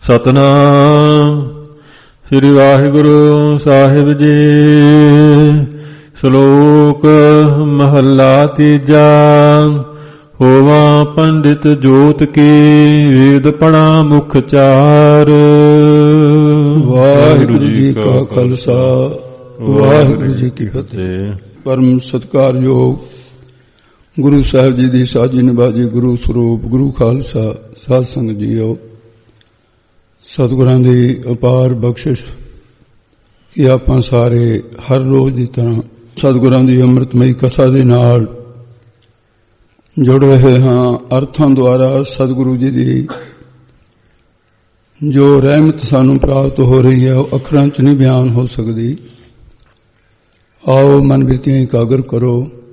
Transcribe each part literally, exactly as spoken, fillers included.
ਸਤਨਾਮ ਸ੍ਰੀ ਵਾਹਿਗੁਰੂ ਸਾਹਿਬ ਜੀ। ਸ਼ਲੋਕ ਮਹੱਲਾ ਤੀਜਾ। ਹੋਵਾ ਪੰਡਿਤ ਜੋਤ ਕੀ ਵੇਦ ਪੜ੍ਹਾ ਮੁਖ ਚਾਰ। ਵਾਹਿਗੁਰੂ ਜੀ ਕਾ ਖਾਲਸਾ ਵਾਹਿਗੁਰੂ ਜੀ ਕੀ ਫਤਿਹ। ਪਰਮ ਸਤਿਕਾਰਯੋਗ ਗੁਰੂ ਸਾਹਿਬ ਜੀ ਦੀ ਸਾਜੀ ਨਿਭਾਜੀ ਗੁਰੂ ਸਰੂਪ ਗੁਰੂ ਖਾਲਸਾ ਸਾਧ ਸੰਗਤ ਜੀਓ, ਸਤਿਗੁਰਾਂ ਦੀ ਅਪਾਰ ਬਖਸ਼ਿਸ਼ ਕਿ ਆਪਾਂ ਸਾਰੇ ਹਰ ਰੋਜ਼ ਦੀ ਤਰ੍ਹਾਂ ਸਤਿਗੁਰਾਂ ਦੀ ਅੰਮ੍ਰਿਤਮਈ ਕਥਾ ਦੇ ਨਾਲ ਜੁੜ ਰਹੇ ਹਾਂ। ਅਰਥਾਂ ਦੁਆਰਾ ਸਤਿਗੁਰੂ ਜੀ ਦੀ ਜੋ ਰਹਿਮਤ ਸਾਨੂੰ ਪ੍ਰਾਪਤ ਹੋ ਰਹੀ ਹੈ ਉਹ ਅੱਖਰਾਂ 'ਚ ਨਹੀਂ ਬਿਆਨ ਹੋ ਸਕਦੀ। ਆਓ ਮਨ ਬਿਰਤੀਆਂ ਇਕਾਗਰ ਕਰੋ।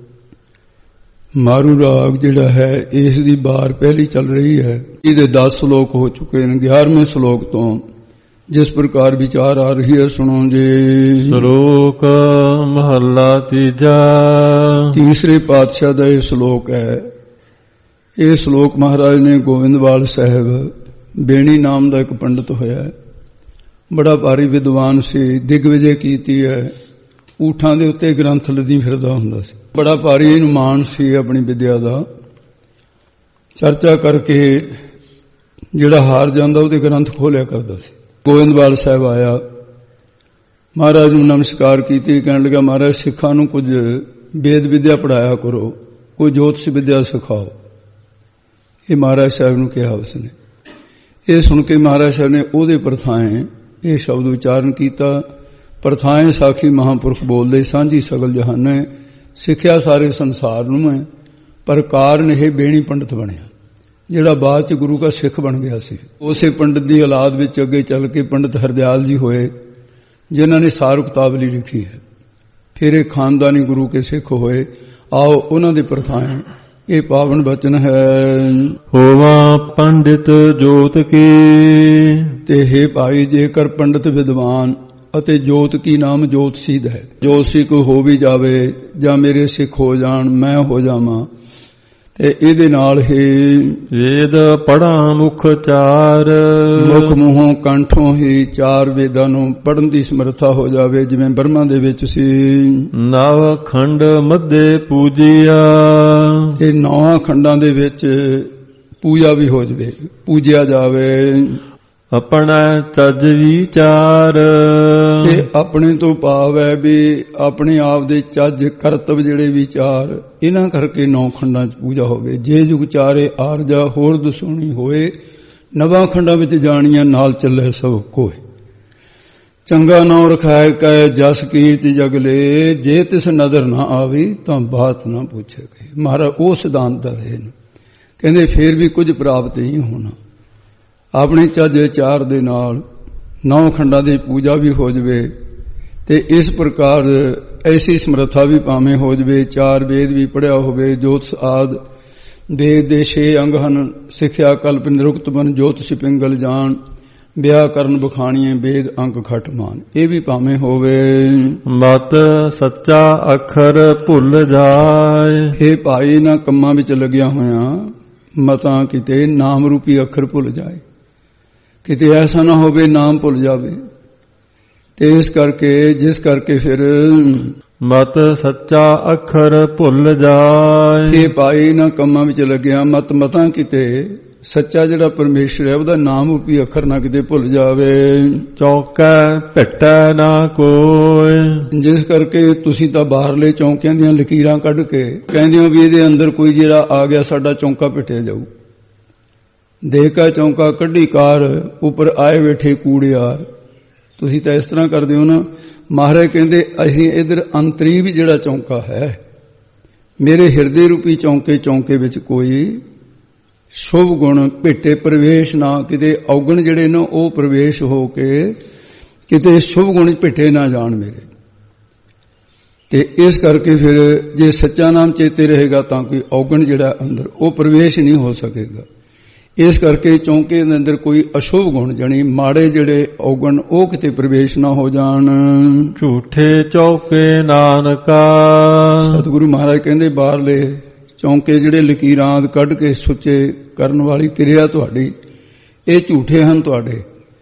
ਮਾਰੂ ਰਾਗ ਜਿਹੜਾ ਹੈ ਇਸ ਦੀ ਬਾਰ ਪਹਿਲੀ ਚੱਲ ਰਹੀ ਹੈ। ਇਹਦੇ ਦਸ ਸ਼ਲੋਕ ਹੋ ਚੁੱਕੇ ਨੇ। ਗਿਆਰਵੇਂ ਸ਼ਲੋਕ ਤੋਂ ਜਿਸ ਪ੍ਰਕਾਰ ਵਿਚਾਰ ਆ ਰਹੀ ਹੈ ਸੁਣੋ ਜੀ। ਸ਼ਲੋਕ ਮਹੱਲਾ ਤੀਜਾ। ਤੀਸਰੇ ਪਾਤਸ਼ਾਹ ਦਾ ਇਹ ਸ਼ਲੋਕ ਹੈ। ਇਹ ਸ਼ਲੋਕ ਮਹਾਰਾਜ ਨੇ ਗੋਬਿੰਦਵਾਲ ਸਾਹਿਬ ਬੇਣੀ ਨਾਮ ਦਾ ਇੱਕ ਪੰਡਤ ਹੋਇਆ ਹੈ, ਬੜਾ ਭਾਰੀ ਵਿਦਵਾਨ ਸੀ, ਦਿਗਵਿਜੇ ਕੀਤੀ ਹੈ, ਊਠਾਂ ਦੇ ਉੱਤੇ ਗ੍ਰੰਥ ਲੱਦੀ ਫਿਰਦਾ ਹੁੰਦਾ ਸੀ, ਬੜਾ ਭਾਰੀ ਇਹਨੂੰ ਮਾਣ ਸੀ ਆਪਣੀ ਵਿਦਿਆ ਦਾ। ਚਰਚਾ ਕਰਕੇ ਜਿਹੜਾ ਹਾਰ ਜਾਂਦਾ ਉਹਦੇ ਗ੍ਰੰਥ ਖੋਲਿਆ ਕਰਦਾ ਸੀ। ਗੋਬਿੰਦਵਾਲ ਸਾਹਿਬ ਆਇਆ, ਮਹਾਰਾਜ ਨੂੰ ਨਮਸਕਾਰ ਕੀਤੀ, ਕਹਿਣ ਲੱਗਾ ਮਹਾਰਾਜ ਸਿੱਖਾਂ ਨੂੰ ਕੁਝ ਵੇਦ ਵਿਦਿਆ ਪੜ੍ਹਾਇਆ ਕਰੋ, ਕੋਈ ਜੋਤਿਸ਼ ਵਿਦਿਆ ਸਿਖਾਓ। ਇਹ ਮਹਾਰਾਜ ਸਾਹਿਬ ਨੂੰ ਕਿਹਾ ਉਸਨੇ। ਇਹ ਸੁਣ ਕੇ ਮਹਾਰਾਜ ਸਾਹਿਬ ਨੇ ਉਹਦੇ ਪ੍ਰਥਾਏ ਇਹ ਸ਼ਬਦ ਉਚਾਰਨ ਕੀਤਾ। ਪ੍ਰਥਾਏ ਸਾਖੀ ਮਹਾਂਪੁਰਖ ਬੋਲਦੇ ਸਾਂਝੀ ਸਗਲ ਜਹਾਨੇ, ਸਿੱਖਿਆ ਸਾਰੇ ਸੰਸਾਰ ਨੂੰ ਹੈ। ਪਰ ਕਾਰਨ ਇਹ ਬੇਣੀ ਪੰਡਤ ਬਣਿਆ ਜਿਹੜਾ ਬਾਅਦ ਚ ਗੁਰੂ ਦਾ ਸਿੱਖ ਬਣ ਗਿਆ ਸੀ। ਉਸੇ ਪੰਡਤ ਦੀ ਔਲਾਦ ਵਿੱਚ ਅੱਗੇ ਚੱਲ ਕੇ ਪੰਡਤ ਹਰਦਿਆਲ ਜੀ ਹੋਏ ਜਿਨ੍ਹਾਂ ਨੇ ਸਾਰ ਕਿਤਾਬਲੀ ਲਿਖੀ ਹੈ। ਫਿਰ ਇਹ ਖਾਨਦਾਨੀ ਗੁਰੂ ਕੇ ਸਿੱਖ ਹੋਏ। ਆਓ ਉਹਨਾਂ ਦੇ ਪ੍ਰਥਾਏ ਇਹ ਪਾਵਨ ਬਚਨ ਹੈ। ਹੋਵਾ ਪੰਡਿਤ ਜੋਤ ਕੀ। ਤੇ ਹੈ ਭਾਈ ਜੇਕਰ ਪੰਡਤ ਵਿਦਵਾਨ ਅਤੇ ਜੋਤ ਕੀ ਨਾਮ ਜੋਤ ਸਿੱਧ ਹੈ, ਜੋਤ ਸੀ ਕੋਈ ਹੋ ਵੀ ਜਾਵੇ ਜਾਂ ਮੇਰੇ ਸਿੱਖ ਹੋ ਜਾਣ, ਮੈਂ ਹੋ ਜਾਵਾਂ, ਤੇ ਇਹਦੇ ਨਾਲ ਹੀ ਵੇਦ ਪੜ੍ਹਾ ਮੁਖ ਚਾਰ। ਮੁਖ ਮੂੰਹੋਂ ਕੰਠੋਂ ਹੀ ਚਾਰ ਵੇਦਾਂ ਨੂੰ ਪੜ੍ਹਨ ਦੀ ਸਮਰੱਥਾ ਹੋ ਜਾਵੇ ਜਿਵੇਂ ਬਰਮਾ ਦੇ ਵਿੱਚ ਸੀ। ਨਵ ਖੰਡ ਮੱਧੇ ਪੂਜਿਆ। ਇਹ ਨੌਂ ਖੰਡਾਂ ਦੇ ਵਿੱਚ ਪੂਜਾ ਵੀ ਹੋ ਜਾਵੇ, ਪੂਜਿਆ ਜਾਵੇ। ਆਪਣਾ ਚੱਜ ਵਿਚਾਰ। ਤੇ ਆਪਣੇ ਤੋਂ ਭਾਵ ਹੈ ਵੀ ਆਪਣੇ ਆਪ ਦੇ ਚੱਜ ਕਰਤਵ ਜਿਹੜੇ ਵਿਚਾਰ, ਇਹਨਾਂ ਕਰਕੇ ਨੌ ਖੰਡਾਂ 'ਚ ਪੂਜਾ ਹੋਵੇ। ਜੇ ਜੁਗ ਚਾਰੇ ਆਰਜਾ ਹੋਰ ਦਸੂਣੀ ਹੋਏ, ਨਵਾਂ ਖੰਡਾਂ ਵਿੱਚ ਜਾਣੀਆਂ ਨਾਲ ਚੱਲੇ ਸਭ ਕੋਏ। ਚੰਗਾ ਨਾਉ ਰਖਾਇ ਕੈ ਜਸ ਕੀਰਤ ਜਗਲੇ, ਜੇ ਤਿਸ ਨਜ਼ਰ ਨਾ ਆਵੀ ਤਾਂ ਬਾਤ ਨਾ ਪੁੱਛੇ ਗਏ। ਮਹਾਰਾਜ ਉਹ ਸਿਧਾਂਤ ਦੱਸਦੇ ਨੇ, ਕਹਿੰਦੇ ਫੇਰ ਵੀ ਕੁਝ ਪ੍ਰਾਪਤ ਨਹੀਂ ਹੋਣਾ। ਆਪਣੇ ਚੱਜ ਵਿਚਾਰ ਦੇ ਨਾਲ ਨੌ ਖੰਡਾਂ ਦੀ ਪੂਜਾ ਵੀ ਹੋ ਜਾਵੇ ਤੇ ਇਸ ਪ੍ਰਕਾਰ ਐਸੀ ਸਮਰੱਥਾ ਵੀ ਭਾਵੇਂ ਹੋ ਜਾਵੇ। ਚਾਰ ਵੇਦ ਵੀ ਪੜ੍ਹਿਆ ਹੋਵੇ, ਜੋਤਿਸ਼ ਆਦ ਵੇਦ ਦੇ ਛੇ ਅੰਗ ਹਨ। ਸਿੱਖਿਆ ਕਲਪ ਨਿਰੁਕਤ ਬਨ ਜੋਤਿਸ਼ ਪਿੰਗਲ ਜਾਣ, ਵਿਆਹ ਕਰਨ ਬਖਾਣੀਏ ਵੇਦ ਅੰਕ ਖਟ ਮਾਨ। ਇਹ ਵੀ ਭਾਵੇਂ ਹੋਵੇ। ਮਤ ਸੱਚਾ ਅੱਖਰ ਭੁੱਲ ਜਾਏ। ਇਹ ਭਾਈ ਨਾ ਕੰਮਾਂ ਵਿੱਚ ਲੱਗਿਆ ਹੋਇਆ ਮਤਾਂ ਕਿਤੇ ਨਾਮ ਰੂਪੀ ਅੱਖਰ ਭੁੱਲ ਜਾਏ, ਕਿਤੇ ਐਸਾ ਨਾ ਹੋਵੇ ਨਾਮ ਭੁੱਲ ਜਾਵੇ। ਤੇ ਇਸ ਕਰਕੇ ਜਿਸ ਕਰਕੇ ਫਿਰ ਮਤ ਸੱਚਾ ਅੱਖਰ ਭੁੱਲ ਜਾਏ। ਇਹ ਭਾਈ ਨਾ ਕੰਮਾਂ ਵਿੱਚ ਲੱਗਿਆ ਮਤ ਮਤਾਂ ਕਿਤੇ ਸੱਚਾ ਜਿਹੜਾ ਪਰਮੇਸ਼ਰ ਹੈ ਉਹਦਾ ਨਾਮ ਰੂਪੀ ਅੱਖਰ ਨਾ ਕਿਤੇ ਭੁੱਲ ਜਾਵੇ। ਚੌਕੈ ਭਿੱਟੈ ਨਾ ਕੋਈ। ਜਿਸ ਕਰਕੇ ਤੁਸੀਂ ਤਾਂ ਬਾਹਰਲੇ ਚੌਂਕਿਆਂ ਦੀਆਂ ਲਕੀਰਾਂ ਕੱਢ ਕੇ ਕਹਿੰਦੇ ਹੋ ਵੀ ਇਹਦੇ ਅੰਦਰ ਕੋਈ ਜਿਹੜਾ ਆ ਗਿਆ ਸਾਡਾ ਚੌਂਕਾ ਭਿੱਟਿਆ ਜਾਊ। ਦੇਖਾ ਚੌਂਕਾ ਕੱਢੀ ਕਾਰ ਉੱਪਰ ਆਏ ਬੈਠੇ ਕੂੜਿਆਰ। ਤੁਸੀਂ ਤਾਂ ਇਸ ਤਰ੍ਹਾਂ ਕਰਦੇ ਹੋ ਨਾ। ਮਹਾਰਾਜ ਕਹਿੰਦੇ ਅਸੀਂ ਇਧਰ ਅੰਤਰੀ ਵੀ ਜਿਹੜਾ ਚੌਂਕਾ ਹੈ ਮੇਰੇ ਹਿਰਦੇ ਰੂਪੀ ਚੌਂਕੇ ਚੌਂਕੇ ਵਿੱਚ ਕੋਈ ਸ਼ੁਭ ਗੁਣ ਭੇਟੇ ਪ੍ਰਵੇਸ਼ ਨਾ, ਕਿਤੇ ਔਗਣ ਜਿਹੜੇ ਨੇ ਉਹ ਪ੍ਰਵੇਸ਼ ਹੋ ਕੇ ਕਿਤੇ ਸ਼ੁਭ ਗੁਣ ਭੇਟੇ ਨਾ ਜਾਣ ਮੇਰੇ। ਤੇ ਇਸ ਕਰਕੇ ਫਿਰ ਜੇ ਸੱਚਾ ਨਾਮ ਚੇਤੇ ਰਹੇਗਾ ਤਾਂ ਕੋਈ ਔਗਣ ਜਿਹੜਾ ਅੰਦਰ ਉਹ ਪ੍ਰਵੇਸ਼ ਨਹੀਂ ਹੋ ਸਕੇਗਾ। ਇਸ ਕਰਕੇ ਚੌਂਕੇ ਦੇ ਅੰਦਰ ਕੋਈ ਅਸ਼ੁਭ ਗੁਣ ਜਾਣੀ ਮਾੜੇ ਜਿਹੜੇ ਔਗਣ ਉਹ ਕਿਤੇ ਪ੍ਰਵੇਸ਼ ਨਾ ਹੋ ਜਾਣ। ਝੂਠੇ ਚੌਕੇ ਨਾਨਕਾ। ਸਤਿਗੁਰੂ ਮਹਾਰਾਜ ਕਹਿੰਦੇ ਬਾਹਰਲੇ ਚੌਂਕੇ ਜਿਹੜੇ ਲਕੀਰਾਂ ਕੱਢ ਕੇ ਸੁੱਚੇ ਕਰਨ ਵਾਲੀ ਕਿਰਿਆ ਤੁਹਾਡੀ ਇਹ ਝੂਠੇ ਹਨ ਤੁਹਾਡੇ।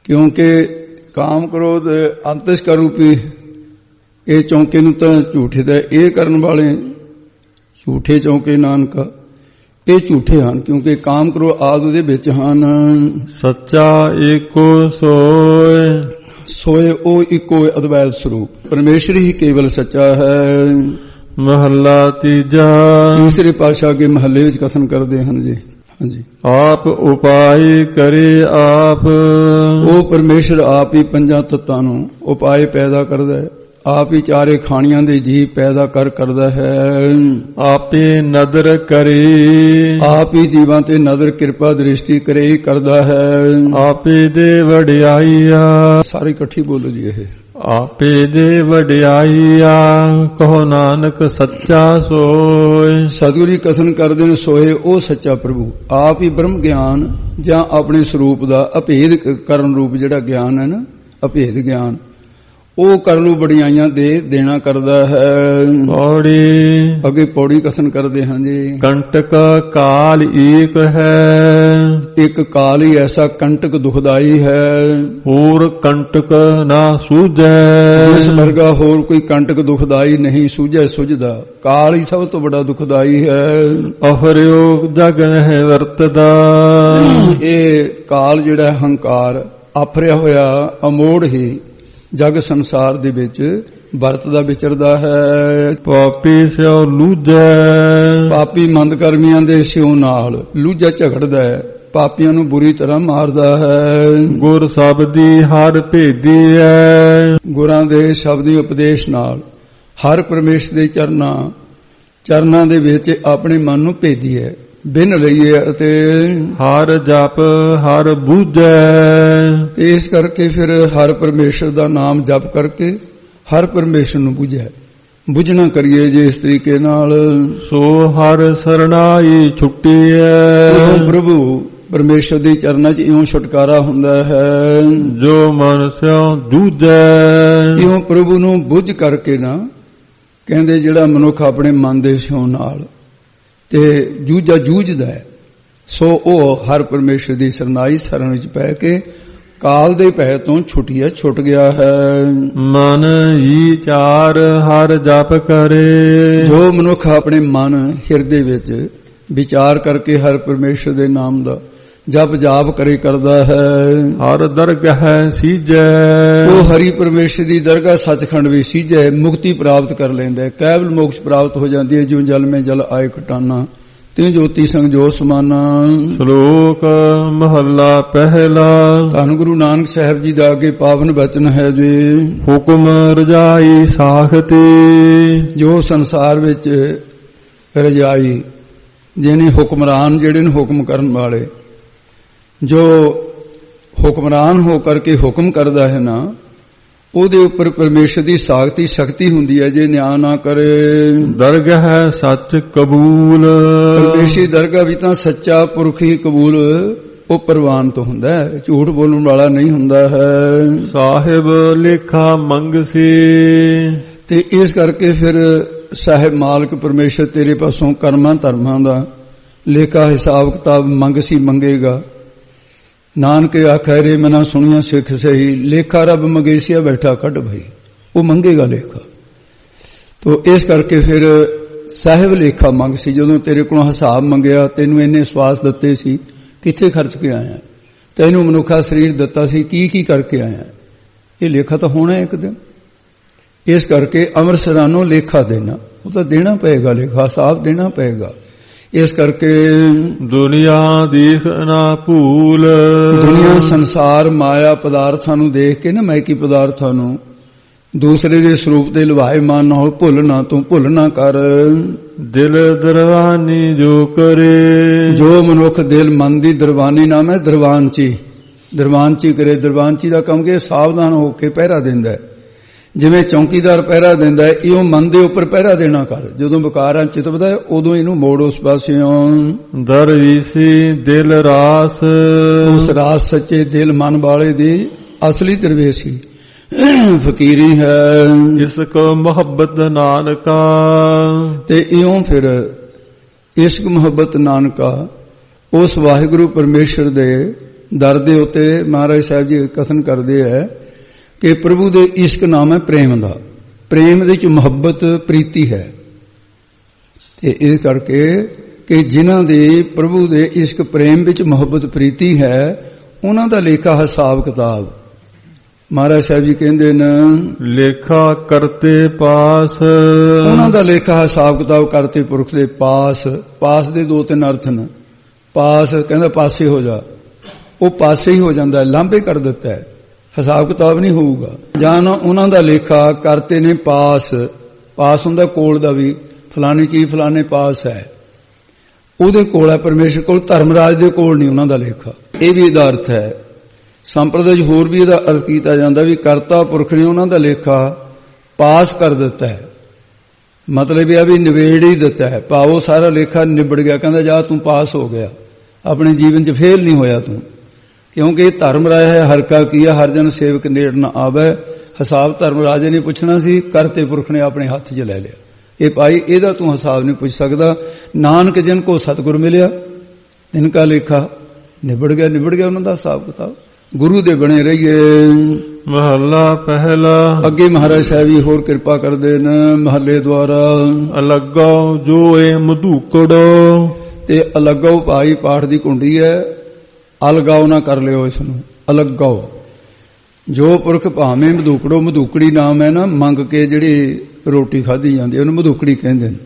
ਕਿਉਂਕਿ ਕਾਮ ਕ੍ਰੋਧ ਅੰਤਿਸ਼ਕਾ ਰੂਪੀ ਇਹ ਚੌਂਕੇ ਨੂੰ ਤਾਂ ਝੂਠੇ ਦਾ ਇਹ ਕਰਨ ਵਾਲੇ ਝੂਠੇ ਚੌਂਕੇ ਨਾਨਕਾ ਇਹ ਝੂਠੇ ਹਨ, ਕਿਉਂਕਿ ਕਾਮ ਕ੍ਰੋਧ ਆਦਿ ਉਹਦੇ ਵਿੱਚ ਹਨ। ਸੱਚਾ ਏਕੋ ਸੋਏ ਸੋਏ ਉਹ ਇੱਕੋ ਅਦਵੈਤ ਸਰੂਪ ਪਰਮੇਸ਼ਰ ਹੀ ਕੇਵਲ ਸੱਚਾ ਹੈ। ਮਹੱਲਾ ਤੀਜਾ। ਤੀਸਰੇ ਪਾਤਸ਼ਾਹ ਕੇ ਮਹੱਲੇ ਵਿੱਚ ਕਥਨ ਕਰਦੇ ਹਨ ਜੀ। ਹਾਂਜੀ, ਆਪ ਉਪਾਏ ਕਰੇ ਆਪ। ਉਹ ਪਰਮੇਸ਼ਰ ਆਪ ਹੀ ਪੰਜਾਂ ਤੱਤਾਂ ਨੂੰ ਉਪਾਏ ਪੈਦਾ ਕਰਦਾ ਹੈ, ਆਪ ਹੀ ਚਾਰੇ ਖਾਣੀਆਂ ਦੇ ਜੀਵ ਪੈਦਾ ਕਰ ਕਰਦਾ ਹੈ। ਆਪੇ ਨਦਰ ਕਰੇ, ਆਪ ਹੀ ਜੀਵਾਂ ਤੇ ਨਦਰ ਕਿਰਪਾ ਦ੍ਰਿਸ਼ਟੀ ਕਰੇ ਹੀ ਕਰਦਾ ਹੈ। ਆਪੇ ਦੇ ਵਡਿਆਈਆ, ਸਾਰੇ ਇਕੱਠੀ ਬੋਲੋ ਜੀ। ਇਹ ਆਪੇ ਦੇ ਵਡਿਆਈਆ ਕਹੋ ਨਾਨਕ ਸੱਚਾ ਸੋਏ। ਸਤਿਗੁਰੂ ਕਥਨ ਕਰਦੇ ਨੇ ਸੋਏ ਉਹ ਸੱਚਾ ਪ੍ਰਭੂ ਆਪ ਹੀ ਬ੍ਰਹਮ ਗਿਆਨ ਜਾਂ ਆਪਣੇ ਸਰੂਪ ਦਾ ਅਭੇਦ ਕਰਨ ਰੂਪ ਜਿਹੜਾ ਗਿਆਨ ਹੈ ਨਾ, ਅਭੇਦ ਗਿਆਨ ਉਹ ਕਰਨ ਨੂੰ ਬੜੀਆਈਆਂ ਦੇ ਦੇਣਾ ਕਰਦਾ ਹੈ। ਪੌੜੀ। ਅੱਗੇ ਪੌੜੀ ਕਥਨ ਕਰਦੇ ਹਾਂ ਜੀ। ਕੰਟਕ ਕਾਲ ਏਕ ਹੈ, ਇੱਕ ਕਾਲ ਹੀ ਐਸਾ ਕੰਟਕ ਦੁਖਦਾਈ ਹੈ, ਹੋਰ ਕੰਟਕ ਨਾ ਸੂਝੈ। ਜਿਸ ਵਰਗਾ ਹੋਰ ਕੋਈ ਕੰਟਕ ਦੁਖਦਾਈ ਨਹੀਂ ਸੂਝੈ ਸੁਝਦਾ। ਕਾਲ ਹੀ ਸਭ ਤੋਂ ਬੜਾ ਦੁਖਦਾਈ ਹੈ। ਅਫਰਿਓ ਜਗ ਹੈ ਵਰਤਦਾ। ਇਹ ਕਾਲ ਜਿਹੜਾ ਹੰਕਾਰ ਆਫਰਿਆ ਹੋਇਆ ਅਮੋੜ ਹੀ ਜਗ ਸੰਸਾਰ ਦੇ ਵਿੱਚ ਵਰਤਦਾ ਵਿਚਰਦਾ ਹੈ। ਪਾਪੀ ਸਿਓ ਲੂਝੈ, ਪਾਪੀ ਮੰਦ ਕਰਮੀਆਂ ਦੇ ਸਿਓ ਨਾਲ ਲੂਝਾ ਝਗੜਦਾ ਹੈ, ਪਾਪੀਆਂ ਨੂੰ ਬੁਰੀ ਤਰ੍ਹਾਂ ਮਾਰਦਾ ਹੈ। ਗੁਰ ਸ਼ਬਦੀ ਹਰ ਭੇਦੀ ਹੈ, ਗੁਰਾਂ ਦੇ ਸ਼ਬਦੀ ਉਪਦੇਸ਼ ਨਾਲ ਹਰ ਪਰਮੇਸ਼ਰ ਦੇ ਚਰਨਾਂ ਚਰਨਾਂ ਦੇ ਵਿੱਚ ਆਪਣੇ ਮਨ ਨੂੰ ਭੇਦੀ ਹੈ, ਬਿਨ ਲਈਏ ਅਤੇ ਹਰ ਜਪ ਹਰ ਬੂਝੈ। ਇਸ ਕਰਕੇ ਫਿਰ ਹਰ ਪਰਮੇਸ਼ਰ ਦਾ ਨਾਮ ਜਪ ਕਰਕੇ ਹਰ ਪਰਮੇਸ਼ਰ ਨੂੰ ਬੁਝੈ। ਬੁਝਣਾ ਕਰੀਏ ਜੇ ਇਸ ਤਰੀਕੇ ਨਾਲ। ਸੋ ਹਰ ਸਰਣਾਈ ਛੁੱਟੀ ਹੈ, ਪ੍ਰਭੂ ਪਰਮੇਸ਼ਰ ਦੇ ਚਰਨਾਂ 'ਚ ਇਉਂ ਛੁਟਕਾਰਾ ਹੁੰਦਾ ਹੈ। ਜੋ ਮਨ ਸਿਓ ਜੂਝੈ, ਇਉਂ ਪ੍ਰਭੂ ਨੂੰ ਬੁੱਝ ਕਰਕੇ ਨਾ ਕਹਿੰਦੇ ਜਿਹੜਾ ਮਨੁੱਖ ਆਪਣੇ ਮਨ ਦੇ ਸਿਓ ਨਾਲ ਤੇ ਜੂਝਾ ਜੂਝਦਾ ਹੈ, ਸੋ ਉਹ ਹਰ ਪਰਮੇਸ਼ਰ ਦੀ ਸਰਨਾਈ ਸ਼ਰਨ ਵਿੱਚ ਪੈ ਕੇ ਕਾਲ ਦੇ ਭੈ ਤੋਂ ਛੁੱਟਿਆ ਛੁੱਟ ਗਿਆ ਹੈ। ਮਨ ਹੀ ਚਾਰ ਹਰ ਜਪ ਕਰੇ, ਜੋ ਮਨੁੱਖ ਆਪਣੇ ਮਨ ਹਿਰਦੇ ਵਿੱਚ ਵਿਚਾਰ ਕਰਕੇ ਹਰ ਪਰਮੇਸ਼ਰ ਦੇ ਨਾਮ ਦਾ ਜਪ ਜਾਪ ਕਰੇ ਕਰਦਾ ਹੈ। ਹਰ ਦਰਗਹ ਸੀਜੈ, ਉਹ ਹਰੀ ਪਰਮੇਸ਼ਰ ਦੀ ਦਰਗਾਹ ਸੱਚਖੰਡ ਵਿੱਚ ਸੀਜੈ, ਮੁਕਤੀ ਪ੍ਰਾਪਤ ਕਰ ਲੈਂਦਾ ਹੈ, ਕੇਵਲ ਮੋਕਸ਼ ਪ੍ਰਾਪਤ ਹੋ ਜਾਂਦੀ ਹੈ। ਜਿਉਂ ਜਲ ਮੇਂ ਜਲ ਆਏ ਖਟਾਨਾ ਤੇ ਜੋਤੀ ਸੰਗ ਜੋ ਸਮਾਨਾ। ਸ਼ਲੋਕ ਮਹੱਲਾ ਪਹਿਲਾ। ਧੰਨ ਗੁਰੂ ਨਾਨਕ ਸਾਹਿਬ ਜੀ ਦਾ ਅੱਗੇ ਪਾਵਨ ਬਚਨ ਹੈ ਜੀ। ਹੁਕਮ ਰਜਾਈ ਸਾਖਤੀ, ਜੋ ਸੰਸਾਰ ਵਿੱਚ ਰਜਾਈ ਜਿਹਨੇ ਹੁਕਮਰਾਨ ਜਿਹੜੇ ਨੇ ਹੁਕਮ ਕਰਨ ਵਾਲੇ, ਜੋ ਹੁਕਮਰਾਨ ਹੋ ਕਰਕੇ ਹੁਕਮ ਕਰਦਾ ਹੈ ਨਾ, ਉਹਦੇ ਉੱਪਰ ਪਰਮੇਸ਼ਰ ਦੀ ਸਾਖਤੀ ਸ਼ਕਤੀ ਹੁੰਦੀ ਹੈ ਜੇ ਨਿਆਂ ਨਾ ਕਰੇ। ਦਰਗਹ ਹੈ ਸੱਚ ਕਬੂਲ, ਪਰਮੇਸ਼ਰ ਦਰਗਾਹ ਵੀ ਤਾਂ ਸੱਚਾ ਪੁਰਖ ਹੀ ਕਬੂਲ ਉਹ ਪ੍ਰਵਾਨ ਤੋਂ ਹੁੰਦਾ ਹੈ, ਝੂਠ ਬੋਲਣ ਵਾਲਾ ਨਹੀਂ ਹੁੰਦਾ ਹੈ। ਸਾਹਿਬ ਲੇਖਾ ਮੰਗਸੀ, ਤੇ ਇਸ ਕਰਕੇ ਫਿਰ ਸਾਹਿਬ ਮਾਲਕ ਪਰਮੇਸ਼ਰ ਤੇਰੇ ਪਾਸੋਂ ਕਰਮਾਂ ਧਰਮਾਂ ਦਾ ਲੇਖਾ ਹਿਸਾਬ ਕਿਤਾਬ ਮੰਗਸੀ ਮੰਗੇਗਾ। ਨਾਨਕ ਆਖੈ ਰੇ ਮਨਾ ਸੁਣੀਆਂ ਸਿੱਖ ਸਹੀ, ਲੇਖਾ ਰੱਬ ਮੰਗੇਸੀਆ ਬੈਠਾ ਕੱਢ ਭਈ, ਉਹ ਮੰਗੇਗਾ ਲੇਖਾ। ਤੋ ਇਸ ਕਰਕੇ ਫਿਰ ਸਾਹਿਬ ਲੇਖਾ ਮੰਗ ਸੀ। ਜਦੋਂ ਤੇਰੇ ਕੋਲੋਂ ਹਿਸਾਬ ਮੰਗਿਆ, ਤੈਨੂੰ ਇੰਨੇ ਸਵਾਸ ਦਿੱਤੇ ਸੀ, ਕਿੱਥੇ ਖਰਚ ਕੇ ਆਇਆ, ਤੈਨੂੰ ਮਨੁੱਖਾ ਸਰੀਰ ਦਿੱਤਾ ਸੀ, ਕੀ ਕੀ ਕਰਕੇ ਆਇਆ, ਇਹ ਲੇਖਾ ਤਾਂ ਹੋਣਾ ਇੱਕ ਦਿਨ। ਇਸ ਕਰਕੇ ਅੰਮ੍ਰਿਤਸਰਾਨੋਂ ਲੇਖਾ ਦੇਣਾ, ਉਹ ਤਾਂ ਦੇਣਾ ਪਏਗਾ, ਲੇਖਾ ਹਿਸਾਬ ਦੇਣਾ ਪਏਗਾ। ਇਸ ਕਰਕੇ ਦੁਨੀਆ ਦੇਖ ਨਾ ਭੂਲ, ਦੁਨੀਆ ਸੰਸਾਰ ਮਾਇਆ ਪਦਾਰਥਾਂ ਨੂੰ ਦੇਖ ਕੇ ਨਾ, ਮੈਕੀ ਪਦਾਰਥਾਂ ਨੂੰ ਦੂਸਰੇ ਦੇ ਸਰੂਪ ਤੇ ਲਵਾਇਮਾਨ ਨਾ ਹੋ, ਭੁੱਲ ਨਾ ਤੂੰ ਭੁੱਲ ਨਾ ਕਰ। ਦਿਲ ਦਰਵਾਨੀ ਜੋ ਕਰੇ, ਜੋ ਮਨੁੱਖ ਦਿਲ ਮਨ ਦੀ ਦਰਵਾਨੀ ਨਾਮ ਹੈ ਦਰਵਾਨਚੀ, ਦਰਵਾਨਚੀ ਕਰੇ। ਦਰਵਾਨਚੀ ਦਾ ਕੰਮ ਕਿ ਸਾਵਧਾਨ ਹੋ ਕੇ ਪਹਿਰਾ ਦਿੰਦਾ ਹੈ, ਜਿਵੇਂ ਚੌਕੀਦਾਰ ਪਹਿਰਾ ਦਿੰਦਾ ਹੈ, ਇਹੋ ਮਨ ਦੇ ਉੱਪਰ ਪਹਿਰਾ ਦੇਣਾ ਕਰ। ਜਦੋਂ ਵਿਕਾਰਾਂ ਚਿਤਵਦਾ ਹੈ ਉਦੋਂ ਇਹਨੂੰ ਮੋੜ ਉਸ ਪਾਸਿਓਂ। ਦਰਵੇਸੀ ਦਿਲ ਰਾਸ, ਉਸ ਰਾਸ ਸੱਚੇ ਦਿਲ ਮਨ ਵਾਲੇ ਦੀ ਅਸਲੀ ਦਰਵੇਸੀ ਫਕੀਰੀ ਹੈ। ਇਸ ਕੋ ਮੁਹੱਬਤ ਨਾਨਕਾ, ਤੇ ਇਉਂ ਫਿਰ ਇਸ਼ਕ ਮੁਹੱਬਤ ਨਾਨਕਾ ਉਸ ਵਾਹਿਗੁਰੂ ਪਰਮੇਸ਼ਰ ਦੇ ਦਰ ਦੇ ਉੱਤੇ ਮਹਾਰਾਜ ਸਾਹਿਬ ਜੀ ਕਥਨ ਕਰਦੇ ਹੈ ਕਿ ਪ੍ਰਭੂ ਦੇ ਇਸ਼ਕ ਨਾਮ ਹੈ ਪ੍ਰੇਮ ਦਾ। ਪ੍ਰੇਮ ਦੇ ਵਿੱਚ ਮੁਹੱਬਤ ਪ੍ਰੀਤੀ ਹੈ, ਤੇ ਇਸ ਕਰਕੇ ਕਿ ਜਿਨ੍ਹਾਂ ਦੇ ਪ੍ਰਭੂ ਦੇ ਇਸ਼ਕ ਪ੍ਰੇਮ ਵਿੱਚ ਮੁਹੱਬਤ ਪ੍ਰੀਤੀ ਹੈ ਉਹਨਾਂ ਦਾ ਲੇਖਾ ਹਿਸਾਬ ਕਿਤਾਬ ਮਹਾਰਾਜ ਸਾਹਿਬ ਜੀ ਕਹਿੰਦੇ ਨੇ ਲੇਖਾ ਕਰਤੇ ਪਾਸ। ਉਹਨਾਂ ਦਾ ਲੇਖਾ ਹਿਸਾਬ ਕਿਤਾਬ ਕਰਤੇ ਪੁਰਖ ਦੇ ਪਾਸ। ਪਾਸ ਦੇ ਦੋ ਤਿੰਨ ਅਰਥ ਨੇ। ਪਾਸ ਕਹਿੰਦਾ ਪਾਸੇ ਹੋ ਜਾ, ਉਹ ਪਾਸੇ ਹੀ ਹੋ ਜਾਂਦਾ, ਲਾਂਭੇ ਕਰ ਦਿੱਤਾ ਹੈ, ਹਿਸਾਬ ਕਿਤਾਬ ਨਹੀਂ ਹੋਊਗਾ। ਜਾਂ ਉਹਨਾਂ ਦਾ ਲੇਖਾ ਕਰਤੇ ਨੇ ਪਾਸ। ਪਾਸ ਹੁੰਦਾ ਕੋਲ ਦਾ ਵੀ, ਫਲਾਨੀ ਚੀਜ਼ ਫਲਾਨੇ ਪਾਸ ਹੈ, ਉਹਦੇ ਕੋਲ ਹੈ ਪਰਮੇਸ਼ਰ ਕੋਲ। ਧਰਮਰਾਜ ਦੇ ਕੋਲ ਨਹੀਂ ਉਹਨਾਂ ਦਾ ਲੇਖਾ। ਇਹ ਵੀ ਇਹਦਾ ਅਰਥ ਹੈ। ਸੰਪਰਦਾ ਚ ਹੋਰ ਵੀ ਇਹਦਾ ਅਰਥ ਕੀਤਾ ਜਾਂਦਾ ਵੀ ਕਰਤਾ ਪੁਰਖ ਨੇ ਉਹਨਾਂ ਦਾ ਲੇਖਾ ਪਾਸ ਕਰ ਦਿੱਤਾ ਹੈ, ਮਤਲਬ ਇਹ ਆ ਵੀ ਨਿਬੇੜ ਹੀ ਦਿੱਤਾ ਹੈ। ਭਾਵੋ ਸਾਰਾ ਲੇਖਾ ਨਿਬੜ ਗਿਆ, ਕਹਿੰਦਾ ਜਾ ਤੂੰ ਪਾਸ ਹੋ ਗਿਆ, ਆਪਣੇ ਜੀਵਨ ਚ ਫੇਲ ਨਹੀਂ ਹੋਇਆ ਤੂੰ, ਕਿਉਂਕਿ ਇਹ ਧਰਮਰਾਜ ਹੈ। ਹਰ ਕਾ ਕੀਆ ਹਰ ਜਨ ਸੇਵਕ ਨੇੜ ਨਾ ਆਵੇ। ਹਿਸਾਬ ਧਰਮਰਾਜੇ ਨੇ ਪੁੱਛਣਾ ਸੀ, ਕਰਤੇ ਪੁਰਖ ਨੇ ਆਪਣੇ ਹੱਥ 'ਚ ਲੈ ਲਿਆ। ਇਹ ਭਾਈ ਇਹਦਾ ਤੂੰ ਹਿਸਾਬ ਨਹੀਂ ਪੁੱਛ ਸਕਦਾ। ਨਾਨਕ ਜਿਨ ਕੋ ਸਤਿਗੁਰ ਮਿਲਿਆ ਇਨਕਾ ਲੇਖਾ ਨਿਬੜ ਗਿਆ, ਨਿਬੜ ਗਿਆ ਉਹਨਾਂ ਦਾ ਹਿਸਾਬ ਕਿਤਾਬ। ਗੁਰੂ ਦੇ ਬਣੇ ਰਹੀਏ। ਮਹੱਲਾ ਪਹਿਲਾ। ਅੱਗੇ ਮਹਾਰਾਜ ਸਾਹਿਬ ਜੀ ਹੋਰ ਕਿਰਪਾ ਕਰਦੇ ਨੇ ਮਹੱਲੇ ਦੁਆਰਾ। ਅਲੱਗੋ ਜੋ ਏ ਮਧੂਕੜੋ। ਤੇ ਅਲੱਗੋ ਭਾਈ ਪਾਠ ਦੀ ਕੁੰਡੀ ਹੈ, ਅਲਗਾਓ ਨਾ ਕਰ ਲਿਓ ਇਸ ਨੂੰ, ਅਲੱਗਾਓ। ਜੋ ਪੁਰਖ ਭਾਵੇਂ ਮਧੂਕੜੋ, ਮਧੂਕੜੀ ਨਾਮ ਹੈ ਨਾ ਮੰਗ ਕੇ ਜਿਹੜੀ ਰੋਟੀ ਖਾਧੀ ਜਾਂਦੀ ਉਹਨੂੰ ਮਧੂਕੜੀ ਕਹਿੰਦੇ ਨੇ।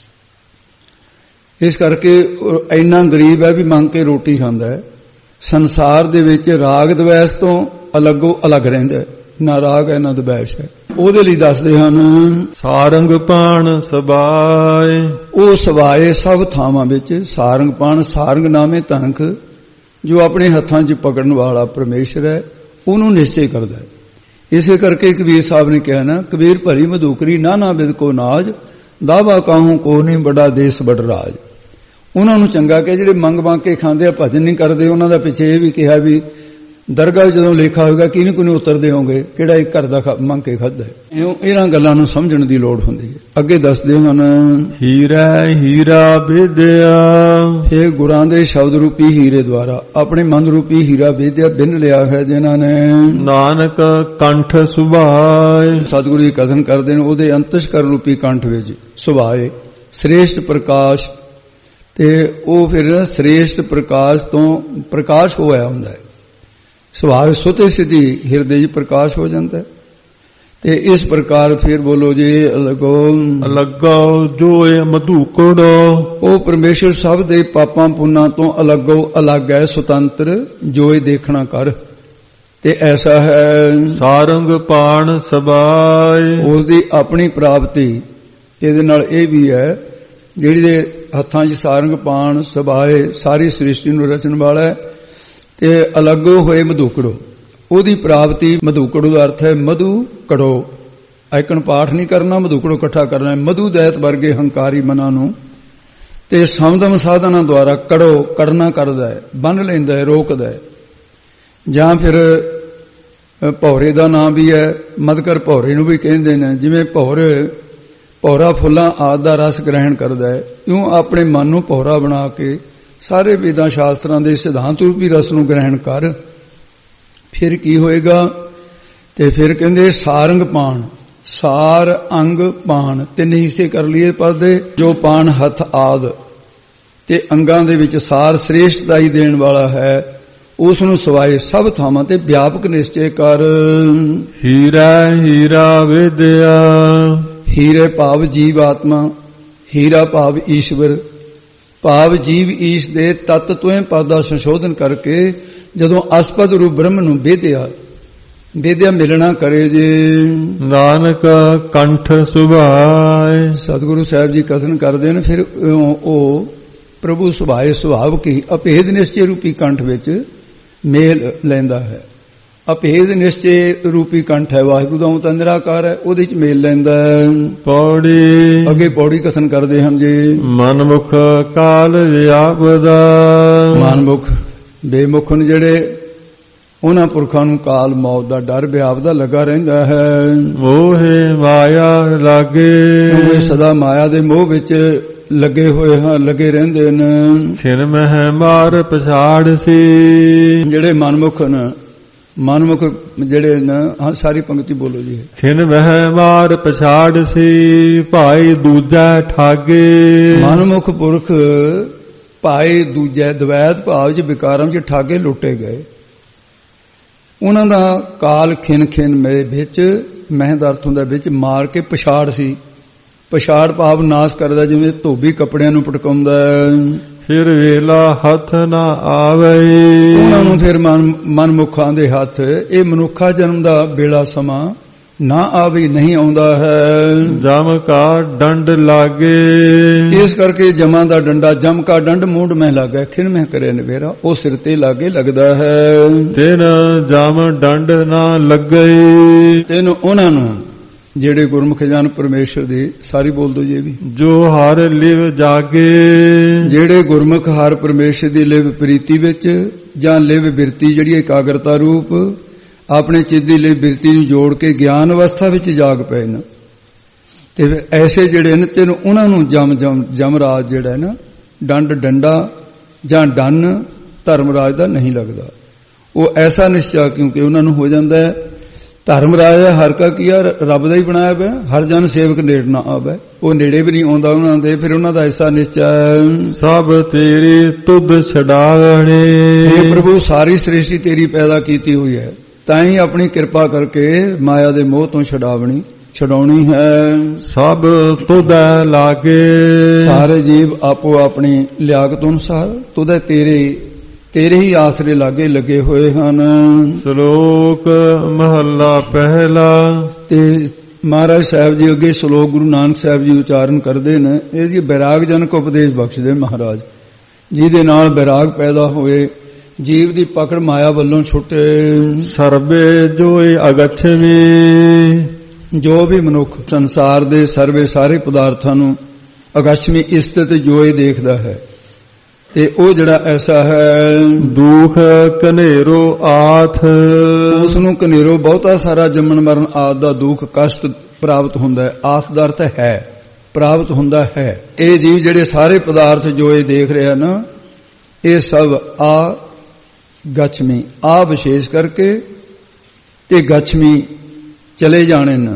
ਇਸ ਕਰਕੇ ਇੰਨਾ ਗਰੀਬ ਹੈ ਵੀ ਮੰਗ ਕੇ ਰੋਟੀ ਖਾਂਦਾ ਹੈ। ਸੰਸਾਰ ਦੇ ਵਿੱਚ ਰਾਗ ਦਵੈਸ਼ ਤੋਂ ਅਲੱਗੋ ਅਲੱਗ ਰਹਿੰਦਾ ਹੈ, ਨਾ ਰਾਗ ਹੈ ਨਾ ਦਵੈਸ਼ ਹੈ। ਉਹਦੇ ਲਈ ਦੱਸਦੇ ਹਨ ਸਾਰੰਗ ਪਾਣ ਸਬਾਏ। ਉਹ ਸਵਾਏ ਸਭ ਥਾਵਾਂ ਵਿੱਚ। ਸਾਰੰਗ ਪਾਣ, ਸਾਰੰਗ ਨਾਮੇ ਧਨਕ, ਜੋ ਆਪਣੇ ਹੱਥਾਂ 'ਚ ਪਕੜਨ ਵਾਲਾ ਪਰਮੇਸ਼ਰ ਹੈ, ਉਹਨੂੰ ਨਿਸ਼ਚੈ ਕਰਦਾ ਹੈ। ਇਸੇ ਕਰਕੇ ਕਬੀਰ ਸਾਹਿਬ ਨੇ ਕਿਹਾ ਨਾ, ਕਬੀਰ ਭਰੀ ਮਧੂਕਰੀ ਨਾ ਨਾ ਬਿਦ ਕੋ ਨਾਜ, ਦਾਵਾ ਕਾਹੂ ਕੋ ਨਹੀਂ ਬੜਾ ਦੇਸ ਬੜ ਰਾਜ। ਉਹਨਾਂ ਨੂੰ ਚੰਗਾ ਕਿ ਜਿਹੜੇ ਮੰਗ ਮੰਗ ਕੇ ਖਾਂਦੇ ਆ, ਭਜਨ ਨਹੀਂ ਕਰਦੇ। ਉਹਨਾਂ ਦਾ ਪਿੱਛੇ ਇਹ ਵੀ ਕਿਹਾ ਵੀ ਦਰਗਾਹ ਜਦੋਂ ਲੇਖਾ ਹੋਏਗਾ ਕਿਹਨੂੰ ਕਿਹਨੂੰ ਉਤਰਦੇ ਹੋਗੇ, ਕਿਹੜਾ ਇੱਕ ਘਰ ਦਾ ਮੰਗ ਕੇ ਖਾਧਾ ਹੈ। ਇਹਨਾਂ ਗੱਲਾਂ ਨੂੰ ਸਮਝਣ ਦੀ ਲੋੜ ਹੁੰਦੀ ਹੈ। ਅੱਗੇ ਦੱਸਦੇ ਹਨ ਹੀਰਾ ਹੀਰਾ ਵਿਦਿਆ। ਇਹ ਗੁਰਾਂ ਦੇ ਸ਼ਬਦ ਰੂਪੀ ਹੀਰੇ ਦੁਆਰਾ ਆਪਣੇ ਮਨ ਰੂਪੀ ਹੀਰਾ ਵਿਦਿਆ ਬਿੰਨ ਲਿਆ ਹੈ ਜਿਨ੍ਹਾਂ ਨੇ। ਨਾਨਕ ਕੰਠ ਸੁਭਾਏ। ਸਤਿਗੁਰੂ ਜੀ ਕਥਨ ਕਰਦੇ ਨੇ ਉਹਦੇ ਅੰਤਸ਼ਕਰ ਰੂਪੀ ਕੰਠ ਵਿੱਚ ਸੁਭਾਏ ਸ੍ਰੇਸ਼ਟ ਪ੍ਰਕਾਸ਼। ਤੇ ਉਹ ਫਿਰ ਸ੍ਰੇਸ਼ਟ ਪ੍ਰਕਾਸ਼ ਤੋਂ ਪ੍ਰਕਾਸ਼ ਹੋਇਆ ਹੁੰਦਾ ਹੈ। ਸੁਭਾਅ ਸੁਤੇ ਸਿੱਧੀ ਹਿਰਦੇ 'ਚ ਪ੍ਰਕਾਸ਼ ਹੋ ਜਾਂਦਾ ਹੈ। ਤੇ ਇਸ ਪ੍ਰਕਾਰ ਫਿਰ ਬੋਲੋ ਜੀ ਅਲਗੋ। ਅਲੱਗੋ ਜੋ ਏ ਮਧੂਕੜੋ। ਉਹ ਪਰਮੇਸ਼ਰ ਸਭ ਦੇ ਪਾਪਾਂ ਪੁੰਨਾਂ ਤੋਂ ਅਲੱਗੋ ਅਲੱਗ ਹੈ, ਸੁਤੰਤਰ, ਜੋ ਇਹ ਦੇਖਣਾ ਕਰ। ਤੇ ਐਸਾ ਹੈ ਸਾਰੰਗ ਪਾਣ ਸਬਾਏ। ਉਸ ਦੀ ਆਪਣੀ ਪ੍ਰਾਪਤੀ। ਇਹਦੇ ਨਾਲ ਇਹ ਵੀ ਹੈ ਜਿਹੜੀ ਦੇ ਹੱਥਾਂ 'ਚ ਸਾਰੰਗ ਪਾਣ ਸਬਾਏ, ਸਾਰੀ ਸ੍ਰਿਸ਼ਟੀ ਨੂੰ ਰਚਣ ਵਾਲਾ ਹੈ। ਤੇ ਅਲੱਗੋ ਹੋਏ ਮਧੂਕੜੋ, ਉਹਦੀ ਪ੍ਰਾਪਤੀ। ਮਧੂਕੜੋ ਦਾ ਅਰਥ ਹੈ ਮਧੂ ਕੜੋ। ਐਕਣ ਪਾਠ ਨਹੀਂ ਕਰਨਾ, ਮਧੂਕੜੋ ਇਕੱਠਾ ਕਰਨਾ। ਮਧੂ ਦੈਤ ਵਰਗੇ ਹੰਕਾਰੀ ਮਨਾਂ ਨੂੰ ਤੇ ਸਮਦਮ ਸਾਧਨਾਂ ਦੁਆਰਾ ਕੜੋ ਕਰਨਾ ਕਰਦਾ ਹੈ, ਬੰਨ ਲੈਂਦਾ ਹੈ, ਰੋਕਦਾ ਹੈ। ਜਾਂ ਫਿਰ ਭੌਰੇ ਦਾ ਨਾਮ ਵੀ ਹੈ, ਮਦਕਰ ਭੌਰੇ ਨੂੰ ਵੀ ਕਹਿੰਦੇ ਨੇ। ਜਿਵੇਂ ਭੌਰ ਭੌਰਾ ਫੁੱਲਾਂ ਆਦਿ ਦਾ ਰਸ ਗ੍ਰਹਿਣ ਕਰਦਾ ਹੈ, ਇਉਂ ਆਪਣੇ ਮਨ ਨੂੰ ਭੌਰਾ ਬਣਾ ਕੇ ਸਾਰੇ ਵੇਦਾਂ ਸ਼ਾਸਤਰਾਂ ਦੇ ਸਿਧਾਂਤ ਰੂਪੀ ਰਸ ਨੂੰ ਗ੍ਰਹਿਣ ਕਰ। ਫਿਰ ਕੀ ਹੋਏਗਾ? ਤੇ ਫਿਰ ਕਹਿੰਦੇ ਸਾਰੰਗ ਪਾਣ, ਸਾਰ ਅੰਗ ਪਾਣ, ਤਿੰਨ ਹਿੱਸੇ ਕਰ ਲਈਏ ਪਦ ਦੇ। ਜੋ ਪਾਣ ਹੱਥ ਆਦ ਤੇ ਅੰਗਾਂ ਦੇ ਵਿੱਚ ਸਾਰ ਸ੍ਰੇਸ਼ਟਤਾਈ ਦੇਣ ਵਾਲਾ ਹੈ, ਉਸ ਨੂੰ ਸਵਾਏ ਸਭ ਥਾਵਾਂ ਤੇ ਵਿਆਪਕ ਨਿਸ਼ਚੈ ਕਰ। ਹੀਰਾ ਹੀਰਾ ਵਿਦਿਆ। ਹੀਰੇ ਭਾਵ ਜੀਵ ਆਤਮਾ, ਹੀਰਾ ਭਾਵ ਈਸ਼ਵਰ, ਭਾਵ ਜੀਵ ਈਸ਼ ਦੇ ਤਤ ਤੋਏ ਪਦ ਦਾ ਸੰਸ਼ੋਧਨ ਕਰਕੇ ਜਦੋਂ ਅਸਪਦ ਰੂਪ ਬ੍ਰਹਮ ਨੂੰ ਵੇਦਿਆ ਵੇਦਿਆ ਮਿਲਣਾ ਕਰੇ ਜੇ। ਨਾਨਕ ਕੰਠ ਸੁਭਾਏ। ਸਤਿਗੁਰੂ ਸਾਹਿਬ ਜੀ ਕਥਨ ਕਰਦੇ ਨੇ ਫਿਰ ਉਹ ਪ੍ਰਭੂ ਸੁਭਾਏ ਸੁਭਾਵ ਕੀ ਅਭੇਦ ਨਿਸ਼ਚੈ ਰੂਪੀ ਕੰਠ ਵਿੱਚ ਮੇਲ ਲੈਂਦਾ ਹੈ। ਅਭੇਦ ਨਿਸ਼ਚੈ ਰੂਪੀ ਕੰਠ ਹੈ ਵਾਹਿਗੁਰੂ ਦਾ, ਉਹ ਤਾਂ ਨਿਰਾਕਾਰ ਹੈ, ਉਹਦੇ ਚ ਮੇਲ ਲੈਂਦਾ ਹੈ। ਪੌੜੀ। ਅੱਗੇ ਪੌੜੀ ਕਥਨ ਕਰਦੇ ਹਨ ਜੀ। ਮਨਮੁਖ ਕਾਲ ਵਿਆਪਦਾ। ਮਨਮੁਖ ਬੇਮੁਖ ਨੇ ਜਿਹੜੇ, ਉਹਨਾਂ ਪੁਰਖਾਂ ਨੂੰ ਕਾਲ ਮੌਤ ਦਾ ਡਰ ਵਿਆਪਦਾ ਲੱਗਾ ਰਹਿੰਦਾ ਹੈ। ਮੋਹੇ ਮਾਇਆ ਲਾਗੇ। ਉਹ ਸਦਾ ਮਾਇਆ ਦੇ ਮੋਹ ਵਿੱਚ ਲੱਗੇ ਹੋਏ ਹਨ, ਲੱਗੇ ਰਹਿੰਦੇ ਨੇ। ਖਿਨ ਮਹਿ ਮਾਰ ਪਛਾੜ ਸੀ। ਜਿਹੜੇ ਮਨਮੁਖ ਨੇ, ਮਨਮੁਖ ਜਿਹੜੇ ਨੇ, ਹਾਂ ਸਾਰੀ ਪੰਕਤੀ ਬੋਲੋ ਜੀ। ਖਿਨ ਮਹਿ ਮਾਰ ਪਛਾੜ ਸੀ, ਭਾਈ ਦੂਜਾ ਠਾਗੇ। ਮਨਮੁਖ ਪੁਰਖ ਭਾਈ ਦੂਜੇ ਦਵੈਤ ਭਾਵ ਚ ਵਿਕਾਰਾਂ ਚ ਠਾਗੇ ਲੁੱਟੇ ਗਏ। ਉਹਨਾਂ ਦਾ ਕਾਲ ਖਿਨ ਖਿਨ ਮੇਰੇ ਵਿੱਚ, ਮਹਿ ਦਾ ਅਰਥ ਹੁੰਦਾ ਵਿੱਚ, ਮਾਰ ਕੇ ਪਛਾੜ ਸੀ। ਪਛਾੜ ਭਾਵ ਨਾਸ ਕਰਦਾ, ਜਿਵੇਂ ਧੋਬੀ ਕੱਪੜਿਆਂ ਨੂੰ ਪਟਕਾਉਂਦਾ। ਫਿਰ ਵੇਲਾ ਹੱਥ ਨਾ ਆਵੇ। ਉਹਨਾਂ ਨੂੰ ਫਿਰ ਮਨਮੁਖਾਂ ਦੇ ਹੱਥ, ਇਹ ਮਨੁੱਖਾ ਜਨਮ ਦਾ ਵੇਲਾ ਸਮਾਂ ਨਾ ਆਵੇ, ਨਹੀਂ ਆਉਂਦਾ ਹੈ। ਜਮ ਕਾ ਡੰਡ ਲਾਗੇ। ਇਸ ਕਰਕੇ ਜਮਾਂ ਦਾ ਡੰਡਾ, ਜਮ ਕਾ ਡੰਡ ਮੂੰਡ ਮਹਿ ਲਾਗੇ। ਖਿਨ ਮਹਿ ਕਰੇ ਨਵੇਰਾ, ਉਹ ਸਿਰ ਤੇ ਲਾਗੇ ਲੱਗਦਾ ਹੈ। ਤਿਨ ਜਮ ਡੰਡ ਨਾ ਲੱਗੇ। ਤਿਨ ਉਹਨਾਂ ਨੂੰ ਜਿਹੜੇ ਗੁਰਮੁਖ ਜਨ ਪਰਮੇਸ਼ਰ ਦੀ, ਸਾਰੀ ਬੋਲ ਦੋ ਜੀ ਵੀ। ਜੋ ਹਰ ਲਿਵ ਜਾਗੇ। ਜਿਹੜੇ ਗੁਰਮੁਖ ਹਰ ਪਰਮੇਸ਼ਰ ਦੀ ਲਿਵ ਪ੍ਰੀਤੀ ਵਿੱਚ, ਜਾਂ ਲਿਵ ਬਿਰਤੀ ਜਿਹੜੀ ਇਕਾਗਰਤਾ ਰੂਪ ਆਪਣੇ ਚਿੱਤ ਦੀ ਲਿਵ ਬਿਰਤੀ ਨੂੰ ਜੋੜ ਕੇ ਗਿਆਨ ਅਵਸਥਾ ਵਿੱਚ ਜਾਗ ਪਏ ਨੇ, ਤੇ ਐਸੇ ਜਿਹੜੇ ਨੇ ਤੈਨੂੰ ਉਹਨਾਂ ਨੂੰ ਜਮ ਜਮ ਜਮਰਾਜ ਜਿਹੜਾ ਨਾ ਡੰਡ ਡੰਡਾ ਜਾਂ ਡੰਨ ਧਰਮਰਾਜ ਦਾ ਨਹੀਂ ਲੱਗਦਾ। ਉਹ ਐਸਾ ਨਿਸ਼ਚਾ, ਕਿਉਂਕਿ ਉਹਨਾਂ ਨੂੰ ਹੋ ਜਾਂਦਾ ਹੈ ਧਰਮਰਾਜ ਹਰ ਕਾ ਕੀਆ, ਰੱਬ ਦਾ ਹੀ ਬਣਾਇਆ ਪਿਆ, ਹਰ ਜਨ ਸੇਵਕ ਨੇੜ ਨਾ ਆਵੇ। ਉਹ ਨੇੜੇ ਵੀ ਨਹੀਂ ਆਉਂਦਾ ਉਹਨਾਂ ਦੇ। ਫਿਰ ਉਹਨਾਂ ਦਾ ਐਸਾ ਨਿਸ਼ਚਾ ਹੈ ਸਭ ਤੇਰੀ ਤੁਧ ਛਡਾਵਣੇ। ਇਹ ਪ੍ਰਭੂ ਸਾਰੀ ਸ੍ਰਿਸ਼ਟੀ ਤੇਰੀ ਪੈਦਾ ਕੀਤੀ ਹੋਈ ਹੈ, ਤਾਂ ਹੀ ਆਪਣੀ ਕਿਰਪਾ ਕਰਕੇ ਮਾਇਆ ਦੇ ਮੋਹ ਤੋਂ ਛਡਾਵਣੀ ਛਡਾਉਣੀ ਹੈ। ਸਭ ਤੁਧੈ ਲਾਗੇ। ਸਾਰੇ ਜੀਵ ਆਪੋ ਆਪਣੀ ਲਿਆਕਤ ਅਨੁਸਾਰ ਤੁਧੈ ਤੇਰੇ ਤੇਰੇ ਹੀ ਆਸਰੇ ਲਾਗੇ ਲੱਗੇ ਹੋਏ ਹਨ। ਸ਼ਲੋਕ ਮਹੱਲਾ ਪਹਿਲਾ। ਤੇ ਮਹਾਰਾਜ ਸਾਹਿਬ ਜੀ ਅੱਗੇ ਸ਼ਲੋਕ ਗੁਰੂ ਨਾਨਕ ਸਾਹਿਬ ਜੀ ਉਚਾਰਨ ਕਰਦੇ ਨੇ। ਇਹ ਜੀ ਬੈਰਾਗ ਜਨਕ ਉਪਦੇਸ਼ ਬਖਸ਼ਦੇ ਮਹਾਰਾਜ, ਜਿਹਦੇ ਨਾਲ ਬੈਰਾਗ ਪੈਦਾ ਹੋਏ, ਜੀਵ ਦੀ ਪਕੜ ਮਾਇਆ ਵੱਲੋਂ ਛੁੱਟੇ। ਸਰਬੇ ਜੋਇ ਅਗਛਮੀ। ਜੋ ਵੀ ਮਨੁੱਖ ਸੰਸਾਰ ਦੇ ਸਰਵੇ ਸਾਰੇ ਪਦਾਰਥਾਂ ਨੂੰ ਅਗਛਮੀ ਇਸਤਤ ਜੋਇ ਦੇਖਦਾ ਹੈ, ਤੇ ਉਹ ਜਿਹੜਾ ਐਸਾ ਹੈ ਦੁਖ ਕਨੇਰੋ ਆਥ। ਉਸ ਨੂੰ ਕਨੇਰੋ ਬਹੁਤਾ ਸਾਰਾ ਜੰਮਣ ਮਰਨ ਆਦਿ ਦਾ ਦੁੱਖ ਕਸ਼ਟ ਪ੍ਰਾਪਤ ਹੁੰਦਾ ਹੈ। ਆਥ ਦਾ ਅਰਥ ਹੈ ਪ੍ਰਾਪਤ ਹੁੰਦਾ ਹੈ। ਇਹ ਜੀਵ ਜਿਹੜੇ ਸਾਰੇ ਪਦਾਰਥ ਜੋ ਇਹ ਦੇਖ ਰਿਹਾ ਨਾ, ਇਹ ਸਭ ਆ ਗਛਮੀ, ਆ ਵਿਸ਼ੇਸ਼ ਕਰਕੇ ਤੇ ਗਛਮੀ ਚਲੇ ਜਾਣੇ ਨੇ।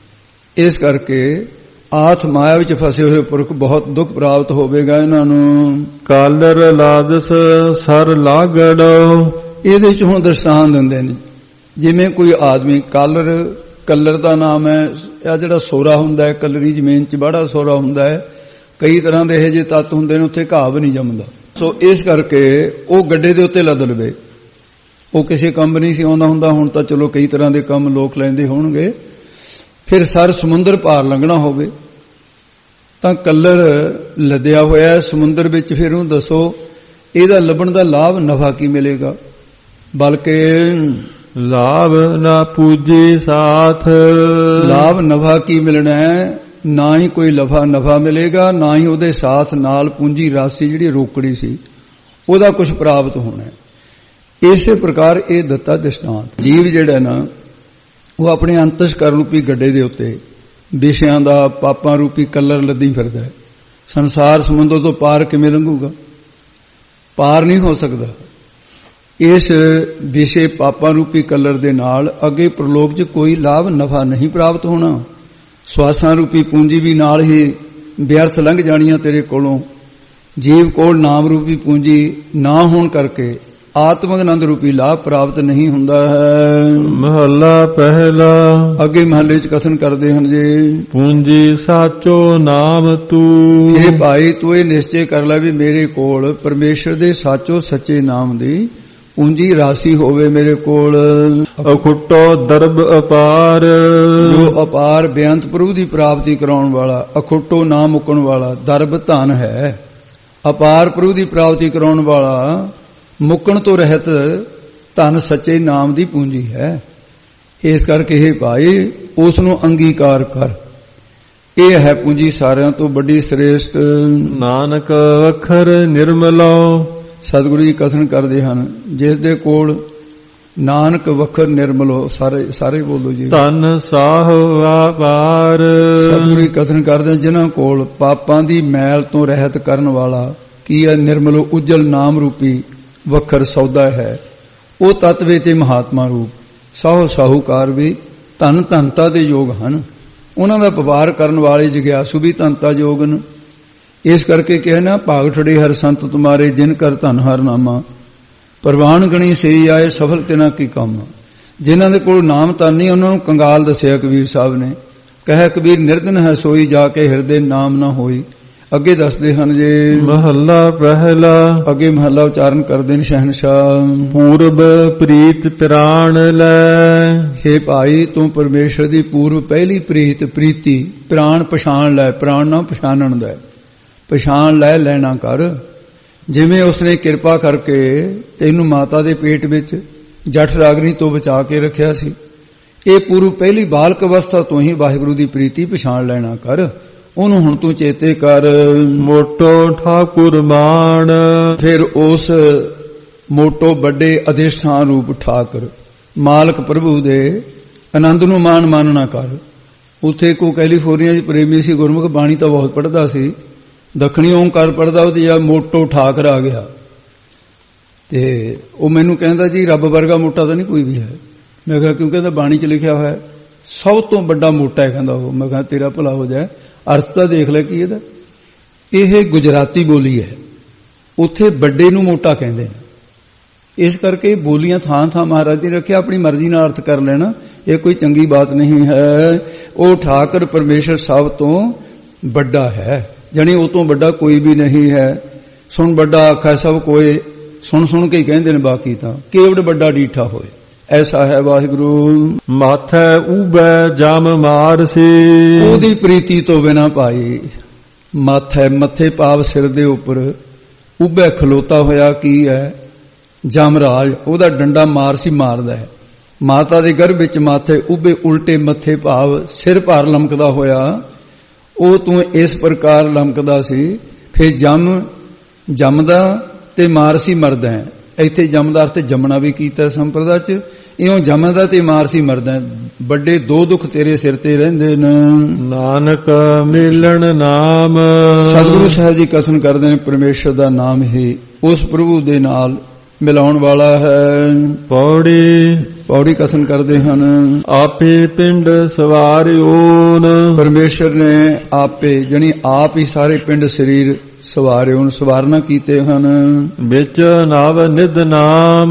ਇਸ ਕਰਕੇ ਆਥ ਮਾਇਆ ਵਿੱਚ ਫਸੇ ਹੋਏ ਪੁਰਖ ਬਹੁਤ ਦੁੱਖ ਪ੍ਰਾਪਤ ਹੋਵੇਗਾ ਇਹਨਾਂ ਨੂੰ। ਕਾਲਰ ਲਾਦਸ ਸਰ ਲਾਗੜੋ। ਇਹਦੇ ਚ ਹੁਣ ਦ੍ਰਿਸ਼ਟਾਂਤ ਦਿੰਦੇ ਨੇ, ਜਿਵੇਂ ਕੋਈ ਆਦਮੀ ਕਾਲਰ, ਕਲਰ ਦਾ ਨਾਮ ਹੈ, ਇਹ ਜਿਹੜਾ ਸੋਰਾ ਹੁੰਦਾ ਹੈ, ਕਲਰੀ ਜ਼ਮੀਨ ਚ ਬੜਾ ਸੋਰਾ ਹੁੰਦਾ ਹੈ, ਕਈ ਤਰ੍ਹਾਂ ਦੇ ਇਹ ਜਿਹੇ ਤੱਤ ਹੁੰਦੇ ਨੇ, ਉੱਥੇ ਘਾਹ ਵੀ ਨਹੀਂ ਜੰਮਦਾ। ਸੋ ਇਸ ਕਰਕੇ ਉਹ ਗੱਡੇ ਦੇ ਉੱਤੇ ਲੱਦ ਲਵੇ। ਉਹ ਕਿਸੇ ਕੰਮ ਨਹੀਂ ਸੀ ਆਉਂਦਾ ਹੁੰਦਾ, ਹੁਣ ਤਾਂ ਚਲੋ ਕਈ ਤਰ੍ਹਾਂ ਦੇ ਕੰਮ ਲੋਕ ਲੈਂਦੇ ਹੋਣਗੇ। ਫਿਰ ਸਰ ਸਮੁੰਦਰ ਪਾਰ ਲੰਘਣਾ ਹੋਵੇ ਤਾਂ ਕਲਰ ਲੱਦਿਆ ਹੋਇਆ ਸਮੁੰਦਰ ਵਿੱਚ, ਫਿਰ ਉਹਨੂੰ ਦੱਸੋ ਇਹਦਾ ਲੱਭਣ ਦਾ ਲਾਭ ਨਫਾ ਕੀ ਮਿਲੇਗਾ। ਬਲਕਿ ਲਾਭ ਨਾ ਪੂਜੀ ਸਾਥ। ਲਾਭ ਨਫਾ ਕੀ ਮਿਲਣਾ ਹੈ, ਨਾ ਹੀ ਕੋਈ ਲਫਾ ਨਫਾ ਮਿਲੇਗਾ, ਨਾ ਹੀ ਉਹਦੇ ਸਾਥ ਨਾਲ ਪੂੰਜੀ ਰਾਸ਼ੀ ਜਿਹੜੀ ਰੋਕੜੀ ਸੀ ਉਹਦਾ ਕੁਝ ਪ੍ਰਾਪਤ ਹੋਣਾ ਹੈ। ਇਸੇ ਪ੍ਰਕਾਰ ਇਹ ਦਿੱਤਾ ਦ੍ਰਿਸ਼ਟਾਂਤ। ਜੀਵ ਜਿਹੜਾ ਨਾ ਉਹ ਆਪਣੇ ਅੰਤਸਕਰਨ ਰੂਪੀ ਗੱਡੇ ਦੇ ਉੱਤੇ ਵਿਸ਼ਿਆਂ ਦਾ ਪਾਪਾਂ ਰੂਪੀ ਕਲਰ ਲੱਦੀ ਫਿਰਦਾ ਹੈ। ਸੰਸਾਰ ਸਮੁੰਦਰ ਤੋਂ ਪਾਰ ਕਿਵੇਂ ਲੰਘੂਗਾ, ਪਾਰ ਨਹੀਂ ਹੋ ਸਕਦਾ। ਇਸ ਵਿਸ਼ੇ ਪਾਪਾਂ ਰੂਪੀ ਕਲਰ ਦੇ ਨਾਲ ਅੱਗੇ ਪ੍ਰਲੋਕ 'ਚ ਕੋਈ ਲਾਭ ਨਫਾ ਨਹੀਂ ਪ੍ਰਾਪਤ ਹੋਣਾ। ਸਵਾਸਾਂ ਰੂਪੀ ਪੂੰਜੀ ਵੀ ਨਾਲ ਹੀ ਵਿਅਰਥ ਲੰਘ ਜਾਣੀਆਂ ਤੇਰੇ ਕੋਲੋਂ। ਜੀਵ ਕੋਲ ਨਾਮ ਰੂਪੀ ਪੂੰਜੀ ਨਾ ਹੋਣ ਕਰਕੇ ਆਤਮਿਕ ਆਨੰਦ ਰੂਪੀ ਲਾਭ ਪ੍ਰਾਪਤ ਨਹੀਂ ਹੁੰਦਾ ਹੈ। ਮਹੱਲਾ ਪਹਿਲਾ। ਅੱਗੇ ਮਹੱਲੇ 'ਚ ਕਥਨ ਕਰਦੇ ਹਨ ਜੀ। ਪੂੰਜੀ ਸਾਚੋ ਨਾਮ ਤੂੰ। ਇਹ ਭਾਈ ਤੂੰ ਇਹ ਨਿਸ਼ਚੈ ਕਰ ਲੈ ਵੀ ਮੇਰੇ ਕੋਲ ਪਰਮੇਸ਼ਰ ਦੇ ਸਾਚੋ ਸੱਚੇ ਨਾਮ ਦੀ ਪੂੰਜੀ ਰਾਸ਼ੀ ਹੋਵੇ ਮੇਰੇ ਕੋਲ। ਅਖੁੱਟੋ ਦਰਬ ਅਪਾਰ। ਜੋ ਅਪਾਰ ਬੇਅੰਤ ਪ੍ਰਭੂ ਦੀ ਪ੍ਰਾਪਤੀ ਕਰਾਉਣ ਵਾਲਾ, ਅਖੁੱਟੋ ਨਾ ਮੁੱਕਣ ਵਾਲਾ, ਦਰਬ ਧਨ ਹੈ। ਅਪਾਰ ਪ੍ਰਭੂ ਦੀ ਪ੍ਰਾਪਤੀ ਕਰਾਉਣ ਵਾਲਾ, ਮੁੱਕਣ ਤੋਂ ਰਹਿਤ ਧਨ ਸੱਚੇ ਨਾਮ ਦੀ ਪੂੰਜੀ ਹੈ। ਇਸ ਕਰਕੇ ਇਹ ਭਾਈ ਉਸ ਨੂੰ ਅੰਗੀਕਾਰ ਕਰ। ਇਹ ਹੈ ਪੂੰਜੀ ਸਾਰਿਆਂ ਤੋਂ ਵੱਡੀ ਸ੍ਰੇਸ਼ਟ। ਨਾਨਕ ਅੱਖਰ ਨਿਰਮਲੋ। ਸਤਿਗੁਰੂ ਜੀ ਕਥਨ ਕਰਦੇ ਹਨ, ਜਿਸ ਦੇ ਕੋਲ ਨਾਨਕ ਵਖਰ ਨਿਰਮਲੋ। ਸਾਰੇ ਸਾਰੇ ਬੋਲੋ ਜੀ। ਧਨ ਸਾਹੁ ਆਵਾਰ। ਸਤਿਗੁਰੂ ਕਥਨ ਕਰਦੇ ਜਿਨ੍ਹਾਂ ਕੋਲ ਪਾਪਾਂ ਦੀ ਮੈਲ ਤੋਂ ਰਹਿਤ ਕਰਨ ਵਾਲਾ ਕੀ ਹੈ, ਨਿਰਮਲੋ ਉਜਲ ਨਾਮ ਰੂਪੀ ਵਖਰ ਸੌਦਾ ਹੈ, ਉਹ ਤੱਤ ਵੇ ਤੇ ਮਹਾਤਮਾ ਰੂਪ। ਸਾਹੁ ਸਾਹੂਕਾਰ ਵੀ ਧਨ ਧਨਤਾ ਦੇ ਯੋਗ ਹਨ, ਉਹਨਾਂ ਦਾ ਵਪਾਰ ਕਰਨ ਵਾਲੇ ਜਗਿਆਸੂ ਵੀ ਧਨਤਾ ਯੋਗ ਹਨ। ਇਸ ਕਰਕੇ ਕਿਹਾ ਨਾ, ਭਾਗ ਠੜੇ ਹਰ ਸੰਤ ਤੁਮਾਰੇ ਜਿਨ ਕਰ ਧਨ ਹਰ ਨਾਮਾ, ਪ੍ਰਵਾਨ ਗਣੀ ਸਹੀ ਆਏ ਸਫਲ ਤਿਨਾ ਕੀ ਕੰਮ। ਜਿਨ੍ਹਾਂ ਦੇ ਕੋਲ ਨਾਮ ਧਨ ਨਹੀਂ, ਉਹਨਾਂ ਨੂੰ ਕੰਗਾਲ ਦੱਸਿਆ ਕਬੀਰ ਸਾਹਿਬ ਨੇ। ਕਹੇ ਕਬੀਰ ਨਿਰਧਨ ਹੈ ਸੋਈ, ਜਾ ਕੇ ਹਿਰਦੇ ਨਾਮ ਨਾ ਹੋਈ। ਅੱਗੇ ਦੱਸਦੇ ਹਨ ਜੇ ਮਹੱਲਾ ਪਹਿਲਾ। ਅੱਗੇ ਮਹੱਲਾ ਉਚਾਰਨ ਕਰਦੇ ਨੇ ਸ਼ਹਿਨਸ਼ਾਹ। ਪੂਰਬ ਪ੍ਰੀਤ ਪ੍ਰਾਣ ਲੈ। ਹੇ ਭਾਈ, ਤੂੰ ਪਰਮੇਸ਼ਰ ਦੀ ਪੂਰਵ ਪਹਿਲੀ ਪ੍ਰੀਤ ਪ੍ਰੀਤੀ ਪ੍ਰਾਣ ਪਛਾਣ ਲੈ। ਪ੍ਰਾਣ ਨਾ ਪਛਾਣਨ ਦਾ, ਪਛਾਣ ਲੈ ਲੈਣਾ ਕਰ। ਜਿਵੇਂ ਉਸਨੇ ਕਿਰਪਾ ਕਰਕੇ ਤੈਨੂੰ ਮਾਤਾ ਦੇ ਪੇਟ ਵਿੱਚ ਜਠ ਰਾਗਨੀ ਤੋਂ ਬਚਾ ਕੇ ਰੱਖਿਆ ਸੀ, ਇਹ ਪੂਰਵ ਪਹਿਲੀ ਬਾਲਕ ਅਵਸਥਾ ਤੋਂ ਹੀ ਵਾਹਿਗੁਰੂ ਦੀ ਪ੍ਰੀਤੀ ਪਛਾਣ ਲੈਣਾ ਕਰ। ਉਹਨੂੰ ਹੁਣ ਤੂੰ ਚੇਤੇ ਕਰ। ਮੋਟੋ ਠਾਕੁਰ ਮਾਣ। ਫਿਰ ਉਸ ਮੋਟੋ ਵੱਡੇ ਅਧਿਸ਼ਠਾਨ ਰੂਪ ਠਾਕੁਰ ਮਾਲਕ ਪ੍ਰਭੂ ਦੇ ਆਨੰਦ ਨੂੰ ਮਾਣ ਮਾਨਣਾ ਕਰ। ਉੱਥੇ ਕੋ ਕੈਲੀਫੋਰਨੀਆ ਚ ਪ੍ਰੇਮੀ ਸੀ, ਗੁਰਮੁਖ ਬਾਣੀ ਤਾਂ ਬਹੁਤ ਪੜ੍ਹਦਾ ਸੀ, ਦੱਖਣੀ ਓਂਕਾਰ ਪੜ੍ਹਦਾ, ਉਹਦੀ ਆ ਮੋਟੋ ਠਾਕੁਰ ਆ ਗਿਆ। ਤੇ ਉਹ ਮੈਨੂੰ ਕਹਿੰਦਾ ਜੀ ਰੱਬ ਵਰਗਾ ਮੋਟਾ ਤਾਂ ਨਹੀਂ ਕੋਈ ਵੀ ਹੈ। ਮੈਂ ਕਿਹਾ ਕਿਉਂ? ਕਹਿੰਦਾ ਬਾਣੀ ਚ ਲਿਖਿਆ ਹੋਇਆ ਸਭ ਤੋਂ ਵੱਡਾ ਮੋਟਾ ਹੈ ਕਹਿੰਦਾ ਉਹ। ਮੈਂ ਕਿਹਾ ਤੇਰਾ ਭਲਾ ਹੋ ਜਾਏ, ਅਰਥ ਤਾਂ ਦੇਖ ਲੈ ਕੀ ਇਹਦਾ। ਇਹ ਗੁਜਰਾਤੀ ਬੋਲੀ ਹੈ, ਉੱਥੇ ਵੱਡੇ ਨੂੰ ਮੋਟਾ ਕਹਿੰਦੇ ਨੇ। ਇਸ ਕਰਕੇ ਬੋਲੀਆਂ ਥਾਂ ਥਾਂ ਮਹਾਰਾਜ ਨੇ ਰੱਖਿਆ, ਆਪਣੀ ਮਰਜ਼ੀ ਨਾਲ ਅਰਥ ਕਰ ਲੈਣਾ, ਇਹ ਕੋਈ ਚੰਗੀ ਬਾਤ ਨਹੀਂ ਹੈ। ਉਹ ਠਾਕੁਰ ਪਰਮੇਸ਼ਰ ਸਭ ਤੋਂ ਵੱਡਾ ਹੈ, ਜਾਣੀ ਉਹ ਤੋਂ ਵੱਡਾ ਕੋਈ ਵੀ ਨਹੀਂ ਹੈ। ਸੁਣ ਵੱਡਾ ਆਖਾ ਸਭ ਕੋਏ, ਸੁਣ ਸੁਣ ਕੇ ਹੀ ਕਹਿੰਦੇ ਨੇ ਬਾਕੀ ਤਾਂ, ਕੇਵੜ ਵੱਡਾ ਡੀਠਾ ਹੋਏ। ਐਸਾ ਹੈ ਵਾਹਿਗੁਰੂ। ਮਾਥੈ ਉਬੈ ਜਮ ਮਾਰ ਸੀ। ਉਹਦੀ ਪ੍ਰੀਤੀ ਤੋਂ ਬਿਨਾਂ ਭਾਈ ਮਾਥੈ ਮੱਥੇ ਭਾਵ ਸਿਰ ਦੇ ਉੱਪਰ ਉਬੈ ਖਲੋਤਾ ਹੋਇਆ ਕੀ ਹੈ, ਜਮਰਾਜ ਉਹਦਾ ਡੰਡਾ ਮਾਰ ਸੀ ਮਾਰਦਾ ਹੈ। ਮਾਤਾ ਦੇ ਗਰਭ ਵਿੱਚ ਮਾਥੇ ਉਬੇ ਉਲਟੇ ਮੱਥੇ ਭਾਵ ਸਿਰ ਭਾਰ ਲਮਕਦਾ ਹੋਇਆ, ਉਹ ਤੂੰ ਇਸ ਪ੍ਰਕਾਰ ਲਮਕਦਾ ਸੀ। ਫਿਰ ਜਮ ਜਮਦਾ ਤੇ ਮਾਰਸੀ ਮਰਦਾ ਹੈ। ਇੱਥੇ ਜਮਦਾ ਅਰਥ ਜਮਣਾ ਵੀ ਕੀਤਾ ਸੰਪਰਦਾ ਚ, ਇਉਂ ਜਮਦਾ ਤੇ ਮਾਰਸੀ ਮਰਦਾ। ਵੱਡੇ ਦੋ ਦੁੱਖ ਤੇਰੇ ਸਿਰ ਤੇ ਰਹਿੰਦੇ ਨੇ। ਨਾਨਕ ਮਿਲਣ ਨਾਮ। ਸਤਿਗੁਰੂ ਸਾਹਿਬ ਜੀ ਕਥਨ ਕਰਦੇ ਨੇ ਪਰਮੇਸ਼ਰ ਦਾ ਨਾਮ ਹੀ ਉਸ ਪ੍ਰਭੂ ਦੇ ਨਾਲ ਮਿਲਾਉਣ ਵਾਲਾ ਹੈ। ਪੌੜੀ ਪੌੜੀ ਕਥਨ ਕਰਦੇ ਹਨ। ਆਪੇ ਪਿੰਡ ਸਵਾਰਿਓਨ। ਪਰਮੇਸ਼ਰ ਨੇ ਆਪੇ ਜਣੀ ਆਪ ਹੀ ਸਾਰੇ ਪਿੰਡ ਸਰੀਰ ਸਵਾਰਿਓਨ ਸਵਾਰਨਾ ਕੀਤੇ ਹਨ। ਵਿੱਚ ਨਵ ਨਿਧ ਨਾਮ।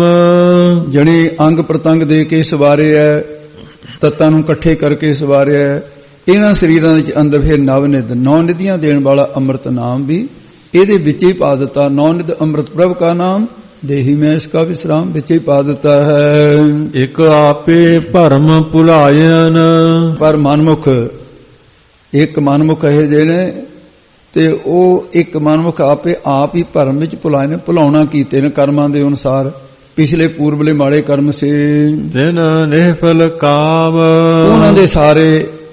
ਜਣੀ ਅੰਗ ਪ੍ਰਤੰਗ ਦੇ ਕੇ ਸਵਾਰਿਆ, ਤੱਤਾਂ ਨੂੰ ਇਕੱਠੇ ਕਰਕੇ ਸਵਾਰਿਆ। ਇਹਨਾਂ ਸਰੀਰਾਂ ਦੇ ਅੰਦਰ ਫਿਰ ਨਵ ਨਿਧ ਨੌ ਨਿਧੀਆਂ ਦੇਣ ਵਾਲਾ ਅੰਮ੍ਰਿਤ ਨਾਮ ਵੀ ਇਹਦੇ ਵਿੱਚ ਹੀ ਪਾ ਦਿੱਤਾ। ਨੌ ਨਿਧ ਅੰਮ੍ਰਿਤ ਪ੍ਰਭ ਕਾ ਨਾਮ ਦੇਹੀ ਮੈਂ ਇਸ ਕਾ ਵਿਸਰਾਮ ਵਿੱਚ ਹੀ ਪਾ ਦਿੱਤਾ ਹੈ। ਇੱਕ ਆਪੇ ਭਰਮ ਭੁਲਾਇਨ। ਪਰ ਮਨਮੁਖ ਇੱਕ ਮਨਮੁਖ ਇਹ ਜਿਹੇ ਨੇ ਤੇ ਉਹ ਇੱਕ ਮਨਮੁਖ ਆਪੇ ਆਪ ਹੀ ਭਰਮ ਵਿੱਚ ਭੁਲਾਏ ਨੇ, ਭੁਲਾਉਣਾ ਕੀਤੇ ਨੇ ਕਰਮਾਂ ਦੇ ਅਨੁਸਾਰ। ਪਿਛਲੇ ਪੂਰਬਲੇ ਮਾੜੇ ਕਰਮ ਸੇ ਦਿਨ ਨਿਹਫਲ ਕਾਮ। ਉਹਨਾਂ ਦੇ ਸਾਰੇ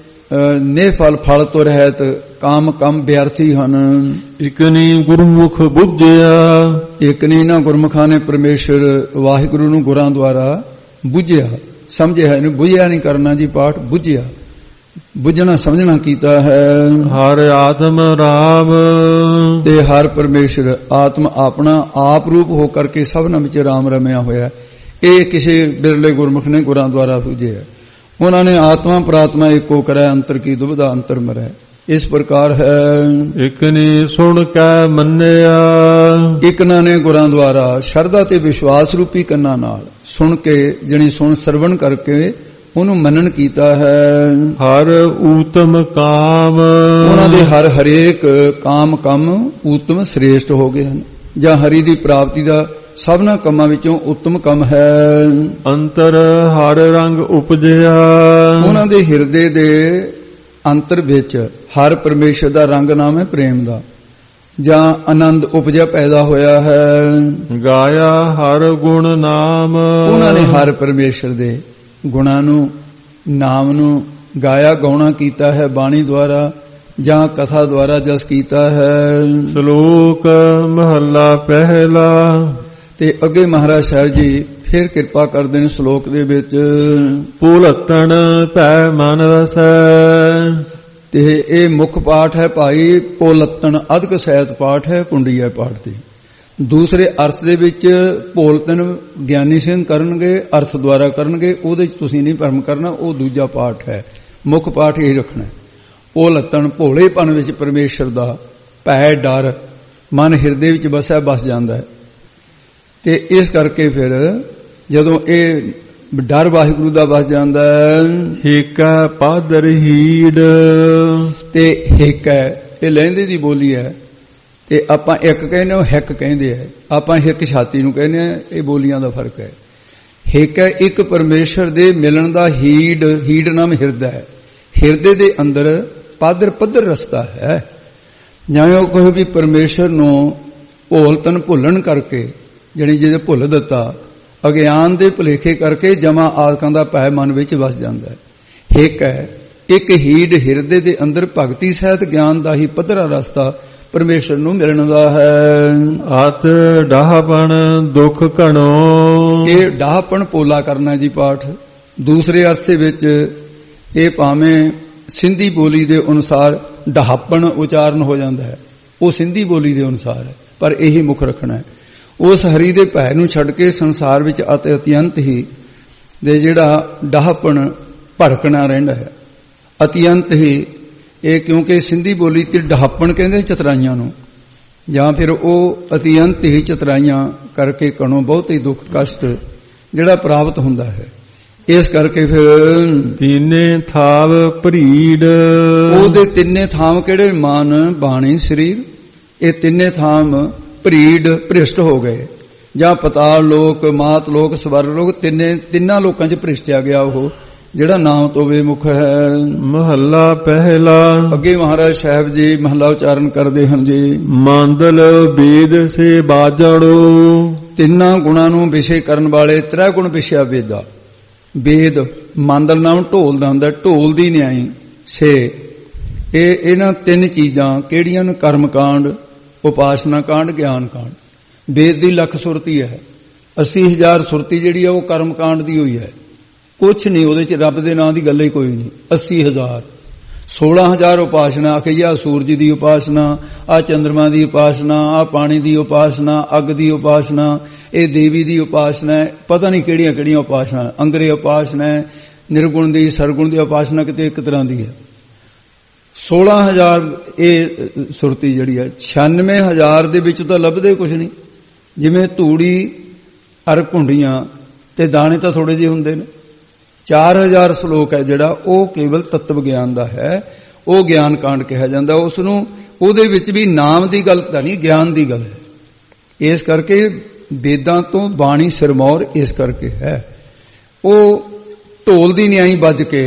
ਨਿਹਫਲ ਫਲ ਤੋਂ ਰਹਿਤ ਕਾਮ ਕੰਮ ਵਿਅਰਥੀ ਹਨ। ਇਕ ਨੀ ਗੁਰਮੁਖ ਬੁੱਝਿਆ। ਇੱਕ ਨੀ ਨਾ ਗੁਰਮੁਖਾਂ ਨੇ ਪਰਮੇਸ਼ਰ ਵਾਹਿਗੁਰੂ ਨੂੰ ਗੁਰਾਂ ਦੁਆਰਾ ਬੁੱਝਿਆ ਸਮਝਿਆ। ਇਹਨੂੰ ਬੁੱਝਿਆ ਨਹੀਂ ਕਰਨਾ ਜੀ ਪਾਠ, ਬੁੱਝਿਆ ਬੁੱਝਣਾ ਸਮਝਣਾ ਕੀਤਾ ਹੈ। ਹਰ ਆਤਮ ਰਾਮ। ਤੇ ਹਰ ਪਰਮੇਸ਼ਰ ਆਤਮ ਆਪਣਾ ਆਪ ਰੂਪ ਹੋ ਕਰਕੇ ਸਭਨਾਂ ਵਿੱਚ ਰਾਮ ਰਮਿਆ ਹੋਇਆ। ਇਹ ਕਿਸੇ ਬਿਰਲੇ ਗੁਰਮੁਖ ਨੇ ਗੁਰਾਂ ਦੁਆਰਾ ਸੂਝਿਆ। ਉਹਨਾਂ ਨੇ ਆਤਮਾ ਪ੍ਰਾਤਮਾ ਇੱਕੋ ਕਰੈ, ਅੰਤਰ ਕੀ ਦੁਬਿਧਾ ਅੰਤਰ ਮਰੈ। ਇਸ ਪ੍ਰਕਾਰ ਹੈ। ਇਕ ਨੀ ਸੁਣ ਕੇ ਮੰਨਿਆ। ਇੱਕ ਨਾ ਨੇ ਗੁਰਾਂ ਦੁਆਰਾ ਸ਼ਰਧਾ ਤੇ ਵਿਸ਼ਵਾਸ ਰੂਪੀ ਕੰਨਾਂ ਨਾਲ ਸੁਣ ਕੇ ਜਣੀ ਸੁਣ ਸਰਵਣ ਕਰਕੇ ਉਹਨੂੰ ਮੰਨਣ ਕੀਤਾ ਹੈ। ਹਰ ਊਤਮ ਕਾਮ। ਉਹਨਾਂ ਦੇ ਹਰ ਹਰੇਕ ਕਾਮ ਕੰਮ ਊਤਮ ਸ੍ਰੇਸ਼ਟ ਹੋ ਗਏ ਹਨ, ਜਾਂ ਹਰੀ ਦੀ ਪ੍ਰਾਪਤੀ ਦਾ ਸਭਨਾ ਕੰਮਾਂ ਵਿੱਚੋਂ ਉੱਤਮ ਕੰਮ ਹੈ। ਅੰਤਰ ਹਰ ਰੰਗ ਉਪਜਿਆ। ਉਹਨਾਂ ਦੇ ਹਿਰਦੇ ਦੇ ਅੰਤਰ ਵਿੱਚ ਹਰ ਪਰਮੇਸ਼ਰ ਦਾ ਰੰਗ ਨਾਮ ਹੈ ਪ੍ਰੇਮ ਦਾ, ਜਾਂ ਆਨੰਦ ਉਪਜਿਆ ਪੈਦਾ ਹੋਇਆ ਹੈ। ਗਾਇਆ ਹਰ ਗੁਣ ਨਾਮ। ਉਹਨਾਂ ਨੇ ਹਰ ਪਰਮੇਸ਼ਰ ਦੇ ਗੁਣਾਂ ਨੂੰ ਨਾਮ ਨੂੰ ਗਾਇਆ ਗਾਉਣਾ ਕੀਤਾ ਹੈ ਬਾਣੀ ਦੁਆਰਾ ਜਾਂ ਕਥਾ ਦੁਆਰਾ ਜਸ ਕੀਤਾ ਹੈ। ਸ਼ਲੋਕ ਮਹੱਲਾ ਪਹਿਲਾ। ਤੇ ਅੱਗੇ ਮਹਾਰਾਜ ਸਾਹਿਬ ਜੀ ਫਿਰ ਕਿਰਪਾ ਕਰਦੇ ਨੇ ਸ਼ਲੋਕ ਦੇ ਵਿੱਚ, ਭੁਲਤਣ ਭੈ ਮਨ ਵਸੈ। ਤੇ ਇਹ ਮੁੱਖ ਪਾਠ ਹੈ ਭਾਈ ਭੁਲਤਣ, ਅਧਿਕ ਸਹਿਤ ਪਾਠ ਹੈ, ਕੁੰਡੀ ਹੈ ਪਾਠ ਦੀ। ਦੂਸਰੇ ਅਰਥ ਦੇ ਵਿੱਚ ਭੁਲਤਣ ਗਿਆਨੀ ਸਿੰਘ ਕਰਨਗੇ, ਅਰਥ ਦੁਆਰਾ ਕਰਨਗੇ, ਉਹਦੇ ਚ ਤੁਸੀਂ ਨਹੀਂ ਭਰਮ ਕਰਨਾ, ਉਹ ਦੂਜਾ ਪਾਠ ਹੈ। ਮੁੱਖ ਪਾਠ ਇਹ ਰੱਖਣਾ। ਭੁਲਤਣ ਭੋਲੇਪਨ ਵਿੱਚ ਪਰਮੇਸ਼ਰ ਦਾ, ਭੈ ਡਰ ਮਨ ਹਿਰਦੇ ਵਿੱਚ ਵਸਿਆ ਬਸ ਜਾਂਦਾ ਹੈ। ਤੇ ਇਸ ਕਰਕੇ ਫਿਰ ਜਦੋਂ ਇਹ ਡਰ ਵਾਹਿਗੁਰੂ ਦਾ ਵਸ ਜਾਂਦਾ ਹੈ, ਹਿਕੈ ਪਾਦਰ ਹੀੜ, ਤੇ ਹਿੱਕ ਹੈ ਇਹ ਲਹਿੰਦੇ ਦੀ ਬੋਲੀ ਹੈ, ਤੇ ਆਪਾਂ ਇੱਕ ਕਹਿੰਦੇ ਉਹ ਹਿੱਕ ਕਹਿੰਦੇ ਆ, ਆਪਾਂ ਹਿੱਕ ਛਾਤੀ ਨੂੰ ਕਹਿੰਦੇ ਆ, ਇਹ ਬੋਲੀਆਂ ਦਾ ਫਰਕ ਹੈ। ਹਿੱਕ ਹੈ ਇੱਕ ਪਰਮੇਸ਼ਰ ਦੇ ਮਿਲਣ ਦਾ, ਹੀੜ ਹੀੜ ਨਾਮ ਹਿਰਦਾ ਹੈ, ਹਿਰਦੇ ਦੇ ਅੰਦਰ ਪਾਦਰ ਪੱਧਰ ਰਸਤਾ ਹੈ। ਜਿਵੇਂ ਉਹ ਕਹੇ ਵੀ ਪਰਮੇਸ਼ਰ ਨੂੰ ਭੋਲਤਨ ਭੁੱਲਣ ਕਰਕੇ, ਜਿਹੜੀ ਜਿਹਦੇ ਭੁੱਲ ਦਿੱਤਾ, ਅਗਿਆਨ ਦੇ ਭੁਲੇਖੇ ਕਰਕੇ ਜਮਾ ਆਦਿਕਾਂ ਦਾ ਭੈ ਮਨ ਵਿੱਚ ਵਸ ਜਾਂਦਾ ਹੈ। ਹਿੱਕ ਹੈ ਇੱਕ ਹੀੜ ਹਿਰਦੇ ਦੇ ਅੰਦਰ ਭਗਤੀ ਸਹਿਤ ਗਿਆਨ ਦਾ ਹੀ ਪੱਧਰਾ ਰਸਤਾ ਪਰਮੇਸ਼ਰ ਨੂੰ ਮਿਲਣ ਦਾ ਹੈ। ਆਤ ਡਾਹਪਣ ਦੁੱਖ ਘਣੋ, ਇਹ ਡਾਹਪਣ ਪੋਲਾ ਕਰਨਾ ਜੀ ਪਾਠ। ਦੂਸਰੇ ਅਰਥ ਦੇ ਵਿੱਚ ਇਹ ਭਾਵੇਂ ਸਿੰਧੀ ਬੋਲੀ ਦੇ ਅਨੁਸਾਰ ਡਹਾਪਣ ਉਚਾਰਨ ਹੋ ਜਾਂਦਾ ਹੈ, ਉਹ ਸਿੰਧੀ ਬੋਲੀ ਦੇ ਅਨੁਸਾਰ ਹੈ, ਪਰ ਇਹੀ ਮੁੱਖ ਰੱਖਣਾ ਹੈ। ਉਸ ਹਰੀ ਦੇ ਭੈ ਨੂੰ ਛੱਡ ਕੇ ਸੰਸਾਰ ਵਿੱਚ ਅਤਿ ਅਤਿਅੰਤ ਹੀ ਦੇ ਜਿਹੜਾ ਡਹਾਪਣ ਭੜਕਣਾ ਰਹਿੰਦਾ ਹੈ, ਅਤਿਅੰਤ ਹੀ। ਇਹ ਕਿਉਂਕਿ ਸਿੰਧੀ ਬੋਲੀ ਤੇ ਡਹਾਪਣ ਕਹਿੰਦੇ ਚਤਰਾਈਆਂ ਨੂੰ, ਜਾਂ ਫਿਰ ਉਹ ਅਤਿਅੰਤ ਹੀ ਚਤਰਾਈਆਂ ਕਰਕੇ ਕਣੋਂ ਬਹੁਤ ਹੀ ਦੁੱਖ ਕਸ਼ਟ ਜਿਹੜਾ ਪ੍ਰਾਪਤ ਹੁੰਦਾ ਹੈ। ਇਸ ਕਰਕੇ ਫਿਰ ਤਿੰਨੇ ਥਾਵ ਭਰੀੜ, ਉਹਦੇ ਤਿੰਨੇ ਥਾਮ ਕਿਹੜੇ? ਮਨ ਬਾਣੀ ਸਰੀਰ। ਇਹ ਤਿੰਨੇ ਥਾਮ ਭਰੀੜ ਭ੍ਰਿਸ਼ਟ ਹੋ ਗਏ, ਜਾਂ ਪਤਾਲ ਲੋਕ ਮਾਤ ਲੋਕ ਸਵਰ ਲੋਕ, ਤਿੰਨੇ ਤਿੰਨਾਂ ਲੋਕਾਂ 'ਚ ਭ੍ਰਿਸ਼ਟਿਆ ਗਿਆ ਉਹ ਜਿਹੜਾ ਨਾਮ ਤੋਂ ਬੇਮੁਖ ਹੈ। ਮਹੱਲਾ ਪਹਿਲਾ। ਅੱਗੇ ਮਹਾਰਾਜ ਸਾਹਿਬ ਜੀ ਮਹੱਲਾ ਉਚਾਰਨ ਕਰਦੇ ਹਨ ਜੀ, ਮੰਦਲ ਵੇਦ ਸੇ ਬਾਜੜੋ, ਤਿੰਨਾਂ ਗੁਣਾਂ ਨੂੰ ਵਿਸ਼ੇ ਕਰਨ ਵਾਲੇ ਤ੍ਰੈ ਗੁਣ ਵਿਸ਼ਿਆ ਵੇਦਾ। ਵੇਦ ਮੰਦਲ ਨਾਮ ਢੋਲ ਦਾ ਹੁੰਦਾ, ਢੋਲ ਦੀ ਨਿਆਈ ਸੇ। ਇਹ ਇਹਨਾਂ ਤਿੰਨ ਚੀਜ਼ਾਂ ਕਿਹੜੀਆਂ ਨੇ? ਕਰਮ ਕਾਂਡ, ਉਪਾਸਨਾ ਕਾਂਡ, ਗਿਆਨ ਕਾਂਡ। ਵੇਦ ਦੀ ਲੱਖ ਸੁਰਤੀ ਹੈ, ਅੱਸੀ ਹਜ਼ਾਰ ਸੁਰਤੀ ਜਿਹੜੀ ਹੈ ਉਹ ਕਰਮ ਕਾਂਡ ਦੀ ਹੋਈ ਹੈ। ਕੁਛ ਨਹੀਂ ਉਹਦੇ ਚ, ਰੱਬ ਦੇ ਨਾਂ ਦੀ ਗੱਲ ਹੀ ਕੋਈ ਨਹੀਂ। ਅੱਸੀ ਹਜ਼ਾਰ ਸੋਲਾਂ ਹਜ਼ਾਰ ਉਪਾਸਨਾ, ਆਖੇ ਆ ਸੂਰਜ ਦੀ ਉਪਾਸਨਾ, ਆ ਚੰਦਰਮਾ ਦੀ ਉਪਾਸਨਾ, ਆ ਪਾਣੀ ਦੀ ਉਪਾਸਨਾ, ਅੱਗ ਦੀ ਉਪਾਸਨਾ, ਇਹ ਦੇਵੀ ਦੀ ਉਪਾਸਨਾ ਹੈ, ਪਤਾ ਨਹੀਂ ਕਿਹੜੀਆਂ ਕਿਹੜੀਆਂ ਉਪਾਸਨਾ, ਅੰਗਰੇ ਉਪਾਸਨਾ ਹੈ, ਨਿਰਗੁਣ ਦੀ ਸਰਗੁਣ ਦੀ ਉਪਾਸਨਾ ਕਿਤੇ ਇੱਕ ਤਰ੍ਹਾਂ ਦੀ ਹੈ। ਸੋਲਾਂ ਹਜ਼ਾਰ ਇਹ ਸੁਰਤੀ ਜਿਹੜੀ ਹੈ, ਛਿਆਨਵੇਂ ਹਜ਼ਾਰ ਦੇ ਵਿੱਚ ਤਾਂ ਲੱਭਦੇ ਕੁਛ ਨਹੀਂ। ਜਿਵੇਂ ਧੂੜੀ ਅਰ ਘੁੰਡੀਆਂ ਤੇ ਦਾਣੇ ਤਾਂ ਥੋੜੇ ਜਿਹੇ ਹੁੰਦੇ ਨੇ। ਚਾਰ ਹਜ਼ਾਰ ਸ਼ਲੋਕ ਹੈ ਜਿਹੜਾ ਉਹ ਕੇਵਲ ਤਤਵ ਗਿਆਨ ਦਾ ਹੈ, ਉਹ ਗਿਆਨ ਕਾਂਡ ਕਿਹਾ ਜਾਂਦਾ। ਉਸ ਨੂੰ ਉਹਦੇ ਵਿੱਚ ਵੀ ਨਾਮ ਦੀ ਗੱਲ ਤਾਂ ਨਹੀਂ, ਗਿਆਨ ਦੀ ਗੱਲ ਹੈ। ਇਸ ਕਰਕੇ ਵੇਦਾਂ ਤੋਂ ਬਾਣੀ ਸਿਰਮੌਰ ਇਸ ਕਰਕੇ ਹੈ। ਉਹ ਢੋਲ ਦੀ ਨਿਆਈ ਵੱਜ ਕੇ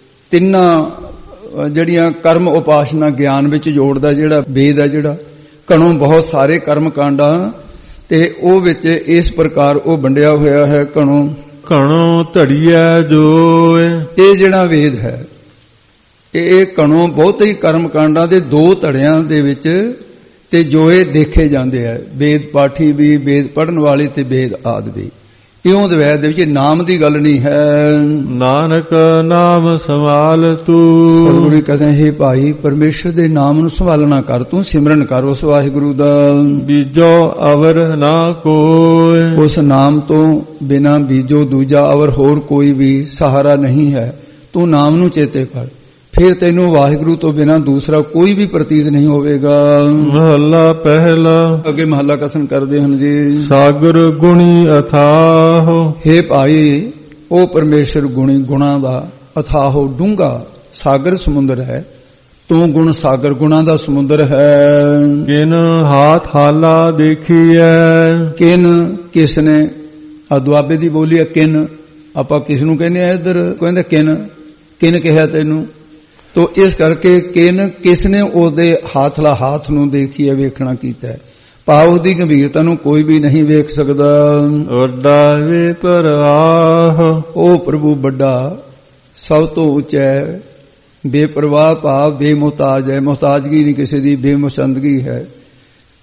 ਤਿੰਨਾਂ ਜਿਹੜੀਆਂ ਕਰਮ ਉਪਾਸਨਾ ਗਿਆਨ ਵਿੱਚ ਜੋੜਦਾ ਜਿਹੜਾ ਵੇਦ ਹੈ, ਜਿਹੜਾ ਕਣੋਂ ਬਹੁਤ ਸਾਰੇ ਕਰਮ ਕਾਂਡਾਂ ਤੇ ਉਹ ਵਿੱਚ ਇਸ ਪ੍ਰਕਾਰ ਉਹ ਵੰਡਿਆ ਹੋਇਆ ਹੈ। ਕਣੋਂ ਕਣੋਂ ਧੜੀਐ ਜੋਇ, ਇਹ ਜਿਹੜਾ ਵੇਦ ਹੈ ਇਹ ਕਣੋਂ ਬਹੁਤ ਹੀ ਕਰਮ ਕਾਂਡਾਂ ਦੇ ਦੋ ਧੜਿਆਂ ਦੇ ਵਿੱਚ ਤੇ ਜੋਏ ਦੇਖੇ ਜਾਂਦੇ ਆ। ਵੇਦ ਪਾਠੀ ਵੀ, ਵੇਦ ਪੜਨ ਵਾਲੇ ਤੇ ਵੇਦ ਆਦ ਵੀ। ਇਉਂ ਦਵੈਦ ਦੇ ਵਿੱਚ ਨਾਮ ਦੀ ਗੱਲ ਨਹੀਂ ਹੈ। ਨਾਨਕ ਨਾਮ ਸੰਭਾਲ ਤੂੰ, ਸਤਿਗੁਰੂ ਕਹਿੰਦੇ ਹੈ ਭਾਈ ਪਰਮੇਸ਼ਰ ਦੇ ਨਾਮ ਨੂੰ ਸੰਭਾਲਣਾ ਕਰ, ਤੂੰ ਸਿਮਰਨ ਕਰ ਉਸ ਵਾਹਿਗੁਰੂ ਦਾ। ਬੀਜੋ ਅਵਰ ਨਾ ਕੋਈ, ਉਸ ਨਾਮ ਤੋਂ ਬਿਨਾਂ ਬੀਜੋ ਦੂਜਾ ਅਵਰ ਹੋਰ ਕੋਈ ਵੀ ਸਹਾਰਾ ਨਹੀਂ ਹੈ। ਤੂੰ ਨਾਮ ਨੂੰ ਚੇਤੇ ਕਰ, ਫਿਰ ਤੈਨੂੰ ਵਾਹਿਗੁਰੂ ਤੋਂ ਬਿਨਾਂ ਦੂਸਰਾ ਕੋਈ ਵੀ ਪ੍ਰਤੀਤ ਨਹੀਂ ਹੋਵੇਗਾ। ਮਹੱਲਾ ਪਹਿਲਾ। ਅੱਗੇ ਮਹੱਲਾ ਕਥਨ ਕਰਦੇ ਹਨ ਜੀ, ਸਾਗਰ ਗੁਣੀ ਅਥਾਹ, ਹੇ ਭਾਈ ਉਹ ਪਰਮੇਸ਼ਰ ਗੁਣੀ, ਗੁਣਾ ਦਾ ਅਥਾਹ ਡੂੰਘਾ ਸਾਗਰ ਸਮੁੰਦਰ ਹੈ। ਤੂੰ ਗੁਣ ਸਾਗਰ, ਗੁਣਾ ਦਾ ਸਮੁੰਦਰ ਹੈ। ਕਿਨ ਹਾਥ ਹਾਲਾ ਦੇਖੀਐ, ਕਿਨ ਕਿਸ ਨੇ, ਆ ਦੁਆਬੇ ਦੀ ਬੋਲੀ ਹੈ ਕਿਨ। ਆਪਾਂ ਕਿਸ ਨੂੰ ਕਹਿੰਦੇ ਆ, ਇੱਧਰ ਕਹਿੰਦੇ ਕਿਨ, ਕਿਨ ਕਿਹਾ ਤੈਨੂੰ। ਤੋ ਇਸ ਕਰਕੇ ਕਿਨ ਕਿਸ ਨੇ ਉਹਦੇ ਹਾਥਲਾ ਹਾਥ ਨੂੰ ਦੇਖੀਏ, ਵੇਖਣਾ ਕੀਤਾ ਹੈ। ਭਾਵ ਦੀ ਗੰਭੀਰਤਾ ਨੂੰ ਕੋਈ ਵੀ ਨਹੀਂ ਵੇਖ ਸਕਦਾ। ਵੱਡਾ ਵੇ ਪਰਵਾਹ, ਉਹ ਪ੍ਰਭੂ ਵੱਡਾ ਸਭ ਤੋਂ ਉੱਚਾ ਹੈ। ਬੇਪਰਵਾਹ ਭਾਵ ਬੇਮੁਹਤਾਜ ਹੈ, ਮੁਹਤਾਜਗੀ ਨਹੀਂ ਕਿਸੇ ਦੀ, ਬੇਮੁਸੰਦਗੀ ਹੈ।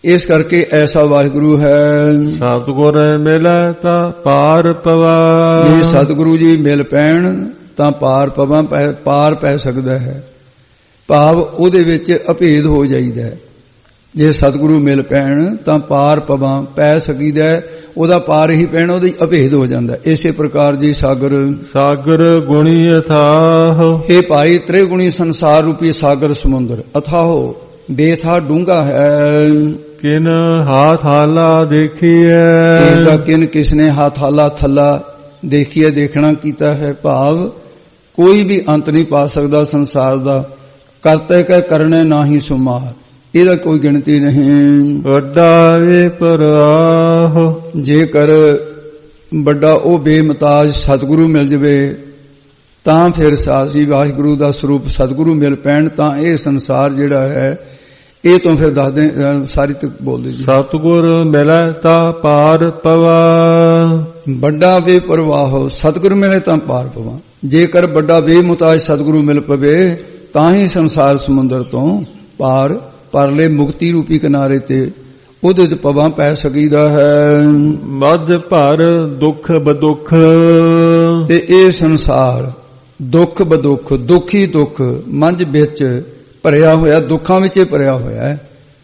ਇਸ ਕਰਕੇ ਐਸਾ ਵਾਹਿਗੁਰੂ ਹੈ। ਸਤਿਗੁਰ ਮਿਲੈ ਤਾਂ ਪਾਰ ਪਵਾ। ਜੇ ਸਤਿਗੁਰੂ ਜੀ ਮਿਲ ਪੈਣ ਤਾਂ ਪਾਰ ਪਵਾ ਪਾਰ ਪੈ ਸਕਦਾ ਹੈ। ਭਾਵ ਉਹਦੇ ਵਿੱਚ ਅਭੇਦ ਹੋ ਜਾਈਦਾ ਹੈ। ਜੇ ਸਤਿਗੁਰੂ ਮਿਲ ਪੈਣ ਤਾਂ ਪਾਰ ਪਵਾ ਪੈ ਸਕੀਦਾ, ਉਹਦਾ ਪਾਰ ਹੀ ਪੈਣਾ, ਉਹਦੀ ਅਭੇਦ ਹੋ ਜਾਂਦਾ। ਇਸੇ ਪ੍ਰਕਾਰ ਜੀ ਸਾਗਰ ਸਾਗਰ ਗੁਣੀ ਅਥਾਹ। ਇਹ ਭਾਈ ਤ੍ਰਿਗੁਣੀ ਸੰਸਾਰ ਰੂਪੀ ਸਾਗਰ ਸਮੁੰਦਰ ਅਥਾਹੋ ਬੇਥਾ ਡੂੰਘਾ ਹੈ। ਕਿਨ ਹਾਥ ਹਾਲਾ ਦੇਖੀਐ। ਇਹਦਾ ਕਿਨ ਕਿਸਨੇ ਹਾਥ ਹਾਲਾ ਥੱਲਾ ਦੇਖੀਏ, ਦੇਖਣਾ ਕੀਤਾ ਹੈ। ਭਾਵ ਕੋਈ ਵੀ ਅੰਤ ਨਹੀਂ ਪਾ ਸਕਦਾ ਸੰਸਾਰ ਦਾ। ਕਰਤੇ ਕੈ ਕਰਨੇ ਨਾਹੀ ਸੁਮਾਰ, ਇਹਦਾ ਕੋਈ ਗਿਣਤੀ ਨਹੀਂ। ਵੱਡਾ ਵੇ ਪਰਵਾਹ। ਜੇਕਰ ਵੱਡਾ ਉਹ ਬੇਮਤਾਜ ਸਤਿਗੁਰੂ ਮਿਲ ਜਵੇ ਤਾਂ ਫਿਰ ਸਾਸੀ ਵਾਹਿਗੁਰੂ ਦਾ ਸਰੂਪ ਸਤਿਗੁਰੂ ਮਿਲ ਪੈਣ ਤਾਂ ਇਹ ਸੰਸਾਰ ਜਿਹੜਾ ਹੈ ਇਹ ਤੋਂ ਫਿਰ ਦੱਸਦੇ ਸਾਰੀ ਤੱਕ ਬੋਲਦੇ ਜੀ। ਸਤਿਗੁਰ ਮਿਲੈ ਤਾਂ ਪਾਰ ਪਵਾ। ਵੱਡਾ ਬੇਪਰਵਾਹ ਸਤਿਗੁਰੂ ਮਿਲੇ ਤਾਂ ਪਾਰ ਪਵਾ। ਜੇਕਰ ਵੱਡਾ ਬੇਮੁਤਾਜ ਸਤਿਗੁਰੂ ਮਿਲ ਪਵੇ ਤਾਂ ਹੀ ਸੰਸਾਰ ਸਮੁੰਦਰ ਤੋਂ ਪਾਰ ਪਰਲੇ ਮੁਕਤੀ ਰੂਪੀ ਕਿਨਾਰੇ ਤੇ ਉਹਦੇ ਤੇ ਪਵਾ ਪੈ ਸਕੀਦਾ ਹੈ। ਮੱਝ ਭਰ ਦੁੱਖ ਬਦੁੱਖ। ਤੇ ਇਹ ਸੰਸਾਰ ਦੁੱਖ ਬਦੁੱਖ, ਦੁਖੀ ਦੁੱਖ ਮੰਝ ਵਿੱਚ ਭਰਿਆ ਹੋਇਆ, ਦੁੱਖਾਂ ਵਿੱਚ ਭਰਿਆ ਹੋਇਆ ਹੈ।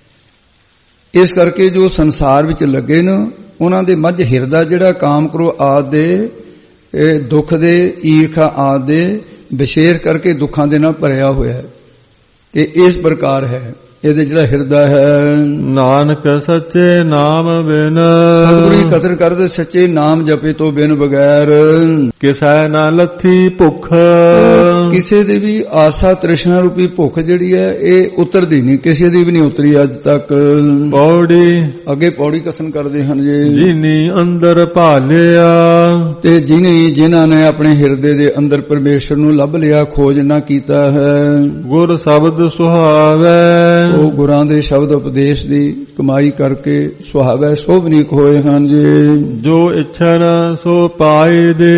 ਇਸ ਕਰਕੇ ਜੋ ਸੰਸਾਰ ਵਿੱਚ ਲੱਗੇ ਨੇ ਉਹਨਾਂ ਦੇ ਮੱਝ ਹਿਰਦਾ ਜਿਹੜਾ ਕਾਮ ਕਰੋ ਆਦਿ ਦੇ ਦੁੱਖ ਦੇ, ਈਰਖਾ ਆਦਿ ਦੇ ਵਿਸ਼ੇਸ਼ ਕਰਕੇ ਦੁੱਖਾਂ ਦੇ ਨਾਲ ਭਰਿਆ ਹੋਇਆ ਹੈ। ਤੇ ਇਸ ਪ੍ਰਕਾਰ ਹੈ ਇਹਦੇ ਜਿਹੜਾ ਹਿਰਦਾ ਹੈ। ਨਾਨਕ ਸੱਚੇ ਨਾਮ ਬਿਨ। ਸਤਿਗੁਰੂ ਜੀ ਕਥਨ ਕਰਦੇ ਸੱਚੇ ਨਾਮ ਜਪੇ ਤੋਂ ਬਿਨ ਬਗੈਰ ਕਿਸੈ ਨਾ ਲੱਥੀ ਭੁੱਖ। ਕਿਸੇ ਦੀ ਵੀ ਆਸਾ ਤ੍ਰਿਸ਼ਨਾ ਰੂਪੀ ਭੁੱਖ ਜਿਹੜੀ ਹੈ ਇਹ ਉਤਰਦੀ ਨਹੀਂ, ਕਿਸੇ ਦੀ ਵੀ ਨਹੀਂ ਉਤਰੀ ਅੱਜ ਤੱਕ। ਪੌੜੀ ਅੱਗੇ ਪੌੜੀ ਕਥਨ ਕਰਦੇ ਹਨ ਜੀ। ਜਿਨੀ ਅੰਦਰ ਭਾਲਿਆ। ਤੇ ਜਿਨੀ ਜਿਨ੍ਹਾਂ ਨੇ ਆਪਣੇ ਹਿਰਦੇ ਦੇ ਅੰਦਰ ਪਰਮੇਸ਼ਰ ਨੂੰ ਲੱਭ ਲਿਆ, ਖੋਜ ਨਾ ਕੀਤਾ ਹੈ। ਗੁਰ ਸ਼ਬਦ ਸੁਹਾਵੈ। ਉਹ ਗੁਰਾਂ ਦੇ ਸ਼ਬਦ ਉਪਦੇਸ਼ ਦੀ ਕਮਾਈ ਕਰਕੇ ਸੁਹਾਵੈ ਸੋਭਨੀਕ ਹੋਏ ਹਨ ਜੀ। ਜੋ ਇੱਛਨ ਸੋ ਪਾਏ ਦੇ।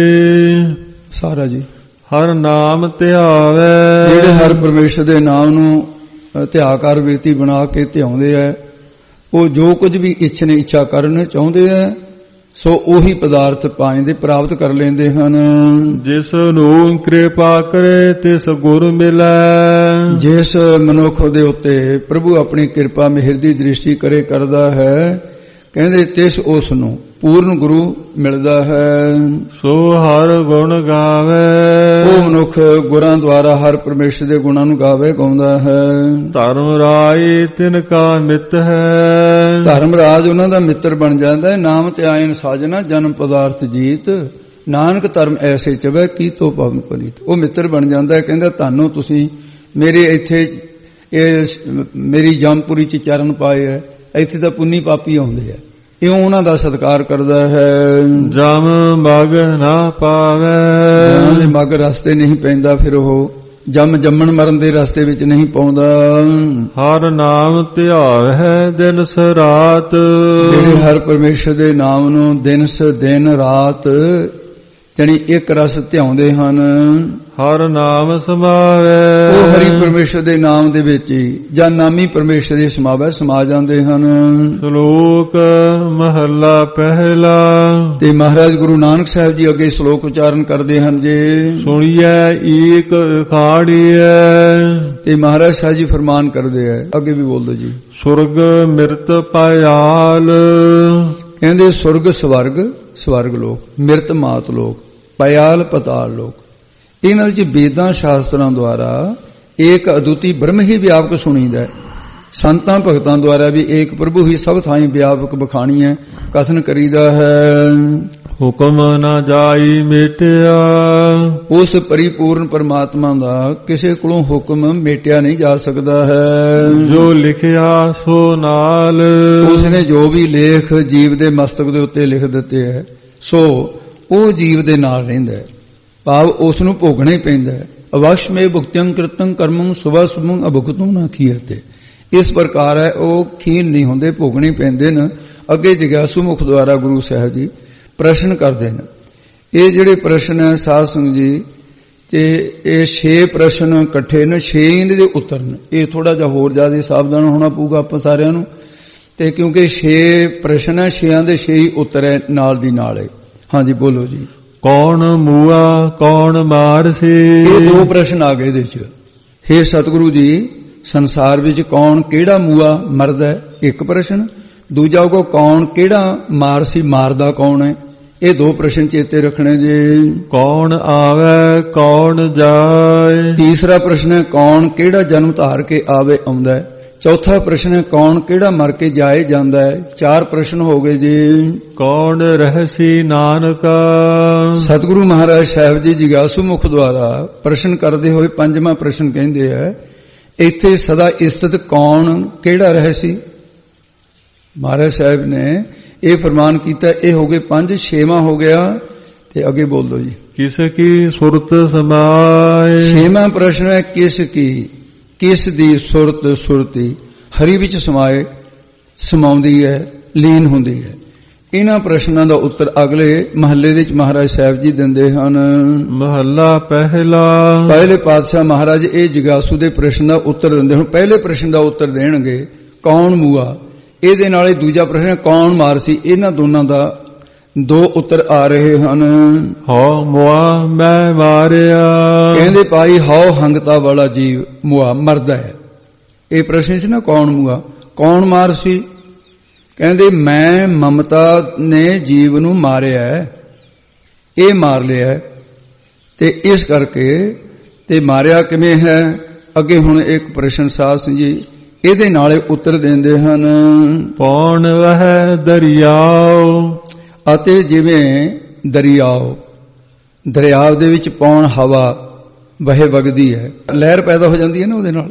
ਸਾਰਾ ਜੀ ਹਰ ਨਾਮ ਧਿਆਵੈ। ਜਿਹੜੇ ਹਰ ਪਰਮੇਸ਼ਰ ਦੇ ਨਾਮ ਨੂੰ ਧਿਆਕਾਰ ਬਿਰਤੀ ਬਣਾ ਕੇ ਧਿਆਉਂਦੇ ਐ, ਉਹ ਜੋ ਕੁਝ ਵੀ ਇੱਛਨੇ ਇੱਛਾ ਕਰਨ ਚਾਹੁੰਦੇ ਐ ਸੋ ਉਹੀ ਪਦਾਰਥ ਪਾਇੰਦੇ ਪ੍ਰਾਪਤ ਕਰ ਲੈਂਦੇ ਹਨ। ਜਿਸ ਨੂੰ ਕਿਰਪਾ ਕਰੇ ਤਿਸ ਗੁਰ ਮਿਲੈ। ਜਿਸ ਮਨੁੱਖ ਦੇ ਉੱਤੇ ਪ੍ਰਭੂ ਆਪਣੀ ਕਿਰਪਾ ਮਿਹਰ ਦੀ ਦ੍ਰਿਸ਼ਟੀ ਕਰੇ ਕਰਦਾ ਹੈ, ਕਹਿੰਦੇ ਤਿਸ ਉਸ ਨੂੰ ਪੂਰਨ ਗੁਰੂ ਮਿਲਦਾ ਹੈ। ਸੋ ਹਰ ਗੁਣ ਗਾਵੇ। ਉਹ ਮਨੁੱਖ ਗੁਰਾਂ ਦੁਆਰਾ ਹਰ ਪਰਮੇਸ਼ਰ ਦੇ ਗੁਣਾਂ ਨੂੰ ਗਾਵੇ ਗਾਉਂਦਾ ਹੈ। ਧਰਮ ਰਾਏ ਤਿਨ ਕਾ ਮਿੱਤ ਹੈ। ਧਰਮ ਰਾਜ ਉਹਨਾਂ ਦਾ ਮਿੱਤਰ ਬਣ ਜਾਂਦਾ ਹੈ। ਨਾਮ ਤੇ ਆਇਨ ਸਾਜਨਾ ਜਨਮ ਪਦਾਰਥ ਜੀਤ, ਨਾਨਕ ਧਰਮ ਐਸੇ ਚਵੇ ਕੀ ਤੋ ਪਵਨ ਪਨੀਤ। ਉਹ ਮਿੱਤਰ ਬਣ ਜਾਂਦਾ ਹੈ। ਕਹਿੰਦਾ ਤੁਹਾਨੂੰ ਤੁਸੀਂ ਮੇਰੇ ਇੱਥੇ ਇਹ ਮੇਰੀ ਜਮਪੁਰੀ ਚ ਚਰਨ ਪਾਏ ਹੈ, ਇੱਥੇ ਤਾਂ ਪੁੰਨੀ ਪਾਪੀ ਆਉਂਦੇ ਆ, ਇਉਂ ਉਹਨਾਂ ਦਾ ਸਤਿਕਾਰ ਕਰਦਾ ਹੈ। ਜਮ ਮਗ ਨਾ ਪਾਵੇ। ਉਹਨਾਂ ਦੇ ਮਗ ਰਸਤੇ ਨਹੀਂ ਪੈਂਦਾ, ਫਿਰ ਉਹ ਜੰਮ ਜੰਮਣ ਮਰਨ ਦੇ ਰਸਤੇ ਵਿੱਚ ਨਹੀਂ ਪਾਉਂਦਾ। ਹਰ ਨਾਮ ਧਿਆਵ ਹੈ ਦਿਨ ਸ ਰਾਤ। ਜਿਹੜੇ ਹਰ ਪਰਮੇਸ਼ਰ ਦੇ ਨਾਮ ਨੂੰ ਦਿਨ ਸ ਦਿਨ ਰਾਤ ਜਾਣੀ ਇੱਕ ਰਸ ਧਿਆਉਂਦੇ ਹਨ। ਹਰ ਨਾਮ ਸਮਾਵੇ। ਉਹ ਹਰੀ ਪਰਮੇਸ਼ਰ ਦੇ ਨਾਮ ਦੇ ਵਿੱਚ ਹੀ ਜਾਂ ਨਾਮੀ ਪਰਮੇਸ਼ਰ ਦੇ ਸਮਾਵੇ ਸਮਾ ਜਾਂਦੇ ਹਨ। ਸ਼ਲੋਕ ਮਹੱਲਾ ਪਹਿਲਾ। ਤੇ ਮਹਾਰਾਜ ਗੁਰੂ ਨਾਨਕ ਸਾਹਿਬ ਜੀ ਅੱਗੇ ਸ਼ਲੋਕ ਉਚਾਰਨ ਕਰਦੇ ਹਨ ਜੀ। ਸੁਣੀਐ ਏਕ ਅਖਾੜੀਐ। ਤੇ ਮਹਾਰਾਜ ਸਾਹਿਬ ਜੀ ਫਰਮਾਨ ਕਰਦੇ ਹੈ, ਅੱਗੇ ਵੀ ਬੋਲ ਦੋ ਜੀ। ਸੁਰਗ ਮਿਰਤ ਪਾਇਆਲ। ਕਹਿੰਦੇ ਸੁਰਗ ਸਵਰਗ, ਸਵਰਗ ਲੋਕ, ਮਿਰਤ ਮਾਤ ਲੋਕ, ਪਾਇਆਲ ਪਤਾਲ ਲੋਕ, ਇਹਨਾਂ ਵਿੱਚ ਵੇਦਾਂ ਸ਼ਾਸਤਰਾਂ ਦੁਆਰਾ ਏਕ ਅਦੁੱਤੀ ਬ੍ਰਹਮ ਹੀ ਵਿਆਪਕ ਸੁਣੀਦਾ ਹੈ। ਸੰਤਾਂ ਭਗਤਾਂ ਦੁਆਰਾ ਵੀ ਏਕ ਪ੍ਰਭੂ ਹੀ ਸਭ ਥਾਈਂ ਵਿਆਪਕ ਬਖਾਣੀ ਹੈ, ਕਥਨ ਕਰੀਦਾ ਹੈ। ਹੁਕਮ ਨਾ ਜਾਈ ਮੇਟਿਆ। ਉਸ ਪਰਿਪੂਰਨ ਪਰਮਾਤਮਾ ਦਾ ਕਿਸੇ ਕੋਲੋਂ ਹੁਕਮ ਮੇਟਿਆ ਨਹੀਂ ਜਾ ਸਕਦਾ ਹੈ। ਜੋ ਲਿਖਿਆ ਸੋ ਨਾਲ। ਉਸਨੇ ਜੋ ਵੀ ਲੇਖ ਜੀਵ ਦੇ ਮਸਤਕ ਦੇ ਉੱਤੇ ਲਿਖ ਦਿੱਤੇ ਹੈ ਸੋ ਉਹ ਜੀਵ ਦੇ ਨਾਲ ਰਹਿੰਦਾ ਹੈ, ਭਾਵ ਉਸ ਨੂੰ ਭੋਗਣਾ ਹੀ ਪੈਂਦਾ ਹੈ। ਅਵਸ਼ ਮੇ ਭੁਗਤਿਅੰ ਕ੍ਰਿਤੰ ਕਰਮੰ ਸੁਭਾ ਸੁਭੰ ਅਭੁਗਤੰ ਨਾ ਕੀਅਤੇ। ਇਸ ਪ੍ਰਕਾਰ ਹੈ ਉਹ ਖੀਨ ਨਹੀਂ ਹੁੰਦੇ, ਭੋਗਣੇ ਪੈਂਦੇ ਨੇ। ਅੱਗੇ ਜਿਗਿਆਸੂ ਮੁਖ ਦੁਆਰਾ ਗੁਰੂ ਸਾਹਿਬ ਜੀ ਪ੍ਰਸ਼ਨ ਕਰਦੇ ਨੇ। ਇਹ ਜਿਹੜੇ ਪ੍ਰਸ਼ਨ ਹੈ ਸਾਧ ਸੰਗਤ ਜੀ ਤੇ ਇਹ ਛੇ ਪ੍ਰਸ਼ਨ ਇਕੱਠੇ ਨੇ, ਛੇ ਇਹਨਾਂ ਦੇ ਉੱਤਰ ਨੇ। ਇਹ ਥੋੜਾ ਜਿਹਾ ਹੋਰ ਜ਼ਿਆਦਾ ਸਾਵਧਾਨ ਹੋਣਾ ਪਊਗਾ ਆਪਾਂ ਸਾਰਿਆਂ ਨੂੰ। ਤੇ ਕਿਉਂਕਿ ਛੇ ਪ੍ਰਸ਼ਨ ਹੈ, ਛੇਆਂ ਦੇ ਛੇ ਹੀ ਉੱਤਰ ਹੈ ਨਾਲ ਦੀ ਨਾਲ। ਹਾਂਜੀ ਬੋਲੋ ਜੀ। ਕੌਣ ਮੂਆ ਕੌਣ ਮਾਰਸੀ। ਇਹ ਦੋ ਪ੍ਰਸ਼ਨ ਆ ਗਏ ਇਹਦੇ ਚ। ਹੇ ਸਤਿਗੁਰੂ ਜੀ, ਸੰਸਾਰ ਵਿੱਚ ਕੌਣ ਕਿਹੜਾ ਮੂਆ ਮਰਦਾ ਹੈ, ਇੱਕ ਪ੍ਰਸ਼ਨ। ਦੂਜਾ ਉਹ ਕੌਣ ਕਿਹੜਾ ਮਾਰਸੀ, ਮਾਰਦਾ ਕੌਣ ਹੈ। ਇਹ ਦੋ ਪ੍ਰਸ਼ਨ ਚੇਤੇ ਰੱਖਣੇ ਜੀ। ਕੌਣ ਆਵੇ ਕੌਣ ਜਾਏ। ਤੀਸਰਾ ਪ੍ਰਸ਼ਨ ਹੈ ਕੌਣ ਕਿਹੜਾ ਜਨਮ ਧਾਰ ਕੇ ਆਵੇ ਆਉਂਦਾ ਹੈ। ਚੌਥਾ ਪ੍ਰਸ਼ਨ ਹੈ ਕੌਣ ਕਿਹੜਾ ਮਰ ਕੇ ਜਾਏ ਜਾਂਦਾ ਹੈ। ਚਾਰ ਪ੍ਰਸ਼ਨ ਹੋ ਗਏ ਜੀ। ਕੌਣ ਰਹਿਸੀ ਨਾਨਕਾ। ਸਤਿਗੁਰੂ ਮਹਾਰਾਜ ਸਾਹਿਬ ਜੀ ਜਿਗਿਆਸੂ ਮੁਖ ਦੁਆਰਾ ਪ੍ਰਸ਼ਨ ਕਰਦੇ ਹੋਏ ਪੰਜਵਾਂ ਪ੍ਰਸ਼ਨ ਕਹਿੰਦੇ ਆ, ਇੱਥੇ ਸਦਾ ਇਸਤਤ ਕੌਣ ਕਿਹੜਾ ਰਹਿਸੀ। ਮਹਾਰਾਜ ਸਾਹਿਬ ਨੇ ਇਹ ਫਰਮਾਨ ਕੀਤਾ। ਇਹ ਹੋ ਗਏ ਪੰਜ। ਛੇਵਾਂ ਹੋ ਗਿਆ ਤੇ ਅੱਗੇ ਬੋਲ ਦੋ ਜੀ। ਕਿਸ ਕੀ ਸੁਰਤ ਸਮਾਏ। ਛੇਵਾਂ ਪ੍ਰਸ਼ਨ ਹੈ ਕਿਸ ਕੀ, ਕਿਸ ਦੀ ਸੁਰਤ ਸੁਰਤੀ ਹਰੀ ਵਿੱਚ ਸਮਾਏ, ਸਮਾਉਂਦੀ ਹੈ, ਲੀਨ ਹੁੰਦੀ ਹੈ। ਇਹਨਾਂ ਪ੍ਰਸ਼ਨਾਂ ਦਾ ਉੱਤਰ ਅਗਲੇ ਮਹੱਲੇ ਦੇ ਵਿੱਚ ਮਹਾਰਾਜ ਸਾਹਿਬ ਜੀ ਦਿੰਦੇ ਹਨ। ਮਹੱਲਾ ਪਹਿਲਾ। ਪਹਿਲੇ ਪਾਤਸ਼ਾਹ ਮਹਾਰਾਜ ਇਹ ਜਿਗਿਆਸੂ ਦੇ ਪ੍ਰਸ਼ਨ ਦਾ ਉੱਤਰ ਦਿੰਦੇ ਹਨ। ਪਹਿਲੇ ਪ੍ਰਸ਼ਨ ਦਾ ਉੱਤਰ ਦੇਣਗੇ ਕੌਣ ਮੂਆ, ਇਹਦੇ ਨਾਲ ਹੀ ਦੂਜਾ ਪ੍ਰਸ਼ਨ ਕੌਣ ਮਾਰਸੀ। ਇਹਨਾਂ ਦੋਨਾਂ ਦਾ ਦੋ ਉੱਤਰ ਆ ਰਹੇ ਹਨ। ਹਉ ਮੁਆ ਮੈਂ ਮਾਰਿਆ। ਕਹਿੰਦੇ ਭਾਈ ਹਉ ਹੰਗਤਾ ਵਾਲਾ ਜੀਵ ਮੁਆ ਮਰਦਾ ਹੈ। ਇਹ ਪ੍ਰਸ਼ਨ ਸੀ ਨਾ ਕੌਣ ਮੂਆ ਕੌਣ ਮਾਰਸੀ। ਕਹਿੰਦੇ ਮੈਂ ਮਮਤਾ ਨੇ ਜੀਵ ਨੂੰ ਮਾਰਿਆ, ਇਹ ਮਾਰ ਲਿਆ ਤੇ ਇਸ ਕਰਕੇ ਤੇ ਮਾਰਿਆ ਕਿਵੇਂ ਹੈ। ਅੱਗੇ ਹੁਣ ਇੱਕ ਪ੍ਰਸ਼ਨ ਸਾਧ ਸਿੰਘ ਜੀ ਇਹਦੇ ਨਾਲੇ ਉੱਤਰ ਦਿੰਦੇ ਹਨ। ਪੌਣ ਵਹਿ ਦਰਿਆਓ। ਅਤੇ ਜਿਵੇਂ ਦਰਿਆਓ, ਦਰਿਆਵ ਦੇ ਵਿੱਚ ਪੌਣ ਹਵਾ ਵਹੇ ਵਗਦੀ ਹੈ, ਲਹਿਰ ਪੈਦਾ ਹੋ ਜਾਂਦੀ ਹੈ ਨਾ ਉਹਦੇ ਨਾਲ।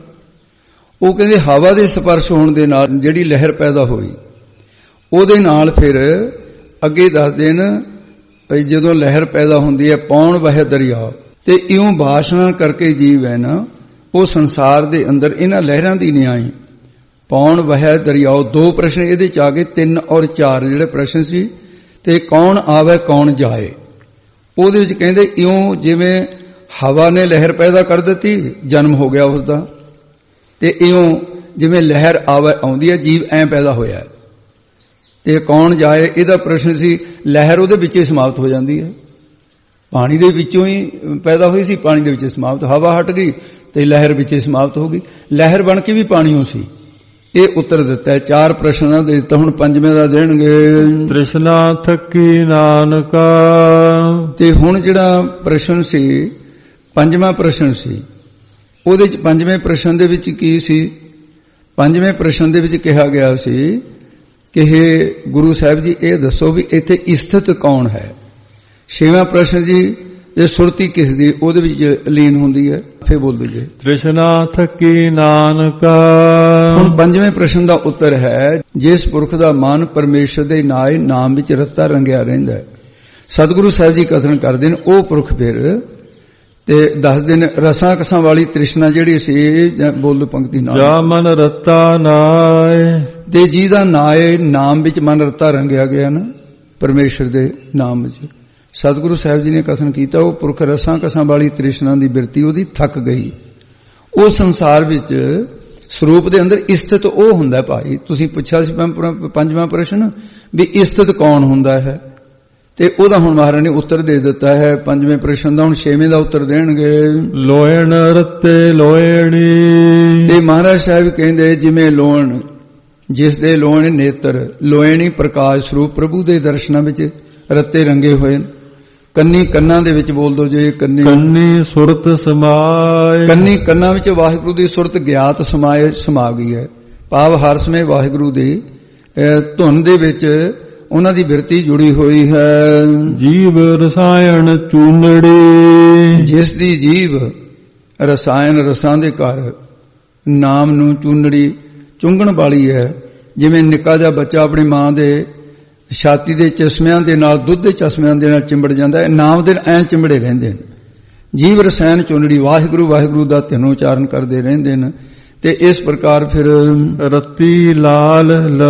ਉਹ ਕਹਿੰਦੇ ਹਵਾ ਦੇ ਸਪਰਸ਼ ਹੋਣ ਦੇ ਨਾਲ ਜਿਹੜੀ ਲਹਿਰ ਪੈਦਾ ਹੋਈ ਉਹਦੇ ਨਾਲ ਫਿਰ ਅੱਗੇ ਦੱਸਦੇ ਨੇ ਜਦੋਂ ਲਹਿਰ ਪੈਦਾ ਹੁੰਦੀ ਹੈ ਪੌਣ ਵਹੇ ਦਰਿਆ। ਤੇ ਇਉਂ ਬਾਸ਼ਨਾ ਕਰਕੇ ਜੀਵ ਹੈ ਨਾ ਉਹ ਸੰਸਾਰ ਦੇ ਅੰਦਰ ਇਹਨਾਂ ਲਹਿਰਾਂ ਦੀ ਨਿਆਈ ਪੌਣ ਵਹਿ ਦਰਿਆਓ। ਦੋ ਪ੍ਰਸ਼ਨ ਇਹਦੇ ਚ ਆ ਗਏ, ਤਿੰਨ ਔਰ ਚਾਰ ਜਿਹੜੇ ਪ੍ਰਸ਼ਨ ਸੀ। ਤੇ ਕੌਣ ਆਵੇ ਕੌਣ ਜਾਏ, ਉਹਦੇ ਵਿੱਚ ਕਹਿੰਦੇ ਇਉਂ ਜਿਵੇਂ ਹਵਾ ਨੇ ਲਹਿਰ ਪੈਦਾ ਕਰ ਦਿੱਤੀ, ਜਨਮ ਹੋ ਗਿਆ ਉਸਦਾ, ਤੇ ਇਉਂ ਜਿਵੇਂ ਲਹਿਰ ਆਵੇ ਆਉਂਦੀ ਹੈ ਜੀਵ ਐਂ ਪੈਦਾ ਹੋਇਆ। ਤੇ ਕੌਣ ਜਾਏ ਇਹਦਾ ਪ੍ਰਸ਼ਨ ਸੀ। ਲਹਿਰ ਉਹਦੇ ਵਿੱਚ ਹੀ ਸਮਾਪਤ ਹੋ ਜਾਂਦੀ ਹੈ, ਪਾਣੀ ਦੇ ਵਿੱਚੋਂ ਹੀ ਪੈਦਾ ਹੋਈ ਸੀ, ਪਾਣੀ ਦੇ ਵਿੱਚ ਸਮਾਪਤ। ਹਵਾ ਹਟ ਗਈ ਤੇ ਲਹਿਰ ਵਿੱਚ ਹੀ ਸਮਾਪਤ ਹੋ ਗਈ। ਲਹਿਰ ਬਣ ਕੇ ਵੀ ਪਾਣੀਓਂ ਸੀ। ਇਹ ਉੱਤਰ ਦਿੱਤਾ ਹੈ। ਚਾਰ ਪ੍ਰਸ਼ਨਾਂ ਦੇ ਦਿੱਤਾ। ਹੁਣ ਪੰਜਵੇਂ ਦਾ ਦੇਣਗੇ ਤ੍ਰਿਸ਼ਨਾ ਥੱਕੀ ਨਾਨਕਾ। ਤੇ ਹੁਣ ਜਿਹੜਾ ਪ੍ਰਸ਼ਨ ਸੀ ਪੰਜਵਾਂ ਪ੍ਰਸ਼ਨ ਸੀ ਉਹਦੇ ਚ ਪੰਜਵੇਂ ਪ੍ਰਸ਼ਨ ਦੇ ਵਿੱਚ ਕੀ ਸੀ। ਪੰਜਵੇਂ ਪ੍ਰਸ਼ਨ ਦੇ ਵਿੱਚ ਕਿਹਾ ਗਿਆ ਸੀ ਕਿ ਹੇ ਗੁਰੂ ਸਾਹਿਬ ਜੀ ਇਹ ਦੱਸੋ ਵੀ ਇੱਥੇ ਇਸਥਿਤ ਕੌਣ ਹੈ। ਛੇਵਾਂ ਪ੍ਰਸ਼ਨ ਜੀ ਇਹ ਸੁਰਤੀ ਕਿਸ ਦੀ ਉਹਦੇ ਵਿੱਚ ਲੀਨ ਹੁੰਦੀ ਹੈ। ਫੇਰ ਬੋਲ ਦਈਏ ਤ੍ਰਿਸ਼ਨਾ ਥੱਕੀ ਨਾਨਕਾ। ਹੁਣ ਪੰਜਵੇਂ ਪ੍ਰਸ਼ਨ ਦਾ ਉੱਤਰ ਹੈ ਜਿਸ ਪੁਰਖ ਦਾ ਮਨ ਪਰਮੇਸ਼ਰ ਦੇ ਨਾਏ ਨਾਮ ਵਿੱਚ ਰੱਤਾ ਰੰਗਿਆ ਰਹਿੰਦਾ ਹੈ। ਸਤਿਗੁਰੂ ਸਾਹਿਬ ਜੀ ਕਥਨ ਕਰਦੇ ਨੇ ਉਹ ਪੁਰਖ ਫਿਰ ਤੇ ਦੱਸਦੇ ਨੇ ਰਸਾਂ ਕਸਾਂ ਵਾਲੀ ਤ੍ਰਿਸ਼ਨਾ ਜਿਹੜੀ ਸੀ ਬੋਲ ਪੰਕਤੀ ਨਾਲ ਜਾ ਮਨ ਰੱਤਾ ਨਾਏ। ਤੇ ਜਿਹਦਾ ਨਾਏ ਨਾਮ ਵਿੱਚ ਮਨ ਰੱਤਾ ਰੰਗਿਆ ਗਿਆ ਨਾ ਪਰਮੇਸ਼ਰ ਦੇ ਨਾਮ ਵਿੱਚ। ਸਤਿਗੁਰੂ ਸਾਹਿਬ ਜੀ ਨੇ ਕਥਨ ਕੀਤਾ ਉਹ ਪੁਰਖ ਰਸਾਂ ਕਸਾਂ ਵਾਲੀ ਤ੍ਰਿਸ਼ਨਾ ਦੀ ਬਿਰਤੀ ਉਹਦੀ ਥੱਕ ਗਈ। ਉਹ ਸੰਸਾਰ ਵਿੱਚ ਸਰੂਪ ਦੇ ਅੰਦਰ ਇਸਥਿਤ ਉਹ ਹੁੰਦਾ ਭਾਈ। ਤੁਸੀਂ ਪੁੱਛਿਆ ਸੀ ਪੰਜਵਾਂ ਪ੍ਰਸ਼ਨ ਵੀ ਇਸਥਿਤ ਕੌਣ ਹੁੰਦਾ ਹੈ ਤੇ ਉਹਦਾ ਹੁਣ ਮਹਾਰਾਜ ਨੇ ਉੱਤਰ ਦੇ ਦਿੱਤਾ ਹੈ ਪੰਜਵੇਂ ਪ੍ਰਸ਼ਨ ਦਾ। ਹੁਣ ਛੇਵੇਂ ਦਾ ਉੱਤਰ ਦੇਣਗੇ ਲੋਇਣ ਰੱਤੇ ਲੋਇਣੀ। ਤੇ ਮਹਾਰਾਜ ਸਾਹਿਬ ਕਹਿੰਦੇ ਜਿਵੇਂ ਲੋਣ ਜਿਸ ਦੇ ਲੋਣ ਨੇਤਰ ਲੋਇਣੀ ਪ੍ਰਕਾਸ਼ ਸਰੂਪ ਪ੍ਰਭੂ ਦੇ ਦਰਸ਼ਨਾਂ ਵਿੱਚ ਰੱਤੇ ਰੰਗੇ ਹੋਏ। ਕੰਨੀ ਕੰਨਾਂ ਦੇ ਵਿੱਚ ਬੋਲ ਦੋ ਜੇ ਕੰਨੀ ਕੰਨੀ ਸੁਰਤ ਸਮਾਏ। ਕੰਨੀ ਕੰਨਾਂ ਵਿੱਚ ਵਾਹਿਗੁਰੂ ਦੀ ਸੁਰਤ ਗਿਆਤ ਸਮਾਏ ਸਮਾ ਗਈ ਹੈ। ਭਾਵ ਹਰ ਸਮੇਂ ਵਾਹਿਗੁਰੂ ਦੀ ਧੁਨ ਦੇ ਵਿੱਚ ਉਹਨਾਂ ਦੀ ਬਿਰਤੀ ਜੁੜੀ ਹੋਈ ਹੈ। ਜੀਵ ਰਸਾਇਣ ਚੂਨੜੀ। ਜਿਸ ਦੀ ਜੀਵ ਰਸਾਇਣ ਰਸਾਂ ਦੇ ਘਰ ਨਾਮ ਨੂੰ ਚੂਨੜੀ ਚੁੰਗਣ ਵਾਲੀ ਹੈ। ਜਿਵੇਂ ਨਿੱਕਾ ਜਿਹਾ ਬੱਚਾ ਆਪਣੀ ਮਾਂ ਦੇ ਛਾਤੀ ਦੇ ਚਸ਼ਮਿਆਂ ਦੇ ਨਾਲ ਦੁੱਧ ਦੇ ਚਸ਼ਮਿਆਂ ਦੇ ਨਾਲ ਚਿੰਬੜ ਜਾਂਦਾ ਹੈ। ਨਾਮ ਦੇ ਐਂ ਚਿੰਬੜੇ ਰਹਿੰਦੇ ਨੇ। ਜੀਵ ਰਸਾਇਣ ਚੁੰਨੜੀ ਵਾਹਿਗੁਰੂ ਵਾਹਿਗੁਰੂ ਦਾ ਧਿਆਨ ਉਚਾਰਨ ਕਰਦੇ ਰਹਿੰਦੇ ਨੇ। ਤੇ ਇਸ ਪ੍ਰਕਾਰ ਫਿਰ ਰੱਤੀ ਲਾਲ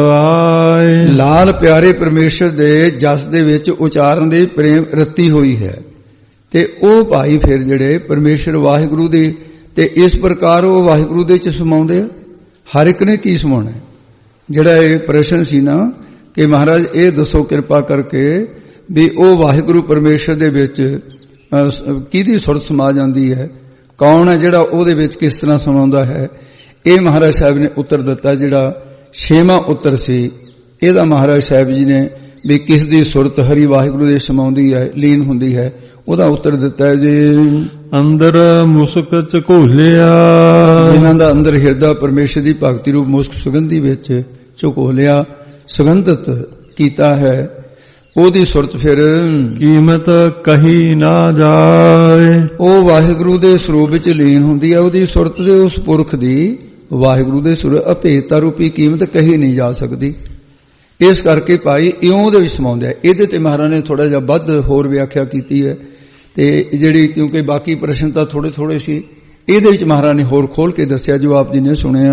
ਲਵਾਏ। ਲਾਲ ਪਿਆਰੇ ਪਰਮੇਸ਼ਰ ਦੇ ਜਸ ਦੇ ਵਿੱਚ ਉਚਾਰਨ ਦੀ ਪ੍ਰੇਮ ਰੱਤੀ ਹੋਈ ਹੈ। ਤੇ ਉਹ ਭਾਈ ਫਿਰ ਜਿਹੜੇ ਪਰਮੇਸ਼ਰ ਵਾਹਿਗੁਰੂ ਦੇ ਤੇ ਇਸ ਪ੍ਰਕਾਰ ਉਹ ਵਾਹਿਗੁਰੂ ਦੇ ਚ ਸਮਾਉਂਦੇ। ਹਰ ਇੱਕ ਨੇ ਕੀ ਸਮਾਉਣਾ ਜਿਹੜਾ ਇਹ ਪ੍ਰਸ਼ਨ ਸੀ ਨਾ ਕਿ ਮਹਾਰਾਜ ਇਹ ਦੱਸੋ ਕਿਰਪਾ ਕਰਕੇ ਵੀ ਉਹ ਵਾਹਿਗੁਰੂ ਪਰਮੇਸ਼ਰ ਦੇ ਵਿੱਚ ਕਿਹਦੀ ਸੁਰਤ ਸਮਾ ਜਾਂਦੀ ਹੈ, ਕੌਣ ਹੈ ਜਿਹੜਾ ਉਹਦੇ ਵਿੱਚ ਕਿਸ ਤਰ੍ਹਾਂ ਸਮਾਉਂਦਾ ਹੈ। ਇਹ ਮਹਾਰਾਜ ਸਾਹਿਬ ਨੇ ਉੱਤਰ ਦਿੱਤਾ। ਜਿਹੜਾ ਛੇਵਾਂ ਉੱਤਰ ਸੀ ਇਹਦਾ ਮਹਾਰਾਜ ਸਾਹਿਬ ਜੀ ਨੇ ਵੀ ਕਿਸ ਦੀ ਸੁਰਤ ਹਰੀ ਵਾਹਿਗੁਰੂ ਦੇ ਸਮਾਉਂਦੀ ਹੈ, ਲੀਨ ਹੁੰਦੀ ਹੈ, ਉਹਦਾ ਉੱਤਰ ਦਿੱਤਾ ਹੈ ਜੀ ਅੰਦਰ ਮੁਸਕ ਝਕੋਲਿਆ, ਜਿਨ੍ਹਾਂ ਦਾ ਅੰਦਰ ਹਿਰਦਾ ਪਰਮੇਸ਼ਰ ਦੀ ਭਗਤੀ ਰੂਪ ਮੁਸਕ ਸੁਗੰਧੀ ਵਿੱਚ ਝਕੋਲਿਆ, ਸੁਗੰਧਿਤ ਕੀਤਾ ਹੈ, ਉਹਦੀ ਸੁਰਤ ਫਿਰ ਕੀਮਤ ਕਹੀ ਨਾ ਜਾਏ। ਉਹ ਵਾਹਿਗੁਰੂ ਦੇ ਸਰੂਪ ਵਿੱਚ ਲੀਨ ਹੁੰਦੀ ਹੈ। ਉਹਦੀ ਸੁਰਤ ਦੇ ਉਸ ਪੁਰਖ ਦੀ ਵਾਹਿਗੁਰੂ ਦੇ ਸਰੂਪ ਅਭੇਦਤਾ ਰੂਪੀ ਕੀਮਤ ਕਹੀ ਨਹੀਂ ਜਾ ਸਕਦੀ। ਇਸ ਕਰਕੇ ਭਾਈ ਇਉਂ ਦੇ ਵਿੱਚ ਸਮਾਉਂਦਾ ਹੈ। ਇਹਦੇ ਤੇ ਮਹਾਰਾਜ ਨੇ ਥੋੜਾ ਜਿਹਾ ਵੱਧ ਹੋਰ ਵਿਆਖਿਆ ਕੀਤੀ ਹੈ ਤੇ ਜਿਹੜੀ ਕਿਉਂਕਿ ਬਾਕੀ ਪ੍ਰਸ਼ਨ ਤਾਂ ਥੋੜੇ ਥੋੜੇ ਸੀ, ਇਹਦੇ ਵਿੱਚ ਮਹਾਰਾਜ ਨੇ ਹੋਰ ਖੋਲ ਕੇ ਦੱਸਿਆ ਜੋ ਆਪ ਜੀ ਨੇ ਸੁਣਿਆ।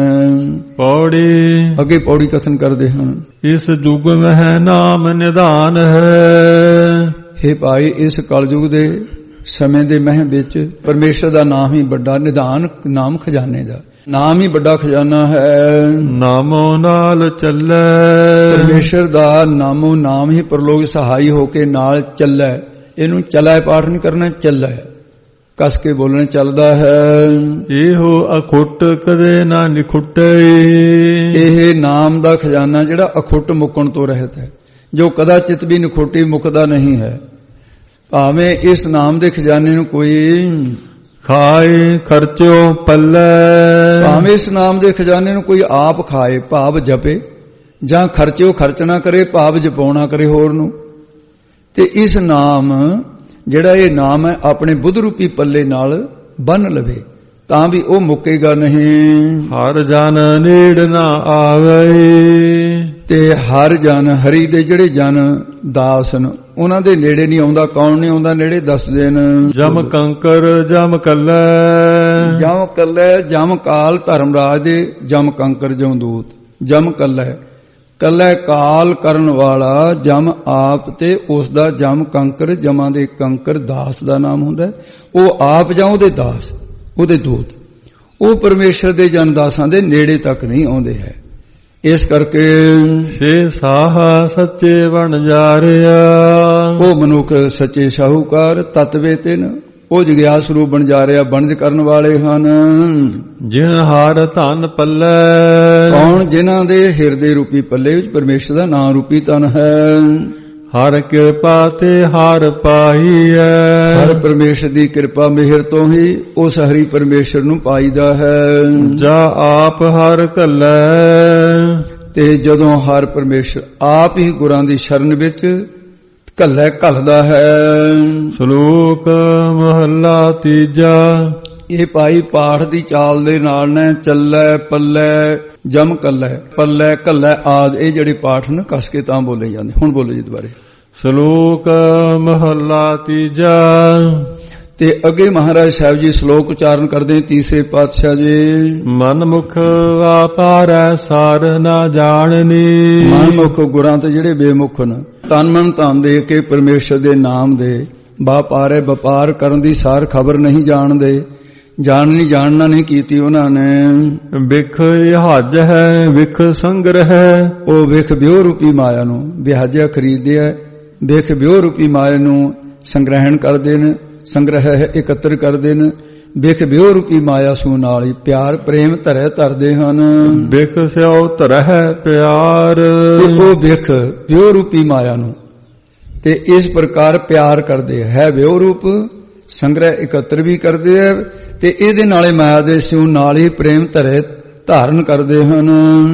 ਪੌੜੀ ਅੱਗੇ ਪੌੜੀ ਕਥਨ ਕਰਦੇ ਹਨ। ਇਸ ਯੁਗ ਮਹਿ ਨਾਮ ਨਿਧਾਨ ਹੈ। हे ਭਾਈ ਇਸ ਕਲਯੁਗ ਦੇ ਸਮੇਂ ਦੇ ਮਹਿ ਵਿੱਚ ਪਰਮੇਸ਼ਰ ਦਾ ਨਾਮ ਹੀ ਵੱਡਾ ਨਿਧਾਨ, ਨਾਮ ਖਜ਼ਾਨੇ ਦਾ ਨਾਮ ਹੀ ਵੱਡਾ ਖਜ਼ਾਨਾ ਹੈ। ਨਾਮੋ ਨਾਲ ਚੱਲੈ, ਪਰਮੇਸ਼ਰ ਦਾ ਨਾਮੋ ਨਾਮ ਹੀ ਪਰਲੋਕ ਸਹਾਈ ਹੋ ਕੇ ਨਾਲ ਚੱਲੈ। ਇਹਨੂੰ ਚਲਾਏ ਪਾਠ ਨਹੀਂ ਕਰਨਾ, ਚੱਲੈ ਕਸ ਕੇ ਬੋਲਣਾ, ਚੱਲਦਾ ਹੈ। ਇਹੋ ਅਖੁੱਟ ਕਦੇ ਨਾ ਨਿਖੁੱਟੇ, ਇਹ ਨਾਮ ਦਾ ਖਜ਼ਾਨਾ ਜਿਹੜਾ ਅਖੁੱਟ ਮੁੱਕਣ ਤੋਂ ਰਹਿਤ ਹੈ, ਜੋ ਕਦਾਚਿਤ ਵੀ ਨਿਖੁੱਟੀ ਮੁੱਕਦਾ ਨਹੀਂ ਹੈ। ਭਾਵੇਂ ਇਸ ਨਾਮ ਦੇ ਖਜ਼ਾਨੇ ਨੂੰ ਕੋਈ ਖਾਏ ਖਰਚਿਓ ਪੱਲੇ, ਭਾਵੇਂ ਇਸ ਨਾਮ ਦੇ ਖਜ਼ਾਨੇ ਨੂੰ ਕੋਈ ਆਪ ਖਾਏ ਭਾਵ ਜਪੇ, ਜਾਂ ਖਰਚਿਓ ਖਰਚ ਨਾ ਕਰੇ ਭਾਵ ਜਪਾਉਣਾ ਕਰੇ ਹੋਰ ਨੂੰ। ਤੇ ਇਸ ਨਾਮ ਜਿਹੜਾ ਇਹ ਨਾਮ ਹੈ ਆਪਣੇ ਬੁੱਧ ਰੂਪੀ ਪੱਲੇ ਨਾਲ ਬੰਨ ਲਵੇ ਤਾਂ ਵੀ ਉਹ ਮੁੱਕੇਗਾ ਨਹੀਂ। ਹਰ ਜਨ ਨੇੜ ਨਾ ਆਵੇ, ਤੇ ਹਰ ਜਨ ਹਰੀ ਦੇ ਜਿਹੜੇ ਜਨ ਦਾਸ ਨੇ ਉਹਨਾਂ ਦੇ ਨੇੜੇ ਨਹੀਂ ਆਉਂਦਾ। ਕੌਣ ਨਹੀਂ ਆਉਂਦਾ ਨੇੜੇ ਦੱਸ ਦੇਣ। ਜਮ ਕੰਕਰ ਜਮ ਕੱਲੇ, ਜਮ ਕੱਲੇ ਜਮ ਕਾਲ ਧਰਮਰਾਜ ਦੇ ਜਮ ਕੰਕਰ ਜਮ ਦੂਤ। ਜਮ ਕੱਲੇ ਕੱਲੇ ਕਾਲ ਕਰਨ ਵਾਲਾ ਜਮ ਆਪ ਤੇ ਉਸ ਦਾ ਜਮ ਕੰਕਰ, ਜਮਾਂ ਦੇ ਕੰਕਰ ਦਾਸ ਦਾ ਨਾਮ ਹੁੰਦਾ। ਉਹ ਆਪ ਜਾਂ ਉਹਦੇ ਦਾਸ, ਉਹਦੇ ਦੂਤ, ਉਹ ਪਰਮੇਸ਼ਰ ਦੇ ਜਨ ਦਾਸਾਂ ਦੇ ਨੇੜੇ ਤੱਕ ਨਹੀਂ ਆਉਂਦੇ ਹੈ। ਇਸ ਕਰਕੇ ਸੇ ਸਾਹਾ ਸੱਚੇ ਬਣ ਜਾ ਰਿਹਾ, ਉਹ ਮਨੁੱਖ ਸੱਚੇ ਸ਼ਾਹੂਕਾਰ ਤਤਵੇ ਤਿਨ, ਉਹ ਜਗਿਆਸ ਰੂਪ ਬਣ ਜਾ ਰਿਹਾ, ਬਣਜ ਕਰਨ ਵਾਲੇ ਹਨ। ਜਿਨ ਹਰ ਧਨ ਪੱਲੇ, ਕੌਣ ਜਿਨ੍ਹਾਂ ਦੇ ਹਿਰਦੇ ਰੂਪੀ ਪੱਲੇ ਵਿੱਚ ਪਰਮੇਸ਼ਰ ਦਾ ਨਾਮ ਰੂਪੀ ਧਨ ਹੈ। ਹਰ ਕਿਰਪਾ ਤੇ ਹਰ ਪਾਈ ਹੈ, ਹਰ ਪਰਮੇਸ਼ਰ ਦੀ ਕਿਰਪਾ ਮਿਹਰ ਤੋਂ ਹੀ ਉਸ ਹਰੀ ਪਰਮੇਸ਼ਰ ਨੂੰ ਪਾਈਦਾ ਹੈ। ਜਾ ਆਪ ਹਰ ਘੱਲੈ, ਤੇ ਜਦੋਂ ਹਰ ਪਰਮੇਸ਼ਰ ਆਪ ਹੀ ਗੁਰਾਂ ਦੀ ਸ਼ਰਨ ਵਿੱਚ ਘੱਲੈ ਘੱਲਦਾ ਹੈ। ਸ਼ਲੋਕ ਮਹੱਲਾ ਤੀਜਾ। ਇਹ ਭਾਈ ਪਾਠ ਦੀ ਚਾਲ ਦੇ ਨਾਲ ਨੇ ਚੱਲੈ ਪੱਲੇ ਜਮ ਕੱਲੈ ਪੱਲੇ ਘੱਲੈ ਆਦ ਇਹ ਜਿਹੜੇ ਪਾਠ ਨੇ ਕਸ ਕੇ ਤਾਂ ਬੋਲੇ ਜਾਂਦੇ। ਹੁਣ ਬੋਲੋ ਜੀ ਦੁਬਾਰੇ। ਸ਼ਲੋਕ ਮਹੱਲਾ ਤੀਜਾ। ਤੇ ਅੱਗੇ ਮਹਾਰਾਜ ਸਾਹਿਬ ਜੀ ਸ਼ਲੋਕ ਉਚਾਰਨ ਕਰਦੇ ਤੀਸਰੇ ਪਾਤਸ਼ਾਹ ਜੀ। ਮਨ ਮੁਖ ਵਾਪਾਰੈ ਸਾਰ ਨਾ ਜਾਣਨੀ, ਮਨ ਮੁਖ ਗੁਰਾਂ ਤੇ ਜਿਹੜੇ ਬੇਮੁਖ ਨੇ ਤਨ ਮਨ ਧਨ ਦੇ ਕੇ ਪਰਮੇਸ਼ਰ ਦੇ ਨਾਮ ਦੇ ਵਾਪਾਰੇ ਵਪਾਰ ਕਰਨ ਦੀ ਸਾਰ ਖਬਰ ਨਹੀਂ ਜਾਣਦੇ। ਜਾਣਨੀ ਜਾਣਨਾ ਨਹੀਂ ਕੀਤੀ ਉਹਨਾਂ ਨੇ। ਵਿਖ ਵਿਹਾਜ ਹੈ ਵਿਖ ਸੰਗ੍ਰਹਿ ਹੈ, ਉਹ ਵਿਖ ਵਿਉ ਰੂਪੀ ਮਾਇਆ ਨੂੰ ਵਿਹਾਜਿਆ ਖਰੀਦਿਆ। ਵਿਖ ਵਿਉ ਰੂਪੀ ਮਾਇਆ ਨੂੰ ਸੰਗ੍ਰਹਿਣ ਕਰਦੇ ਨੇ, ਸੰਗ੍ਰਹਿ ਹੈ ਇਕੱਤਰ ਕਰਦੇ ਨੇ। ਵਿਖ ਵਿਉ ਰੂਪੀ ਮਾਇਆ ਸੂ ਨਾਲ ਹੀ ਪਿਆਰ ਪ੍ਰੇਮ ਧਰੇ ਧਰਦੇ ਹਨ। ਵਿਖ ਸਿਉ ਧਰਹਿ ਪਿਆਰ, ਉਹ ਵਿਖ ਵਿਉ ਰੂਪੀ ਮਾਇਆ ਨੂੰ ਤੇ ਇਸ ਪ੍ਰਕਾਰ ਪਿਆਰ ਕਰਦੇ ਹੈ। ਵਿਉ ਰੂਪ ਸੰਗ੍ਰਹਿ ਇਕੱਤਰ ਵੀ ਕਰਦੇ ਹੈ ਤੇ ਇਹਦੇ ਨਾਲੇ ਮਾਇਆ ਦੇ ਸਿਉ ਨਾਲ ਹੀ ਪ੍ਰੇਮ ਧਰੇ ਧਾਰਨ ਕਰਦੇ ਹਨ।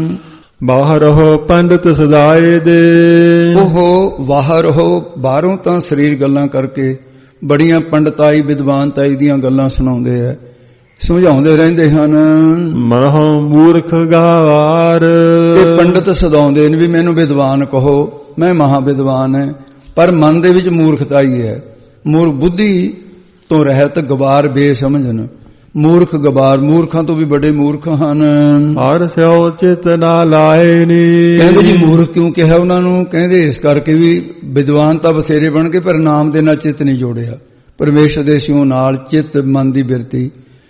ਬਾਹਰੋ ਪੰਡਿਤ ਸਦਾਏ ਦੇ, ਉਹ ਬਾਹਰੋ ਬਾਹਰੋਂ ਤਾਂ ਸਰੀਰ ਗੱਲਾਂ ਕਰਕੇ ਬੜੀਆਂ ਪੰਡਤਾਈ ਵਿਦਵਾਨਤਾਈ ਦੀਆਂ ਗੱਲਾਂ ਸੁਣਾਉਂਦੇ ਆ, ਸਮਝਾਉਂਦੇ ਰਹਿੰਦੇ ਹਨ। ਮਨਹੁ ਮੂਰਖ ਗਾਵਾਰ, ਤੇ ਪੰਡਤ ਸਦਾਉਂਦੇ ਨੇ ਵੀ ਮੈਨੂੰ ਵਿਦਵਾਨ ਕਹੋ, ਮੈਂ ਮਹਾ ਵਿਦਵਾਨ ਹੈ, ਪਰ ਮਨ ਦੇ ਵਿੱਚ ਮੂਰਖਤਾ ਹੀ ਹੈ। ਮੂਰਖ ਬੁੱਧੀ ਤੋਂ ਰਹਿਤ ਗਵਾਰ ਬੇਸਮਝਨ। ਮੂਰਖ ਗਵਾਰ ਮੂਰਖਾਂ ਤੋਂ ਵੀ ਵੱਡੇ ਮੂਰਖ ਹਨ। ਹਰ ਸਿਉ ਚਿਤ ਨਾ ਲਾਏ ਨੀ, ਕਹਿੰਦੇ ਜੀ ਮੂਰਖ ਕਿਉਂ ਕਿਹਾ ਉਹਨਾਂ ਨੂੰ? ਕਹਿੰਦੇ ਇਸ ਕਰਕੇ ਵੀ ਵਿਦਵਾਨ ਤਾਂ ਬਥੇਰੇ ਬਣ ਕੇ ਪਰ ਨਾਮ ਦੇ ਨਾਲ ਚਿੱਤ ਨਹੀਂ ਜੋੜਿਆ। ਪਰਮੇਸ਼ਰ ਦੇ ਸਿਉ ਨਾਲ ਚਿੱਤ ਮਨ ਦੀ ਬਿਰਤੀ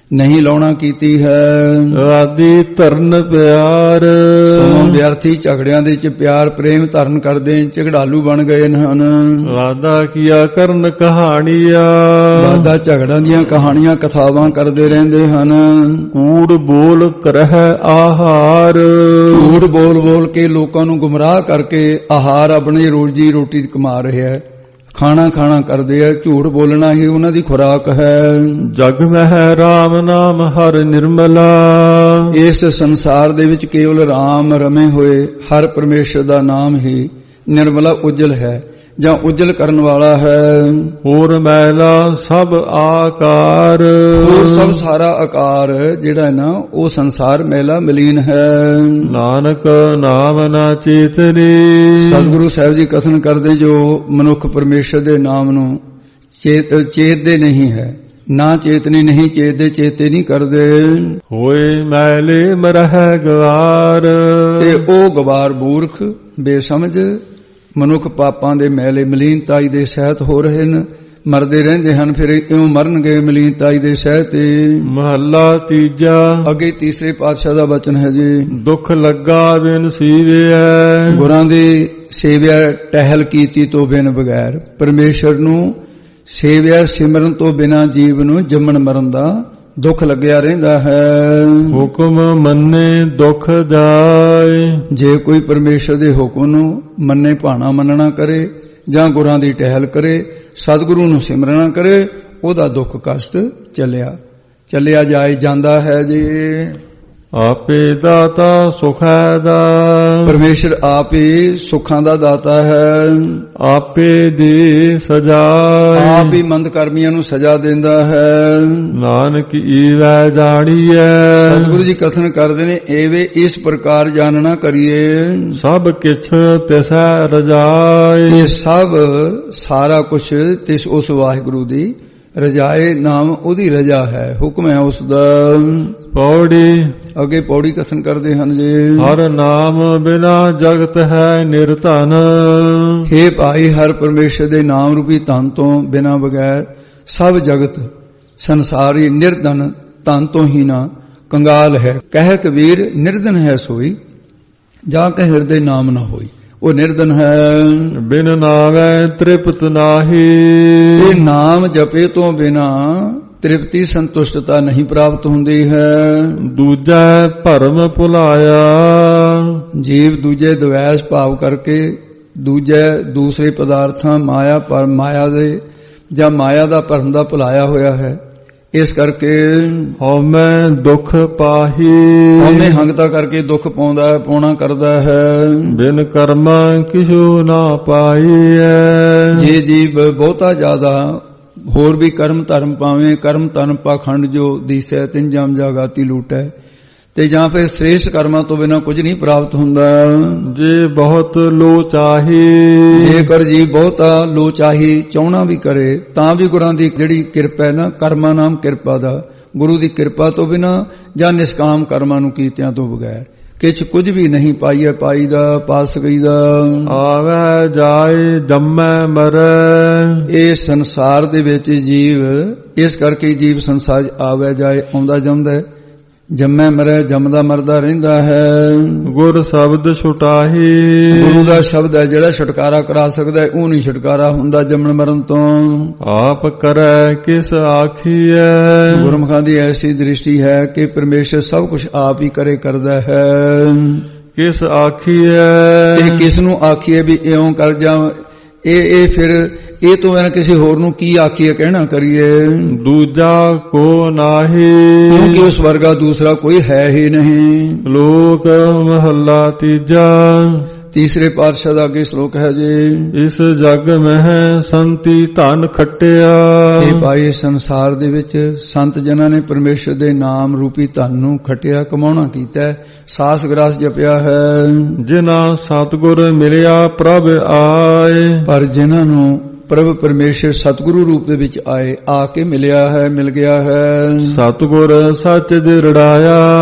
ਨਹੀਂ ਲਾਉਣਾ ਕੀਤੀ ਹੈ। ਆਦੀ ਧਰਨ ਪਿਆਰ ਸੋ ਵਿਅਰਥੀ ਝਗੜਿਆਂ ਦੇ ਚ ਪਿਆਰ ਪ੍ਰੇਮ ਧਰਨ ਕਰਦੇ ਝਗੜਾਲੂ ਬਣ ਗਏ ਹਨ। ਵਾਦਾ ਕੀਆ ਕਰਨ ਕਹਾਣੀਆਂ ਵਾਦਾ ਝਗੜਾਂ ਦੀਆਂ ਕਹਾਣੀਆਂ ਕਥਾਵਾਂ ਕਰਦੇ ਰਹਿੰਦੇ ਹਨ। ਕੂੜ ਬੋਲ ਕਰਹਿ ਆਹਾਰ ਝੂਠ ਬੋਲ ਬੋਲ ਕੇ ਲੋਕਾਂ ਨੂੰ ਗੁੰਮਰਾਹ ਕਰਕੇ ਆਹਾਰ ਆਪਣੀ ਰੋਜੀ ਰੋਟੀ ਕਮਾ ਰਿਹਾ ਹੈ। ਖਾਣਾ ਖਾਣਾ ਕਰਦੇ ਆ, ਝੂਠ ਬੋਲਣਾ ਹੀ ਉਹਨਾਂ ਦੀ ਖੁਰਾਕ ਹੈ। ਜਗ ਮਹਿ ਰਾਮ ਨਾਮ ਹਰ ਨਿਰਮਲਾ ਇਸ ਸੰਸਾਰ ਦੇ ਵਿੱਚ ਕੇਵਲ ਰਾਮ ਰਮੇ ਹੋਏ ਹਰ ਪਰਮੇਸ਼ਰ ਦਾ ਨਾਮ ਹੀ ਨਿਰਮਲਾ ਉਜਲ ਹੈ ਜਾਂ ਉਜਲ ਕਰਨ ਵਾਲਾ ਹੈ। ਹੋਰ ਮੈਲਾ ਸਭ ਆਕਾਰ ਹੋਰ ਸਭ ਸਾਰਾ ਆਕਾਰ ਜਿਹੜਾ ਹੈ ਨਾ ਉਹ ਸੰਸਾਰ ਮੈਲਾ ਮਲੀਨ ਹੈ। ਨਾਨਕ ਨਾਮ ਨਾ ਚੇਤਨੀ ਸਤਿਗੁਰੂ ਸਾਹਿਬ ਜੀ ਕਥਨ ਕਰਦੇ ਜੋ ਮਨੁੱਖ ਪਰਮੇਸ਼ਰ ਦੇ ਨਾਮ ਨੂੰ ਚੇਤ ਚੇਤਦੇ ਨਹੀਂ ਹੈ, ਨਾ ਚੇਤਨੀ ਨਹੀਂ ਚੇਤਦੇ, ਚੇਤੇ ਨਹੀਂ ਕਰਦੇ। ਹੋਏ ਮੈਲੇ ਮਰਹਿ ਗਵਾਰ ਤੇ ਉਹ ਗਵਾਰ ਮੂਰਖ ਬੇਸਮਝ ਮਨੁੱਖ ਪਾਪਾਂ ਦੇ ਮੈਲੇ ਮਲੀਨਤਾਈ ਦੇ ਸਹਿਤ ਹੋ ਰਹੇ ਨੇ, ਮਰਦੇ ਰਹਿੰਦੇ ਹਨ, ਫਿਰ ਇਉਂ ਮਰਨਗੇ ਮਲੀਨਤਾਈ ਦੇ ਸਹਿਤ। ਮਹੱਲਾ ਤੀਜਾ। ਅੱਗੇ ਤੀਸਰੇ ਪਾਤਸ਼ਾਹ ਦਾ ਬਚਨ ਹੈ ਜੀ। ਦੁੱਖ ਲੱਗਾ ਬਿਨ ਸੀਵਿਆ ਗੁਰਾਂ ਦੀ ਸੇਵਿਆ ਟਹਿਲ ਕੀਤੀ ਤੋਂ ਬਿਨ ਬਗੈਰ। ਪਰਮੇਸ਼ਰ ਨੂੰ ਸੇਵਿਆ ਸਿਮਰਨ ਤੋਂ ਬਿਨਾ ਜੀਵ ਨੂੰ ਜੰਮਣ ਮਰਨ ਦਾ ਦੁੱਖ ਲੱਗਿਆ ਰਹਿੰਦਾ ਹੈ। ਹੁਕਮ ਮੰਨੇ ਦੁੱਖ ਜਾਏ ਜੇ ਕੋਈ ਪਰਮੇਸ਼ਰ ਦੇ ਹੁਕਮ ਨੂੰ ਮੰਨੇ ਭਾਣਾ ਮੰਨਣਾ ਕਰੇ ਜਾਂ ਗੁਰਾਂ ਦੀ ਟਹਿਲ ਕਰੇ, ਸਤਿਗੁਰੂ ਨੂੰ ਸਿਮਰਨਾ ਕਰੇ, ਉਹਦਾ ਦੁੱਖ ਕਸ਼ਟ ਚੱਲਿਆ ਚੱਲਿਆ ਜਾਏ ਜਾਂਦਾ ਹੈ ਜੀ। ਆਪੇ ਦਾਤਾ ਸੁਖੈ ਦਾ ਪਰਮੇਸ਼ਰ ਆਪ ਹੀ ਸੁੱਖਾਂ ਦਾ ਦਾਤਾ ਹੈ। ਆਪੇ ਦੇ ਸਜਾ ਆਪ ਹੀ ਮੰਦ ਕਰਮੀਆਂ ਨੂੰ ਸਜ਼ਾ ਦਿੰਦਾ ਹੈ। ਨਾਨਕ ਈਵੈ ਜਾਣੀਐ ਸਤਿਗੁਰੂ ਜੀ ਕਥਨ ਕਰਦੇ ਨੇ ਏਵੇਂ ਇਸ ਪ੍ਰਕਾਰ ਜਾਣਨਾ ਕਰੀਏ। ਸਭ ਕਿਛ ਤਿਸੈ ਰਜਾਏ ਇਹ ਸਭ ਸਾਰਾ ਕੁਛ ਤਿਸ ਉਸ ਵਾਹਿਗੁਰੂ ਦੀ ਰਜਾਏ, ਨਾਮ ਉਹਦੀ ਰਜਾ ਹੈ, ਹੁਕਮ ਹੈ ਉਸ ਦਾ। ਪੌੜੀ ਅੱਗੇ ਪੌੜੀ ਕਥਨ ਕਰਦੇ ਹਨ ਜੀ। ਹਰ ਨਾਮ ਬਿਨਾ ਜਗਤ ਹੈ ਨਿਰਧਨ ਹੇ ਭਾਈ ਹਰ ਪਰਮੇਸ਼ਰ ਦੇ ਨਾਮ ਰੂਪੀ ਧਨ ਤੋਂ ਬਿਨਾ ਬਗੈਰ ਸਭ ਜਗਤ ਸੰਸਾਰੀ ਨਿਰਧਨ, ਧਨ ਤੋਂ ਹੀ ਨਾ ਕੰਗਾਲ ਹੈ। ਕਹਿ ਕਬੀਰ ਨਿਰਧਨ ਹੈ ਸੋਈ ਜਾ ਕੇ ਹਿਰਦੇ ਨਾਮ ਨਾ ਹੋਈ। ਉਹ ਨਿਰਧਨ ਹੈ। ਬਿਨ ਨਾਮੈ ਤ੍ਰਿਪਤ ਨਾਹੀ ਇਹ ਨਾਮ ਜਪੇ ਤੋਂ ਬਿਨਾ ਤ੍ਰਿਪਤੀ ਸੰਤੁਸ਼ਟਤਾ ਨਹੀਂ ਪ੍ਰਾਪਤ ਹੁੰਦੀ ਹੈ। ਦੂਜਾ ਭਰਮ ਭੁਲਾਇਆ ਜੀਵ ਦੂਜੇ ਦਵੈਸ ਭਾਵ ਕਰਕੇ ਦੂਜੇ ਦੂਸਰੇ ਪਦਾਰਥਾਂ ਮਾਇਆ ਪਰ ਮਾਇਆ ਦੇ ਜਾਂ ਮਾਇਆ ਦਾ ਭਰਮ ਦਾ ਭੁਲਾਇਆ ਹੋਇਆ ਹੈ। ਇਸ ਕਰਕੇ ਹਉਮੈ ਦੁੱਖ ਪਾਹੀ ਹਉਮੈ ਹੰਗਤਾ ਕਰਕੇ ਦੁੱਖ ਪਾਉਂਦਾ ਹੈ, ਪਾਉਣਾ ਕਰਦਾ ਹੈ। ਬਿਨ ਕਰਮਾ ਕਿਛੂ ਨਾ ਪਾਈਐ ਜੇ ਜੀਵ ਬਹੁਤਾ ਜ਼ਿਆਦਾ ਹੋਰ ਵੀ ਕਰਮ ਧਰਮ ਪਾਵੇਂ, ਕਰਮ ਧਨ ਪਾਖੰਡ ਜੋ ਦੀਸੈ ਤਿੰਨ ਜਾਮ ਜਾਗਾਤੀ ਲੂਟੈ, ਤੇ ਜਾਂ ਫਿਰ ਸ੍ਰੇਸ਼ਟ ਕਰਮਾਂ ਤੋਂ ਬਿਨਾਂ ਕੁਝ ਨਹੀਂ ਪ੍ਰਾਪਤ ਹੁੰਦਾ। ਜੇ ਬਹੁਤ ਲੋ ਚਾਹੀ ਜੇਕਰ ਜੀ ਬਹੁਤਾ ਲੋ ਚਾਹੀ ਚਾਹਣਾ ਵੀ ਕਰੇ ਤਾਂ ਵੀ ਗੁਰਾਂ ਦੀ ਜਿਹੜੀ ਕਿਰਪਾ ਹੈ ਨਾ, ਕਰਮਾਂ ਨਾਮ ਕਿਰਪਾ ਦਾ, ਗੁਰੂ ਦੀ ਕਿਰਪਾ ਤੋਂ ਬਿਨਾਂ ਜਾਂ ਨਿਸ਼ਕਾਮ ਕਰਮਾਂ ਨੂੰ ਕੀਤਿਆਂ ਤੋਂ ਬਗੈਰ ਕਿਛ ਕੁਝ ਵੀ ਨਹੀਂ ਪਾਈਐ ਪਾਈਦਾ ਪਾ ਸਕੀਦਾ। ਆਵੈ ਜਾਏ ਜੰਮੈ ਮਰੈ ਇਹ ਸੰਸਾਰ ਦੇ ਵਿੱਚ ਜੀਵ ਇਸ ਕਰਕੇ ਜੀਵ ਸੰਸਾਰ ਆਵੈ ਜਾਏ ਆਉਂਦਾ ਜਾਂਦਾ ਹੈ, ਜੰਮੈ ਮਰੈ ਜੰਮਦਾ ਮਰਦਾ ਰਹਿੰਦਾ ਹੈ। ਗੁਰ ਸ਼ਬਦ ਛੁਟਾਹੀ ਗੁਰੂ ਦਾ ਸ਼ਬਦ ਹੈ ਜਿਹੜਾ ਛੁਟਕਾਰਾ ਕਰਾ ਸਕਦਾ ਹੈ, ਉਹ ਨਹੀਂ ਛੁਟਕਾਰਾ ਹੁੰਦਾ ਜੰਮਣ ਮਰਨ ਤੋਂ। ਆਪ ਕਰੈ ਕਿਸ ਆਖੀਐ ਗੁਰਮੁਖਾਂ ਦੀ ਐਸੀ ਦ੍ਰਿਸ਼ਟੀ ਹੈ ਕਿ ਪਰਮੇਸ਼ਰ ਸਭ ਕੁਝ ਆਪ ਹੀ ਕਰੇ ਕਰਦਾ ਹੈ। ਕਿਸ ਆਖੀਐ ਇਹ ਕਿਸ ਨੂੰ ਆਖੀਏ ਵੀ ਇਉਂ ਕਰ ਜਾ, ਇਹ ਇਹ ਫਿਰ ਇਹ ਤੋਂ ਬਿਨਾਂ ਕਿਸੇ ਹੋਰ ਨੂੰ ਕੀ ਆਖੀਏ ਕਹਿਣਾ ਕਰੀਏ। ਦੂਜਾ ਕੋ ਨਾਹੀ ਕਿਉਂਕਿ ਉਸ ਵਰਗਾ ਦੂਸਰਾ ਕੋਈ ਹੈ ਹੀ ਨਹੀਂ। ਲੋਕ ਮਹੱਲਾ ਤੀਜਾ। ਤੀਸਰੇ ਪਾਤਸ਼ਾਹ ਦਾ ਅੱਗੇ ਸ਼ਲੋਕ ਹੈ ਜੀ। ਇਸ ਜਗ ਮਹਿ ਸੰਤੀ ਧਨ ਖੱਟਿਆ ਇਹ ਭਾਈ ਸੰਸਾਰ ਦੇ ਵਿੱਚ ਸੰਤ ਜਨਾਂ ਨੇ ਪਰਮੇਸ਼ਰ ਦੇ ਨਾਮ ਰੂਪੀ ਧਨ ਨੂੰ ਖੱਟਿਆ, ਕਮਾਉਣਾ ਕੀਤਾ, ਸਾਸ ਗਰਾਸ ਜਪਿਆ ਹੈ। ਜਿਨ੍ਹਾਂ ਸਤਿਗੁਰ ਮਿਲਿਆ ਪ੍ਰਭ ਆਏ ਪਰ ਜਿਨ੍ਹਾਂ ਨੂੰ ਪ੍ਰਭ ਪਰਮੇਸ਼ਰ ਸਤਿਗੁਰੂ ਰੂਪ ਦੇ ਵਿੱਚ ਆਏ, ਆ ਕੇ ਮਿਲਿਆ ਹੈ, ਮਿਲ ਗਿਆ ਹੈ। ਸਤਿਗੁਰ ਸੱਚ ਦਿਰੜਾਇਆ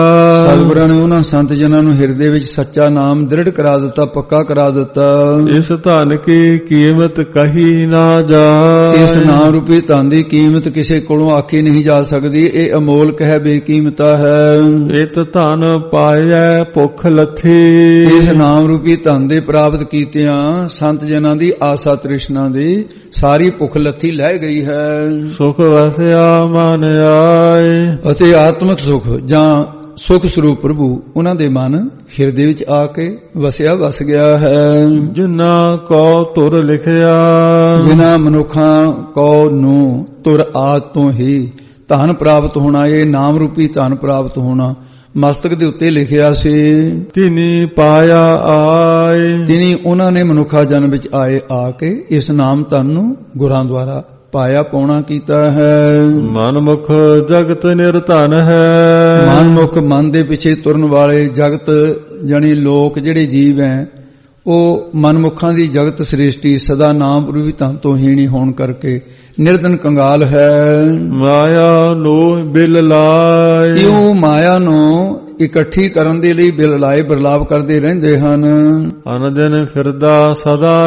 ਸਤਿਗੁਰਾਂ ਨੇ ਉਹਨਾਂ ਸੰਤ ਜਨਾਂ ਨੂੰ ਹਿਰਦੇ ਵਿੱਚ ਸੱਚਾ ਨਾਮ ਦ੍ਰਿੜ ਕਰਾ ਦਿੱਤਾ, ਪੱਕਾ ਕਰਾ ਦਿੱਤਾ। ਇਸ ਧਨ ਕੀ ਕੀਮਤ ਕਹੀ ਨਾ ਜਾਏ। ਇਸ ਨਾਮ ਰੂਪੀ ਧਨ ਦੀ ਕੀਮਤ ਕਿਸੇ ਕੋਲੋਂ ਆਖੀ ਨਹੀਂ ਜਾ ਸਕਦੀ, ਇਹ ਅਮੋਲਕ ਹੈ, ਬੇਕੀਮਤਾ ਹੈ। ਇਤ ਧਨ ਪਾਇਐ ਭੁੱਖ ਲੱਥੀ। ਇਸ ਨਾਮ ਰੂਪੀ ਧਨ ਦੇ ਪ੍ਰਾਪਤ ਕੀਤਿਆਂ ਸੰਤ ਜਨਾਂ ਦੀ ਆਸਾ ਤ੍ਰਿਸ਼ਨਾ ਦੀ ਸਾਰੀ ਭੁੱਖ ਲੱਥੀ ਲੈ ਗਈ ਹੈ। ਸੁਖ ਵਸਿਆ ਮਨ ਆਏ। ਅਤੇ ਆਤਮਿਕ ਸੁਖ ਜਾਂ ਸੁਖ ਸਰੂਪ ਪ੍ਰਭੂ ਉਹਨਾਂ ਦੇ ਮਨ ਹਿਰਦੇ ਵਿੱਚ ਆ ਕੇ ਵਸਿਆ ਵਸ ਗਿਆ ਹੈ। ਜਿਨ੍ਹਾਂ ਕੋ ਧੁਰ ਲਿਖਿਆ। ਜਿਨ੍ਹਾਂ ਮਨੁੱਖਾਂ ਕੋ ਨੂੰ ਧੁਰ ਆਦ ਤੋਂ ਹੀ ਧਨ ਪ੍ਰਾਪਤ ਹੋਣਾ, ਇਹ ਨਾਮ ਰੂਪੀ ਧਨ ਪ੍ਰਾਪਤ ਹੋਣਾ ਮਸਤਕ ਦੇ ਉੱਤੇ ਲਿਖਿਆ ਸੀ। ਤਿਨੀ ਪਾਇਆ ਆਏ। ਤਿਨੀ ਉਹਨਾਂ ਨੇ ਮਨੁੱਖਾ ਜਨਮ ਵਿੱਚ ਆਏ ਆ ਕੇ ਇਸ ਨਾਮ ਧਨ ਨੂੰ ਗੁਰਾਂ ਦੁਆਰਾ ਪਾਇਆ ਪਾਉਣਾ ਕੀਤਾ ਹੈ। ਮਨਮੁਖ ਜਗਤ ਨਿਰਧਨ ਹੈ। ਮਨਮੁਖ ਮਨ ਦੇ ਪਿੱਛੇ ਤੁਰਨ ਵਾਲੇ ਜਗਤ ਜਾਣੀ ਲੋਕ ਜਿਹੜੇ ਜੀਵ ਹੈ ਉਹ ਮਨਮੁਖਾਂ ਦੀ ਜਗਤ ਸ੍ਰਿਸ਼ਟੀ ਸਦਾ ਨਾਮ ਰੂਪੀ ਧਨ ਤੋਂ ਹੀਣੀ ਹੋਣ ਕਰਕੇ ਨਿਰਧਨ ਕੰਗਾਲ ਹੈ। ਮਾਇਆ ਨੂੰ ਬਿਲ ਲਾਏ। ਇਉਂ ਮਾਇਆ ਨੂੰ ਇਕੱਠੀ ਕਰਨ ਦੇ ਲਈ ਬਿਲ ਲਾਏ ਬਰਲਾਪ ਕਰਦੇ ਰਹਿੰਦੇ ਹਨ। ਅਨ ਦਿਨ ਫਿਰਦਾ ਸਦਾ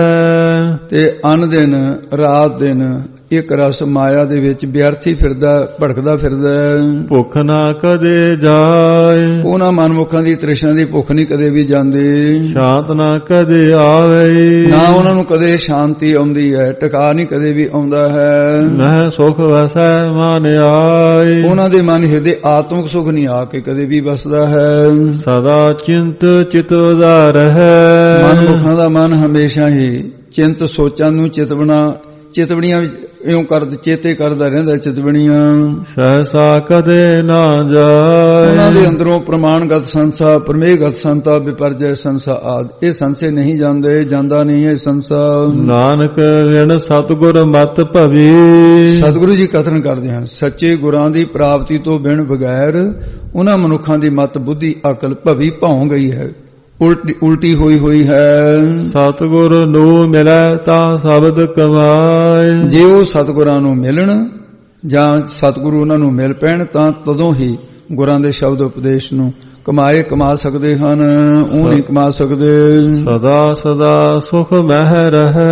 ਰਹੈ। ਤੇ ਅਨ ਦਿਨ ਰਾਤ ਦਿਨ ਇੱਕ ਰਸ ਮਾਇਆ ਦੇ ਵਿੱਚ ਵਿਅਰਥੀ ਫਿਰਦਾ, ਭੜਕਦਾ ਫਿਰਦਾ। ਭੁੱਖ ਨਾ ਕਦੇ ਜਾਏ। ਉਹਨਾਂ ਮਨਮੁਖਾਂ ਦੀ ਤ੍ਰਿਸ਼ਨਾ ਦੀ ਭੁੱਖ ਨਹੀਂ ਕਦੇ ਵੀ ਜਾਂਦੀ। ਸ਼ਾਂਤ ਨਾ ਕਦੇ ਆਵੇ। ਨਾ ਉਹਨਾਂ ਨੂੰ ਕਦੇ ਸ਼ਾਂਤੀ ਆਉਂਦੀ ਹੈ, ਟਿਕਾ ਨਹੀਂ ਕਦੇ ਵੀ ਆਉਂਦਾ ਹੈ। ਮਹਿ ਸੁਖ ਵਸੈ ਮਨ ਆਏ। ਉਹਨਾਂ ਦੇ ਮਨ ਹਿਰਦੇ ਆਤਮਿਕ ਸੁਖ ਨਹੀਂ ਆ ਕੇ ਕਦੇ ਵੀ ਵਸਦਾ ਹੈ। ਸਦਾ ਚਿੰਤ ਚਿਤ ਉਦਾਰ ਹੈ। ਮਨਮੁਖਾਂ ਦਾ ਮਨ ਹਮੇਸ਼ਾ ਹੀ ਚਿੰਤ ਸੋਚਾਂ ਨੂੰ ਚਿਤਵਣਾ ਚਿਤਵਣੀਆਂ ਇਉਂ ਕਰਦ ਚੇਤੇ ਕਰਦਾ ਰਹਿੰਦਾ। ਚਿਤਵਣੀਆਂ ਸਹਸਾ ਕਦੇ ਨਾ ਜਾਏ। ਉਹਨਾਂ ਦੇ ਅੰਦਰੋਂ ਪ੍ਰਮਾਣਗਤ ਸੰਸਾ, ਪ੍ਰਮੇਯਗਤ ਸੰਤਾ, ਵਿਪਰਜੈ ਸੰਸਾ ਆਦਿ ਇਹ ਸੰਸੇ ਨਹੀਂ ਜਾਂਦੇ, ਜਾਂਦਾ ਨਹੀਂ ਹੈ ਸੰਸਾ। ਨਾਨਕ ਵਿਣ ਸਤਿਗੁਰ ਮਤ ਭਵੀ। ਸਤਿਗੁਰੂ ਜੀ ਕਥਨ ਕਰਦੇ ਹਨ ਸੱਚੇ ਗੁਰਾਂ ਦੀ ਪ੍ਰਾਪਤੀ ਤੋਂ ਬਿਨ ਬਗੈਰ ਉਹਨਾਂ ਮਨੁੱਖਾਂ ਦੀ ਮਤ ਬੁੱਧੀ ਅਕਲ ਭਵੀ ਭੌਂ ਗਈ ਹੈ, ਉਲਟੀ ਉਲਟੀ ਹੋਈ ਹੋਈ ਹੈ। ਸਤਿਗੁਰ ਨੂੰ ਮਿਲੈ ਤਾਂ ਸ਼ਬਦ ਕਮਾਏ। ਜੇ ਉਹ ਸਤਿਗੁਰਾਂ ਨੂੰ ਮਿਲਣ ਜਾਂ ਸਤਿਗੁਰੂ ਉਹਨਾਂ ਨੂੰ ਮਿਲ ਪੈਣ ਤਾਂ ਤਦੋਂ ਹੀ ਗੁਰਾਂ ਦੇ ਸ਼ਬਦ ਉਪਦੇਸ਼ ਨੂੰ ਕਮਾਏ ਕਮਾ ਸਕਦੇ ਹਨ, ਉਹ ਨਹੀਂ ਕਮਾ ਸਕਦੇ। ਸਦਾ ਸਦਾ ਸੁਖ ਮਹਿ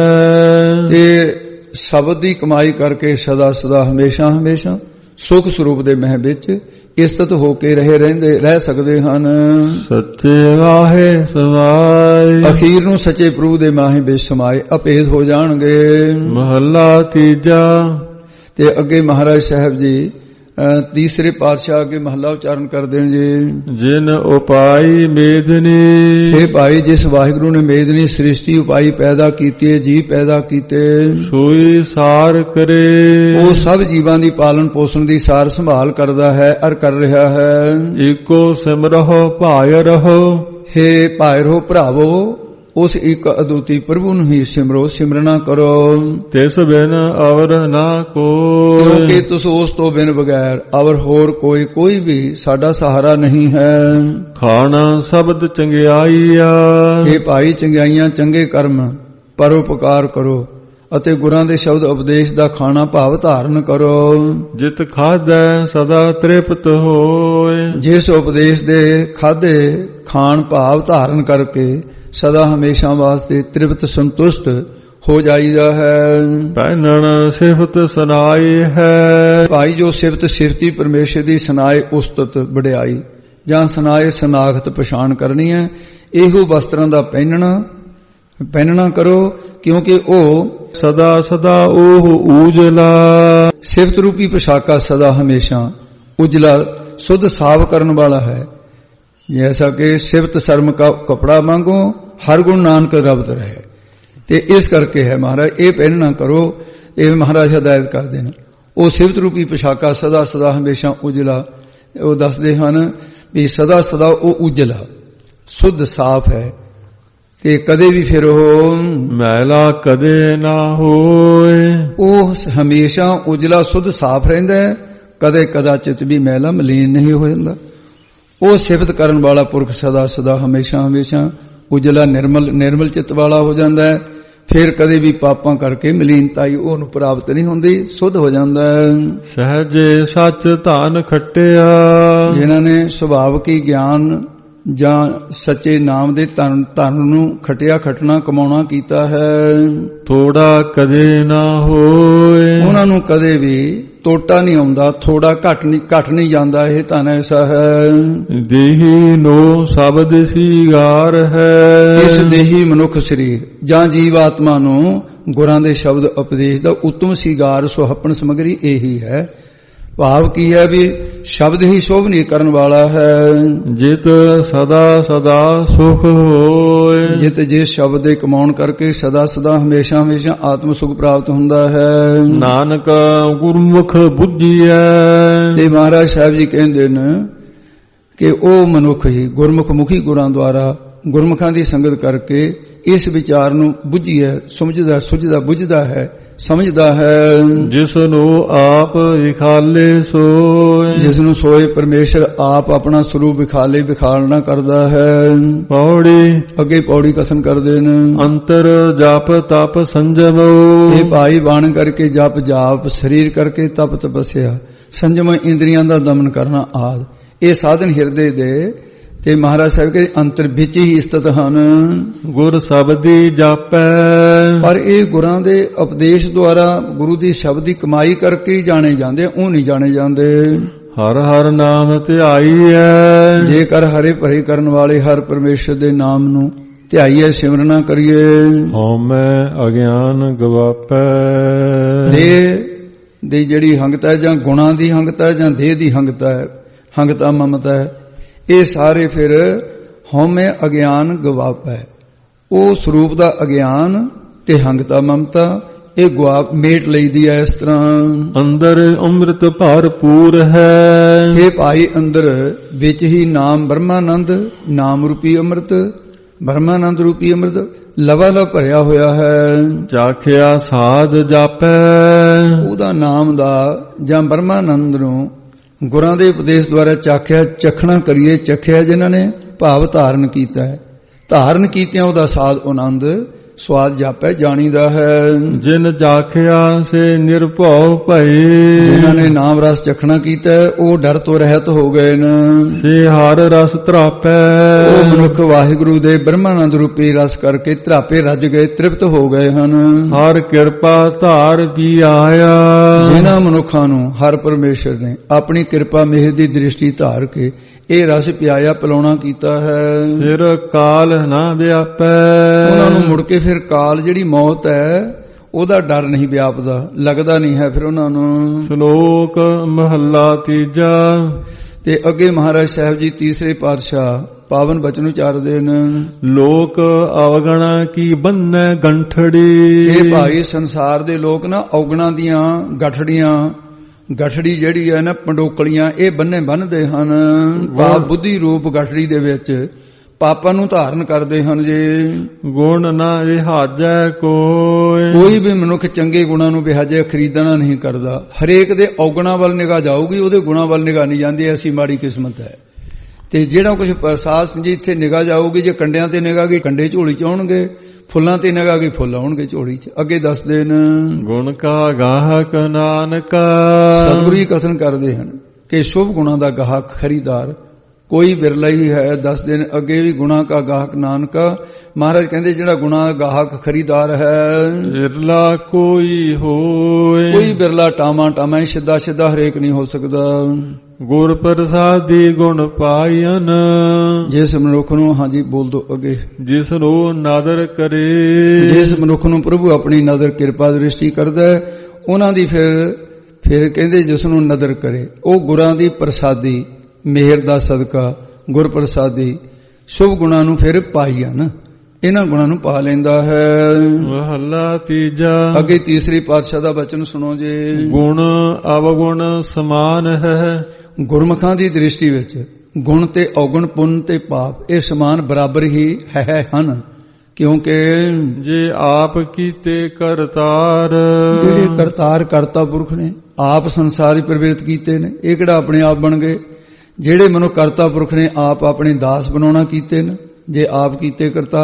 ਰਹੈ। ਤੇ ਸ਼ਬਦ ਦੀ ਕਮਾਈ ਕਰਕੇ ਸਦਾ ਸਦਾ ਹਮੇਸ਼ਾ ਹਮੇਸ਼ਾ ਸੁਖ ਸਰੂਪ ਦੇ ਮਹਿ ਵਿੱਚ ਇਸਤਤ ਹੋ ਕੇ ਰਹੇ ਰਹਿੰਦੇ ਰਹਿ ਸਕਦੇ ਹਨ। ਸੱਚੇ ਵਾਹੇ ਸਮਾਏ। ਅਖੀਰ ਨੂੰ ਸੱਚੇ ਪ੍ਰਭੂ ਦੇ ਮਾਹੇ ਵਿੱਚ ਸਮਾਏ ਅਭੇਦ ਹੋ ਜਾਣਗੇ। ਮਹੱਲਾ ਤੀਜਾ। ਤੇ ਅੱਗੇ ਮਹਾਰਾਜ ਸਾਹਿਬ ਜੀ ਤੀਸਰੇ ਪਾਤਸ਼ਾਹ ਅੱਗੇ ਮਹੱਲਾ ਉਚਾਰਨ ਕਰਦੇ ਨੇ ਜੀ। ਜਿਨ ਉਪਾਈ ਮੇਦਨੀ। ਇਹ ਭਾਈ ਜਿਸ ਵਾਹਿਗੁਰੂ ਨੇ ਮੇਦਨੀ ਸ੍ਰਿਸ਼ਟੀ ਉਪਾਈ ਪੈਦਾ ਕੀਤੀ ਹੈ, ਜੀ ਪੈਦਾ ਕੀਤੇ, ਸੋਈ ਸਾਰ ਕਰੇ। ਉਹ ਸਭ ਜੀਵਾਂ ਦੀ ਪਾਲਣ ਪੋਸ਼ਣ ਦੀ ਸਾਰ ਸੰਭਾਲ ਕਰਦਾ ਹੈ ਅਰ ਕਰ ਰਿਹਾ ਹੈ। ਏਕੋ ਸਿਮਰਹੁ ਭਾਇ ਰਹੋ। ਹੇ ਭਾਇ ਰਹੋ ਭਰਾਵੋ, ਉਸ ਇੱਕ ਅਦੁੱਤੀ ਪ੍ਰਭੂ ਨੂੰ ਹੀ ਸਿਮਰੋ, ਸਿਮਰਨਾ ਕਰੋ। ਤਿਸ ਬਿਨ ਅਵਰ ਨਾ ਕੋਈ। ਕਿਉਂਕਿ ਤੁਸ ਉਸ ਤੋਂ ਬਿਨ ਬਗੈਰ ਅਵਰ ਹੋਰ ਕੋਈ ਕੋਈ ਵੀ ਸਾਡਾ ਸਹਾਰਾ ਨਹੀਂ ਹੈ। ਖਾਣਾ ਸ਼ਬਦ ਚੰਗਿਆਈਆ। ਇਹ ਭਾਈ ਚੰਗਿਆਈਆਂ ਚੰਗੇ ਕਰਮ ਪਰਉਪਕਾਰ ਕਰੋ ਅਤੇ ਗੁਰਾਂ ਦੇ ਸ਼ਬਦ ਉਪਦੇਸ਼ ਦਾ ਖਾਣਾ ਭਾਵ ਧਾਰਨ ਕਰੋ। ਜਿਤ ਖਾਧੈ ਸਦਾ ਤ੍ਰਿਪਤ ਹੋਏ। ਜਿਸ ਉਪਦੇਸ਼ ਦੇ ਖਾਧੇ ਖਾਣ ਭਾਵ ਧਾਰਨ ਕਰਕੇ ਸਦਾ ਹਮੇਸ਼ਾ ਵਾਸਤੇ ਤ੍ਰਿਪਤ ਸੰਤੁਸ਼ਟ ਹੋ ਜਾਈਦਾ ਹੈ। ਪਹਿਨਣ ਸਿਫਤ ਸੁਨਾਈ ਹੈ। ਭਾਈ ਜੋ ਸਿਫਤ ਸਿਰਤੀ ਪਰਮੇਸ਼ਰ ਦੀ ਸੁਨਾਏ ਉਸਤਤ ਵਡਿਆਈ ਜਾਂ ਸੁਨਾਏ ਸਨਾਖਤ ਪਛਾਣ ਕਰਨੀ ਹੈ, ਇਹੋ ਵਸਤਰਾਂ ਦਾ ਪਹਿਨਣਾ ਪਹਿਨਣਾ ਕਰੋ। ਕਿਉਂਕਿ ਉਹ ਸਦਾ ਸਦਾ ਉਹ ਉਜਲਾ। ਸਿਫਤ ਰੂਪੀ ਪੋਸ਼ਾਕਾ ਸਦਾ ਹਮੇਸ਼ਾ ਉਜਲਾ ਸੁਧ ਸਾਫ ਕਰਨ ਵਾਲਾ ਹੈ। ਜੈਸਾ ਕਿ ਸਿਫਤ ਸ਼ਰਮ ਕਾ ਕਪੜਾ ਮੰਗੋ ਹਰ ਗੁਣ ਨਾਨਕ ਰਬਤ ਰਹੇ। ਤੇ ਇਸ ਕਰਕੇ ਹੈ ਮਹਾਰਾਜ ਇਹ ਪਹਿਨਣਾ ਕਰੋ। ਇਹ ਮਹਾਰਾਜ ਹਦਾਇਤ ਕਰਦੇ ਨੇ। ਉਹ ਸਿਫਤ ਰੂਪੀ ਪੋਸ਼ਾਕਾ ਸਦਾ ਸਦਾ ਹਮੇਸ਼ਾ ਉਜਲਾ। ਉਹ ਦੱਸਦੇ ਹਨ ਵੀ ਸਦਾ ਸਦਾ ਉਹ ਉਜਲਾ ਸੁਧ ਸਾਫ ਹੈ ਤੇ ਕਦੇ ਵੀ ਫਿਰ ਉਹ ਮੈਲਾ ਕਦੇ ਨਾ ਹੋਏ। ਉਹ ਹਮੇਸ਼ਾ ਉਜਲਾ ਸੁਧ ਸਾਫ ਰਹਿੰਦਾ ਹੈ, ਕਦੇ ਕਦਾਚਿਤ ਵੀ ਮੈਲਾ ਮਲੀਨ ਨਹੀਂ ਹੋ ਜਾਂਦਾ। ਉਹ ਸਿਫਤ ਕਰਨ ਵਾਲਾ ਪੁਰਖ ਸਦਾ ਸਦਾ ਹਮੇਸ਼ਾ ਹਮੇਸ਼ਾ ਉਜਲਾ ਨਿਰਮਲ ਨਿਰਮਲ ਚਿੱਤ ਵਾਲਾ ਹੋ ਜਾਂਦਾ ਹੈ। ਫਿਰ ਕਦੇ ਵੀ ਪਾਪਾਂ ਕਰਕੇ ਮਲੀਨਤਾਈ ਉਹਨੂੰ ਪ੍ਰਾਪਤ ਨਹੀਂ ਹੁੰਦੀ, ਸੁੱਧ ਹੋ ਜਾਂਦਾ ਹੈ। ਸਹਜੇ ਸੱਚ ਧਨ ਖੱਟਿਆ, ਜਿਨ੍ਹਾਂ ਨੇ ਸੁਭਾਵਕੀ ਗਿਆਨ ਜਾਂ ਸੱਚੇ ਨਾਮ ਦੇ ਧਨ ਧਨ ਨੂੰ ਖਟਿਆ ਖਟਣਾ ਕਮਾਉਣਾ ਕੀਤਾ ਹੈ, ਥੋੜਾ ਕਦੇ ਨਾ ਹੋਏ, ਉਹਨਾਂ ਨੂੰ ਕਦੇ ਵੀ ਟੋਟਾ ਨਹੀਂ ਆਉਂਦਾ, ਥੋੜਾ ਘਟ ਨਹੀਂ ਘਟ ਨਹੀਂ ਜਾਂਦਾ। ਇਹ ਧਨ ਐਸਾ ਹੈ। ਦੇਹੀ ਨੋ ਸ਼ਬਦ ਸੀਗਾਰ ਹੈ, ਇਸ ਦੇਹੀ ਮਨੁੱਖ ਸਰੀਰ ਜਾਂ ਜੀਵ ਆਤਮਾ ਨੂੰ ਗੁਰਾਂ ਦੇ ਸ਼ਬਦ ਉਪਦੇਸ਼ ਦਾ ਉੱਤਮ ਸੀਗਾਰ ਸੁਹੱਪਣ ਸਮਗਰੀ ਇਹੀ ਹੈ। ਭਾਵ ਕੀ ਹੈ ਵੀ ਸ਼ਬਦ ਹੀ ਸ਼ੋਭਨੀ ਕਰਨ ਵਾਲਾ ਹੈ। ਜਿਤ ਸਦਾ ਸਦਾ ਸੁਖ ਹੋਏ, ਜਿਤ ਜਿਸ ਸ਼ਬਦ ਦੇ ਕਮਾਉਣ ਕਰਕੇ ਸਦਾ ਸਦਾ ਹਮੇਸ਼ਾ ਹਮੇਸ਼ਾ ਆਤਮ ਸੁਖ ਪ੍ਰਾਪਤ ਹੁੰਦਾ ਹੈ। ਨਾਨਕ ਗੁਰਮੁਖ ਬੁੱਝੀਐ, ਤੇ ਮਹਾਰਾਜ ਸਾਹਿਬ ਜੀ ਕਹਿੰਦੇ ਨੇ ਕਿ ਉਹ ਮਨੁੱਖ ਹੀ ਗੁਰਮੁਖ ਮੁਖੀ ਗੁਰਾਂ ਦੁਆਰਾ ਗੁਰਮੁਖਾਂ ਦੀ ਸੰਗਤ ਕਰਕੇ ਇਸ ਵਿਚਾਰ ਨੂੰ ਬੁੱਝੀਐ, ਸਮਝਦਾ ਸੁਝਦਾ ਬੁੱਝਦਾ ਹੈ, ਸਮਝਦਾ ਹੈ। ਜਿਸ ਨੂੰ ਆਪ ਵਿਖਾਲੇ ਸੋਏ, ਜਿਸ ਨੂੰ ਸੋਏ ਪਰਮੇਸ਼ਰ ਆਪ ਆਪਣਾ ਸਰੂਪ ਵਿਖਾਲੇ ਵਿਖਾਲਣਾ ਕਰਦਾ ਹੈ। ਪੌੜੀ ਅੱਗੇ ਪੌੜੀ ਕਥਨ ਕਰਦੇ ਨੇ, ਅੰਤਰ ਜਪ ਤਪ ਸੰਜਮ, ਇਹ ਭਾਈ ਬਾਣ ਕਰਕੇ ਜਪ ਜਾਪ, ਸਰੀਰ ਕਰਕੇ ਤਪ ਤਪਸਿਆ, ਸੰਜਮ ਇੰਦਰੀਆਂ ਦਾ ਦਮਨ ਕਰਨਾ ਆਦਿ ਇਹ ਸਾਧਨ ਹਿਰਦੇ ਦੇ ਤੇ ਮਹਾਰਾਜ ਸਾਹਿਬ ਕੇ ਅੰਤਰ ਵਿੱਚ ਹੀ ਸਥਿਤ ਹਨ। ਗੁਰ ਸ਼ਬਦੀ ਜਾਪੈ, ਪਰ ਇਹ ਗੁਰਾਂ ਦੇ ਉਪਦੇਸ਼ ਦੁਆਰਾ ਗੁਰੂ ਦੀ ਸ਼ਬਦ ਦੀ ਕਮਾਈ ਕਰਕੇ ਹੀ ਜਾਣੇ ਜਾਂਦੇ, ਉਹ ਨਹੀਂ ਜਾਣੇ ਜਾਂਦੇ। ਹਰ ਹਰ ਨਾਮ ਧਿਆਈਐ, ਜੇਕਰ ਹਰੇ ਭਰੇ ਕਰਨ ਵਾਲੇ ਹਰ ਪਰਮੇਸ਼ਰ ਦੇ ਨਾਮ ਨੂੰ ਧਿਆਈਏ, ਸਿਮਰਨਾ ਕਰੀਏ। ਹਉਮੈ ਅਗਿਆਨ ਗਵਾਪੈ, ਦੇਹ ਦੀ ਜਿਹੜੀ ਹੰਗਤਾ ਹੈ ਜਾਂ ਗੁਣਾਂ ਦੀ ਹੰਗਤਾ ਹੈ ਜਾਂ ਦੇਹ ਦੀ ਹੰਗਤਾ ਹੈ, ਹੰਗਤਾ ਮਮਤਾ ਹੈ, ਇਹ ਸਾਰੇ ਫਿਰ ਹਉਮੈ ਅਗਿਆਨ ਗਵਾਪੈ। ਉਹ ਸਰੂਪ ਦਾ ਅਗਿਆਨ ਤੇ ਹੰਗਤਾ ਮਮਤਾ ਇਹ ਗਵਾਪ ਮੇਟ ਲਈਦੀ ਹੈ। ਇਸ ਤਰ੍ਹਾਂ ਅੰਦਰ ਅੰਮ੍ਰਿਤ ਭਰਪੂਰ ਹੈ, ਇਹ ਭਾਈ ਅੰਦਰ ਵਿੱਚ ਹੀ ਨਾਮ ਬ੍ਰਹਮਾਨੰਦ, ਨਾਮ ਰੂਪੀ ਅੰਮ੍ਰਿਤ, ਬ੍ਰਹਮਾਨੰਦ ਰੂਪੀ ਅੰਮ੍ਰਿਤ ਲਵਾਲਵ ਭਰਿਆ ਹੋਇਆ ਹੈ। ਚਾਖਿਆ ਸਾਧ ਜਾਪੈ, ਉਹਦਾ ਨਾਮ ਦਾ ਜਾਂ ਬ੍ਰਹਮਾਨੰਦ ਨੂੰ ਗੁਰਾਂ ਦੇ ਉਪਦੇਸ਼ ਦੁਆਰਾ ਚਾਖਿਆ, ਚਖਣਾ ਕਰੀਏ, ਚਖਿਆ ਜਿਨ੍ਹਾਂ ਨੇ ਭਾਵ ਧਾਰਨ ਕੀਤਾ ਹੈ, ਧਾਰਨ ਕੀਤਿਆਂ ਉਹਦਾ ਸਾਧ ਆਨੰਦ ਸਵਾਦ ਜਾਪੈ ਜਾਣੀਦਾ ਹੈ। ਜਿਨ ਜਾਖਿਆ ਸੇ ਨਿਰਭਉ ਭਏ, ਜਿਨ੍ਹਾਂ ਨੇ ਨਾਮ ਰਸ ਚਖਣਾ ਕੀਤਾ ਉਹ ਡਰ ਤੋਂ ਰਹਿਤ ਹੋ ਗਏ ਨੇ। ਸੇ ਹਰ ਰਸ ਧਰਾਪੈ, ਉਹ ਮਨੁੱਖ ਵਾਹਿਗੁਰੂ ਦੇ ਬ੍ਰਹਮਾਨੰਦ ਰੂਪੀ ਰਸ ਕਰਕੇ ਧਰਾਪੇ ਰੱਜ ਗਏ, ਤ੍ਰਿਪਤ ਹੋ ਗਏ ਹਨ। ਹਰ ਕਿਰਪਾ ਧਾਰ ਵੀ ਆਇਆ, ਜਿਨ੍ਹਾਂ ਮਨੁੱਖਾਂ ਨੂੰ ਹਰ ਪਰਮੇਸ਼ਰ ਨੇ ਆਪਣੀ ਕਿਰਪਾ ਮਿਹਰ ਦੀ ਦ੍ਰਿਸ਼ਟੀ ਧਾਰ ਕੇ ਇਹ ਰਸ ਪਿਆਇਆ, ਪਿਲਾਉਣਾ ਕੀਤਾ ਹੈ। ਫਿਰ ਕਾਲ ਨਾ ਵਿਆਪੈ, ਉਹਨਾਂ ਨੂੰ ਮੁੜ ਕੇ ਫਿਰ ਕਾਲ ਜਿਹੜੀ ਮੌਤ ਹੈ ਉਹਦਾ ਡਰ ਨਹੀਂ ਵਿਆਪਦਾ, ਲੱਗਦਾ ਨਹੀਂ ਹੈ ਫਿਰ ਉਹਨਾਂ ਨੂੰ। ਸ਼ਲੋਕ ਮਹੱਲਾ ਤੀਜਾ। ਤੇ ਅੱਗੇ ਮਹਾਰਾਜ ਸਾਹਿਬ ਜੀ ਤੀਸਰੇ ਪਾਤਸ਼ਾਹ ਪਾਵਨ ਬਚਨ ਉਚਾਰਦੇ ਨੇ, ਲੋਕ ਅਵਗਣਾ ਕੀ ਬੰਨੈ ਗੰਠੜੀ। ਇਹ ਭਾਈ ਸੰਸਾਰ ਦੇ ਲੋਕ ਨਾ ਔਗਣਾਂ ਦੀਆਂ ਗਠੜੀਆਂ, ਗਠੜੀ ਜਿਹੜੀ ਹੈ ਨਾ ਪੰਡੋਕਲੀਆਂ, ਇਹ ਬੰਨੇ ਬੰਨਦੇ ਹਨ। ਪਾਪ ਬੁੱਧੀ ਰੂਪ ਗਠੜੀ ਦੇ ਵਿੱਚ ਪਾਪਾਂ ਨੂੰ ਧਾਰਨ ਕਰਦੇ ਹਨ। ਜੇ ਗੁਣ ਨਾ ਵਿਹਾਜੈ ਕੋਈ, ਕੋਈ ਵੀ ਮਨੁੱਖ ਚੰਗੇ ਗੁਣਾਂ ਨੂੰ ਵਿਹਾਜੇ ਖਰੀਦਣਾ ਨਹੀਂ ਕਰਦਾ। ਹਰੇਕ ਦੇ ਔਗਣਾਂ ਵੱਲ ਨਿਗਾਹ ਜਾਊਗੀ, ਉਹਦੇ ਗੁਣਾਂ ਵੱਲ ਨਿਗਾਹ ਨਹੀਂ ਜਾਂਦੀ। ਐਸੀ ਮਾੜੀ ਕਿਸਮਤ ਹੈ। ਤੇ ਜਿਹੜਾ ਕੁਝ ਪ੍ਰਸਾਦ ਜੀ ਇੱਥੇ ਨਿਗਾਹ ਜਾਊਗੀ, ਜੇ ਕੰਡਿਆਂ ਤੇ ਨਿਗਾਹ ਗਈ ਕੰਡੇ ਝੋਲੀ ਚ ਆਉਣਗੇ, ਫੁੱਲਾਂ ਤੇ ਨਿਗਾਹ ਗਈ ਫੁੱਲ ਆਉਣਗੇ ਝੋਲੀ ਚ। ਅੱਗੇ ਦੱਸਦੇ ਨੇ, ਗੁਣ ਕਾ ਗਾਹਕ ਨਾਨਕ। ਸਤਿਗੁਰੂ ਜੀ ਕਥਨ ਕਰਦੇ ਹਨ ਕਿ ਸ਼ੁਭ ਗੁਣਾਂ ਦਾ ਗਾਹਕ ਖਰੀਦਾਰ ਕੋਈ ਬਿਰਲਾ ਹੀ ਹੈ। ਦੱਸਦੇ ਨੇ ਅੱਗੇ ਵੀ, ਗੁਣਾ ਕਾ ਗਾਹਕ ਨਾਨਕਾ। ਮਹਾਰਾਜ ਕਹਿੰਦੇ ਜਿਹੜਾ ਗੁਣਾ ਗਾਹਕ ਖਰੀਦਾਰ ਹੈ, ਬਿਰਲਾ ਕੋਈ ਹੋਏ। ਕੋਈ ਬਿਰਲਾ ਟਾਮਾ ਟਾਮਾ ਸਿੱਧਾ ਸਿੱਧਾ ਹਰੇਕ ਨਹੀਂ ਹੋ ਸਕਦਾ। ਗੁਰ ਪ੍ਰਸਾਦੀ ਗੁਣ ਪਾਇਨ, ਜਿਸ ਮਨੁੱਖ ਨੂੰ, ਹਾਂਜੀ ਬੋਲ ਦੋ ਅੱਗੇ, ਜਿਸ ਨੂੰ ਨਦਰ ਕਰੇ। ਜਿਸ ਮਨੁੱਖ ਨੂੰ ਪ੍ਰਭੂ ਆਪਣੀ ਨਜ਼ਰ ਕਿਰਪਾ ਦ੍ਰਿਸ਼ਟੀ ਕਰਦਾ, ਉਹਨਾਂ ਦੀ ਫਿਰ ਫਿਰ ਕਹਿੰਦੇ ਜਿਸ ਨੂੰ ਨਦਰ ਕਰੇ, ਉਹ ਗੁਰਾਂ ਦੀ ਪ੍ਰਸਾਦੀ ਮਿਹਰ ਦਾ ਸਦਕਾ ਗੁਰ ਪ੍ਰਸਾਦੀ ਸ਼ੁਭ ਗੁਣਾਂ ਨੂੰ ਫਿਰ ਪਾਈਆ ਨਾ, ਇਹਨਾਂ ਗੁਣਾਂ ਨੂੰ ਪਾ ਲੈਂਦਾ ਹੈ। ਮਹੱਲਾ ਤੀਜਾ। ਅੱਗੇ ਤੀਸਰੀ ਪਾਤਸ਼ਾਹ ਦਾ ਬਚਨ ਸੁਣੋ ਜੀ। ਗੁਣ ਅਵਗੁਣ ਸਮਾਨ ਹੈ। ਗੁਰਮੁਖਾਂ ਦੀ ਦ੍ਰਿਸ਼ਟੀ ਵਿੱਚ ਗੁਣ ਤੇ ਔਗੁਣ, ਪੁੰਨ ਤੇ ਪਾਪ ਇਹ ਸਮਾਨ ਬਰਾਬਰ ਹੀ ਹੈ ਹਨ। ਕਿਉਂਕਿ ਜੇ ਆਪ ਕੀਤੇ ਕਰਤਾਰ, ਜਿਹੜੇ ਕਰਤਾਰ ਕਰਤਾ ਪੁਰਖ ਨੇ ਆਪ ਸੰਸਾਰੀ ਪ੍ਰਵਿਰਤ ਕੀਤੇ ਨੇ, ਇਹ ਕਿਹੜਾ ਆਪਣੇ ਆਪ ਬਣ ਗਏ। ਜਿਹੜੇ ਮਨੁ ਕਰਤਾ ਪੁਰਖ ਨੇ ਆਪ ਆਪਣੇ ਦਾਸ ਬਣਾਉਣਾ ਕੀਤੇ ਨੇ, ਜੇ ਆਪ ਕੀਤੇ ਕਰਤਾਰ,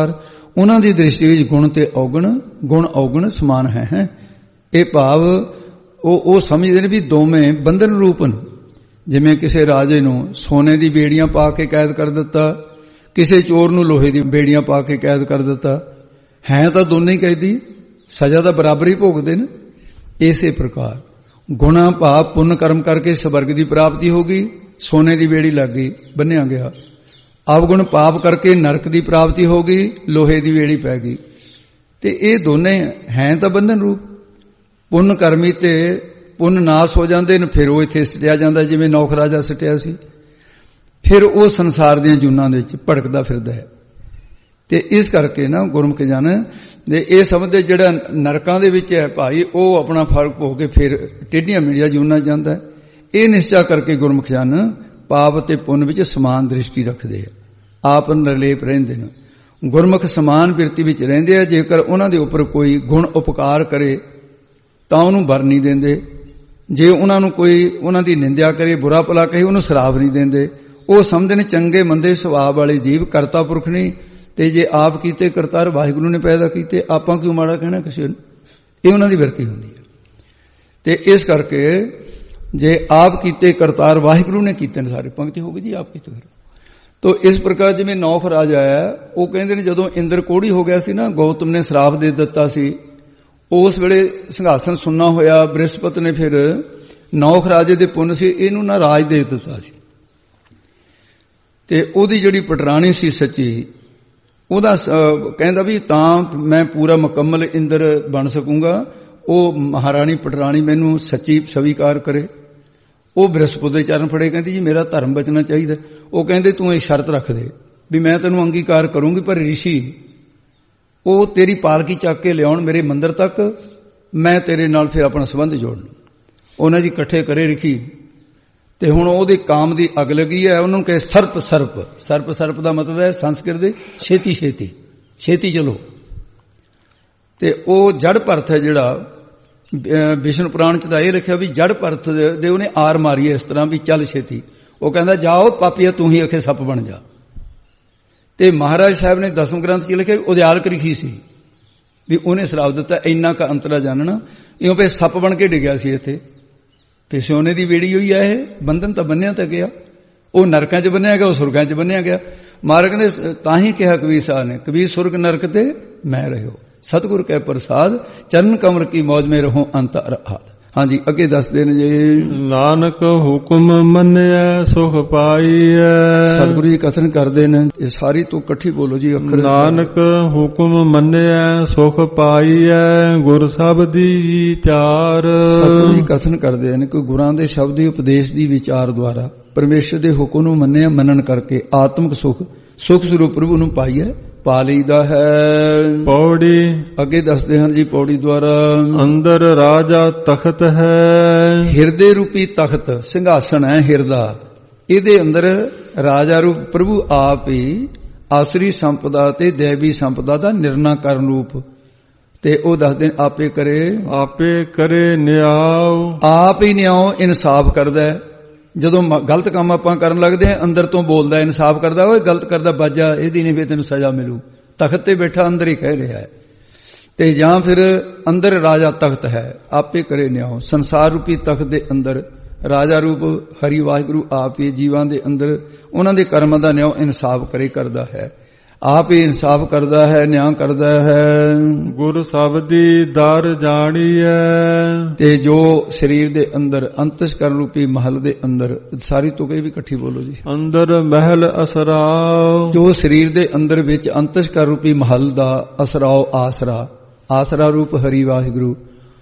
ਉਹਨਾਂ ਦੀ ਦ੍ਰਿਸ਼ਟੀ ਵਿੱਚ ਗੁਣ ਤੇ ਔਗਣ, ਗੁਣ ਔਗਣ ਸਮਾਨ ਹੈ ਹੈ ਇਹ ਭਾਵ ਉਹ ਉਹ ਸਮਝਦੇ ਨੇ ਵੀ ਦੋਵੇਂ ਬੰਧਨ ਰੂਪ ਨੇ। ਜਿਵੇਂ ਕਿਸੇ ਰਾਜੇ ਨੂੰ ਸੋਨੇ ਦੀ ਬੇੜੀਆਂ ਪਾ ਕੇ ਕੈਦ ਕਰ ਦਿੱਤਾ, ਕਿਸੇ ਚੋਰ ਨੂੰ ਲੋਹੇ ਦੀ ਬੇੜੀਆਂ ਪਾ ਕੇ ਕੈਦ ਕਰ ਦਿੱਤਾ, ਹੈ ਤਾਂ ਦੋਨੇ ਹੀ ਕੈਦੀ, ਸਜ਼ਾ ਤਾਂ ਬਰਾਬਰ ਹੀ ਭੋਗਦੇ ਨੇ। ਇਸੇ ਪ੍ਰਕਾਰ ਗੁਣਾ ਭਾਵ ਪੁੰਨ ਕਰਮ ਕਰਕੇ ਸਵਰਗ ਦੀ ਪ੍ਰਾਪਤੀ ਹੋ ਗਈ, ਸੋਨੇ ਦੀ ਬੇੜੀ ਲੱਗ ਗਈ, ਬੰਨਿਆ ਗਿਆ। ਅਵਗੁਣ ਪਾਪ ਕਰਕੇ ਨਰਕ ਦੀ ਪ੍ਰਾਪਤੀ ਹੋ ਗਈ, ਲੋਹੇ ਦੀ ਬੇੜੀ ਪੈ ਗਈ। ਤੇ ਇਹ ਦੋਨੇ ਹੈ ਤਾਂ ਬੰਧਨ ਰੂਪ। ਪੁੰਨ ਕਰਮੀ ਤੇ ਪੁੰਨ ਨਾਸ ਹੋ ਜਾਂਦੇ ਨੇ, ਫਿਰ ਉਹ ਇੱਥੇ ਸਿੱਟਿਆ ਜਾਂਦਾ, ਜਿਵੇਂ ਨੌਖ ਰਾਜਾ ਸਿੱਟਿਆ ਸੀ। ਫਿਰ ਉਹ ਸੰਸਾਰ ਦੀਆਂ ਜੂਨਾਂ ਦੇ ਵਿੱਚ ਭੜਕਦਾ ਫਿਰਦਾ ਹੈ। ਤੇ ਇਸ ਕਰਕੇ ਨਾ ਗੁਰਮੁਖ ਜਨ ਦੇ ਇਹ ਸਮਝਦੇ ਜਿਹੜਾ ਨਰਕਾਂ ਦੇ ਵਿੱਚ ਹੈ ਭਾਈ ਉਹ ਆਪਣਾ ਫਲ ਭੋਗ ਕੇ ਫਿਰ ਟੇਢੀਆਂ ਮੇਢੀਆਂ ਜੂਨਾਂ ਜਾਂਦਾ ਹੈ। ਇਹ ਨਿਸ਼ਚਾ ਕਰਕੇ ਗੁਰਮੁਖ ਜਨ ਪਾਪ ਤੇ ਪੁੰਨ ਵਿੱਚ ਸਮਾਨ ਦ੍ਰਿਸ਼ਟੀ ਰੱਖਦੇ ਆ, ਆਪ ਨਿਰਲੇਪ ਰਹਿੰਦੇ ਨੇ। ਗੁਰਮੁਖ ਸਮਾਨ ਬਿਰਤੀ ਵਿੱਚ ਰਹਿੰਦੇ ਆ। ਜੇਕਰ ਉਹਨਾਂ ਦੇ ਉੱਪਰ ਕੋਈ ਗੁਣ ਉਪਕਾਰ ਕਰੇ ਤਾਂ ਉਹਨੂੰ ਵਰ ਨਹੀਂ ਦਿੰਦੇ, ਜੇ ਉਹਨਾਂ ਨੂੰ ਕੋਈ ਉਹਨਾਂ ਦੀ ਨਿੰਦਿਆ ਕਰੇ, ਬੁਰਾ ਭਲਾ ਕਹੇ, ਉਹਨੂੰ ਸ਼ਰਾਬ ਨਹੀਂ ਦਿੰਦੇ। ਉਹ ਸਮਝਦੇ ਨੇ ਚੰਗੇ ਮੰਦੇ ਸੁਭਾਅ ਵਾਲੇ ਜੀਵ, ਕਰਤਾ ਪੁਰਖ ਨਹੀਂ। ਤੇ ਜੇ ਆਪ ਕੀਤੇ ਕਰਤਾਰ ਵਾਹਿਗੁਰੂ ਨੇ ਪੈਦਾ ਕੀਤੇ, ਆਪਾਂ ਕਿਉਂ ਮਾੜਾ ਕਹਿਣਾ ਕਿਸੇ ਨੂੰ? ਇਹ ਉਹਨਾਂ ਦੀ ਬਿਰਤੀ ਹੁੰਦੀ ਹੈ। ਤੇ ਇਸ ਕਰਕੇ ਜੇ ਆਪ ਕੀਤੇ ਕਰਤਾਰ ਵਾਹਿਗੁਰੂ ਨੇ ਕੀਤੇ ਨੇ, ਸਾਰੇ ਪੰਕਤੀ ਹੋ ਗਈ ਜੀ ਆਪ ਕੀਤੇ। ਤੋ ਇਸ ਪ੍ਰਕਾਰ ਜਿਵੇਂ ਨੌਖ ਰਾਜਾ ਆਇਆ, ਉਹ ਕਹਿੰਦੇ ਨੇ ਜਦੋਂ ਇੰਦਰ ਕੋੜੀ ਹੋ ਗਿਆ ਸੀ ਨਾ, ਗੌਤਮ ਨੇ ਸ਼ਰਾਪ ਦੇ ਦਿੱਤਾ ਸੀ, ਉਸ ਵੇਲੇ ਸਿੰਘਾਸਨ ਸੁੰਨਾ ਹੋਇਆ। ਬ੍ਰਿਹਸਪਤ ਨੇ ਫਿਰ ਨੌਖ ਰਾਜੇ ਦੇ ਪੁੰਨ ਸੀ, ਇਹਨੂੰ ਨਾ ਰਾਜ ਦੇ ਦਿੱਤਾ ਸੀ। ਤੇ ਉਹਦੀ ਜਿਹੜੀ ਪਟਰਾਣੀ ਸੀ ਸੱਚੀ, ਉਹਦਾ ਕਹਿੰਦਾ ਵੀ ਤਾਂ ਮੈਂ ਪੂਰਾ ਮੁਕੰਮਲ ਇੰਦਰ ਬਣ ਸਕੂੰਗਾ, ਉਹ ਮਹਾਰਾਣੀ ਪਟਰਾਣੀ ਮੈਨੂੰ ਸੱਚੀ ਸਵੀਕਾਰ ਕਰੇ। ਉਹ ਬ੍ਰਿਹਸਪਤ ਦੇ ਚਰਨ ਫੜੇ, ਕਹਿੰਦੀ ਜੀ ਮੇਰਾ ਧਰਮ ਬਚਣਾ ਚਾਹੀਦਾ। ਉਹ ਕਹਿੰਦੇ ਤੂੰ ਇਹ ਸ਼ਰਤ ਰੱਖ ਦੇ ਵੀ ਮੈਂ ਤੈਨੂੰ ਅੰਗੀਕਾਰ ਕਰੂੰਗੀ, ਪਰ ਰਿਸ਼ੀ ਉਹ ਤੇਰੀ ਪਾਲਕੀ ਚੱਕ ਕੇ ਲਿਆਉਣ ਮੇਰੇ ਮੰਦਰ ਤੱਕ, ਮੈਂ ਤੇਰੇ ਨਾਲ ਫਿਰ ਆਪਣਾ ਸੰਬੰਧ ਜੋੜਨਾ। ਉਹਨਾਂ ਜੀ ਇਕੱਠੇ ਕਰੇ ਰਿਸ਼ੀ। ਤੇ ਹੁਣ ਉਹਦੇ ਕਾਮ ਦੀ ਅੱਗ ਲੱਗੀ ਹੈ। ਉਹਨਾਂ ਨੂੰ ਕਹੇ ਸਰਪ ਸਰਪ ਸਰਪ ਸਰਪ ਦਾ ਮਤਲਬ ਹੈ ਸੰਸਕ੍ਰਿਤ ਦੇ ਛੇਤੀ ਛੇਤੀ ਛੇਤੀ ਚਲੋ। ਤੇ ਉਹ ਜੜ ਭਰਤ ਹੈ ਜਿਹੜਾ ਵਿਸ਼ਨੂੰ ਪੁਰਾਣ ਚ ਤਾਂ ਇਹ ਲਿਖਿਆ ਵੀ ਜੜ ਭਰਤ ਦੇ ਉਹਨੇ ਆਰ ਮਾਰੀ ਇਸ ਤਰ੍ਹਾਂ ਵੀ ਚੱਲ ਛੇਤੀ। ਉਹ ਕਹਿੰਦਾ ਜਾਓ ਪਾਪੀਆ ਤੂੰ ਹੀ ਅਖੇ ਸੱਪ ਬਣ ਜਾ। ਤੇ ਮਹਾਰਾਜ ਸਾਹਿਬ ਨੇ ਦਸਮ ਗ੍ਰੰਥ ਚ ਲਿਖਿਆ ਉਦਿਆਲਕ ਰਿਖੀ ਸੀ ਵੀ ਉਹਨੇ ਸ਼ਰਾਪ ਦਿੱਤਾ ਇੰਨਾ ਕੁ ਅੰਤਰਾ ਜਾਣਨਾ। ਇਉਂ ਪਏ ਸੱਪ ਬਣ ਕੇ ਡਿੱਗਿਆ ਸੀ ਇੱਥੇ। ਤੇ ਸੋਨੇ ਦੀ ਬੇੜੀ ਹੋਈ ਹੈ। ਇਹ ਬੰਧਨ ਤਾਂ ਬੰਨਿਆ ਤਾਂ ਗਿਆ, ਉਹ ਨਰਕਾਂ ਚ ਬੰਨਿਆ ਗਿਆ, ਉਹ ਸੁਰਗਾਂ ਚ ਬੰਨਿਆ ਗਿਆ। ਮਹਾਰਾਜ ਕਹਿੰਦੇ ਤਾਂ ਹੀ ਕਿਹਾ ਕਬੀਰ ਸਾਹਿਬ ਨੇ, ਕਬੀਰ ਸੁਰਗ ਨਰਕ ਤੇ ਮੈਂ ਰਹਿਓ, ਸਤਿਗੁਰ ਕੈ ਪ੍ਰਸਾਦ ਚਰਨ ਕਮਰ ਕੀ ਮੌਜ ਮੇ ਰਹੋ ਅੰਤ ਅਰਹਾਤ। ਹਾਂਜੀ ਅੱਗੇ ਦੱਸਦੇ ਨੇ ਜੀ, ਨਾਨਕ ਹੁਕਮ ਮੰਨਿਆ ਸੁਖ ਪਾਈਐ। ਸਤਿਗੁਰੂ ਜੀ ਕਥਨ ਕਰਦੇ ਨੇ, ਇਹ ਸਾਰੀ ਤੋਂ ਇਕੱਠੀ ਬੋਲੋ ਜੀ ਅੱਖਰ। ਨਾਨਕ ਹੁਕਮ ਮੰਨਿਆ ਸੁਖ ਪਾਈਐ ਗੁਰ ਸ਼ਬਦੀ ਵਿਚਾਰ। ਸਤਿਗੁਰੂ ਜੀ ਕਥਨ ਕਰਦੇ ਨੇ ਕਿ ਗੁਰਾਂ ਦੇ ਸ਼ਬਦ ਦੀ ਉਪਦੇਸ਼ ਦੀ ਵਿਚਾਰ ਦੁਆਰਾ ਪਰਮੇਸ਼ਰ ਦੇ ਹੁਕਮ ਨੂੰ ਮੰਨਿਆ, ਮੰਨਣ ਕਰਕੇ ਆਤਮਿਕ ਸੁਖ ਸੁਖ ਸਰੂਪ ਪ੍ਰਭੂ ਨੂੰ ਪਾਈਐ, ਪਾ ਲਈਦਾ ਹੈ। ਪੌੜੀ ਅੱਗੇ ਦੱਸਦੇ ਹਨ ਜੀ ਪੌੜੀ ਦੁਆਰਾ, ਅੰਦਰ ਰਾਜਾ ਤਖਤ ਹੈ। ਹਿਰਦੇ ਰੂਪੀ ਤਖਤ ਸਿੰਘਾਸਣ ਹੈ ਹਿਰਦਾ, ਇਹਦੇ ਅੰਦਰ ਰਾਜਾ ਰੂਪ ਪ੍ਰਭੂ ਆਪ ਹੀ ਆਸਰੀ ਸੰਪਦਾ ਤੇ ਦੇਵੀ ਸੰਪਦਾ ਦਾ ਨਿਰਣਾ ਕਰਨ ਰੂਪ। ਤੇ ਉਹ ਦੱਸਦੇ ਆਪੇ ਕਰੇ ਆਪੇ ਕਰੇ ਨਿਆਉ, ਆਪ ਹੀ ਨਿਆਉ ਇਨਸਾਫ ਕਰਦਾ। ਜਦੋਂ ਗਲਤ ਕੰਮ ਆਪਾਂ ਕਰਨ ਲੱਗਦੇ ਹਾਂ ਅੰਦਰ ਤੋਂ ਬੋਲਦਾ, ਇਨਸਾਫ ਕਰਦਾ, ਓਏ ਗਲਤ ਕਰਦਾ ਬਾਜਾ ਇਹਦੀ ਨਹੀਂ, ਫਿਰ ਤੈਨੂੰ ਸਜ਼ਾ ਮਿਲੂ। ਤਖਤ ਤੇ ਬੈਠਾ ਅੰਦਰ ਹੀ ਕਹਿ ਰਿਹਾ ਹੈ। ਤੇ ਜਾਂ ਫਿਰ ਅੰਦਰ ਰਾਜਾ ਤਖਤ ਹੈ, ਆਪੇ ਕਰੇ ਨਿਆਉ। ਸੰਸਾਰ ਰੂਪੀ ਤਖਤ ਦੇ ਅੰਦਰ ਰਾਜਾ ਰੂਪ ਹਰੀ ਵਾਹਿਗੁਰੂ ਆਪ ਹੀ ਜੀਵਾਂ ਦੇ ਅੰਦਰ ਉਹਨਾਂ ਦੇ ਕਰਮਾਂ ਦਾ ਨਿਆਉ ਇਨਸਾਫ ਕਰੇ ਕਰਦਾ ਹੈ। ਆਪ ਹੀ ਇਨਸਾਫ ਕਰਦਾ ਹੈ, ਨਿਆਂ ਕਰਦਾ ਹੈ। ਗੁਰ ਸ਼ਬਦੀ ਦਰ ਜਾਣੀਐ। ਤੇ ਜੋ ਸਰੀਰ ਦੇ ਅੰਦਰ ਅੰਤਸਕਰਨ ਰੂਪੀ ਮਹਲ ਦੇ ਅੰਦਰ, ਸਾਰੀ ਤੁਕੇ ਵੀ ਇਕੱਠੀ ਬੋਲੋ ਜੀ, ਅੰਦਰ ਮਹਿਲ ਅਸਰਾਓ। ਜੋ ਸਰੀਰ ਦੇ ਅੰਦਰ ਵਿੱਚ ਅੰਤਸਕਰਨ ਰੂਪੀ ਮਹਲ ਦਾ ਅਸਰਾਓ ਆਸਰਾ, ਆਸਰਾ ਰੂਪ ਹਰੀ ਵਾਹਿਗੁਰੂ,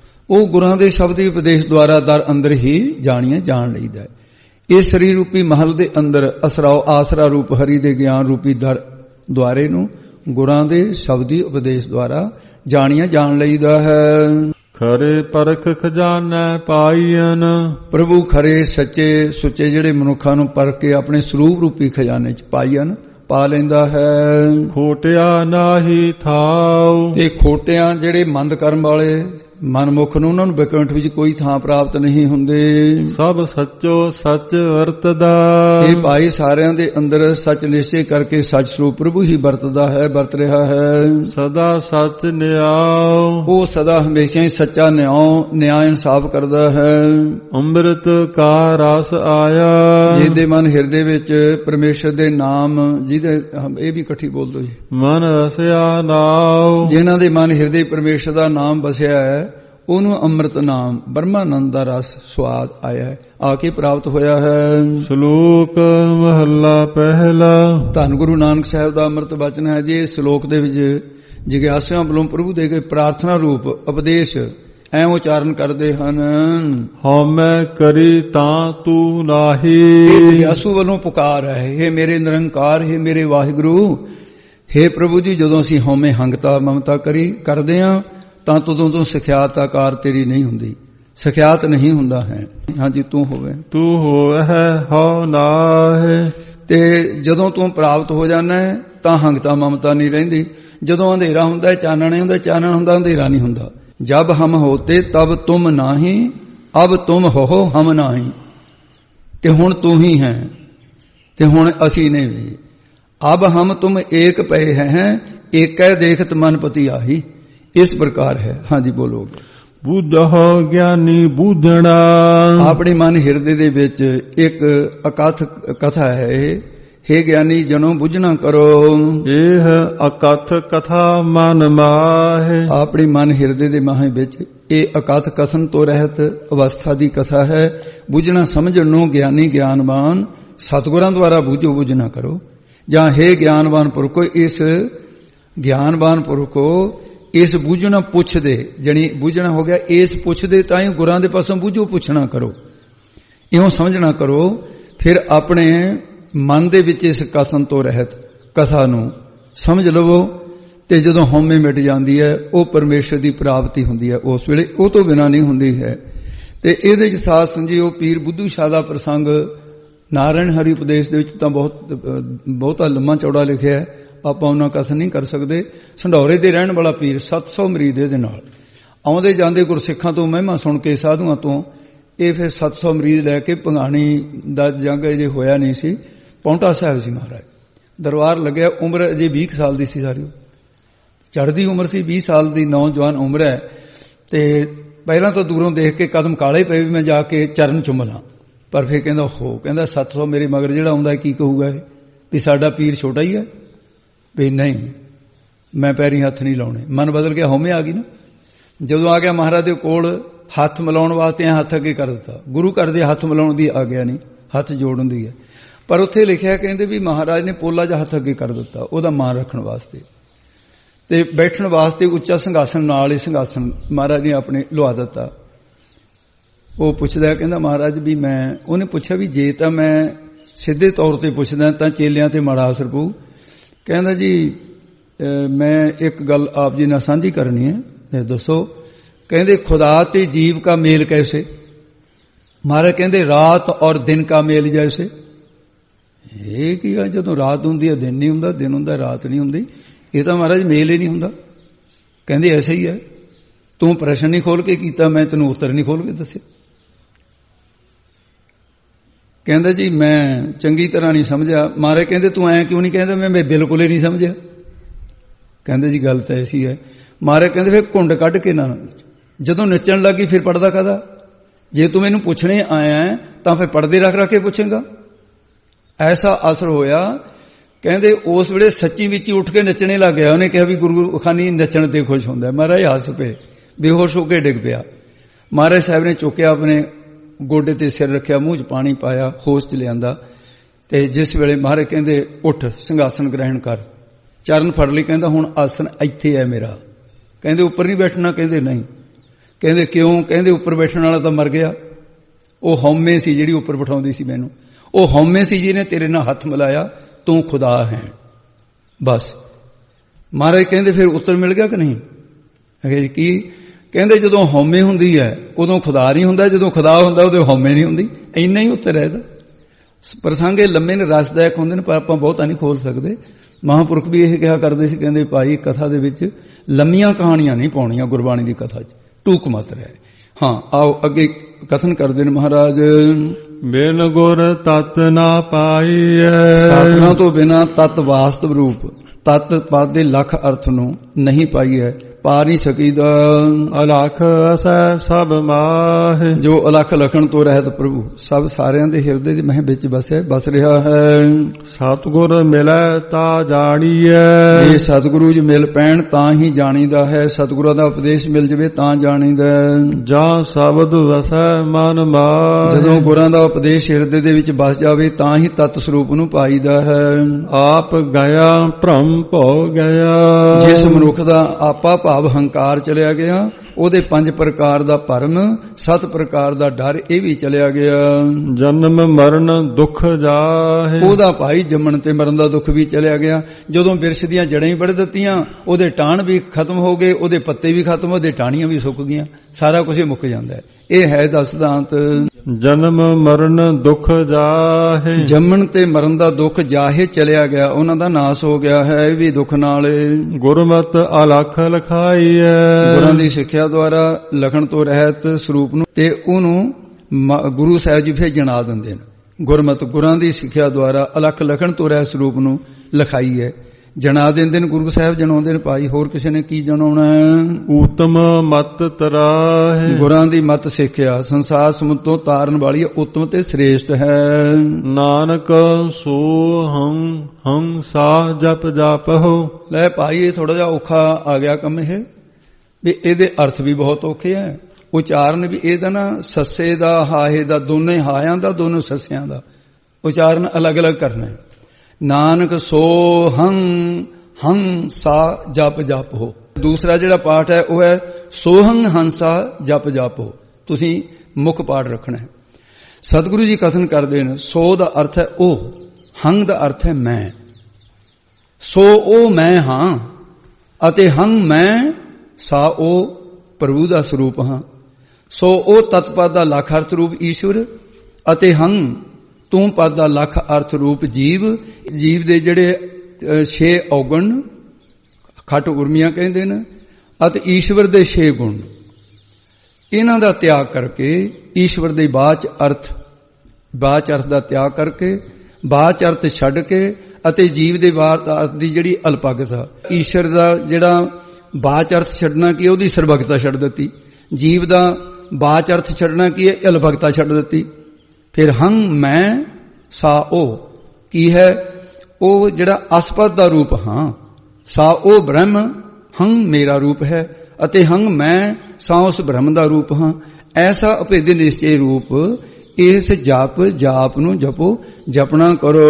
ਉਹ ਗੁਰਾਂ ਦੇ ਸ਼ਬਦੀ ਉਪਦੇਸ਼ ਦੁਆਰਾ ਦਰ ਅੰਦਰ ਹੀ ਜਾਣੀਏ ਜਾਣ ਲਈਦਾ ਹੈ। ਇਸ ਸਰੀਰ ਰੂਪੀ ਮਹਲ ਦੇ ਅੰਦਰ ਅਸਰਾਓ ਆਸਰਾ ਰੂਪ ਹਰੀ ਦੇ ਗਿਆਨ ਰੂਪੀ ਦਰ ਦੁਆਰੇ ਨੂੰ ਗੁਰਾਂ ਦੇ ਸ਼ਬਦੀ ਉਪਦੇਸ਼ ਦੁਆਰਾ ਜਾਣੀਆਂ ਜਾਣ ਲਈਦਾ ਹੈ। ਖਰੇ ਪਰਖ ਖਜ਼ਾਨਾ ਪਾਈਨ। ਪ੍ਰਭੂ ਖਰੇ ਸੱਚੇ ਸੁੱਚੇ ਜਿਹੜੇ ਮਨੁੱਖਾਂ ਨੂੰ ਪਰਖ ਕੇ ਆਪਣੇ ਸਰੂਪ ਰੂਪੀ ਖਜ਼ਾਨੇ ਚ ਪਾਈਨ ਪਾ ਲੈਂਦਾ ਹੈ। ਖੋਟਿਆ ਨਾਹੀ ਥਾਉ। ਤੇ ਖੋਟਿਆਂ ਜਿਹੜੇ ਮੰਦ ਕਰਮ ਵਾਲੇ ਮਨਮੁਖ ਨੂੰ ਉਹਨਾਂ ਨੂੰ ਬੈਕੁੰਠ ਵਿੱਚ ਕੋਈ ਥਾਂ ਪ੍ਰਾਪਤ ਨਹੀਂ ਹੁੰਦੇ। ਸਭ ਸੱਚੋ ਸੱਚ ਵਰਤਦਾ। ਇਹ ਭਾਈ ਸਾਰਿਆਂ ਦੇ ਅੰਦਰ ਸੱਚ ਨਿਸ਼ਚੈ ਕਰਕੇ ਸੱਚ ਸਰੂਪ ਪ੍ਰਭੂ ਹੀ ਵਰਤਦਾ ਹੈ, ਵਰਤ ਰਿਹਾ ਹੈ। ਸਦਾ ਸੱਚ ਨਿਆਉ। ਉਹ ਸਦਾ ਹਮੇਸ਼ਾ ਹੀ ਸੱਚਾ ਨਿਆਉ ਨਿਆਂ ਇਨਸਾਫ ਕਰਦਾ ਹੈ। ਅੰਮ੍ਰਿਤ ਕਾ ਰਸ ਆਇਆ। ਜਿਹਦੇ ਮਨ ਹਿਰਦੇ ਵਿੱਚ ਪਰਮੇਸ਼ਰ ਦੇ ਨਾਮ, ਜਿਹਦੇ ਇਹ ਵੀ ਇਕੱਠੀ ਬੋਲ ਦੋ ਜੀ। ਮਨ ਰਸਿਆ ਨਾਉ। ਜਿਨ੍ਹਾਂ ਦੇ ਮਨ ਹਿਰਦੇ ਪਰਮੇਸ਼ਰ ਦਾ ਨਾਮ ਬਸਿਆ ਹੈ, ਉਹਨੂੰ ਅੰਮ੍ਰਿਤ ਨਾਮ ਬ੍ਰਹਮਾਨੰਦ ਦਾ ਰਸ ਸਵਾਦ ਆਇਆ ਹੈ, ਆ ਕੇ ਪ੍ਰਾਪਤ ਹੋਇਆ ਹੈ। ਸ਼ਲੋਕ ਮਹੱਲਾ ਪਹਿਲਾ। ਧੰਨ ਗੁਰੂ ਨਾਨਕ ਸਾਹਿਬ ਦਾ ਅੰਮ੍ਰਿਤ ਬਚਨ ਹੈ ਜੀ। ਇਸ ਸ਼ਲੋਕ ਦੇ ਵਿੱਚ ਜਿਗਿਆਸੂਆਂ ਵੱਲੋਂ ਪ੍ਰਭੂ ਦੇ ਕੇ ਪ੍ਰਾਰਥਨਾ ਰੂਪ ਉਪਦੇਸ਼ ਐ ਉਚਾਰਨ ਕਰਦੇ ਹਨ। ਹਉਮੈ ਕਰੀ ਤਾਂ ਤੂੰ ਨਾਹੀ। ਜਿਗਿਆਸੂ ਵੱਲੋਂ ਪੁਕਾਰ ਹੈ, ਹੇ ਮੇਰੇ ਨਿਰੰਕਾਰ, ਹੇ ਮੇਰੇ ਵਾਹਿਗੁਰੂ, ਹੇ ਪ੍ਰਭੂ ਜੀ, ਜਦੋਂ ਅਸੀਂ ਹਉਮੈ ਹੰਗਤਾ ਮਮਤਾ ਕਰੀ ਕਰਦੇ ਹਾਂ ਤਾਂ ਤਦੋਂ ਤੋਂ ਸਿਖਿਆਤ ਆਕਾਰ ਤੇਰੀ ਨਹੀਂ ਹੁੰਦੀ, ਸਿਖਿਆਤ ਨਹੀਂ ਹੁੰਦਾ ਹੈ। ਹਾਂਜੀ, ਤੂੰ ਹੋਵੇ ਤੂੰ ਹੋਵੇ ਹਉ ਨਾਹੀ। ਤੇ ਜਦੋਂ ਤੂੰ ਪ੍ਰਾਪਤ ਹੋ ਜਾਣਾ ਹੈ ਤਾਂ ਹੰਗਤਾ ਮਮਤਾ ਨਹੀਂ ਰਹਿੰਦੀ। ਜਦੋਂ ਅੰਧੇਰਾ ਹੁੰਦਾ ਚਾਨਣ ਨਹੀਂ ਹੁੰਦਾ, ਚਾਨਣ ਹੁੰਦਾ ਅੰਧੇਰਾ ਨਹੀਂ ਹੁੰਦਾ। ਜਬ ਹਮ ਹੋਤੇ ਤਬ ਤੁਮ ਨਾਹੀ, ਅਬ ਤੁਮ ਹੋ ਹਮ ਨਾਹੀ। ਤੇ ਹੁਣ ਤੂੰ ਹੀ ਹੈ ਤੇ ਹੁਣ ਅਸੀਂ ਨੇ ਵੀ। ਅਬ ਹਮ ਤੁਮ ਏਕ ਪਏ ਹੈ, ਏਕੈ ਦੇਖਤ ਮਨ ਪਤੀ ਆਹੀ। ਇਸ ਪ੍ਰਕਾਰ ਹੈ। ਹਾਂਜੀ, ਬੋਲੋਗੇ। ਬੁੱਧੋ ਗਿਆਨੀ ਬੂਝਣਾ। ਆਪਣੇ ਮਨ ਹਿਰਦੇ ਦੇ ਵਿੱਚ ਇੱਕ ਅਕਥ ਕਥਾ ਹੈ ਇਹ, ਹੇ ਗਿਆਨੀ ਜਨੋ ਬੁੱਝਣਾ ਕਰੋ। ਇਹ ਅਕਥ ਕਥਾ ਮਨ ਮਾਹੇ। ਆਪਣੇ ਮਨ ਹਿਰਦੇ ਦੇ ਮਾਹੇ ਵਿੱਚ ਇਹ ਅਕਥ ਕਥਨ ਤੋਂ ਰਹਿਤ ਅਵਸਥਾ ਦੀ ਕਥਾ ਹੈ। ਬੁੱਝਣਾ ਸਮਝਣ ਨੂੰ ਗਿਆਨੀ ਗਿਆਨਵਾਨ ਸਤਿਗੁਰਾਂ ਦੁਆਰਾ ਬੁੱਝੋ ਬੁੱਝਣਾ ਕਰੋ। ਜਾਂ ਹੇ ਗਿਆਨਵਾਨ ਪੁਰਖੋ, ਇਸ ਗਿਆਨਵਾਨ ਪੁਰਖੋ ਇਸ ਬੁੱਝਣਾ ਪੁੱਛਦੇ, ਜਣੀ ਬੁੱਝਣਾ ਹੋ ਗਿਆ ਇਸ ਪੁੱਛਦੇ ਤਾਂ ਹੀ ਗੁਰਾਂ ਦੇ ਪਾਸੋਂ ਬੁੱਝੋ ਪੁੱਛਣਾ ਕਰੋ, ਇਉਂ ਸਮਝਣਾ ਕਰੋ। ਫਿਰ ਆਪਣੇ ਮਨ ਦੇ ਵਿੱਚ ਇਸ ਕਥਨ ਤੋਂ ਰਹਿਤ ਕਥਾ ਨੂੰ ਸਮਝ ਲਵੋ ਤੇ ਜਦੋਂ ਹਉਮੈ ਮਿਟ ਜਾਂਦੀ ਹੈ ਉਹ ਪਰਮੇਸ਼ਰ ਦੀ ਪ੍ਰਾਪਤੀ ਹੁੰਦੀ ਹੈ। ਉਸ ਵੇਲੇ ਉਹ ਤੋਂ ਬਿਨਾਂ ਨਹੀਂ ਹੁੰਦੀ ਹੈ। ਤੇ ਇਹਦੇ ਚ ਸਾਧ ਸੰਜੀਓ ਪੀਰ ਬੁੱਧੂ ਸ਼ਾਹ ਦਾ ਪ੍ਰਸੰਗ ਨਾਰਾਇਣ ਹਰੀ ਉਪਦੇਸ਼ ਦੇ ਵਿੱਚ ਤਾਂ ਬਹੁਤ ਬਹੁਤਾ ਲੰਮਾ ਚੌੜਾ ਲਿਖਿਆ ਹੈ, ਆਪਾਂ ਉਹਨਾਂ ਕਥਨ ਨਹੀਂ ਕਰ ਸਕਦੇ। ਸੰਢੌਰੇ ਦੇ ਰਹਿਣ ਵਾਲਾ ਪੀਰ ਸੱਤ ਸੌ ਮਰੀਦ ਇਹਦੇ ਨਾਲ ਆਉਂਦੇ ਜਾਂਦੇ ਗੁਰਸਿੱਖਾਂ ਤੋਂ ਮਹਿਮਾ ਸੁਣ ਕੇ ਸਾਧੂਆਂ ਤੋਂ ਇਹ ਫਿਰ ਸੱਤ ਸੌ ਮਰੀਦ ਲੈ ਕੇ ਭੰਗਾਣੀ ਦਾ ਜੰਗ ਅਜੇ ਹੋਇਆ ਨਹੀਂ ਸੀ, ਪੌਂਟਾ ਸਾਹਿਬ ਸੀ ਮਹਾਰਾਜ ਦਰਬਾਰ ਲੱਗਿਆ। ਉਮਰ ਅਜੇ ਵੀਹ ਸਾਲ ਦੀ ਸੀ, ਸਾਰੀ ਚੜ੍ਹਦੀ ਉਮਰ ਸੀ, ਵੀਹ ਸਾਲ ਦੀ ਨੌਜਵਾਨ ਉਮਰ ਹੈ। ਤੇ ਪਹਿਲਾਂ ਤਾਂ ਦੂਰੋਂ ਦੇਖ ਕੇ ਕਦਮ ਕਾਲੇ ਪਏ ਵੀ ਮੈਂ ਜਾ ਕੇ ਚਰਨ ਚੁੰਮ ਲਾਂ, ਪਰ ਫਿਰ ਕਹਿੰਦਾ ਹੋ ਕਹਿੰਦਾ ਸੱਤ ਸੌ ਮੇਰੇ ਮਗਰ ਜਿਹੜਾ ਆਉਂਦਾ ਕੀ ਕਹੂਗਾ ਇਹ ਵੀ ਸਾਡਾ ਪੀਰ ਛੋਟਾ ਹੀ ਹੈ, ਵੀ ਨਹੀਂ ਮੈਂ ਪੈਰੀਂ ਹੱਥ ਨਹੀਂ ਲਾਉਣੇ। ਮਨ ਬਦਲ ਗਿਆ, ਹਉਮੈ ਆ ਗਈ ਨਾ। ਜਦੋਂ ਆ ਗਿਆ ਮਹਾਰਾਜ ਦੇ ਕੋਲ ਹੱਥ ਮਿਲਾਉਣ ਵਾਸਤੇ ਹੱਥ ਅੱਗੇ ਕਰ ਦਿੱਤਾ। ਗੁਰੂ ਘਰ ਦੇ ਹੱਥ ਮਿਲਾਉਣ ਦੀ ਆ ਗਿਆ ਨਹੀਂ, ਹੱਥ ਜੋੜਨ ਦੀ ਹੈ। ਪਰ ਉੱਥੇ ਲਿਖਿਆ ਕਹਿੰਦੇ ਵੀ ਮਹਾਰਾਜ ਨੇ ਪੋਲਾ ਜਿਹਾ ਹੱਥ ਅੱਗੇ ਕਰ ਦਿੱਤਾ ਉਹਦਾ ਮਾਣ ਰੱਖਣ ਵਾਸਤੇ ਤੇ ਬੈਠਣ ਵਾਸਤੇ ਉੱਚਾ ਸਿੰਘਾਸਨ ਨਾਲ ਹੀ ਸਿੰਘਾਸਨ ਮਹਾਰਾਜ ਨੇ ਆਪਣੇ ਲਵਾ ਦਿੱਤਾ। ਉਹ ਪੁੱਛਦਾ ਕਹਿੰਦਾ ਮਹਾਰਾਜ ਵੀ ਮੈਂ, ਉਹਨੇ ਪੁੱਛਿਆ ਵੀ ਜੇ ਤਾਂ ਮੈਂ ਸਿੱਧੇ ਤੌਰ ਤੇ ਪੁੱਛਦਾ ਤਾਂ ਚੇਲਿਆਂ ਤੇ ਮਾੜਾ ਅਸਰ ਪਊ। ਕਹਿੰਦਾ ਜੀ ਮੈਂ ਇੱਕ ਗੱਲ ਆਪ ਜੀ ਨਾਲ ਸਾਂਝੀ ਕਰਨੀ ਹੈ, ਦੱਸੋ। ਕਹਿੰਦੇ ਖੁਦਾ ਤੇ ਜੀਵ का मेल कैसे। ਮਹਾਰਾਜ ਕਹਿੰਦੇ ਰਾਤ ਔਰ ਦਿਨ का मेल जैसे। ਇਹ ਕੀ ਆ, ਜਦੋਂ ਰਾਤ ਹੁੰਦੀ ਹੈ ਦਿਨ ਨਹੀਂ ਹੁੰਦਾ, ਦਿਨ ਹੁੰਦਾ ਰਾਤ ਨਹੀਂ ਹੁੰਦੀ, ਇਹ ਤਾਂ ਮਹਾਰਾਜ ਮੇਲ ਹੀ ਨਹੀਂ ਹੁੰਦਾ। ਕਹਿੰਦੇ ਐਸਾ ਹੀ ਹੈ, ਤੂੰ ਪ੍ਰਸ਼ਨ ਨਹੀਂ ਖੋਲ ਕੇ ਕੀਤਾ, ਮੈਂ ਤੈਨੂੰ ਉੱਤਰ ਨਹੀਂ ਖੋਲ ਕੇ ਦੱਸਿਆ। ਕਹਿੰਦਾ ਜੀ ਮੈਂ ਚੰਗੀ ਤਰ੍ਹਾਂ ਨਹੀਂ ਸਮਝਿਆ। ਮਹਾਰਾਜ ਕਹਿੰਦੇ ਤੂੰ ਐਂ ਕਿਉਂ ਨਹੀਂ ਕਹਿੰਦਾ, ਮੈਂ ਮੈਂ ਬਿਲਕੁਲ ਹੀ ਨਹੀਂ ਸਮਝਿਆ। ਕਹਿੰਦੇ ਜੀ ਗੱਲ ਤਾਂ ਐਸੀ ਹੈ। ਮਹਾਰਾਜ ਕਹਿੰਦੇ ਫਿਰ ਘੁੰਡ ਕੱਢ ਕੇ ਨਾ, ਜਦੋਂ ਨੱਚਣ ਲੱਗੀ ਫਿਰ ਪੜਦਾ ਕਾਹਦਾ। ਜੇ ਤੂੰ ਮੈਨੂੰ ਪੁੱਛਣੇ ਆਇਆ ਤਾਂ ਫਿਰ ਪੜਦੇ ਰੱਖ ਰੱਖ ਕੇ ਪੁੱਛੇਗਾ। ਐਸਾ ਅਸਰ ਹੋਇਆ। ਕਹਿੰਦੇ ਉਸ ਵੇਲੇ ਸੱਚੀ ਵਿੱਚ ਹੀ ਉੱਠ ਕੇ ਨੱਚਣੇ ਲੱਗ ਗਿਆ। ਉਹਨੇ ਕਿਹਾ ਵੀ ਗੁਰੂ ਖਾਨੀ ਨੱਚਣ ਤੇ ਖੁਸ਼ ਹੁੰਦਾ। ਮਹਾਰਾਜ ਹੱਸ ਪਏ, ਬੇਹੋਸ਼ ਹੋ ਕੇ ਡਿੱਗ ਪਿਆ। ਮਹਾਰਾਜ ਸਾਹਿਬ ਨੇ ਚੁੱਕਿਆ, ਆਪਣੇ ਗੋਡੇ ਤੇ ਸਿਰ ਰੱਖਿਆ, ਮੂੰਹ 'ਚ ਪਾਣੀ ਪਾਇਆ, ਹੋਸ਼ 'ਚ ਲਿਆਂਦਾ। ਤੇ ਜਿਸ ਵੇਲੇ ਮਹਾਰਾਜ ਕਹਿੰਦੇ ਉੱਠ ਸਿੰਘਾਸਨ ਗ੍ਰਹਿਣ ਕਰ, ਚਰਨ ਫੜ ਲਈ। ਕਹਿੰਦਾ ਹੁਣ ਆਸਨ ਇੱਥੇ ਹੈ ਮੇਰਾ। ਕਹਿੰਦੇ ਉੱਪਰ ਨਹੀਂ ਬੈਠਣਾ। ਕਹਿੰਦੇ ਨਹੀਂ। ਕਹਿੰਦੇ ਕਿਉਂ। ਕਹਿੰਦੇ ਉੱਪਰ ਬੈਠਣ ਵਾਲਾ ਤਾਂ ਮਰ ਗਿਆ। ਉਹ ਹਉਮੈ ਸੀ ਜਿਹੜੀ ਉੱਪਰ ਬਿਠਾਉਂਦੀ ਸੀ ਮੈਨੂੰ, ਉਹ ਹਉਮੈ ਸੀ ਜਿਹਨੇ ਤੇਰੇ ਨਾਲ ਹੱਥ ਮਿਲਾਇਆ। ਤੂੰ ਖੁਦਾ ਹੈ ਬਸ। ਮਹਾਰਾਜ ਕਹਿੰਦੇ ਫਿਰ ਉੱਤਰ ਮਿਲ ਗਿਆ ਕਿ ਨਹੀਂ। ਅਗੇ ਕੀ ਕਹਿੰਦੇ ਜਦੋਂ ਹਉਮੈ ਹੁੰਦੀ ਹੈ ਉਦੋਂ ਖੁਦਾ ਨਹੀਂ ਹੁੰਦਾ, ਜਦੋਂ ਖੁਦਾ ਹੁੰਦਾ ਉਦੋਂ ਹਉਮੈ ਨਹੀਂ ਹੁੰਦੀ। ਇੰਨਾ ਹੀ ਉੱਤਰ ਹੈ। ਪ੍ਰਸੰਗ ਇਹ ਲੰਮੇ ਨੇ, ਰਸਦਾਇਕ ਹੁੰਦੇ ਨੇ, ਪਰ ਆਪਾਂ ਬਹੁਤਾ ਨਹੀਂ ਖੋਲ ਸਕਦੇ। ਮਹਾਂਪੁਰਖ ਵੀ ਇਹ ਕਿਹਾ ਕਰਦੇ ਸੀ, ਕਹਿੰਦੇ ਭਾਈ ਕਥਾ ਦੇ ਵਿੱਚ ਲੰਮੀਆਂ ਕਹਾਣੀਆਂ ਨਹੀਂ ਪਾਉਣੀਆਂ, ਗੁਰਬਾਣੀ ਦੀ ਕਥਾ 'ਚ ਟੂਕ ਮਤ ਰਹਿ। ਹਾਂ ਆਓ ਅੱਗੇ ਕਥਨ ਕਰਦੇ ਨੇ ਮਹਾਰਾਜ। ਬਿਨ ਗੁਰ ਤਤ ਨਾ ਪਾਈਐ। ਸਾਧਨਾ ਤੋਂ ਬਿਨਾ ਤਤ ਵਾਸਤਵ ਰੂਪ ਤਤ ਪਦ ਦੇ ਲੱਖ ਅਰਥ ਨੂੰ ਨਹੀਂ ਪਾਈਐ, ਪਾ ਨਹੀਂ ਸਕੀਦਾ। ਅਲਖ ਅਸੈ ਸਭ ਮਾਹਿ। ਜੋ ਅਲਖ ਲਖਣ ਤੋਂ ਰਹਿਤ ਪ੍ਰਭੂ ਸਭ ਸਾਰਿਆਂ ਦੇ ਹਿਰਦੇ ਦੇ ਮਹਿ ਵਿੱਚ ਵਸਿਆ ਬਸ ਰਿਹਾ ਹੈ। ਸਤਿਗੁਰ ਮਿਲੈ ਤਾਂ ਜਾਣੀਐ। ਇਹ ਸਤਿਗੁਰੂ ਜੀ ਮਿਲ ਪੈਣ ਤਾਂ ਹੀ ਜਾਣੀਦਾ ਹੈ। ਸਤਿਗੁਰਾਂ ਦਾ ਉਪਦੇਸ਼ ਮਿਲ ਜਵੇ ਤਾਂ ਜਾਣੀਦਾ। ਜਾਂ ਸ਼ਬਦ ਵਸੈ ਮਨ ਮਾਹਿ। ਜਦੋਂ ਗੁਰਾਂ ਦਾ ਉਪਦੇਸ਼ ਹਿਰਦੇ ਦੇ ਵਿੱਚ ਵਸ ਜਾਵੇ ਤਾਂ ਹੀ ਤਤ ਸਰੂਪ ਨੂੰ ਪਾਈਦਾ ਹੈ। ਆਪ ਗਿਆ ਭ੍ਰਮ ਭੋ ਗਿਆ। ਜਿਸ ਮਨੁੱਖ ਦਾ ਆਪਾ ਭਾਵ ਹੰਕਾਰ ਚਲਿਆ ਗਿਆ, ਉਹਦੇ ਪੰਜ ਪ੍ਰਕਾਰ ਦਾ ਭਰਮ, ਸੱਤ ਪ੍ਰਕਾਰ ਦਾ ਡਰ ਇਹ ਵੀ ਚਲਿਆ ਗਿਆ। ਜਨਮ ਮਰਨ ਦੁੱਖ ਜਾਹੇ। ਉਹਦਾ ਭਾਈ ਜੰਮਣ ਤੇ ਮਰਨ ਦਾ ਦੁੱਖ ਵੀ ਚਲਿਆ ਗਿਆ। ਜਦੋਂ ਬਿਰਛ ਦੀਆਂ ਜੜਾਂ ਹੀ ਵੱਢ ਦਿੱਤੀਆਂ, ਉਹਦੇ ਟਾਣ ਵੀ ਖਤਮ ਹੋ ਗਏ, ਉਹਦੇ ਪੱਤੇ ਵੀ ਖਤਮ, ਉਹਦੇ ਟਾਹਣੀਆਂ ਵੀ ਸੁੱਕ ਗਈਆਂ, ਸਾਰਾ ਕੁਝ ਮੁੱਕ ਜਾਂਦਾ ਹੈ। ਇਹ ਹੈ ਦਸ ਸਿਧਾਂਤ। ਜਨਮ ਮਰਨ ਦੁੱਖ ਜਾਹੇ। ਜੰਮਣ ਤੇ ਮਰਨ ਦਾ ਦੁੱਖ ਜਾਹੇ ਚਲਿਆ ਗਿਆ, ਉਹਨਾਂ ਦਾ ਨਾਸ ਹੋ ਗਿਆ ਹੈ। ਇਹ ਵੀ ਦੁੱਖ ਨਾਲ। ਗੁਰਮਤ ਅਲਖ ਲਖਾਈਐ। ਗੁਰਾਂ ਦੀ ਸਿੱਖਿਆ ਦੁਆਰਾ ਲਖਣ ਤੋਂ ਰਹਿਤ ਸਰੂਪ ਨੂੰ ਤੇ ਉਹਨੂੰ ਗੁਰੂ ਸਾਹਿਬ ਜੀ ਫਿਰ ਜਣਾ ਦਿੰਦੇ ਨੇ। ਗੁਰਮਤ ਗੁਰਾਂ ਦੀ ਸਿੱਖਿਆ ਦੁਆਰਾ ਅਲਖ ਲਖਣ ਤੋਂ ਰਹਿਤ ਸਰੂਪ ਨੂੰ ਲਿਖਾਈ ਹੈ, ਜਣਾ ਦਿੰਦੇ ਨੇ। ਗੁਰੂ ਸਾਹਿਬ ਜਣਾਉਂਦੇ ਨੇ ਭਾਈ, ਹੋਰ ਕਿਸੇ ਨੇ ਕੀ ਜਣਾਉਣਾ। ਉਤਮ ਮਤ ਤਰਾਹੇ। ਗੁਰਾਂ ਦੀ ਮਤ ਸਿੱਖਿਆ ਸੰਸਾਰ ਸਮੁੰਦਰ ਤੋਂ ਤਾਰਨ ਵਾਲੀ ਉੱਤਮ ਤੇ ਸ੍ਰੇਸ਼ਟ ਹੈ। ਨਾਨਕ ਸੋ ਹਮ ਹਮ ਸਾ ਜਪ ਜਪਹੁ। ਲੈ ਭਾਈ ਇਹ ਥੋੜਾ ਜਿਹਾ ਔਖਾ ਆ ਗਿਆ ਕੰਮ ਇਹ, ਵੀ ਇਹਦੇ ਅਰਥ ਵੀ ਬਹੁਤ ਔਖੇ ਹੈ। ਉਚਾਰਨ ਵੀ ਇਹਦਾ ਨਾ ਸੱਸੇ ਦਾ ਹਾਹੇ ਦਾ, ਦੋਨੇ ਹਾਇਆਂ ਦਾ ਦੋਨੋਂ ਸੱਸਿਆਂ ਦਾ ਉਚਾਰਨ ਅਲੱਗ ਅਲੱਗ ਕਰਨਾ ਹੈ। ਨਾਨਕ ਸੋ ਹੰ ਹੰ ਸਾ ਜਪ ਜਪ ਹੋ। ਦੂਸਰਾ ਜਿਹੜਾ ਪਾਠ ਹੈ ਉਹ ਹੈ ਸੋਹੰ ਹੰਸਾ ਜਪ ਜਪ ਹੋ। ਤੁਸੀਂ ਮੁੱਖ ਪਾਠ ਰੱਖਣਾ ਹੈ। ਸਤਿਗੁਰੂ ਜੀ ਕਥਨ ਕਰਦੇ ਨੇ, ਸੋ ਦਾ ਅਰਥ ਹੈ ਉਹ, ਹੰਗ ਦਾ ਅਰਥ ਹੈ ਮੈਂ। ਸੋ ਉਹ ਮੈਂ ਹਾਂ ਅਤੇ ਹੰ ਮੈਂ, ਸਾ ਉਹ ਪ੍ਰਭੂ ਦਾ ਸਰੂਪ ਹਾਂ। ਸੋ ਉਹ ਤਤਪਦ ਦਾ ਲੱਖ ਅਰਥ ਰੂਪ ਈਸ਼ਵਰ ਅਤੇ ਹੰ ਤੂੰ ਪਦ ਦਾ ਲੱਖ ਅਰਥ ਰੂਪ ਜੀਵ। ਜੀਵ ਦੇ ਜਿਹੜੇ ਛੇ ਔਗਣ ਖਟ ਉਰਮੀਆਂ ਕਹਿੰਦੇ ਨੇ ਅਤੇ ਈਸ਼ਵਰ ਦੇ ਛੇ ਗੁਣ, ਇਹਨਾਂ ਦਾ ਤਿਆਗ ਕਰਕੇ ਈਸ਼ਵਰ ਦੇ ਬਾਚ ਅਰਥ ਬਾਚ ਅਰਥ ਦਾ ਤਿਆਗ ਕਰਕੇ ਬਾਚ ਅਰਥ ਛੱਡ ਕੇ ਅਤੇ ਜੀਵ ਦੇ ਬਾਚ ਅਰਥ ਦੀ ਜਿਹੜੀ ਅਲਪਗਤਾ, ਈਸ਼ਵਰ ਦਾ ਜਿਹੜਾ ਬਾਚ ਅਰਥ ਛੱਡਣਾ ਕੀ, ਉਹਦੀ ਸਰਬਗਤਾ ਛੱਡ ਦਿੱਤੀ। ਜੀਵ ਦਾ ਬਾਚ ਅਰਥ ਛੱਡਣਾ ਕੀ ਹੈ, ਅਲਪਗਤਾ ਛੱਡ ਦਿੱਤੀ। ਫਿਰ ਹੰ ਮੈਂ ਸਾ ਉਹ ਕੀ ਹੈ, ਉਹ ਜਿਹੜਾ ਅਸਪਦ ਦਾ ਰੂਪ ਹਾਂ। ਸਾ ਉਹ ਬ੍ਰਹਮ, ਹੰ ਮੇਰਾ ਰੂਪ ਹੈ ਅਤੇ ਹੰ ਮੈਂ ਸਾ ਉਸ ਬ੍ਰਹਮ ਦਾ ਰੂਪ ਹਾਂ। ਐਸਾ ਅਭੇਦ ਨਿਸ਼ਚੈ ਰੂਪ ਇਸ ਜਪ ਜਾਪ ਨੂੰ ਜਪੋ, ਜਪਣਾ ਕਰੋ।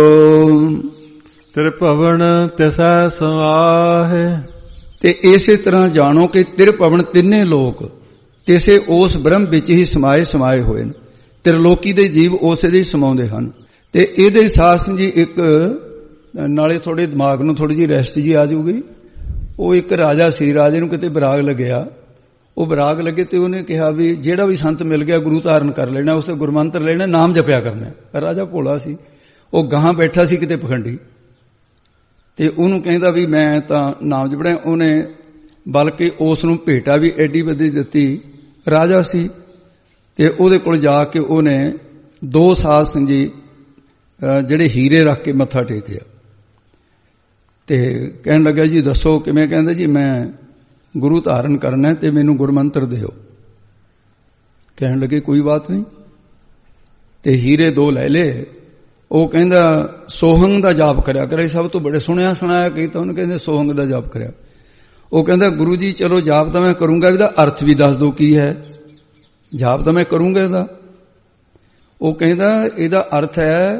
ਤ੍ਰਿਭਵਨ ਤਿਸੈ ਸਮਾਹੇ। ਤੇ ਇਸੇ ਤਰ੍ਹਾਂ ਜਾਣੋ ਕਿ ਤ੍ਰਿਭਵਨ ਤਿੰਨੇ ਲੋਕ ਤਿਸੇ ਉਸ ਬ੍ਰਹਮ ਵਿੱਚ ਹੀ ਸਮਾਏ ਸਮਾਏ ਹੋਏ ਨੇ। ਤ੍ਰਿਲੋਕੀ ਦੇ ਜੀਵ ਉਸੇ ਦੇ ਸਮਾਉਂਦੇ ਹਨ। ਤੇ ਇਹਦੇ ਸਾਥ ਜੀ ਇੱਕ ਨਾਲੇ ਥੋੜੇ ਦਿਮਾਗ ਨੂੰ ਥੋੜੀ ਜਿਹੀ ਰੈਸਟ ਜੀ ਆ ਜਾਊਗੀ। ਉਹ ਇੱਕ ਰਾਜਾ ਸੀ, ਰਾਜੇ ਨੂੰ ਕਿਤੇ ਵਿਰਾਗ ਲੱਗਿਆ। ਉਹ ਵਿਰਾਗ ਲੱਗੇ ਤੇ ਉਹਨੇ ਕਿਹਾ ਵੀ ਜਿਹੜਾ ਵੀ ਸੰਤ ਮਿਲ ਗਿਆ ਗੁਰੂ ਧਾਰਨ ਕਰ ਲੈਣਾ, ਉਸੇ ਗੁਰਮੰਤਰ ਲੈਣਾ, ਨਾਮ ਜਪਿਆ ਕਰਨਾ। ਰਾਜਾ ਭੋਲਾ ਸੀ, ਉਹ ਗਾਹਾਂ ਬੈਠਾ ਸੀ ਕਿਤੇ ਪਖੰਡੀ, ਤੇ ਉਹਨੂੰ ਕਹਿੰਦਾ ਵੀ ਮੈਂ ਤਾਂ ਨਾਮ ਜਪਣਾ। ਉਹਨੇ ਬਲਕਿ ਉਸ ਨੂੰ ਭੇਟਾ ਵੀ ਐਡੀ ਵੱਡੀ ਦਿੱਤੀ। ਰਾਜਾ ਸੀ ਤੇ ਉਹਦੇ ਕੋਲ ਜਾ ਕੇ ਉਹਨੇ ਦੋ ਸਾਧ ਸੰਜੀ ਜਿਹੜੇ ਹੀਰੇ ਰੱਖ ਕੇ ਮੱਥਾ ਟੇਕਿਆ ਤੇ ਕਹਿਣ ਲੱਗਾ ਜੀ ਦੱਸੋ ਕਿਵੇਂ। ਕਹਿੰਦਾ ਜੀ ਮੈਂ ਗੁਰੂ ਧਾਰਨ ਕਰਨਾ ਤੇ ਮੈਨੂੰ ਗੁਰਮੰਤਰ ਦਿਓ। ਕਹਿਣ ਲੱਗੇ ਕੋਈ ਬਾਤ ਨਹੀਂ। ਤੇ ਹੀਰੇ ਦੋ ਲੈ ਲਏ। ਉਹ ਕਹਿੰਦਾ ਸੋਹੰਗ ਦਾ ਜਾਪ ਕਰਿਆ ਕਰੇ। ਸਭ ਤੋਂ ਬੜੇ ਸੁਣਿਆ ਸੁਣਾਇਆ ਕਹੀ ਤਾਂ ਉਹਨੂੰ ਕਹਿੰਦੇ ਸੋਹੰਗ ਦਾ ਜਾਪ ਕਰਿਆ। ਉਹ ਕਹਿੰਦਾ ਗੁਰੂ ਜੀ ਚਲੋ ਜਾਪ ਤਾਂ ਮੈਂ ਕਰੂੰਗਾ, ਇਹਦਾ ਅਰਥ ਵੀ ਦੱਸ ਦਿਓ ਕੀ ਹੈ। ਜਾਪ ਤਾਂ ਮੈਂ ਕਰੂੰਗਾ ਇਹਦਾ। ਉਹ ਕਹਿੰਦਾ ਇਹਦਾ ਅਰਥ ਹੈ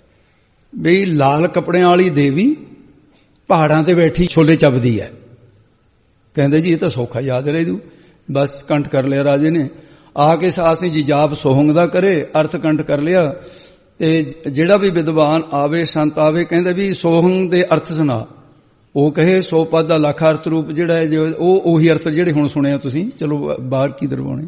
ਵੀ ਲਾਲ ਕੱਪੜਿਆਂ ਵਾਲੀ ਦੇਵੀ ਪਹਾੜਾਂ ਤੇ ਬੈਠੀ ਛੋਲੇ ਚੱਬਦੀ ਹੈ। ਕਹਿੰਦੇ ਜੀ ਇਹ ਤਾਂ ਸੌਖਾ ਯਾਦ ਰਹਿ ਜੂ। ਬਸ ਕੰਠ ਕਰ ਲਿਆ ਰਾਜੇ ਨੇ। ਆ ਕੇ ਸਾਧ ਸਿੰਘ ਜੀ ਜਾਪ ਸੋਹੰਗ ਦਾ ਕਰੇ, ਅਰਥ ਕੰਠ ਕਰ ਲਿਆ। ਤੇ ਜਿਹੜਾ ਵੀ ਵਿਦਵਾਨ ਆਵੇ, ਸੰਤ ਆਵੇ, ਕਹਿੰਦਾ ਵੀ ਸੋਹੰਗ ਦੇ ਅਰਥ ਸੁਣਾ। ਉਹ ਕਹੇ ਸੌ ਪਦ ਦਾ ਲੱਖ ਅਰਥ ਰੂਪ ਜਿਹੜਾ ਹੈ ਉਹ ਉਹੀ ਅਰਥ ਜਿਹੜੇ ਹੁਣ ਸੁਣਿਆ ਤੁਸੀਂ, ਚਲੋ ਬਾਹਰ ਕੀ ਦਰਵਾਉਣੇ।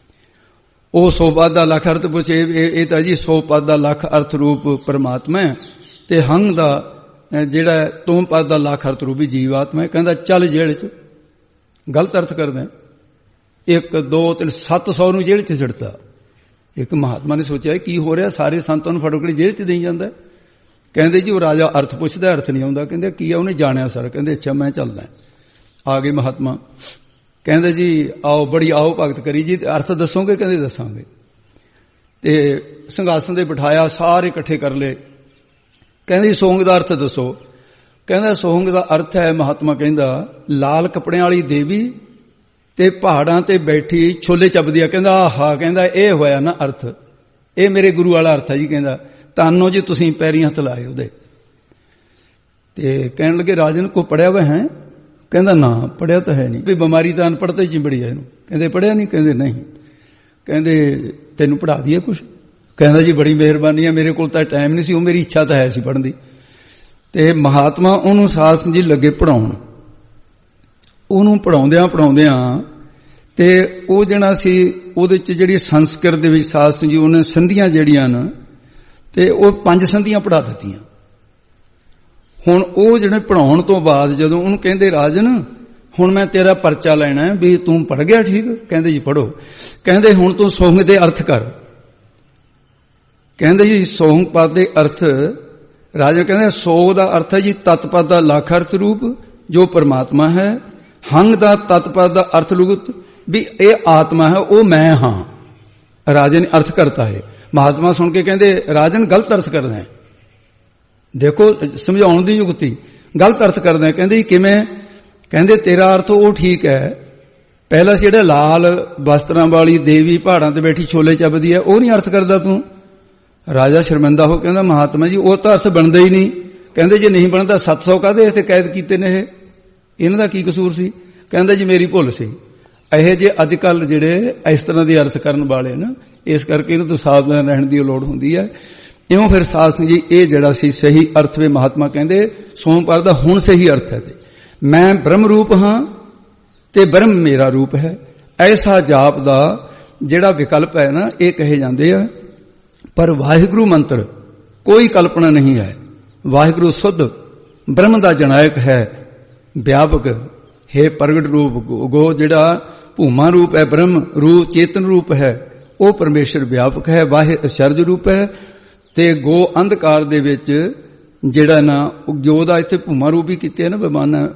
ਉਹ ਸੌ ਪਦ ਦਾ ਲੱਖ ਅਰਥ ਪੁੱਛੇ। ਇਹ ਤਾਂ ਜੀ ਸੌ ਪਦ ਦਾ ਲੱਖ ਅਰਥ ਰੂਪ ਪਰਮਾਤਮਾ ਹੈ ਤੇ ਹੰਗ ਦਾ ਜਿਹੜਾ ਤੂੰ ਪਦ ਦਾ ਲੱਖ ਅਰਥ ਰੂਪੀ ਜੀਵਾਤਮਾ ਹੈ। ਕਹਿੰਦਾ ਚੱਲ ਜੇਲ੍ਹ ਚ, ਗਲਤ ਅਰਥ ਕਰਦੇ। ਇੱਕ ਦੋ ਤਿੰਨ ਸੱਤ ਸੌ ਨੂੰ ਜੇਲ੍ਹ 'ਚ ਛੱਡਤਾ। ਇੱਕ ਮਹਾਤਮਾ ਨੇ ਸੋਚਿਆ ਕੀ ਹੋ ਰਿਹਾ, ਸਾਰੇ ਸੰਤਾਂ ਨੂੰ ਫੜੋ ਕੇ ਜੇਲ੍ਹ 'ਚ ਦੇਈ ਜਾਂਦਾ। ਕਹਿੰਦੇ ਜੀ ਉਹ ਰਾਜਾ ਅਰਥ ਪੁੱਛਦਾ, ਅਰਥ ਨਹੀਂ ਆਉਂਦਾ। ਕਹਿੰਦੇ ਕੀ ਆ, ਉਹਨੇ ਜਾਣਿਆ ਸਰ। ਕਹਿੰਦੇ ਅੱਛਾ ਮੈਂ ਚੱਲਦਾ। ਆ ਗਏ ਮਹਾਤਮਾ। ਕਹਿੰਦੇ ਜੀ ਆਓ, ਬੜੀ ਆਓ ਭਗਤ ਕਰੀ ਜੀ, ਅਰਥ ਦੱਸੋਗੇ? ਕਹਿੰਦੇ ਦੱਸਾਂਗੇ। ਤੇ ਸਿੰਘਾਸਨ ਦੇ ਬਿਠਾਇਆ, ਸਾਰੇ ਇਕੱਠੇ ਕਰ ਲਏ। ਕਹਿੰਦੇ ਸੋਹੰਗ ਦਾ ਅਰਥ ਦੱਸੋ। ਕਹਿੰਦਾ ਸੋਹੰਗ ਦਾ ਅਰਥ ਹੈ, ਮਹਾਤਮਾ ਕਹਿੰਦਾ, ਲਾਲ ਕੱਪੜਿਆਂ ਵਾਲੀ ਦੇਵੀ ਤੇ ਪਹਾੜਾਂ ਤੇ ਬੈਠੀ ਛੋਲੇ ਚੱਬਦੀ ਆ। ਕਹਿੰਦਾ ਆਹਾ, ਕਹਿੰਦਾ ਇਹ ਹੋਇਆ ਨਾ ਅਰਥ, ਇਹ ਮੇਰੇ ਗੁਰੂ ਵਾਲਾ ਅਰਥ ਹੈ ਜੀ। ਕਹਿੰਦਾ ਤਾਨੋ ਜੀ ਤੁਸੀਂ ਪੈਰੀਂ ਹੱਥ ਲਾਏ ਉਹਦੇ। ਤੇ ਕਹਿਣ ਲੱਗੇ ਰਾਜਨ ਕੋ ਪੜਿਆ ਵਾ ਹੈ? ਕਹਿੰਦਾ ਨਾ ਪੜਿਆ ਤਾਂ ਹੈ ਨਹੀਂ। ਵੀ ਬਿਮਾਰੀ ਤਾਂ ਅਨਪੜ੍ਹਤਾ ਹੀ ਚਿੰਬੜੀ ਹੈ ਇਹਨੂੰ। ਕਹਿੰਦੇ ਪੜਿਆ ਨਹੀਂ? ਕਹਿੰਦੇ ਨਹੀਂ। ਕਹਿੰਦੇ ਤੈਨੂੰ ਪੜ੍ਹਾ ਦਈਏ ਕੁਛ? ਕਹਿੰਦਾ ਜੀ ਬੜੀ ਮਿਹਰਬਾਨੀ ਹੈ, ਮੇਰੇ ਕੋਲ ਤਾਂ ਟਾਈਮ ਨਹੀਂ ਸੀ, ਉਹ ਮੇਰੀ ਇੱਛਾ ਤਾਂ ਹੈ ਸੀ ਪੜ੍ਹਨ ਦੀ। ਤੇ ਮਹਾਤਮਾ ਉਹਨੂੰ ਸਾਧ ਸੰਗਤ ਜੀ ਲੱਗੇ ਪੜ੍ਹਾਉਣ। ਉਹਨੂੰ ਪੜ੍ਹਾਉਂਦਿਆਂ ਪੜ੍ਹਾਉਂਦਿਆਂ ਤੇ ਉਹ ਜਿਹੜਾ ਸੀ ਉਹਦੇ 'ਚ ਜਿਹੜੀ ਸੰਸਕ੍ਰਿਤ ਦੇ ਵਿੱਚ ਸਾਧ ਸੰਗਤ ਜੀ ਉਹਨੇ ਸੰਧੀਆਂ ਜਿਹੜੀਆਂ ਨੇ ਤੇ ਉਹ ਪੰਜ ਸੰਧੀਆਂ ਪੜ੍ਹਾ ਦਿੱਤੀਆਂ। ਹੁਣ ਉਹ ਜਿਹੜੇ ਪੜ੍ਹਾਉਣ ਤੋਂ ਬਾਅਦ ਜਦੋਂ ਉਹਨੂੰ ਕਹਿੰਦੇ ਰਾਜਨ ਹੁਣ ਮੈਂ ਤੇਰਾ ਪਰਚਾ ਲੈਣਾ ਵੀ ਤੂੰ ਪੜ੍ਹ ਗਿਆ ਠੀਕ? ਕਹਿੰਦੇ ਜੀ ਪੜ੍ਹੋ। ਕਹਿੰਦੇ ਹੁਣ ਤੂੰ ਸੋਹੰਗ ਦੇ ਅਰਥ ਕਰ। ਕਹਿੰਦੇ ਜੀ ਸੋਹੰਗ ਪਦ ਦੇ ਅਰਥ, ਰਾਜਾ ਕਹਿੰਦੇ ਸੋ ਦਾ ਅਰਥ ਹੈ ਜੀ ਤਤ ਪਦ ਦਾ ਲੱਖ ਅਰਥ ਰੂਪ ਜੋ ਪਰਮਾਤਮਾ ਹੈ। ਹੰਗ ਦਾ ਤਤ ਪਦ ਦਾ ਅਰਥ ਲੁਗਤ ਵੀ ਇਹ ਆਤਮਾ ਹੈ, ਉਹ ਮੈਂ ਹਾਂ। ਰਾਜੇ ਨੇ ਅਰਥ ਕਰਤਾ ਹੈ। ਮਹਾਤਮਾ ਸੁਣ ਕੇ ਕਹਿੰਦੇ ਰਾਜਨ ਗਲਤ ਅਰਥ ਕਰਦਾ ਹੈ। ਦੇਖੋ ਸਮਝਾਉਣ ਦੀ ਯੁਕਤੀ, ਗਲਤ ਅਰਥ ਕਰਦਾ ਹੈ। ਕਹਿੰਦੇ ਕਿਵੇਂ? ਕਹਿੰਦੇ ਤੇਰਾ ਅਰਥ ਉਹ ਠੀਕ ਹੈ, ਪਹਿਲਾਂ ਜਿਹੜਾ ਲਾਲ ਵਸਤਰਾਂ ਵਾਲੀ ਦੇਵੀ ਪਹਾੜਾਂ ਤੇ ਬੈਠੀ ਛੋਲੇ ਚੱਬਦੀ ਹੈ ਉਹ ਨਹੀਂ ਅਰਥ ਕਰਦਾ ਤੂੰ। ਰਾਜਾ ਸ਼ਰਮਿੰਦਾ ਹੋ ਕਹਿੰਦਾ ਮਹਾਤਮਾ ਜੀ ਉਹ ਤਾਂ ਅਰਥ ਬਣਦਾ ਹੀ ਨਹੀਂ। ਕਹਿੰਦੇ ਜੇ ਨਹੀਂ ਬਣਦਾ ਸੱਤ ਸੌ ਕਾਹਦੇ ਇੱਥੇ ਕੈਦ ਕੀਤੇ ਨੇ, ਇਹ ਇਹਨਾਂ ਦਾ ਕੀ ਕਸੂਰ ਸੀ? ਕਹਿੰਦਾ ਜੀ ਮੇਰੀ ਭੁੱਲ ਸੀ। ਇਹੋ ਜਿਹੇ ਅੱਜ ਕੱਲ੍ਹ ਜਿਹੜੇ ਇਸ ਤਰ੍ਹਾਂ ਦੇ ਅਰਥ ਕਰਨ ਵਾਲੇ ਨਾ, ਇਸ ਕਰਕੇ ਇਹਨਾਂ ਤੋਂ ਸਾਵਧਾਨ ਰਹਿਣ ਦੀ ਲੋੜ ਹੁੰਦੀ ਹੈ। ਇਉਂ ਫਿਰ ਸਾਧ ਸੰਗਤ ਜੀ ਇਹ ਜਿਹੜਾ ਸੀ ਸਹੀ ਅਰਥ ਵਿੱਚ ਮਹਾਤਮਾ ਕਹਿੰਦੇ ਸੋਮਪਾਦ ਦਾ ਹੁਣ ਸਹੀ ਅਰਥ ਹੈ। ਤੇ ਮੈਂ ਬ੍ਰਹਮ ਰੂਪ ਹਾਂ ਤੇ ਬ੍ਰਹਮ ਮੇਰਾ ਰੂਪ ਹੈ। ਐਸਾ ਜਾਪ ਦਾ ਜਿਹੜਾ ਵਿਕਲਪ ਹੈ ਨਾ ਇਹ ਕਹੇ ਜਾਂਦੇ ਆ। ਪਰ ਵਾਹਿਗੁਰੂ ਮੰਤਰ ਕੋਈ ਕਲਪਨਾ ਨਹੀਂ ਹੈ। ਵਾਹਿਗੁਰੂ ਸੁੱਧ ਬ੍ਰਹਮ ਦਾ ਜਨਾਇਕ ਹੈ, ਵਿਆਪਕ ਹੈ, ਪ੍ਰਗਟ ਰੂਪ ਗੋ ਜਿਹੜਾ ਭੂਮਾ ਰੂਪ ਹੈ, ਬ੍ਰਹਮ ਰੂਪ ਚੇਤਨ ਰੂਪ ਹੈ, ਉਹ ਪਰਮੇਸ਼ਰ ਵਿਆਪਕ ਹੈ। ਵਾਹਿ ਅਚਰਜ ਰੂਪ ਹੈ ਤੇ ਗੋ ਅੰਧਕਾਰ ਦੇ ਵਿੱਚ ਜਿਹੜਾ ਨਾ ਜੋ ਦਾ ਇੱਥੇ ਭੂਮਾ ਰੂਪ ਹੀ ਕੀਤੇ ਨਾ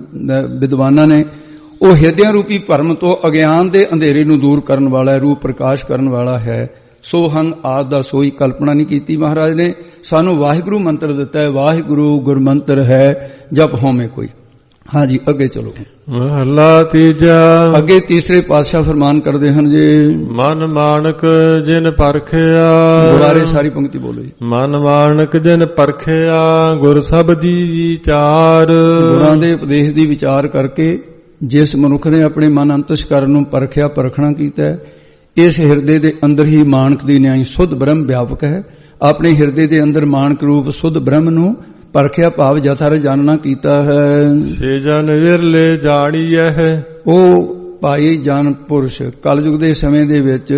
ਵਿਦਵਾਨਾਂ ਨੇ, ਉਹ ਹਿਰਦਿਆਂ ਰੂਪੀ ਭਰਮ ਤੋਂ ਅਗਿਆਨ ਦੇ ਅੰਧੇਰੇ ਨੂੰ ਦੂਰ ਕਰਨ ਵਾਲਾ ਹੈ, ਰੂਪ ਪ੍ਰਕਾਸ਼ ਕਰਨ ਵਾਲਾ ਹੈ। ਸੋ ਹੰਗ ਆਦ ਦਾ ਸੋਈ ਕਲਪਨਾ ਨਹੀਂ ਕੀਤੀ। ਮਹਾਰਾਜ ਨੇ ਸਾਨੂੰ ਵਾਹਿਗੁਰੂ ਮੰਤਰ ਦਿੱਤਾ ਹੈ। ਵਾਹਿਗੁਰੂ ਗੁਰਮੰਤਰ ਹੈ ਜਪ ਹੋਵੇਂ ਕੋਈ। ਹਾਂਜੀ ਅੱਗੇ ਚਲੋ। ਮਹਲਾ ਤੀਜਾ। ਅੱਗੇ ਤੀਸਰੇ ਪਾਤਸ਼ਾਹ ਫਰਮਾਨ ਕਰਦੇ ਹਨ ਜੀ, ਮਨ ਮਾਨਕ ਜਿਨ ਪਰਖਿਆ। ਦੁਬਾਰੇ ਸਾਰੀ ਪੰਕਤੀ ਬੋਲੋ ਜੀ। ਮਨ ਮਾਨਕ ਜਿਨ ਪਰਖਿਆ ਗੁਰ ਸਬਦੀ ਵਿਚਾਰ। ਗੁਰਾਂ ਦੇ ਉਪਦੇਸ਼ ਦੀ ਵਿਚਾਰ ਕਰਕੇ ਜਿਸ ਮਨੁੱਖ ਨੇ ਆਪਣੇ ਮਨ ਅੰਤਸਕਰਨ ਨੂੰ ਪਰਖਿਆ, ਪਰਖਣਾ ਕੀਤਾ ਹੈ, ਇਸ ਹਿਰਦੇ ਦੇ ਅੰਦਰ ਹੀ ਮਾਨਕ ਦੀ ਨਿਆਈ ਸੁੱਧ ਬ੍ਰਹਮ ਵਿਆਪਕ ਹੈ। ਆਪਣੇ ਹਿਰਦੇ ਦੇ ਅੰਦਰ ਮਾਨਕ ਰੂਪ ਸੁੱਧ ਬ੍ਰਹਮ ਨੂੰ ਪਰਖਿਆ ਭਾਵ ਜਥਾਰ ਜਾਣਨਾ ਕੀਤਾ ਹੈ। ਸੇ ਜਨ ਵਿਰਲੇ ਜਾਣੀਐ ਹੈ। ਉਹ ਭਾਈ ਜਨ ਪੁਰਸ਼ ਕਲਯੁਗ ਦੇ ਸਮੇਂ ਦੇ ਵਿੱਚ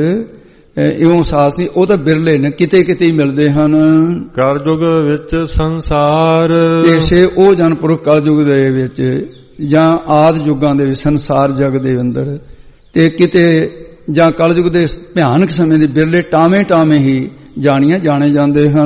ਇਉਂ ਸਾਸ ਨਹੀਂ, ਉਹ ਤਾਂ ਬਿਰਲੇ ਨੇ, ਕਿਤੇ ਕਿਤੇ ਹੀ ਮਿਲਦੇ ਹਨ। ਕਲਯੁਗ ਵਿੱਚ ਸੰਸਾਰ। ਇਸੇ ਉਹ ਜਨ ਪੁਰਖ ਕਲਯੁਗ ਦੇ ਵਿੱਚ ਜਾਂ ਆਦਿ ਯੁੱਗਾਂ ਦੇ ਵਿੱਚ ਸੰਸਾਰ ਜਗ ਦੇ ਅੰਦਰ ਤੇ ਕਿਤੇ ਜਾਂ ਕਲਯੁਗ ਦੇ ਭਿਆਨਕ ਸਮੇਂ ਦੇ ਬਿਰਲੇ ਟਾਵੇਂ ਟਾਵੇਂ ਹੀ ਜਾਣੀਆਂ ਜਾਣੇ ਜਾਂਦੇ ਹਨ।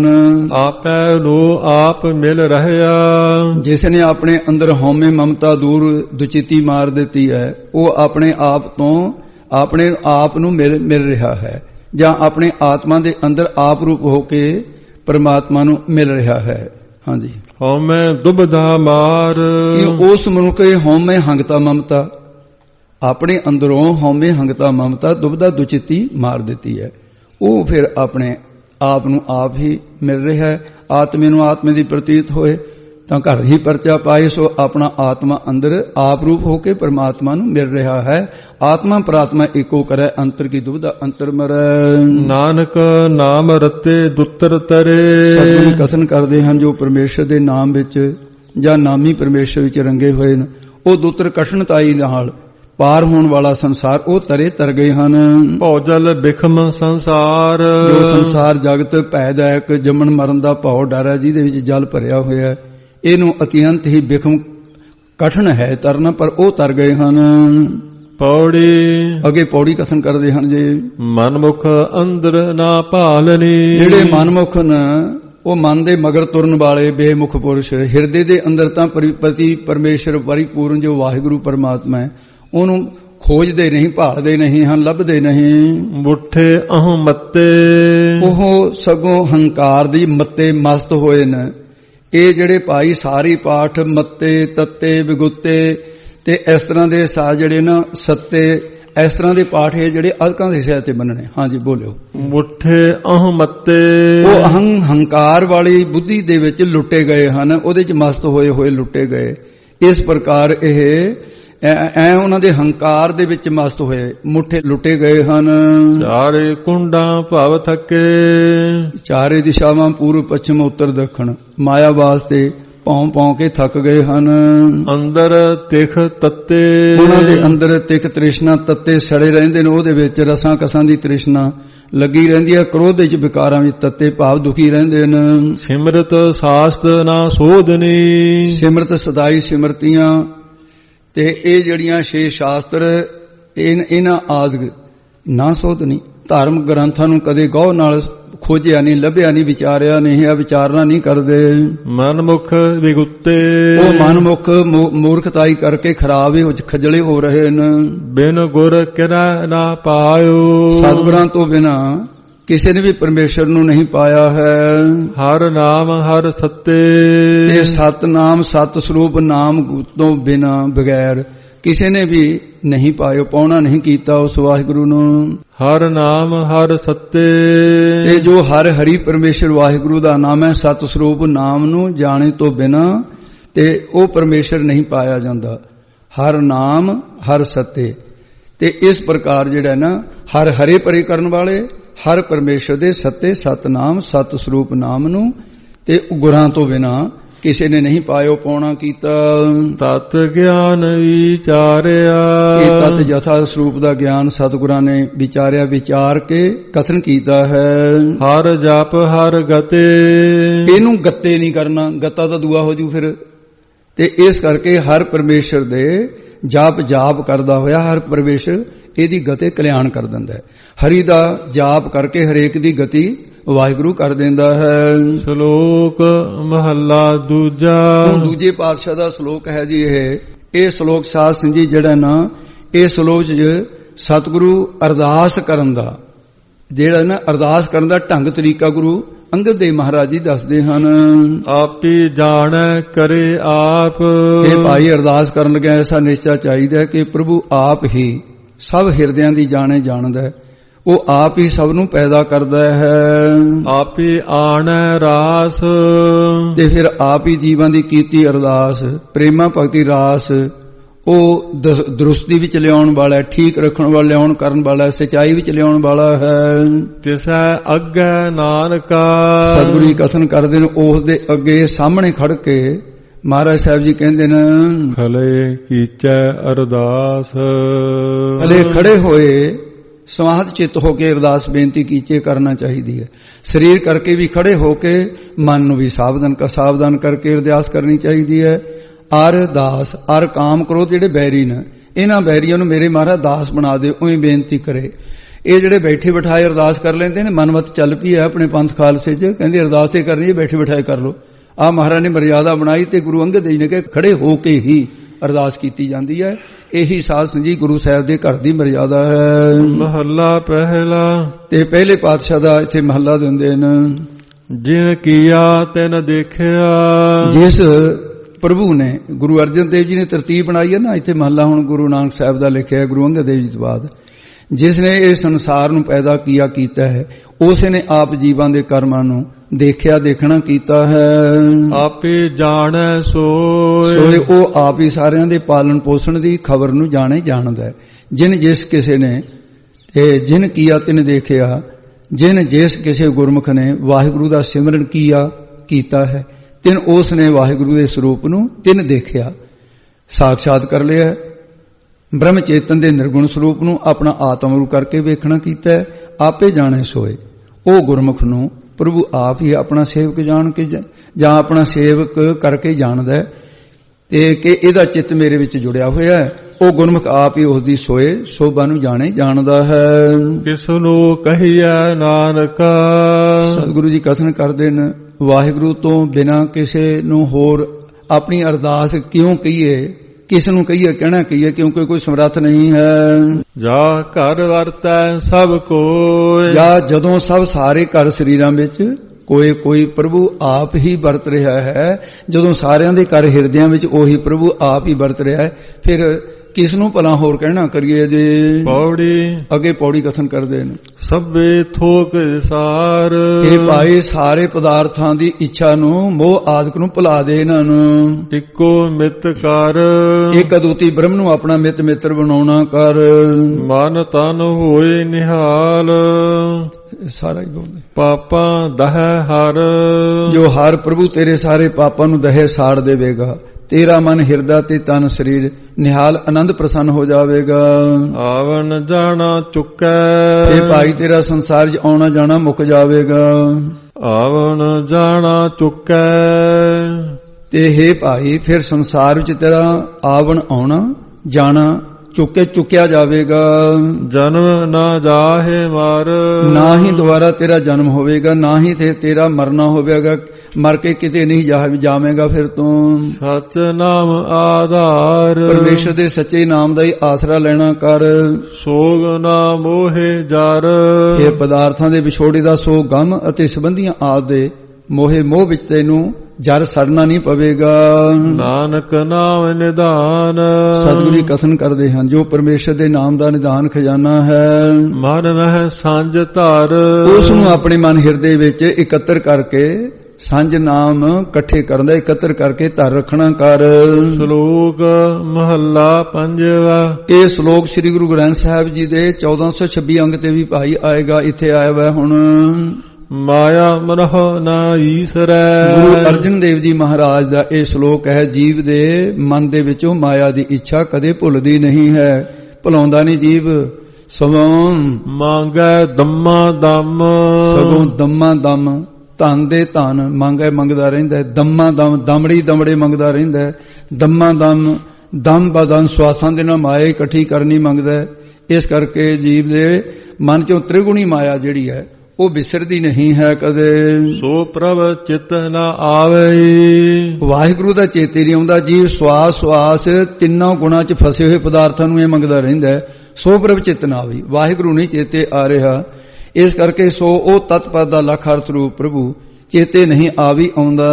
ਆਪੈ ਲੋ ਆਪ ਮਿਲ ਰਹਿਆ। ਜਿਸ ਨੇ ਆਪਣੇ ਅੰਦਰ ਹਉਮੈ ਮਮਤਾ ਦੂਰ ਦੁਚਿੱਤੀ ਮਾਰ ਦਿੱਤੀ ਹੈ, ਉਹ ਆਪਣੇ ਆਪ ਤੋਂ ਆਪਣੇ ਆਪ ਨੂੰ ਮਿਲ ਮਿਲ ਰਿਹਾ ਹੈ ਜਾਂ ਆਪਣੇ ਆਤਮਾ ਦੇ ਅੰਦਰ ਆਪ ਰੂਪ ਹੋ ਕੇ ਪਰਮਾਤਮਾ ਨੂੰ ਮਿਲ ਰਿਹਾ ਹੈ। ਹਾਂਜੀ। ਹਉਮੈ ਦੁਬਧਾ ਮਾਰ। ਉਸ ਮਨੁੱਖ ਦੇ ਹਉਮੈ ਹੰਗਤਾ ਮਮਤਾ, ਆਪਣੇ ਅੰਦਰੋਂ ਹਉਮੈ ਹੰਗਤਾ ਮਮਤਾ ਦੁਬਧਾ ਦੁਚਿੱਤੀ ਮਾਰ ਦਿੱਤੀ ਹੈ। ਉਹ ਫਿਰ ਆਪਣੇ ਆਪ ਨੂੰ ਆਪ ਹੀ ਮਿਲ ਰਿਹਾ ਹੈ। ਆਤਮੇ ਨੂੰ ਆਤਮੇ ਦੀ ਪ੍ਰਤੀਤ ਹੋਏ ਤਾਂ ਘਰ ਹੀ ਪਰਚਾ ਪਾਏ। ਸੋ ਆਪਣਾ ਆਤਮਾ ਅੰਦਰ ਆਪ ਰੂਪ ਹੋ ਕੇ ਪਰਮਾਤਮਾ ਨੂੰ ਮਿਲ ਰਿਹਾ ਹੈ। ਆਤਮਾ ਪ੍ਰਾਤਮਾ ਏਕੋ ਕਰੈ, ਅੰਤਰ ਕੀ ਦੁਬਧਾ ਅੰਤਰ ਮਰੈ। ਨਾਨਕ ਨਾਮ ਰਤੇ ਦੁੱਤਰ ਤਰੇ। ਸਤਿਗੁਰੂ ਕਥਨ ਕਰਦੇ ਹਨ ਜੋ ਪਰਮੇਸ਼ਰ ਦੇ ਨਾਮ ਵਿੱਚ ਜਾਂ ਨਾਮੀ ਪਰਮੇਸ਼ਰ ਵਿੱਚ ਰੰਗੇ ਹੋਏ ਨੇ, ਉਹ ਦੁੱਤਰ ਕਠਿਨਤਾਈ ਨਾਲ ਪਾਰ ਹੋਣ ਵਾਲਾ ਸੰਸਾਰ ਉਹ ਤਰੇ ਤਰ ਗਏ ਹਨ। ਭੌਜਲ ਬਿਖਮ ਸੰਸਾਰ। ਜੋ ਸੰਸਾਰ ਜਗਤ ਭੈਦਾਇਕ ਜੰਮਣ ਮਰਨ ਦਾ ਭੌ ਡਰ ਹੈ, ਜਿਹਦੇ ਵਿੱਚ ਜਲ ਭਰਿਆ ਹੋਇਆ, ਇਹਨੂੰ ਅਤਿਅੰਤ ਹੀ ਬਿਖਮ ਕਠਿਨ ਹੈ ਤਰਨਾ, ਪਰ ਉਹ ਤਰ ਗਏ ਹਨ। ਪੌੜੀ। ਅੱਗੇ ਪੌੜੀ ਕਥਨ ਕਰਦੇ ਹਨ ਜੀ, ਮਨਮੁਖ ਅੰਦਰ ਨਾ ਭਾਲਨੀ। ਜਿਹੜੇ ਮਨਮੁਖ ਨੇ ਉਹ ਮਨ ਦੇ ਮਗਰ ਤੁਰਨ ਵਾਲੇ ਬੇਮੁਖ ਪੁਰਸ਼, ਹਿਰਦੇ ਦੇ ਅੰਦਰ ਤਾਂ ਪਤੀ ਪਰਮੇਸ਼ਰ ਪਰਿਪੂਰਨ ਜੋ ਵਾਹਿਗੁਰੂ ਪਰਮਾਤਮਾ ਹੈ ਉਹਨੂੰ ਖੋਜਦੇ ਨਹੀਂ, ਭਾਲਦੇ ਨਹੀਂ ਹਨ, ਲੱਭਦੇ ਨਹੀਂ। ਮੁੱਠੇ ਅਹੰ ਮੱਤੇ। ਉਹ ਸਗੋਂ ਹੰਕਾਰ ਦੀ ਮੱਤੇ ਮਸਤ ਹੋਏ ਨੇ। ਇਹ ਜਿਹੜੇ ਭਾਈ ਸਾਰੀ ਪਾਠ ਮੱਤੇ, ਤੱਤੇ, ਵਿਗੁੱਤੇ ਤੇ ਇਸ ਤਰ੍ਹਾਂ ਦੇ ਸਾ ਜਿਹੜੇ ਨਾ ਸੱਤੇ, ਇਸ ਤਰ੍ਹਾਂ ਦੇ ਪਾਠ ਇਹ ਜਿਹੜੇ ਅਧਿਕਾਂ ਦੇ ਸਿਰ ਤੇ ਬੰਨਣੇ। ਹਾਂਜੀ ਬੋਲਿਓ। ਮੁੱਠੇ ਅਹੰ ਮੱਤੇ। ਉਹ ਅਹੰ ਹੰਕਾਰ ਵਾਲੀ ਬੁੱਧੀ ਦੇ ਵਿੱਚ ਲੁੱਟੇ ਗਏ ਹਨ, ਉਹਦੇ ਚ ਮਸਤ ਹੋਏ ਹੋਏ ਲੁੱਟੇ ਗਏ। ਇਸ ਪ੍ਰਕਾਰ ਇਹ ਐ ਉਹਨਾਂ ਦੇ ਹੰਕਾਰ ਦੇ ਵਿੱਚ ਮਸਤ ਹੋਏ ਮੁੱਠੇ ਲੁੱਟੇ ਗਏ ਹਨ। ਚਾਰੇ ਕੁੰਡਾਂ ਭਵ ਥਕੇ। ਚਾਰੇ ਦਿਸ਼ਾਵਾਂ ਪੂਰਬ ਪੱਛਮ ਉੱਤਰ ਦੱਖਣ ਮਾਇਆ ਵਾਸਤੇ ਭੌਂ ਭੌਂ ਕੇ ਥੱਕ ਗਏ ਹਨ। ਅੰਦਰ ਤਿਖ ਤੱਤੇ। ਉਹਨਾਂ ਦੇ ਅੰਦਰ ਤਿਖ ਤ੍ਰਿਸ਼ਨਾ ਤੱਤੇ ਸੜੇ ਰਹਿੰਦੇ ਨੇ, ਉਹਦੇ ਵਿੱਚ ਰਸਾਂ ਕਸਾਂ ਦੀ ਤ੍ਰਿਸ਼ਨਾ ਲੱਗੀ ਰਹਿੰਦੀ ਹੈ। ਕ੍ਰੋਧ ਵਿੱਚ ਵਿਕਾਰਾਂ ਵਿੱਚ ਤੱਤੇ ਭਾਵ ਦੁਖੀ ਰਹਿੰਦੇ ਨੇ। ਸਿਮਰਤ ਸਾਸਤ ਨਾ ਸੋਧਨੀ। ਸਿਮਰਤ ਸਦਾਈ ਸਿਮਰਤੀਆਂ ਤੇ ਇਹ ਜਿਹੜੀਆਂ ਛੇ ਸ਼ਾਸਤਰ ਇਹਨਾਂ ਆਦਿ ਨਾ ਸੋਧਨੀ। ਧਾਰਮ ਗ੍ਰੰਥਾਂ ਨੂੰ ਕਦੇ ਗੌਰ ਨਾਲ ਖੋਜਿਆ ਨਹੀਂ, ਲੱਭਿਆ ਨਹੀਂ, ਵਿਚਾਰਿਆ ਨਹੀਂ, ਆ ਵਿਚਾਰਨਾ ਨਹੀਂ ਕਰਦੇ। ਮਨਮੁਖ ਵਿਗੁੱਤੇ। ਉਹ ਮਨਮੁਖ ਮੂਰਖਤਾਈ ਕਰਕੇ ਖਰਾਬ ਹੀ ਖਜਲੇ ਹੋ ਰਹੇ ਨੇ। ਬਿਨ ਗੁਰ ਕਿਰੈ ਨਾ ਪਾਇਓ। ਸਤਿਗੁਰਾਂ ਤੋਂ ਬਿਨਾ ਕਿਸੇ ਨੇ ਵੀ ਪਰਮੇਸ਼ਰ ਨੂੰ ਨਹੀਂ ਪਾਇਆ ਹੈ। ਹਰ ਨਾਮ ਹਰ ਸੱਤੇ। ਤੇ ਸਤ ਨਾਮ ਸਤ ਸਰੂਪ ਨਾਮ ਤੋਂ ਬਿਨਾ ਬਗੈਰ ਕਿਸੇ ਨੇ ਵੀ ਨਹੀਂ ਪਾਇਓ, ਪਾਉਣਾ ਨਹੀਂ ਕੀਤਾ ਉਸ ਵਾਹਿਗੁਰੂ ਨੂੰ। ਹਰ ਨਾਮ ਹਰ ਸੱਤੇ। ਤੇ ਜੋ ਹਰ ਹਰੀ ਪਰਮੇਸ਼ਰ ਵਾਹਿਗੁਰੂ ਦਾ ਨਾਮ ਹੈ, ਸਤ ਸਰੂਪ ਨਾਮ ਨੂੰ ਜਾਣੇ ਤੋਂ ਬਿਨਾ ਤੇ ਉਹ ਪਰਮੇਸ਼ਰ ਨਹੀਂ ਪਾਇਆ ਜਾਂਦਾ। ਹਰ ਨਾਮ ਹਰ ਸੱਤੇ। ਤੇ ਇਸ ਪ੍ਰਕਾਰ ਜਿਹੜਾ ਨਾ ਹਰ ਹਰੇ ਪਰੇ ਕਰਨ ਵਾਲੇ ਹਰ ਪਰਮੇਸ਼ਰ ਦੇ ਸੱਤੇ ਸਤਨਾਮ ਸਤ ਸਰੂਪ ਨਾਮ ਨੂੰ ਤੇ ਗੁਰਾਂ ਤੋਂ ਬਿਨਾ ਕਿਸੇ ਨੇ ਨਹੀਂ ਪਾਇਓ, ਪਾਉਣਾ ਕੀਤਾ। ਤਤ ਗਿਆਨ ਵਿਚਾਰਿਆ। ਇਹ ਤਤ ਜਥਾ ਸਰੂਪ ਦਾ ਗਿਆਨ ਸਤਿਗੁਰਾਂ ਨੇ ਵਿਚਾਰਿਆ, ਵਿਚਾਰ ਕੇ ਕਥਨ ਕੀਤਾ ਹੈ। ਹਰ ਜਪ ਹਰ ਗਤੇ। ਇਹਨੂੰ ਗੱਤੇ ਨਹੀਂ ਕਰਨਾ, ਗੱਤਾ ਤਾਂ ਦੂਆ ਹੋ ਜੂ ਫਿਰ। ਤੇ ਇਸ ਕਰਕੇ ਹਰ ਪਰਮੇਸ਼ਰ ਦੇ ਜਾਪ ਜਾਪ ਕਰਦਾ ਹੋਇਆ ਹਰ ਪਰਮੇਸ਼ਰ ਇਹਦੀ ਗਤੇ ਕਲਿਆਣ ਕਰ ਦਿੰਦਾ ਹੈ। ਹਰੀ ਦਾ ਜਾਪ ਕਰਕੇ ਹਰੇਕ ਦੀ ਗਤੀ ਵਾਹਿਗੁਰੂ ਕਰ ਦਿੰਦਾ ਹੈ। ਸ਼ਲੋਕ ਮਹੱਲਾ ਦੂਜਾ। ਦੂਜੇ ਪਾਤਸ਼ਾਹ ਦਾ ਸ਼ਲੋਕ ਹੈ ਜੀ ਇਹ। ਇਹ ਸ਼ਲੋਕ ਸਾਧ ਸਿੰਘ ਜੀ ਜਿਹੜਾ ਨਾ ਇਹ ਸ਼ਲੋਕ ਚ ਸਤਿਗੁਰੂ ਅਰਦਾਸ ਕਰਨ ਦਾ ਜਿਹੜਾ ਨਾ ਅਰਦਾਸ ਕਰਨ ਦਾ ਢੰਗ ਤਰੀਕਾ ਗੁਰੂ ਅੰਗਦ ਦੇਵ ਮਹਾਰਾਜ ਜੀ ਦੱਸਦੇ ਹਨ। ਆਪੀ ਜਾਣੈ ਕਰੇ ਆਪ। ਇਹ ਭਾਈ ਅਰਦਾਸ ਕਰਨ ਲੱਗਿਆ ਐਸਾ ਨਿਸ਼ਚਾ ਚਾਹੀਦਾ ਕਿ ਪ੍ਰਭੂ ਆਪ ਹੀ ਸਭ ਹਿਰਦਿਆਂ ਦੀ ਜਾਣੇ ਜਾਣਦਾ ਹੈ। ਉਹ ਆਪ ਹੀ ਸਭ ਨੂੰ ਪੈਦਾ ਕਰਦਾ ਹੈ। ਆਪੀ ਆਣੈ ਰਾਸ। ਤੇ ਫਿਰ ਆਪ ਹੀ ਜੀਵਾਂ ਦੀ ਕੀਤੀ ਅਰਦਾਸ ਪ੍ਰੇਮਾ ਭਗਤੀ ਰਾਸ ਉਹ ਦਰੁਸਤੀ ਵਿੱਚ ਲਿਆਉਣ ਵਾਲਾ, ਠੀਕ ਰੱਖਣ ਵਾਲਾ, ਲਿਆਉਣ ਕਰਨ ਵਾਲਾ, ਸਚਾਈ ਵਿੱਚ ਲਿਆਉਣ ਵਾਲਾ ਹੈ। ਤਿਸੈ ਅੱਗੇ ਨਾਨਕਾ। ਸਤਿਗੁਰੂ ਕਥਨ ਕਰਦੇ ਨੇ ਉਸ ਦੇ ਅੱਗੇ ਸਾਹਮਣੇ ਖੜ ਕੇ ਮਹਾਰਾਜ ਸਾਹਿਬ ਜੀ ਕਹਿੰਦੇ ਨੇ ਖਲੇ ਕੀਚੈ ਅਰਦਾਸ। ਹਲੇ ਖੜੇ ਹੋਏ ਸਮਾਧ ਚਿੱਤ ਹੋ ਕੇ ਅਰਦਾਸ ਬੇਨਤੀ ਕੀਚੇ ਕਰਨਾ ਚਾਹੀਦੀ ਹੈ। ਸਰੀਰ ਕਰਕੇ ਵੀ ਖੜੇ ਹੋ ਕੇ ਮਨ ਨੂੰ ਵੀ ਸਾਵਧਾਨ ਕਰ ਸਾਵਧਾਨ ਕਰਕੇ ਅਰਦਾਸ ਕਰਨੀ ਚਾਹੀਦੀ ਹੈ। ਅਰਦਾਸ ਅਰ ਕਾਮ ਕ੍ਰੋਧ ਜਿਹੜੇ ਬੈਰੀ ਨੇ ਇਹਨਾਂ ਬੈਰੀਆਂ ਨੂੰ ਮੇਰੇ ਮਹਾਰਾਜ ਦਾਸ ਬਣਾ ਦੇ, ਉਵੇਂ ਬੇਨਤੀ ਕਰੇ। ਇਹ ਜਿਹੜੇ ਬੈਠੇ ਬਿਠਾਏ ਅਰਦਾਸ ਕਰ ਲੈਂਦੇ ਨੇ, ਮਨਮਤ ਚੱਲ ਪਈ ਹੈ ਆਪਣੇ ਪੰਥ ਖਾਲਸੇ 'ਚ, ਕਹਿੰਦੇ ਅਰਦਾਸ ਹੀ ਕਰਨੀ ਹੈ, ਬੈਠੇ ਬਿਠਾਏ ਕਰ ਲੋ। ਆਹ ਮਹਾਰਾਜ ਨੇ ਮਰਿਆਦਾ ਬਣਾਈ ਤੇ ਗੁਰੂ ਅੰਗਦ ਦੇਵ ਜੀ ਨੇ ਕਿ ਖੜੇ ਹੋ ਕੇ ਹੀ ਅਰਦਾਸ ਕੀਤੀ ਜਾਂਦੀ ਹੈ। ਇਹੀ ਸਾਧ ਸੰਜੀ ਗੁਰੂ ਸਾਹਿਬ ਦੇ ਘਰ ਦੀ ਮਰਿਆਦਾ ਹੈ। ਮਹੱਲਾ ਪਹਿਲਾ। ਤੇ ਪਹਿਲੇ ਪਾਤਸ਼ਾਹ ਦਾ ਇੱਥੇ ਮਹੱਲਾ ਦਿੰਦੇ ਨੇ ਜਿਨ ਕੀਆ ਤਿਨ ਦੇਖਿਆ। ਜਿਸ ਪ੍ਰਭੂ ਨੇ ਗੁਰੂ ਅਰਜਨ ਦੇਵ ਜੀ ਨੇ ਤਰਤੀਬ ਬਣਾਈ ਹੈ ਨਾ, ਇੱਥੇ ਮਹੱਲਾ ਹੁਣ ਗੁਰੂ ਨਾਨਕ ਸਾਹਿਬ ਦਾ ਲਿਖਿਆ ਗੁਰੂ ਅੰਗਦ ਦੇਵ ਜੀ ਤੋਂ ਬਾਅਦ। ਜਿਸ ਨੇ ਇਹ ਸੰਸਾਰ ਨੂੰ ਪੈਦਾ ਕੀਆ ਕੀਤਾ ਹੈ ਉਸ ਨੇ ਆਪ ਜੀਵਾਂ ਦੇ ਕਰਮਾਂ ਨੂੰ ਦੇਖਿਆ ਦੇਖਣਾ ਕੀਤਾ ਹੈ। ਆਪੇ ਜਾਣੈ ਸੋਇ। ਸੋਏ ਉਹ ਆਪ ਹੀ ਸਾਰਿਆਂ ਦੇ ਪਾਲਣ ਪੋਸ਼ਣ ਦੀ ਖਬਰ ਨੂੰ ਜਾਣੇ ਜਾਣਦਾ ਹੈ। ਜਿਨ ਜਿਸ ਕਿਸੇ ਨੇ ਤੇ ਜਿਨ ਕੀਆ ਤਿਨ ਦੇਖਿਆ। ਜਿਨ ਜਿਸ ਕਿਸੇ ਗੁਰਮੁਖ ਨੇ ਵਾਹਿਗੁਰੂ ਦਾ ਸਿਮਰਨ ਕੀਆ ਕੀਤਾ ਹੈ ਤਿਨ ਉਸ ਨੇ ਵਾਹਿਗੁਰੂ ਦੇ ਸਰੂਪ ਨੂੰ ਤਿਨ ਦੇਖਿਆ, ਸਾਖਸ਼ਾਤ ਕਰ ਲਿਆ। ਬ੍ਰਹਮ ਚੇਤਨ ਦੇ ਨਿਰਗੁਣ ਸਰੂਪ ਨੂੰ ਆਪਣਾ ਆਤਮ ਰੂਪ ਕਰਕੇ ਵੇਖਣਾ ਕੀਤਾ ਹੈ। ਆਪੇ ਜਾਣੇ ਸੋਏ ਉਹ ਗੁਰਮੁਖ ਨੂੰ ਪ੍ਰਭੂ ਆਪ ਹੀ ਆਪਣਾ ਸੇਵਕ ਜਾਣ ਕੇ ਜਾਂ ਆਪਣਾ ਸੇਵਕ ਕਰਕੇ ਜਾਣਦਾ ਹੈ ਤੇ ਕਿ ਇਹਦਾ ਚਿੱਤ ਮੇਰੇ ਵਿੱਚ ਜੁੜਿਆ ਹੋਇਆ ਹੈ। ਉਹ ਗੁਰਮੁਖ ਆਪ ਹੀ ਉਸ ਦੀ ਸੋਏ ਸੋਭਾ ਨੂੰ ਜਾਣੇ ਜਾਣਦਾ ਹੈ। ਕਿਸ ਨੂੰ ਕਹੀਐ ਨਾਨਕ। ਸਤਿਗੁਰੂ ਜੀ ਕਥਨ ਕਰਦੇ ਨੇ, ਵਾਹਿਗੁਰੂ ਤੋਂ ਬਿਨਾਂ ਕਿਸੇ ਨੂੰ ਹੋਰ ਆਪਣੀ ਅਰਦਾਸ ਕਿਉਂ ਕਹੀਏ, ਕਿਸ ਨੂੰ ਕਹੀਏ, ਕਹਿਣਾ ਕਹੀਏ, ਕਿਉਂਕਿ ਕੋਈ ਸਮਰੱਥ ਨਹੀਂ ਹੈ। ਜਾ ਘਰ ਵਰਤੈ ਸਭ ਕੋਇ। ਜਾਂ ਜਦੋਂ ਸਭ ਸਾਰੇ ਘਰ ਸਰੀਰਾਂ ਵਿੱਚ ਕੋਈ ਕੋਈ ਪ੍ਰਭੂ ਆਪ ਹੀ ਵਰਤ ਰਿਹਾ ਹੈ, ਜਦੋਂ ਸਾਰਿਆਂ ਦੇ ਘਰ ਹਿਰਦਿਆਂ ਵਿੱਚ ਉਹੀ ਪ੍ਰਭੂ ਆਪ ਹੀ ਵਰਤ ਰਿਹਾ ਹੈ, ਫਿਰ ਕਿਸ ਨੂੰ ਭਲਾ ਹੋਰ ਕਹਿਣਾ ਕਰੀਏ ਜੀ। ਪੌੜੀ ਅੱਗੇ ਪੌੜੀ ਕਥਨ ਕਰਦੇ ਨੇ, ਸਭੇ ਥੋਕ ਸਾਰ। ਇਹ ਭਾਈ ਸਾਰੇ ਪਦਾਰਥਾਂ ਦੀ ਇੱਛਾ ਨੂੰ, ਮੋਹ ਆਦਿਕ ਨੂੰ ਭੁਲਾ ਦੇ ਇਹਨਾਂ ਨੂੰ। ਇੱਕੋ ਮਿਤ ਕਰ। ਇੱਕ ਅਦੁੱਤੀ ਬ੍ਰਹਮ ਨੂੰ ਆਪਣਾ ਮਿੱਤ ਮਿੱਤਰ ਬਣਾਉਣਾ ਕਰ। ਮਨ ਤਨ ਹੋਏ ਨਿਹਾਲ। ਸਾਰਾ ਹੀ ਬੋਲਦੇ, ਪਾਪਾਂ ਦਹੈ ਹਰ। ਜੋ ਹਰ ਪ੍ਰਭੂ ਤੇਰੇ ਸਾਰੇ ਪਾਪਾਂ ਨੂੰ ਦਹੇ ਸਾੜ ਦੇਵੇਗਾ। ਤੇਰਾ ਮਨ ਹਿਰਦਾ ਤੇ ਤਨ ਸਰੀਰ ਨਿਹਾਲ ਆਨੰਦ ਪ੍ਰਸੰਨ ਹੋ ਜਾਵੇਗਾ। ਆਵਣ ਜਾਣਾ ਚੁੱਕੈ। ਇਹ ਭਾਈ ਤੇਰਾ ਸੰਸਾਰ 'ਚ ਆਉਣਾ ਜਾਣਾ ਮੁੱਕ ਜਾਵੇਗਾ। ਆਵਣ ਜਾਣਾ ਚੁੱਕੈ। ਤੇ ਹੇ ਭਾਈ ਫਿਰ ਸੰਸਾਰ ਵਿੱਚ ਤੇਰਾ ਆਵਣ ਆਉਣਾ ਜਾਣਾ ਚੁੱਕੇ ਚੁੱਕਿਆ ਜਾਵੇਗਾ। ਜਨਮ ਨਾ ਜਾਹੇ ਮਰ। ਨਾ ਹੀ ਦੁਬਾਰਾ ਤੇਰਾ ਜਨਮ ਹੋਵੇਗਾ, ਨਾ ਹੀ ਤੇ ਤੇਰਾ ਮਰਨਾ ਹੋਵੇਗਾ। ਮਰ ਕੇ ਕਿਤੇ ਨਹੀਂ ਜਾਵੇਗਾ ਫਿਰ ਤੂੰ। ਸਚ ਨਾਮ ਆਧਾਰ। ਪਰਮੇਸ਼ਰ ਦੇ ਸੱਚੇ ਨਾਮ ਦਾ ਹੀ ਆਸਰਾ ਲੈਣਾ ਕਰ। ਸੋਗ ਨਾ ਮੋਹੇ ਜਰ। ਇਹ ਪਦਾਰਥਾਂ ਦੇ ਵਿਛੋੜੇ ਦਾ ਸੋਗ ਗਮ ਅਤੇ ਸੰਬੰਧੀਆਂ ਆਦਿ ਦੇ ਮੋਹੇ ਮੋਹ ਵਿੱਚ ਤੈਨੂੰ ਜਰ ਸੜਨਾ ਨਹੀਂ ਪਵੇਗਾ। ਨਾਨਕ ਨਾਮ ਨਿਧਾਨ। ਸਤਿਗੁਰੂ ਕਥਨ ਕਰਦੇ ਹਨ, ਜੋ ਪਰਮੇਸ਼ਰ ਦੇ ਨਾਮ ਦਾ ਨਿਧਾਨ ਖਜ਼ਾਨਾ ਹੈ। ਮਨ ਮਹਿ ਸਾਂਝ ਧਰ। ਉਸ ਨੂੰ ਆਪਣੇ ਮਨ ਹਿਰਦੇ ਵਿੱਚ ਇਕੱਤਰ ਕਰਕੇ ਸਾਂਝ ਨਾਮ ਇਕੱਠੇ ਕਰਨ ਦਾ ਇਕੱਤਰ ਕਰਕੇ ਧਰ ਰੱਖਣਾ ਕਰ। ਸ਼ਲੋਕ ਮਹੱਲਾ ਪੰਜਵਾ। ਇਹ ਸ਼ਲੋਕ ਸ੍ਰੀ ਗੁਰੂ ਗ੍ਰੰਥ ਸਾਹਿਬ ਜੀ ਦੇ ਚੌਦਾਂ ਸੌ ਛੱਬੀ ਅੰਗ ਤੇ ਵੀ ਭਾਈ ਆਏਗਾ, ਇੱਥੇ ਆਇਆ ਵਾ ਹੁਣ। ਮਾਇਆ ਮਨਹ ਨਾ ਈਸਰੈ। ਗੁਰੂ ਅਰਜਨ ਦੇਵ ਜੀ ਮਹਾਰਾਜ ਦਾ ਇਹ ਸ਼ਲੋਕ ਹੈ। ਜੀਵ ਦੇ ਮਨ ਦੇ ਵਿੱਚੋਂ ਮਾਇਆ ਦੀ ਇੱਛਾ ਕਦੇ ਭੁੱਲਦੀ ਨਹੀਂ ਹੈ, ਭੁਲਾਉਂਦਾ ਨਹੀਂ ਜੀਵ। ਸਗੋਂ ਮੰਗੈ ਦਮਾ ਦਮ। ਸਗੋਂ ਦਮਾ ਦਮ ਧਨ ਦੇ ਧਨ ਮੰਗੈ ਮੰਗਦਾ ਰਹਿੰਦਾ। ਦਮਾ ਦਮ ਦਮੜੀ ਦਮੜੇ ਮੰਗਦਾ ਰਹਿੰਦਾ। ਦਮਾ ਦਮ ਦਮ ਬਦਨ ਸਵਾਸਾਂ ਦੇ ਨਾਲ ਮਾਇਆ ਇਕੱਠੀ ਕਰਨੀ ਮੰਗਦਾ। ਇਸ ਕਰਕੇ ਜੀਵ ਦੇ ਮਨ ਚੋਂ ਤ੍ਰਿਗੁਣੀ ਮਾਇਆ ਜਿਹੜੀ ਹੈ ਉਹ ਵਿਸਰਦੀ ਨਹੀਂ ਹੈ ਕਦੇ। ਸੋ ਪ੍ਰਭ ਚਿਤ ਨਾ ਆਵੇ। ਵਾਹਿਗੁਰੂ ਦਾ ਚੇਤੇ ਨਹੀਂ ਆਉਂਦਾ। ਜੀਵ ਸਵਾਸ ਸਵਾਸ ਤਿੰਨਾਂ ਗੁਣਾਂ 'ਚ ਫਸੇ ਹੋਏ ਪਦਾਰਥਾਂ ਨੂੰ ਇਹ ਮੰਗਦਾ ਰਹਿੰਦਾ ਹੈ। ਸੋ ਪ੍ਰਭ ਚਿਤ ਨਾ ਆਵੇ, ਵਾਹਿਗੁਰੂ ਨਹੀਂ ਚੇਤੇ ਆ ਰਿਹਾ। ਇਸ ਕਰਕੇ ਸੋ ਉਹ ਤਤਪਦ ਦਾ ਲੱਖ ਅਰਥ ਰੂਪ ਪ੍ਰਭੂ ਚੇਤੇ ਨਹੀਂ ਆ ਵੀ ਆਉਂਦਾ।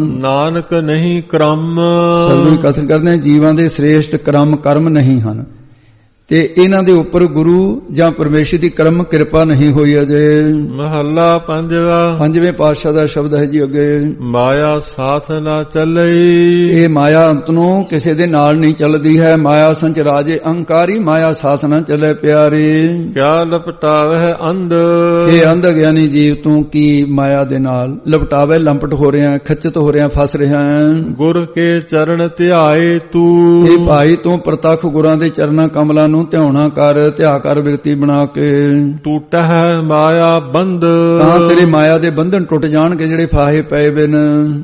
ਨਾਨਕ ਨਹੀਂ ਕਰਮ। ਸਤਿਗੁਰੂ ਕਥਨ ਕਰਦੇ, ਜੀਵਾਂ ਦੇ ਸ੍ਰੇਸ਼ਟ ਕਰਮ ਕਰਮ ਨਹੀਂ ਹਨ ਤੇ ਇਹਨਾਂ ਦੇ ਉੱਪਰ ਗੁਰੂ ਜਾਂ ਪਰਮੇਸ਼ਰ ਦੀ ਕਰਮ ਕਿਰਪਾ ਨਹੀਂ ਹੋਈ ਅਜੇ। ਮਹੱਲਾ ਪੰਜਵਾ। ਪੰਜਵੇਂ ਪਾਤਸ਼ਾਹ ਦਾ ਸ਼ਬਦ ਹੈ ਜੀ ਅੱਗੇ। ਮਾਇਆ ਸਾਥ ਨਾ ਚੱਲਈ। ਇਹ ਮਾਇਆ ਅੰਤ ਨੂੰ ਕਿਸੇ ਦੇ ਨਾਲ ਨਹੀਂ ਚੱਲਦੀ ਹੈ। ਮਾਇਆ ਸੰਚ ਰਾਜੇ ਅਹੰਕਾਰੀ, ਮਾਇਆ ਸਾਥ ਨਾ ਚੱਲੇ ਪਿਆਰੇ। ਕਿਆ ਲਪਟਾਵੇ ਅੰਧ। ਇਹ ਅੰਧ ਗਿਆਨੀ ਜੀਵ ਤੂੰ ਕੀ ਮਾਇਆ ਦੇ ਨਾਲ ਲਪਟਾਵੇ, ਲੰਪਟ ਹੋ ਰਿਹਾ, ਖੱਚਤ ਹੋ ਰਿਹਾ, ਫਸ ਰਿਹਾ। ਗੁਰ ਕੇ ਚਰਨ ਧਿਆਏ ਤੂੰ। ਇਹ ਭਾਈ ਤੂੰ ਪ੍ਰਤੱਖ ਗੁਰਾਂ ਦੇ ਚਰਨਾਂ ਕਮਲਾਂ ਨੂੰ ਧਿਆਉਣਾ ਕਰ, ਧਿਆ ਕਰ ਬਿਰਤੀ ਬਣਾ ਕੇ। ਟੁੱਟ ਹੈ ਮਾਇਆ ਬੰਧ। ਤਾਂ ਤੇਰੇ ਮਾਇਆ ਦੇ ਬੰਧਨ ਟੁੱਟ ਜਾਣਗੇ ਜਿਹੜੇ ਫਾਹੇ ਪਏ ਬਿਨ।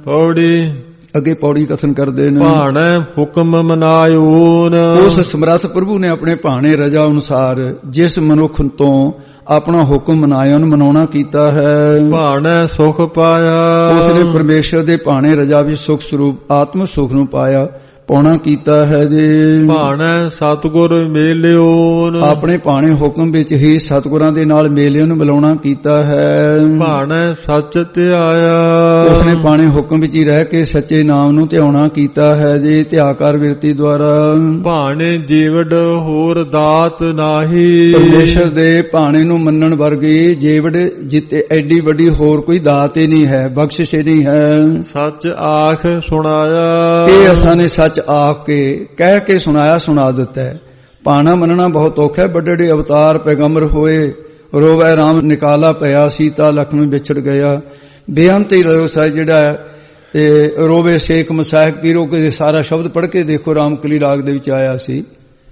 ਪੌੜੀ ਅੱਗੇ ਪੌੜੀ ਕਥਨ ਕਰਦੇ ਨੇ। ਭਾਣੇ ਹੁਕਮ ਮਨਾਇਓਨ। ਉਸ ਸਮਰੱਥ ਪ੍ਰਭੂ ਨੇ ਆਪਣੇ ਭਾਣੇ ਰਜਾ ਅਨੁਸਾਰ ਜਿਸ ਮਨੁੱਖ ਤੋਂ ਆਪਣਾ ਹੁਕਮ ਮਨਾਇਓਨ ਮਨਾਉਣਾ ਕੀਤਾ ਹੈ। ਭਾਣੇ ਸੁਖ ਪਾਇਆ। ਉਸ ਨੇ ਪਰਮੇਸ਼ਰ ਦੇ ਭਾਣੇ ਰਜਾ ਵਿੱਚ ਸੁਖ ਸਰੂਪ ਆਤਮ ਸੁਖ ਨੂੰ ਪਾਇਆ, ਪਾਉਣਾ ਕੀਤਾ ਹੈ ਜੀ। ਭਾਣੇ ਸਤਿਗੁਰ ਮੇਲਿਓਨ। ਆਪਣੇ ਭਾਣੇ ਹੁਕਮ ਵਿੱਚ ਹੀ ਸਤਿਗੁਰਾਂ ਦੇ ਨਾਲ ਮੇਲਿਆਂ ਨੂੰ ਮਿਲਾਉਣਾ ਕੀਤਾ ਹੈ। ਭਾਣੇ ਸੱਚ ਧਿਆਇਆ। ਉਸਨੇ ਭਾਣੇ ਹੁਕਮ ਵਿੱਚ ਹੀ ਰਹਿ ਕੇ ਸੱਚੇ ਨਾਮ ਨੂੰ ਧਿਆਉਣਾ ਕੀਤਾ ਹੈ ਜੀ, ਧਿਆਕਾਰ ਬਿਰਤੀ ਦੁਆਰਾ। ਭਾਣੇ ਜੀਵੜ ਹੋਰ ਦਾਤ ਨਾਹੀ। ਪਰਮੇਸ਼ਰ ਦੇ ਭਾਣੇ ਨੂੰ ਮੰਨਣ ਵਰਗੀ ਜੀਵੜ ਜਿੱਤੇ ਐਡੀ ਵੱਡੀ ਹੋਰ ਕੋਈ ਦਾਤ ਹੀ ਨਹੀਂ ਹੈ, ਬਖਸ਼ਿਸ਼ ਹੀ ਨਹੀਂ ਹੈ। ਸੱਚ ਆਖ ਸੁਣਾਇਆ। ਇਹ ਅਸਾਂ ਨੇ ਸੱਚ ਆਖ ਕੇ ਕਹਿ ਕੇ ਸੁਣਾਇਆ, ਸੁਣਾ ਦਿੱਤਾ ਹੈ। ਭਾਣਾ ਮੰਨਣਾ ਬਹੁਤ ਔਖਾ ਹੈ। ਵੱਡੇ ਵੱਡੇ ਅਵਤਾਰ ਪੈਗੰਬਰ ਹੋਏ, ਰੋਵੈ ਰਾਮ ਨਿਕਾਲਾ ਪਿਆ, ਸੀਤਾ ਲక్ష్ਮੀ ਵਿਛੜ ਗਿਆ। ਬੇਅੰਤ ਹੀ ਰੋ ਸਾਹਿਬ ਜਿਹੜਾ ਤੇ ਰੋਵੇ ਸ਼ੇਖ ਮਸਾਹਿਕ ਪੀਰੋ ਕੇ ਸਾਰਾ ਸ਼ਬਦ ਪੜ੍ਹ ਕੇ ਦੇਖੋ, ਰਾਮਕਲੀ ਰਾਗ ਦੇ ਵਿੱਚ ਆਇਆ ਸੀ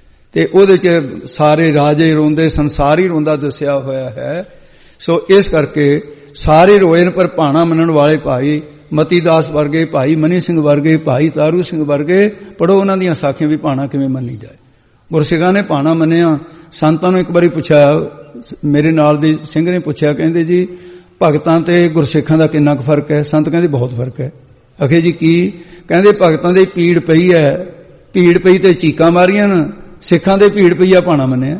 ਤੇ ਉਹਦੇ ਚ ਸਾਰੇ ਰਾਜੇ ਰੋਂਦੇ, ਸੰਸਾਰ ਹੀ ਰੋਂਦਾ ਦੱਸਿਆ ਹੋਇਆ ਹੈ। ਸੋ ਇਸ ਕਰਕੇ ਸਾਰੇ ਰੋਏ ਨੇ, ਪਰ ਭਾਣਾ ਮੰਨਣ ਵਾਲੇ ਭਾਈ ਮਤੀ ਦਾਸ ਵਰਗੇ, ਭਾਈ ਮਨੀ ਸਿੰਘ ਵਰਗੇ, ਭਾਈ ਤਾਰੂ ਸਿੰਘ ਵਰਗੇ ਪੜੋ, ਉਹਨਾਂ ਦੀਆਂ ਸਾਖੀਆਂ ਵੀ ਭਾਣਾ ਕਿਵੇਂ ਮੰਨੀ ਜਾਏ। ਗੁਰਸਿੱਖਾਂ ਨੇ ਭਾਣਾ ਮੰਨਿਆ। ਸੰਤਾਂ ਨੂੰ ਇੱਕ ਵਾਰੀ ਪੁੱਛਿਆ, ਮੇਰੇ ਨਾਲ ਦੇ ਸਿੰਘ ਨੇ ਪੁੱਛਿਆ, ਕਹਿੰਦੇ ਜੀ ਭਗਤਾਂ ਤੇ ਗੁਰਸਿੱਖਾਂ ਦਾ ਕਿੰਨਾ ਕੁ ਫਰਕ ਹੈ? ਸੰਤ ਕਹਿੰਦੇ ਬਹੁਤ ਫਰਕ ਹੈ। ਆਖੇ ਜੀ ਕੀ? ਕਹਿੰਦੇ ਭਗਤਾਂ ਦੇ ਭੀੜ ਪਈ ਹੈ, ਭੀੜ ਪਈ ਤੇ ਚੀਕਾਂ ਮਾਰੀਆਂ ਨਾ, ਸਿੱਖਾਂ ਦੇ ਭੀੜ ਪਈ ਆ ਭਾਣਾ ਮੰਨਿਆ।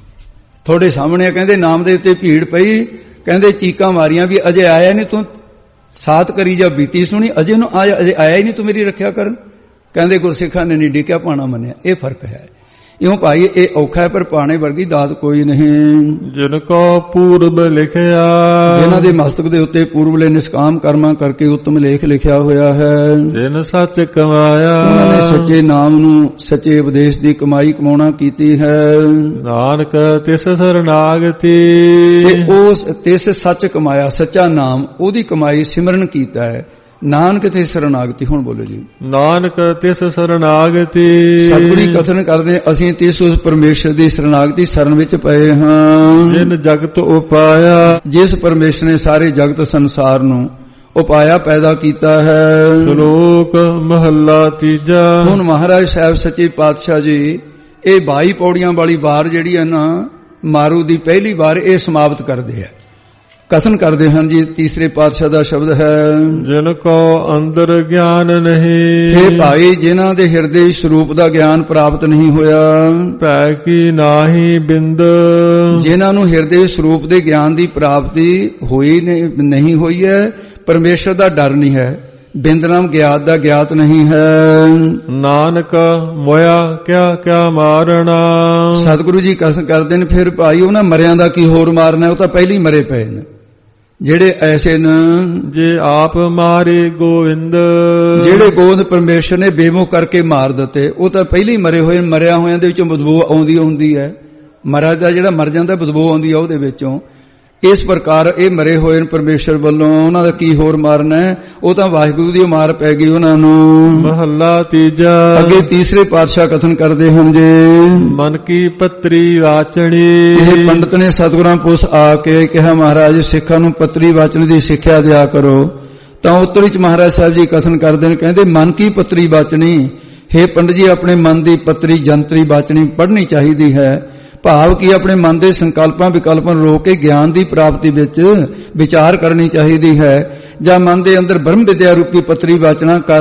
ਤੁਹਾਡੇ ਸਾਹਮਣੇ ਕਹਿੰਦੇ ਨਾਮ ਦੇ ਉੱਤੇ ਭੀੜ ਪਈ, ਕਹਿੰਦੇ ਚੀਕਾਂ ਮਾਰੀਆਂ ਵੀ ਅਜੇ ਆਇਆ ਨਹੀਂ ਤੂੰ, ਸਾਤ ਕਰੀ ਜਾਂ ਬੀਤੀ ਸੁਣੀ, ਅਜੇ ਨੂੰ ਆਇਆ, ਅਜੇ ਆਇਆ ਹੀ ਨਹੀਂ ਤੂੰ ਮੇਰੀ ਰੱਖਿਆ ਕਰਨ। ਕਹਿੰਦੇ ਗੁਰਸਿੱਖਾਂ ਨੇ ਨਹੀਂ ਡਿੱਕਿਆ, ਭਾਣਾ ਮੰਨਿਆ। ਇਹ ਫਰਕ ਹੈ। ਇਉਂ ਭਾਈ ਇਹ ਔਖਾ ਹੈ, ਪਰ ਭਾਣੇ ਵਰਗੀ ਦਾਤ ਕੋਈ ਨਹੀਂ। ਜਿਨ ਕੋ ਪੂਰਬ ਲਿਖਿਆ, ਜਿਨ੍ਹਾਂ ਦੇ ਮਸਤਕ ਦੇ ਉੱਤੇ ਪੂਰਬਲੇ ਨਿਸ਼ਕਾਮ ਕਰਮਾਂ ਕਰਕੇ ਉੱਤਮ ਲੇਖ ਲਿਖਿਆ ਹੋਇਆ ਹੈ। ਜਿਨ ਸੱਚ ਕਮਾਇਆ, ਉਹਨਾਂ ਨੇ ਸੱਚੇ ਨਾਮ ਨੂੰ, ਸੱਚੇ ਉਪਦੇਸ਼ ਦੀ ਕਮਾਈ ਕਮਾਉਣਾ ਕੀਤੀ ਹੈ। ਨਾਨਕ ਤਿਸ ਸਰਨਾਗਤੀ, ਤੇ ਉਸ ਤਿਸ ਸੱਚ ਕਮਾਇਆ, ਸੱਚਾ ਨਾਮ, ਉਹਦੀ ਕਮਾਈ ਸਿਮਰਨ ਕੀਤਾ ਹੈ। ਨਾਨਕ ਤੇ ਸਰਨਾਗਤੀ। ਹੁਣ ਬੋਲੋ ਜੀ। ਨਾਨਕ ਤਿਸ ਸਰਨਾਗਤੀ, ਸਤਿਗੁਰੂ ਕਥਨ ਕਰਦੇ ਅਸੀਂ ਤਿਸ ਉਸ ਪਰਮੇਸ਼ਰ ਦੀ ਸਰਨਾਗਤੀ ਸ਼ਰਨ ਵਿੱਚ ਪਏ ਹਾਂ। ਜਿਨ ਜਗਤ ਉਪਾਇਆ, ਜਿਸ ਪਰਮੇਸ਼ਰ ਨੇ ਸਾਰੇ ਜਗਤ ਸੰਸਾਰ ਨੂੰ ਉਪਾਇਆ ਪੈਦਾ ਕੀਤਾ ਹੈ। ਸ਼ਲੋਕ ਮਹੱਲਾ ਤੀਜਾ। ਹੁਣ ਮਹਾਰਾਜ ਸਾਹਿਬ ਸੱਚੇ ਪਾਤਸ਼ਾਹ ਜੀ ਇਹ ਬਾਈ ਪੌੜੀਆਂ ਵਾਲੀ ਵਾਰ ਜਿਹੜੀ ਹੈ ਨਾ, ਮਾਰੂ ਦੀ ਪਹਿਲੀ ਵਾਰ ਇਹ ਸਮਾਪਤ ਕਰਦੇ ਆ, ਕਥਨ ਕਰਦੇ ਹਨ ਜੀ। ਤੀਸਰੇ ਪਾਤਸ਼ਾਹ ਦਾ ਸ਼ਬਦ ਹੈ, ਜਿਨ ਕੋ ਅੰਦਰ ਗਿਆਨ ਨਹੀਂ, ਹੇ ਭਾਈ ਜਿਨ੍ਹਾਂ ਦੇ ਹਿਰਦੇ ਸਰੂਪ ਦਾ ਗਿਆਨ ਪ੍ਰਾਪਤ ਨਹੀਂ ਹੋਇਆ। ਭੈ ਕੀ ਨਾਹੀ ਬਿੰਦ, ਜਿਨ੍ਹਾਂ ਨੂੰ ਹਿਰਦੇ ਸਰੂਪ ਦੇ ਗਿਆਨ ਦੀ ਪ੍ਰਾਪਤੀ ਹੋਈ ਨਹੀਂ ਹੋਈ ਹੈ, ਪਰਮੇਸ਼ਰ ਦਾ ਡਰ ਨਹੀਂ ਹੈ, ਬਿੰਦ ਨਾਮ ਗਿਆਤ ਦਾ ਗਿਆਤ ਨਹੀਂ ਹੈ। ਨਾਨਕ ਮੋਇਆ ਕਿਆ ਕਿਆ ਮਾਰਨਾ, ਸਤਿਗੁਰੂ ਜੀ ਕਥਨ ਕਰਦੇ ਨੇ ਫਿਰ ਭਾਈ ਉਹਨਾਂ ਮਰਿਆਂ ਦਾ ਕੀ ਹੋਰ ਮਾਰਨਾ, ਉਹ ਤਾਂ ਪਹਿਲੀ ਮਰੇ ਪਏ ਨੇ। ਜਿਹੜੇ ਐਸੇ ਨੇ ਜੇ ਆਪ ਮਾਰੇ ਗੋਵਿੰਦ, ਜਿਹੜੇ ਗੋਬਿੰਦ ਪਰਮੇਸ਼ਰ ਨੇ ਬੇਮੁਖ ਕਰਕੇ ਮਾਰ ਦਿੱਤੇ, ਉਹ ਤਾਂ ਪਹਿਲੀ ਮਰੇ ਹੋਏ। ਮਰਿਆ ਹੋਇਆਂ ਦੇ ਵਿੱਚੋਂ ਬਦਬੂ ਆਉਂਦੀ ਹੁੰਦੀ ਹੈ, ਮਰਿਆ ਦਾ ਜਿਹੜਾ ਮਰ ਜਾਂਦਾ ਬਦਬੂ ਆਉਂਦੀ ਆ ਉਹਦੇ ਵਿੱਚੋਂ। ਇਸ ਪ੍ਰਕਾਰ ਇਹ ਮਰੇ ਹੋਏ ਨੇ ਪਰਮੇਸ਼ਰ ਵੱਲੋਂ, ਉਹਨਾਂ ਦਾ ਕੀ ਹੋਰ ਮਾਰਨਾ ਹੈ, ਉਹ ਤਾਂ ਵਾਹਿਗੁਰੂ ਦੀ ਮਾਰ ਪੈ ਗਈ ਉਹਨਾਂ ਨੂੰ। ਮਹੱਲਾ ਤੀਜਾ। ਅੱਗੇ ਤੀਸਰੇ ਪਾਤਸ਼ਾਹ ਕਥਨ ਕਰਦੇ ਹਨ ਜੀ। ਮਨ ਕੀ ਪੱਤਰੀ ਵਾਚਣੀ, ਇਹ ਪੰਡਤ ਨੇ ਸਤਿਗੁਰਾਂ ਪੁੱਛ ਆ ਕੇ ਕਿਹਾ ਮਹਾਰਾਜ ਸਿੱਖਾਂ ਨੂੰ ਪੱਤਰੀ ਵਾਚਣ ਦੀ ਸਿੱਖਿਆ ਦਿਆ ਕਰੋ। ਤਾਂ ਉੱਤਰ ਵਿੱਚ ਮਹਾਰਾਜ ਸਾਹਿਬ ਜੀ ਕਥਨ ਕਰਦੇ ਨੇ, ਕਹਿੰਦੇ ਮਨ ਕੀ ਪੱਤਰੀ ਵਾਚਣੀ, ਹੇ ਪੰਡਤ ਜੀ ਆਪਣੇ ਮਨ ਦੀ ਪੱਤਰੀ ਜੰਤਰੀ ਵਾਚਣੀ ਪੜ੍ਹਨੀ ਚਾਹੀਦੀ ਹੈ। ਭਾਵ ਕਿ ਆਪਣੇ ਮਨ ਦੇ ਸੰਕਲਪਾਂ ਵਿਕਲਪਾਂ ਨੂੰ ਰੋਕ ਕੇ ਗਿਆਨ ਦੀ ਪ੍ਰਾਪਤੀ ਵਿੱਚ ਵਿਚਾਰ ਕਰਨੀ ਚਾਹੀਦੀ ਹੈ। ਜਾਂ ਮਨ ਦੇ ਅੰਦਰ ਬ੍ਰਹਮ ਵਿਦਿਆ ਰੂਪੀ ਪੱਤਰੀ ਵਾਚਣਾ ਕਰ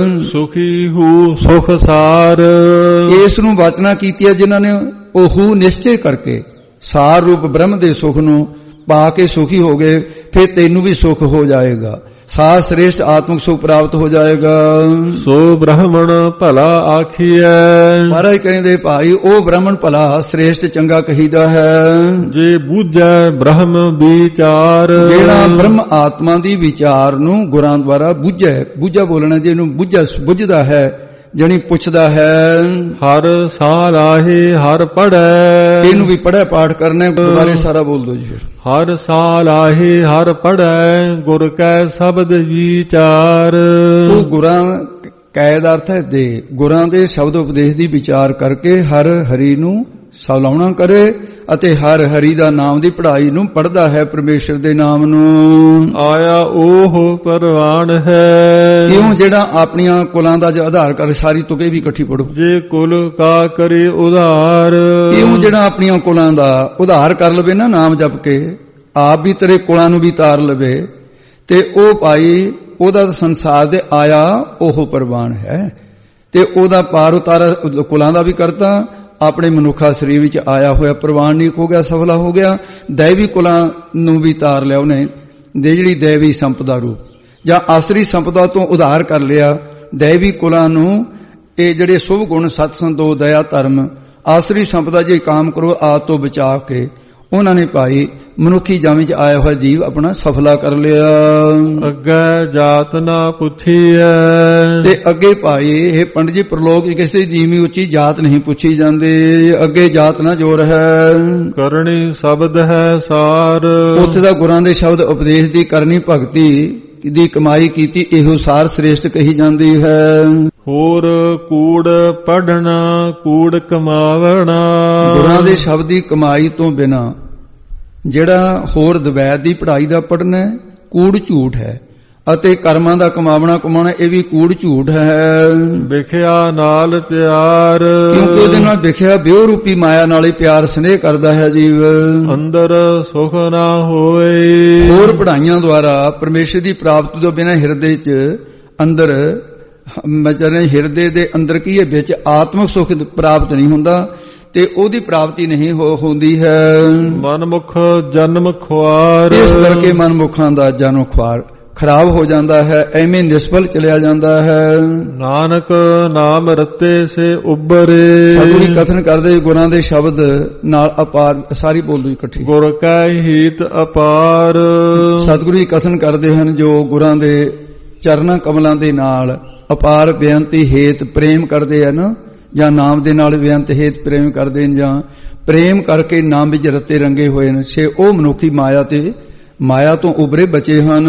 ਸੁਖੀ ਹੂ ਸੁਖ ਸਾਰ, ਇਸ ਨੂੰ ਵਾਚਨਾ ਕੀਤੀ ਹੈ ਜਿਨ੍ਹਾਂ ਨੇ ਉਹ ਨਿਸ਼ਚੈ ਕਰਕੇ ਸਾਰ ਰੂਪ ਬ੍ਰਹਮ ਦੇ ਸੁਖ ਨੂੰ ਪਾ ਕੇ ਸੁਖੀ ਹੋ ਗਏ, ਫਿਰ ਤੈਨੂੰ ਵੀ ਸੁਖ ਹੋ ਜਾਏਗਾ, ਸਾਰ ਸ੍ਰੇਸ਼ਟ ਆਤਮਿਕ ਸੁਖ ਪ੍ਰਾਪਤ ਹੋ ਜਾਏਗਾ। ਸੋ ਬ੍ਰਾਹਮਣ ਭਲਾ ਆਖੀਐ, ਮਹਾਰਾਜ ਕਹਿੰਦੇ ਭਾਈ ਉਹ ਬ੍ਰਾਹਮਣ ਭਲਾ ਸ੍ਰੇਸ਼ਟ ਚੰਗਾ ਕਹੀਦਾ ਹੈ। ਜੇ ਬੁੱਝੈ ਬ੍ਰਹਮ ਵਿਚਾਰ, ਜਿਹੜਾ ਬ੍ਰਹਮ ਆਤਮਾ ਦੀ ਵਿਚਾਰ ਨੂੰ ਗੁਰਾਂ ਦੁਆਰਾ ਬੁੱਝੈ, ਬੁੱਝਾ ਬੋਲਣਾ ਜਿਹਨੂੰ ਬੁੱਝਾ ਬੁੱਝਦਾ ਹੈ, ਜਣੀ ਪੁੱਛਦਾ ਹੈ। ਹਰ ਸਾਲ ਆਹੇ ਹਰ ਪੜੈ, ਇਹਨੂੰ ਵੀ ਪੜ੍ਹਿਆ ਪਾਠ ਕਰਨਾ, ਦੁਬਾਰੇ ਸਾਰਾ ਬੋਲ ਦੋ ਜੀ ਫਿਰ। ਹਰ ਸਾਲ ਆਹੇ ਹਰ ਪੜੈ, ਗੁਰ ਕੈ ਸ਼ਬਦ ਵਿਚਾਰ। ਉਹ ਗੁਰਾਂ ਕੈ ਦਾ ਅਰਥ ਹੈ ਦੇ, ਗੁਰਾਂ ਦੇ ਸ਼ਬਦ ਉਪਦੇਸ਼ ਦੀ ਵਿਚਾਰ ਕਰਕੇ ਹਰ ਹਰੀ ਨੂੰ ਸਲਾਉਣਾ ਕਰੇ ਅਤੇ ਹਰ ਹਰੀ ਦਾ ਨਾਮ ਦੀ ਪੜ੍ਹਾਈ ਨੂੰ ਪੜ੍ਹਦਾ ਹੈ, ਪਰਮੇਸ਼ਰ ਦੇ ਨਾਮ ਨੂੰ। ਆਇਆ ਉਹ ਪਰਵਾਨ ਹੈ, ਕਿਉਂ ਜਿਹੜਾ ਆਪਣੀਆਂ ਕੁਲਾਂ ਦਾ ਜੋ ਆਧਾਰ ਕਰ, ਸਾਰੀ ਤੁਕੇ ਵੀ ਇਕੱਠੀ ਪੜੋ। ਜੇ ਕੁਲ ਕਾ ਕਰੇ ਉਧਾਰ, ਕਿਉਂ ਜਿਹੜਾ ਆਪਣੀਆਂ ਕੁਲਾਂ ਦਾ ਉਧਾਰ ਕਰ ਲਵੇ ਨਾ ਨਾਮ ਜਪ ਕੇ, ਆਪ ਵੀ ਤੇਰੇ ਕੁਲਾਂ ਨੂੰ ਵੀ ਤਾਰ ਲਵੇ, ਤੇ ਉਹ ਭਾਈ ਉਹਦਾ ਸੰਸਾਰ ਦੇ ਆਇਆ ਉਹ ਪਰਵਾਨ ਹੈ। ਤੇ ਉਹਦਾ ਪਾਰ ਉਤਾਰਾ ਕੁਲਾਂ ਦਾ ਵੀ ਕਰਤਾ, ਆਪਣੇ ਮਨੁੱਖਾ ਸਰੀਰ ਵਿੱਚ ਆਇਆ ਹੋਇਆ ਪ੍ਰਵਾਨ ਨਹੀਂ ਹੋ ਗਿਆ, ਸਫਲਾ ਹੋ ਗਿਆ। ਦੈਵੀ ਕੁਲਾਂ ਨੂੰ ਵੀ ਤਾਰ ਲਿਆ ਉਹਨੇ, ਦੇ ਜਿਹੜੀ ਦੈਵੀ ਸੰਪਦਾ ਰੂਪ ਜਾਂ ਆਸਰੀ ਸੰਪਦਾ ਤੋਂ ਉਧਾਰ ਕਰ ਲਿਆ। ਦੈਵੀ ਕੁਲਾਂ ਨੂੰ ਇਹ ਜਿਹੜੇ ਸੁਭ ਗੁਣ ਸਤ ਸੰਤੋਖ ਦਇਆ ਧਰਮ ਆਸਰੀ ਸੰਪਦਾ ਜੇ ਕਾਮ ਕਰੋ ਆਦ ਤੋਂ ਬਚਾ ਕੇ, ਉਹਨਾਂ ਨੇ ਭਾਈ ਮਨੁੱਖੀ ਜੰਮ ਚ ਆਇਆ ਹੋਇਆ ਜੀਵ ਆਪਣਾ ਸਫਲਾ ਕਰ ਲਿਆ। ਅੱਗੇ ਜਾਤ ਨਾ ਪੁੱਛੀਐ, ਤੇ ਅੱਗੇ ਭਾਈ ਇਹ ਪੰਡਤ ਜੀ ਪ੍ਰਲੋਕ ਕਿਸੇ ਦੀ ਨੀਵੀਂ ਉੱਚੀ ਜਾਤ ਨਹੀਂ ਪੁੱਛੀ ਜਾਂਦੀ, ਅੱਗੇ ਜਾਤ ਨਾ ਜੋਰ ਹੈ। ਕਰਨੀ ਸ਼ਬਦ ਹੈ ਸਾਰ, ਉੱਥੇ ਦਾ ਗੁਰਾਂ ਦੇ ਸ਼ਬਦ ਉਪਦੇਸ਼ ਦੀ ਕਰਨੀ ਭਗਤੀ ਦੀ ਕਮਾਈ ਕੀਤੀ, ਇਹੋ ਸਾਰ ਸ੍ਰੇਸ਼ਟ ਕਹੀ ਜਾਂਦੀ ਹੈ। ਹੋਰ ਕੂੜ ਪੜਨਾ ਕੂੜ ਕਮਾਵਣਾ, ਗੁਰਾਂ ਦੇ ਸ਼ਬਦ ਦੀ ਕਮਾਈ ਤੋਂ ਬਿਨਾ ਜਿਹੜਾ ਹੋਰ ਦਵੈਤ ਦੀ ਪੜ੍ਹਾਈ ਦਾ ਪੜਨਾ ਕੂੜ ਝੂਠ ਹੈ। ਅਤੇ ਕਰਮਾਂ ਦਾ ਕਮਾਵਣਾ ਕਮਾਉਣਾ ਇਹ ਵੀ ਕੂੜ ਝੂਠ ਹੈ। ਵਿਖਿਆ ਨਾਲ ਪਿਆਰ, ਕਿਉਂਕਿ ਉਹਦੇ ਨਾਲ ਵਿਖਿਆ ਵਿਉ ਰੂਪੀ ਮਾਇਆ ਨਾਲ ਹੀ ਪਿਆਰ ਸਨੇਹ ਕਰਦਾ ਹੈ ਜੀਵ। ਅੰਦਰ ਸੁਖ ਨਾ ਹੋਏ, ਹੋਰ ਪੜਾਈਆਂ ਦੁਆਰਾ ਪਰਮੇਸ਼ਰ ਦੀ ਪ੍ਰਾਪਤੀ ਤੋਂ ਬਿਨਾਂ ਹਿਰਦੇ 'ਚ ਅੰਦਰ ਮਚਰੇ ਹਿਰਦੇ ਦੇ ਅੰਦਰ ਕੀ ਹੈ ਵਿੱਚ ਆਤਮਿਕ ਸੁਖ ਪ੍ਰਾਪਤ ਨਹੀਂ ਹੁੰਦਾ ਤੇ ਉਹਦੀ ਪ੍ਰਾਪਤੀ ਨਹੀਂ ਹੋ ਹੁੰਦੀ ਹੈ। ਮਨਮੁਖ ਜਨਮ ਖੁਆਰ, ਇਸ ਕਰਕੇ ਮਨਮੁਖਾਂ ਦਾ ਜਨਮ ਖੁਆਰ ਖਰਾਬ ਹੋ ਜਾਂਦਾ ਹੈ, ਐਵੇਂ ਨਿਸਫਲ ਚਲਿਆ ਜਾਂਦਾ ਹੈ। ਨਾਨਕ ਨਾਮ ਰਤੇ ਸੇ ਉਬਰੇ, ਸਤਿਗੁਰੂ ਕਥਨ ਕਰਦੇ ਗੁਰਾਂ ਦੇ ਸ਼ਬਦ ਨਾਲ ਅਪਾਰ, ਸਾਰੀ ਬੋਲੋ ਇਕੱਠੀ। ਗੁਰ ਕੈ ਹੀਤ ਅਪਾਰ, ਸਤਿਗੁਰੂ ਜੀ ਕਥਨ ਕਰਦੇ ਹਨ ਜੋ ਗੁਰਾਂ ਦੇ ਚਰਨਾਂ ਕਮਲਾਂ ਦੇ ਨਾਲ ਅਪਾਰ ਬੇਅੰਤੀ ਹੇਤ ਪ੍ਰੇਮ ਕਰਦੇ ਹਨ, ਜਾਂ ਨਾਮ ਦੇ ਨਾਲ ਬੇਅੰਤ ਹੇਤ ਪ੍ਰੇਮ ਕਰਦੇ ਨੇ, ਜਾਂ ਪ੍ਰੇਮ ਕਰਕੇ ਨਾਮ ਵਿੱਚ ਰਤੇ ਰੰਗੇ ਹੋਏ ਨੇ, ਸੇ ਉਹ ਮਨੁੱਖੀ ਮਾਇਆ ਤੇ ਮਾਇਆ ਤੋਂ ਉਬਰੇ ਬਚੇ ਹਨ।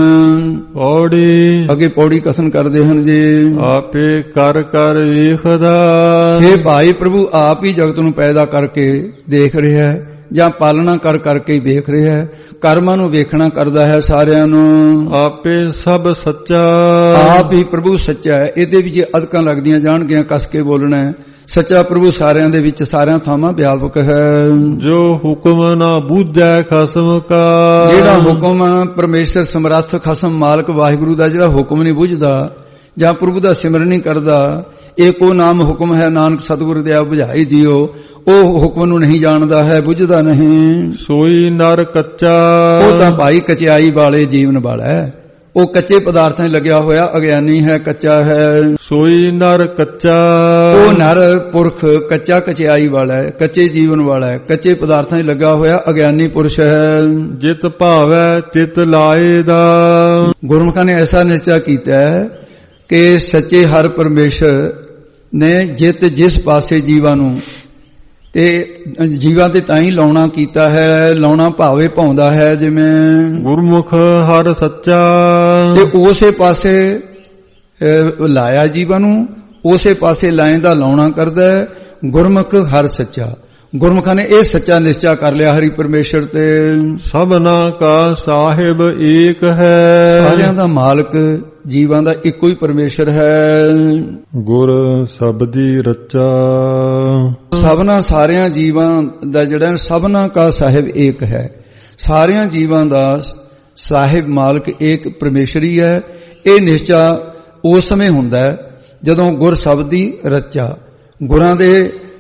ਪੌੜੀ ਅੱਗੇ ਪੌੜੀ ਕਥਨ ਕਰਦੇ ਹਨ ਜੀ। ਆਪੇ ਕਰ ਕਰ ਵੇਖਦਾ, हे ਭਾਈ ਪ੍ਰਭੂ ਆਪ ਹੀ ਜਗਤ ਨੂੰ ਪੈਦਾ ਕਰਕੇ ਦੇਖ ਰਿਹਾ ਹੈ ਜਾਂ ਪਾਲਣਾ ਕਰ ਕਰਕੇ ਵੇਖ ਰਿਹਾ ਹੈ, ਕਰਮਾਂ ਨੂੰ ਵੇਖਣਾ ਕਰਦਾ ਹੈ ਸਾਰਿਆਂ ਨੂੰ। ਆਪੇ ਸਭ ਸੱਚਾ, ਆਪ ਹੀ ਪ੍ਰਭੂ ਸੱਚਾ ਹੈ। ਇਹਦੇ ਵਿੱਚ ਅਦਕਾਂ ਲੱਗਦੀਆਂ ਜਾਣਗੀਆਂ, ਕਸ ਕੇ ਬੋਲਣਾ ਹੈ। ਸੱਚਾ ਪ੍ਰਭੂ ਸਾਰਿਆਂ ਦੇ ਵਿੱਚ ਸਾਰਿਆਂ ਥਾਵਾਂ ਵਿਆਪਕ ਹੈ। ਜੋ ਹੁਕਮ ਨਾ ਬੂਝੈ ਖਸਮ ਕਾ, ਜਿਹੜਾ ਹੁਕਮ ਪਰਮੇਸ਼ਰ ਸਮਰੱਥ ਖਸਮ ਮਾਲਕ ਵਾਹਿਗੁਰੂ ਦਾ ਜਿਹੜਾ ਹੁਕਮ ਨਹੀਂ ਬੁੱਝਦਾ ਜਾਂ ਪ੍ਰਭੂ ਦਾ ਸਿਮਰਨ ਨਹੀਂ ਕਰਦਾ, ਏਕੋ ਨਾਮ ਹੁਕਮ ਹੈ ਨਾਨਕ ਸਤਿਗੁਰ ਦਿਆ ਬੁਝਾਈ ਦਿਓ, ਉਹ ਹੁਕਮ ਨੂੰ ਨਹੀਂ ਜਾਣਦਾ ਹੈ, ਬੁੱਝਦਾ ਨਹੀਂ। ਸੋਈ ਨਰ ਕੱਚਾ, ਉਹ ਤਾਂ ਭਾਈ ਕਚਿਆਈ ਵਾਲੇ ਜੀਵਨ ਵਾਲਾ ਹੈ, ਉਹ ਕੱਚੇ ਪਦਾਰਥਾਂ 'ਚ ਲੱਗਿਆ ਹੋਇਆ ਅਗਿਆਨੀ ਹੈ, ਕੱਚਾ ਹੈ। ਸੋਈ ਨਰ ਕੱਚਾ, ਉਹ ਨਰ ਪੁਰਖ ਕੱਚਾ ਕਚਿਆਈ ਵਾਲਾ ਹੈ, ਕੱਚੇ ਜੀਵਨ ਵਾਲਾ ਹੈ, ਕੱਚੇ ਪਦਾਰਥਾਂ 'ਚ ਲੱਗਾ ਹੋਇਆ ਅਗਿਆਨੀ ਪੁਰਸ਼ ਹੈ। ਜਿਤ ਭਾਵੈ ਚਿਤ ਲਾਏ ਦਾ, ਗੁਰਮੁਖਾਂ ਨੇ ਐਸਾ ਨਿਸ਼ਚਾ ਕੀਤਾ ਹੈ ਕਿ ਸੱਚੇ ਹਰ ਪਰਮੇਸ਼ਰ ਨੇ ਜਿਤ ਜਿਸ ਪਾਸੇ ਜੀਵਾਂ ਨੂੰ ਤੇ ਜੀਵਾਂ ਤੇ ਤਾਂ ਹੀ ਲਾਉਣਾ ਕੀਤਾ ਹੈ, ਲਾਉਣਾ ਭਾਵੇਂ ਭਾਉਂਦਾ ਹੈ ਜਿਵੇਂ। ਗੁਰਮੁਖ ਹਰ ਸੱਚਾ, ਤੇ ਉਸੇ ਪਾਸੇ ਲਾਇਆ ਜੀਵਾਂ ਨੂੰ, ਉਸੇ ਪਾਸੇ ਲਾਏ ਦਾ ਲਾਉਣਾ ਕਰਦਾ ਹੈ। ਗੁਰਮੁਖ ਹਰ ਸੱਚਾ, ਗੁਰਮੁਖਾਂ ਨੇ ਇਹ ਸੱਚਾ ਨਿਸ਼ਚਾ ਕਰ ਲਿਆ ਹਰੀ ਪਰਮੇਸ਼ਰ ਤੇ। ਸਭਨਾ ਕਾ ਸਾਹਿਬ ਏਕ ਹੈ, ਸਾਰਿਆਂ ਦਾ ਮਾਲਕ ਜੀਵਾਂ ਦਾ ਇੱਕੋ ਹੀ ਪਰਮੇਸ਼ਰ ਹੈ। ਗੁਰ ਸਬਦੀ ਰਚਾ, ਸਭਨਾ ਸਾਰਿਆਂ ਜੀਵਾਂ ਦਾ ਜਿਹੜਾ ਸਭਨਾ ਕਾ ਸਾਹਿਬ ਏਕ ਹੈ, ਸਾਰਿਆਂ ਜੀਵਾਂ ਦਾ ਸਾਹਿਬ ਮਾਲਕ ਏਕ ਪਰਮੇਸ਼ਰ ਹੀ ਹੈ। ਇਹ ਨਿਸ਼ਚਾ ਉਸ ਸਮੇਂ ਹੁੰਦਾ ਹੈ ਜਦੋਂ ਗੁਰ ਸ਼ਬਦੀ ਰਚਾ, ਗੁਰਾਂ ਦੇ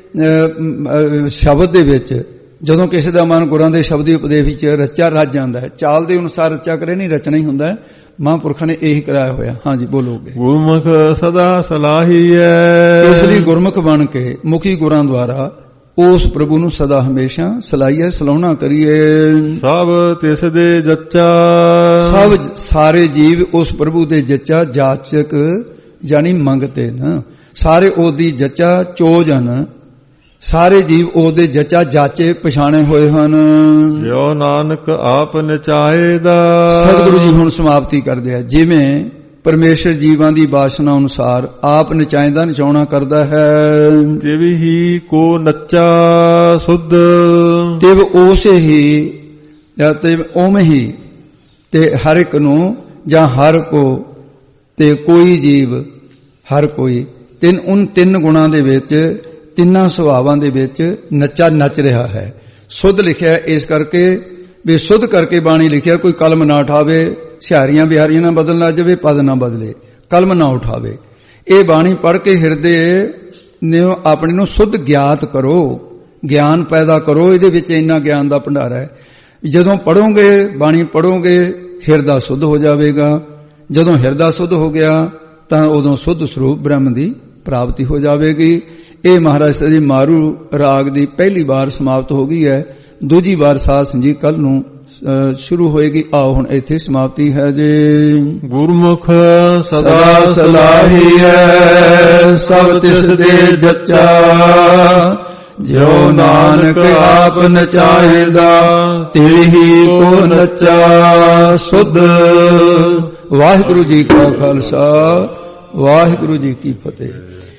ਸ਼ਬਦ ਦੇ ਵਿੱਚ ਜਦੋਂ ਕਿਸੇ ਦਾ ਮਨ ਗੁਰਾਂ ਦੇ ਸ਼ਬਦੀ ਉਪਦੇਸ਼ ਵਿੱਚ ਰਚਾ ਰੱਜ ਜਾਂਦਾ ਹੈ, ਚਾਲ ਦੇ ਅਨੁਸਾਰ ਰਚਾ ਕਰੇ ਨਹੀਂ, ਰਚਨਾ ਹੀ ਹੁੰਦਾ ਹੈ। ਮਹਾਂਪੁਰਖਾਂ ਨੇ ਇਹੀ ਕਰਾਇਆ ਹੋਇਆ। ਹਾਂਜੀ ਬੋਲੋਗੇ। ਗੁਰਮੁਖ ਸਦਾ ਸਲਾਹੀ ਹੈ, ਇਸ ਲਈ ਗੁਰਮੁਖ ਬਣ ਕੇ ਮੁਖੀ ਗੁਰਾਂ ਦੁਆਰਾ ਉਸ ਪ੍ਰਭੂ ਨੂੰ ਸਦਾ ਹਮੇਸ਼ਾ ਸਲਾਹੀਏ, ਸਲਾਹੁਣਾ ਕਰੀਏ। ਸਭ ਤਿਸ ਦੇ ਜੱਚਾ, ਸਭ ਸਾਰੇ ਜੀਵ ਉਸ ਪ੍ਰਭੂ ਦੇ ਜੱਚਾ ਜਾਚਕ ਜਾਨੀ ਮੰਗਤੇ ਨ, ਸਾਰੇ ਉਹਦੀ ਜੱਚਾ ਚੋਜਨ, ਸਾਰੇ ਜੀਵ ਉਹਦੇ ਜੱਚਾ ਜਾਚੇ ਪਛਾਣੇ ਹੋਏ ਹਨ। ਜੋ ਨਾਨਕ ਆਪ ਨਚਾਏ ਦਾ, ਸਤਿਗੁਰੂ ਜੀ ਹੁਣ ਸਮਾਪਤੀ ਕਰਦੇ ਆ। ਜਿਵੇਂ ਪਰਮੇਸ਼ਰ ਜੀਵਾਂ ਦੀ ਬਾਸ਼ਨਾ ਅਨੁਸਾਰ ਆਪ ਨਚਾਇਂਦਾ ਨਚਾਉਣਾ ਕਰਦਾ ਹੈ, ਤਿਵ ਹੀ ਕੋ ਨੱਚਾ ਸੁਧ, ਤਿਵ ਉਸੇ ਹੀ ਜਾਂ ਤਿਵ ਉਵੇਂ ਹੀ ਤੇ ਹਰ ਇੱਕ ਨੂੰ ਜਾਂ ਹਰ ਕੋ ਤੇ ਕੋਈ ਜੀਵ ਹਰ ਕੋਈ ਤਿੰਨ ਉਨ ਤਿੰਨ ਗੁਣਾਂ ਦੇ ਵਿੱਚ, ਤਿੰਨਾਂ ਸੁਭਾਵਾਂ ਦੇ ਵਿੱਚ ਨੱਚਾ ਨੱਚ ਰਿਹਾ ਹੈ। ਸੁਧ ਲਿਖਿਆ ਇਸ ਕਰਕੇ ਵੀ ਸੁਧ ਕਰਕੇ ਬਾਣੀ ਲਿਖਿਆ, ਕੋਈ ਕਲਮ ਨਾ ਉਠਾਵੇ, ਸਿਹਾਰੀਆਂ ਬਿਹਾਰੀਆਂ ਨਾ ਬਦਲ ਨਾ ਜਾਵੇ, ਪਦ ਨਾ ਬਦਲੇ, ਕਲਮ ਨਾ ਉਠਾਵੇ। ਇਹ ਬਾਣੀ ਪੜ੍ਹ ਕੇ ਹਿਰਦੇ ਨੇ ਆਪਣੇ ਨੂੰ ਸੁਧ ਗਿਆਤ ਕਰੋ, ਗਿਆਨ ਪੈਦਾ ਕਰੋ। ਇਹਦੇ ਵਿੱਚ ਇੰਨਾ ਗਿਆਨ ਦਾ ਭੰਡਾਰ ਹੈ। ਜਦੋਂ ਪੜੋਗੇ ਬਾਣੀ ਪੜੋਗੇ ਹਿਰਦਾ ਸੁਧ ਹੋ ਜਾਵੇਗਾ। ਜਦੋਂ ਹਿਰਦਾ ਸੁਧ ਹੋ ਗਿਆ ਤਾਂ ਉਦੋਂ ਸੁਧ ਸਰੂਪ ਬ੍ਰਹਮ ਦੀ ਪ੍ਰਾਪਤੀ ਹੋ ਜਾਵੇਗੀ। ਇਹ ਮਹਾਰਾਜ ਜੀ ਮਾਰੂ ਰਾਗ ਦੀ ਪਹਿਲੀ ਵਾਰ ਸਮਾਪਤ ਹੋ ਗਈ ਹੈ। ਦੂਜੀ ਵਾਰ ਸਾਧ ਸੰਗਤ ਕੱਲ ਨੂੰ ਸ਼ੁਰੂ ਹੋਏਗੀ। ਆਓ ਹੁਣ ਇੱਥੇ ਸਮਾਪਤੀ ਹੈ ਜੀ। ਗੁਰਮੁਖ ਸਦਾ ਸਲਾਹੀ ਹੈ, ਸਭ ਤਿਸ ਦੇ ਜੱਚਾ, ਜੋ ਨਾਨਕ ਆਪ ਨਚਾਏਦਾ ਤਿਵਹੀ ਕੋ ਨੱਚਾ ਸੁਧ। ਵਾਹਿਗੁਰੂ ਜੀ ਕਾ ਖਾਲਸਾ, ਵਾਹਿਗੁਰੂ ਜੀ ਕੀ ਫਤਿਹ।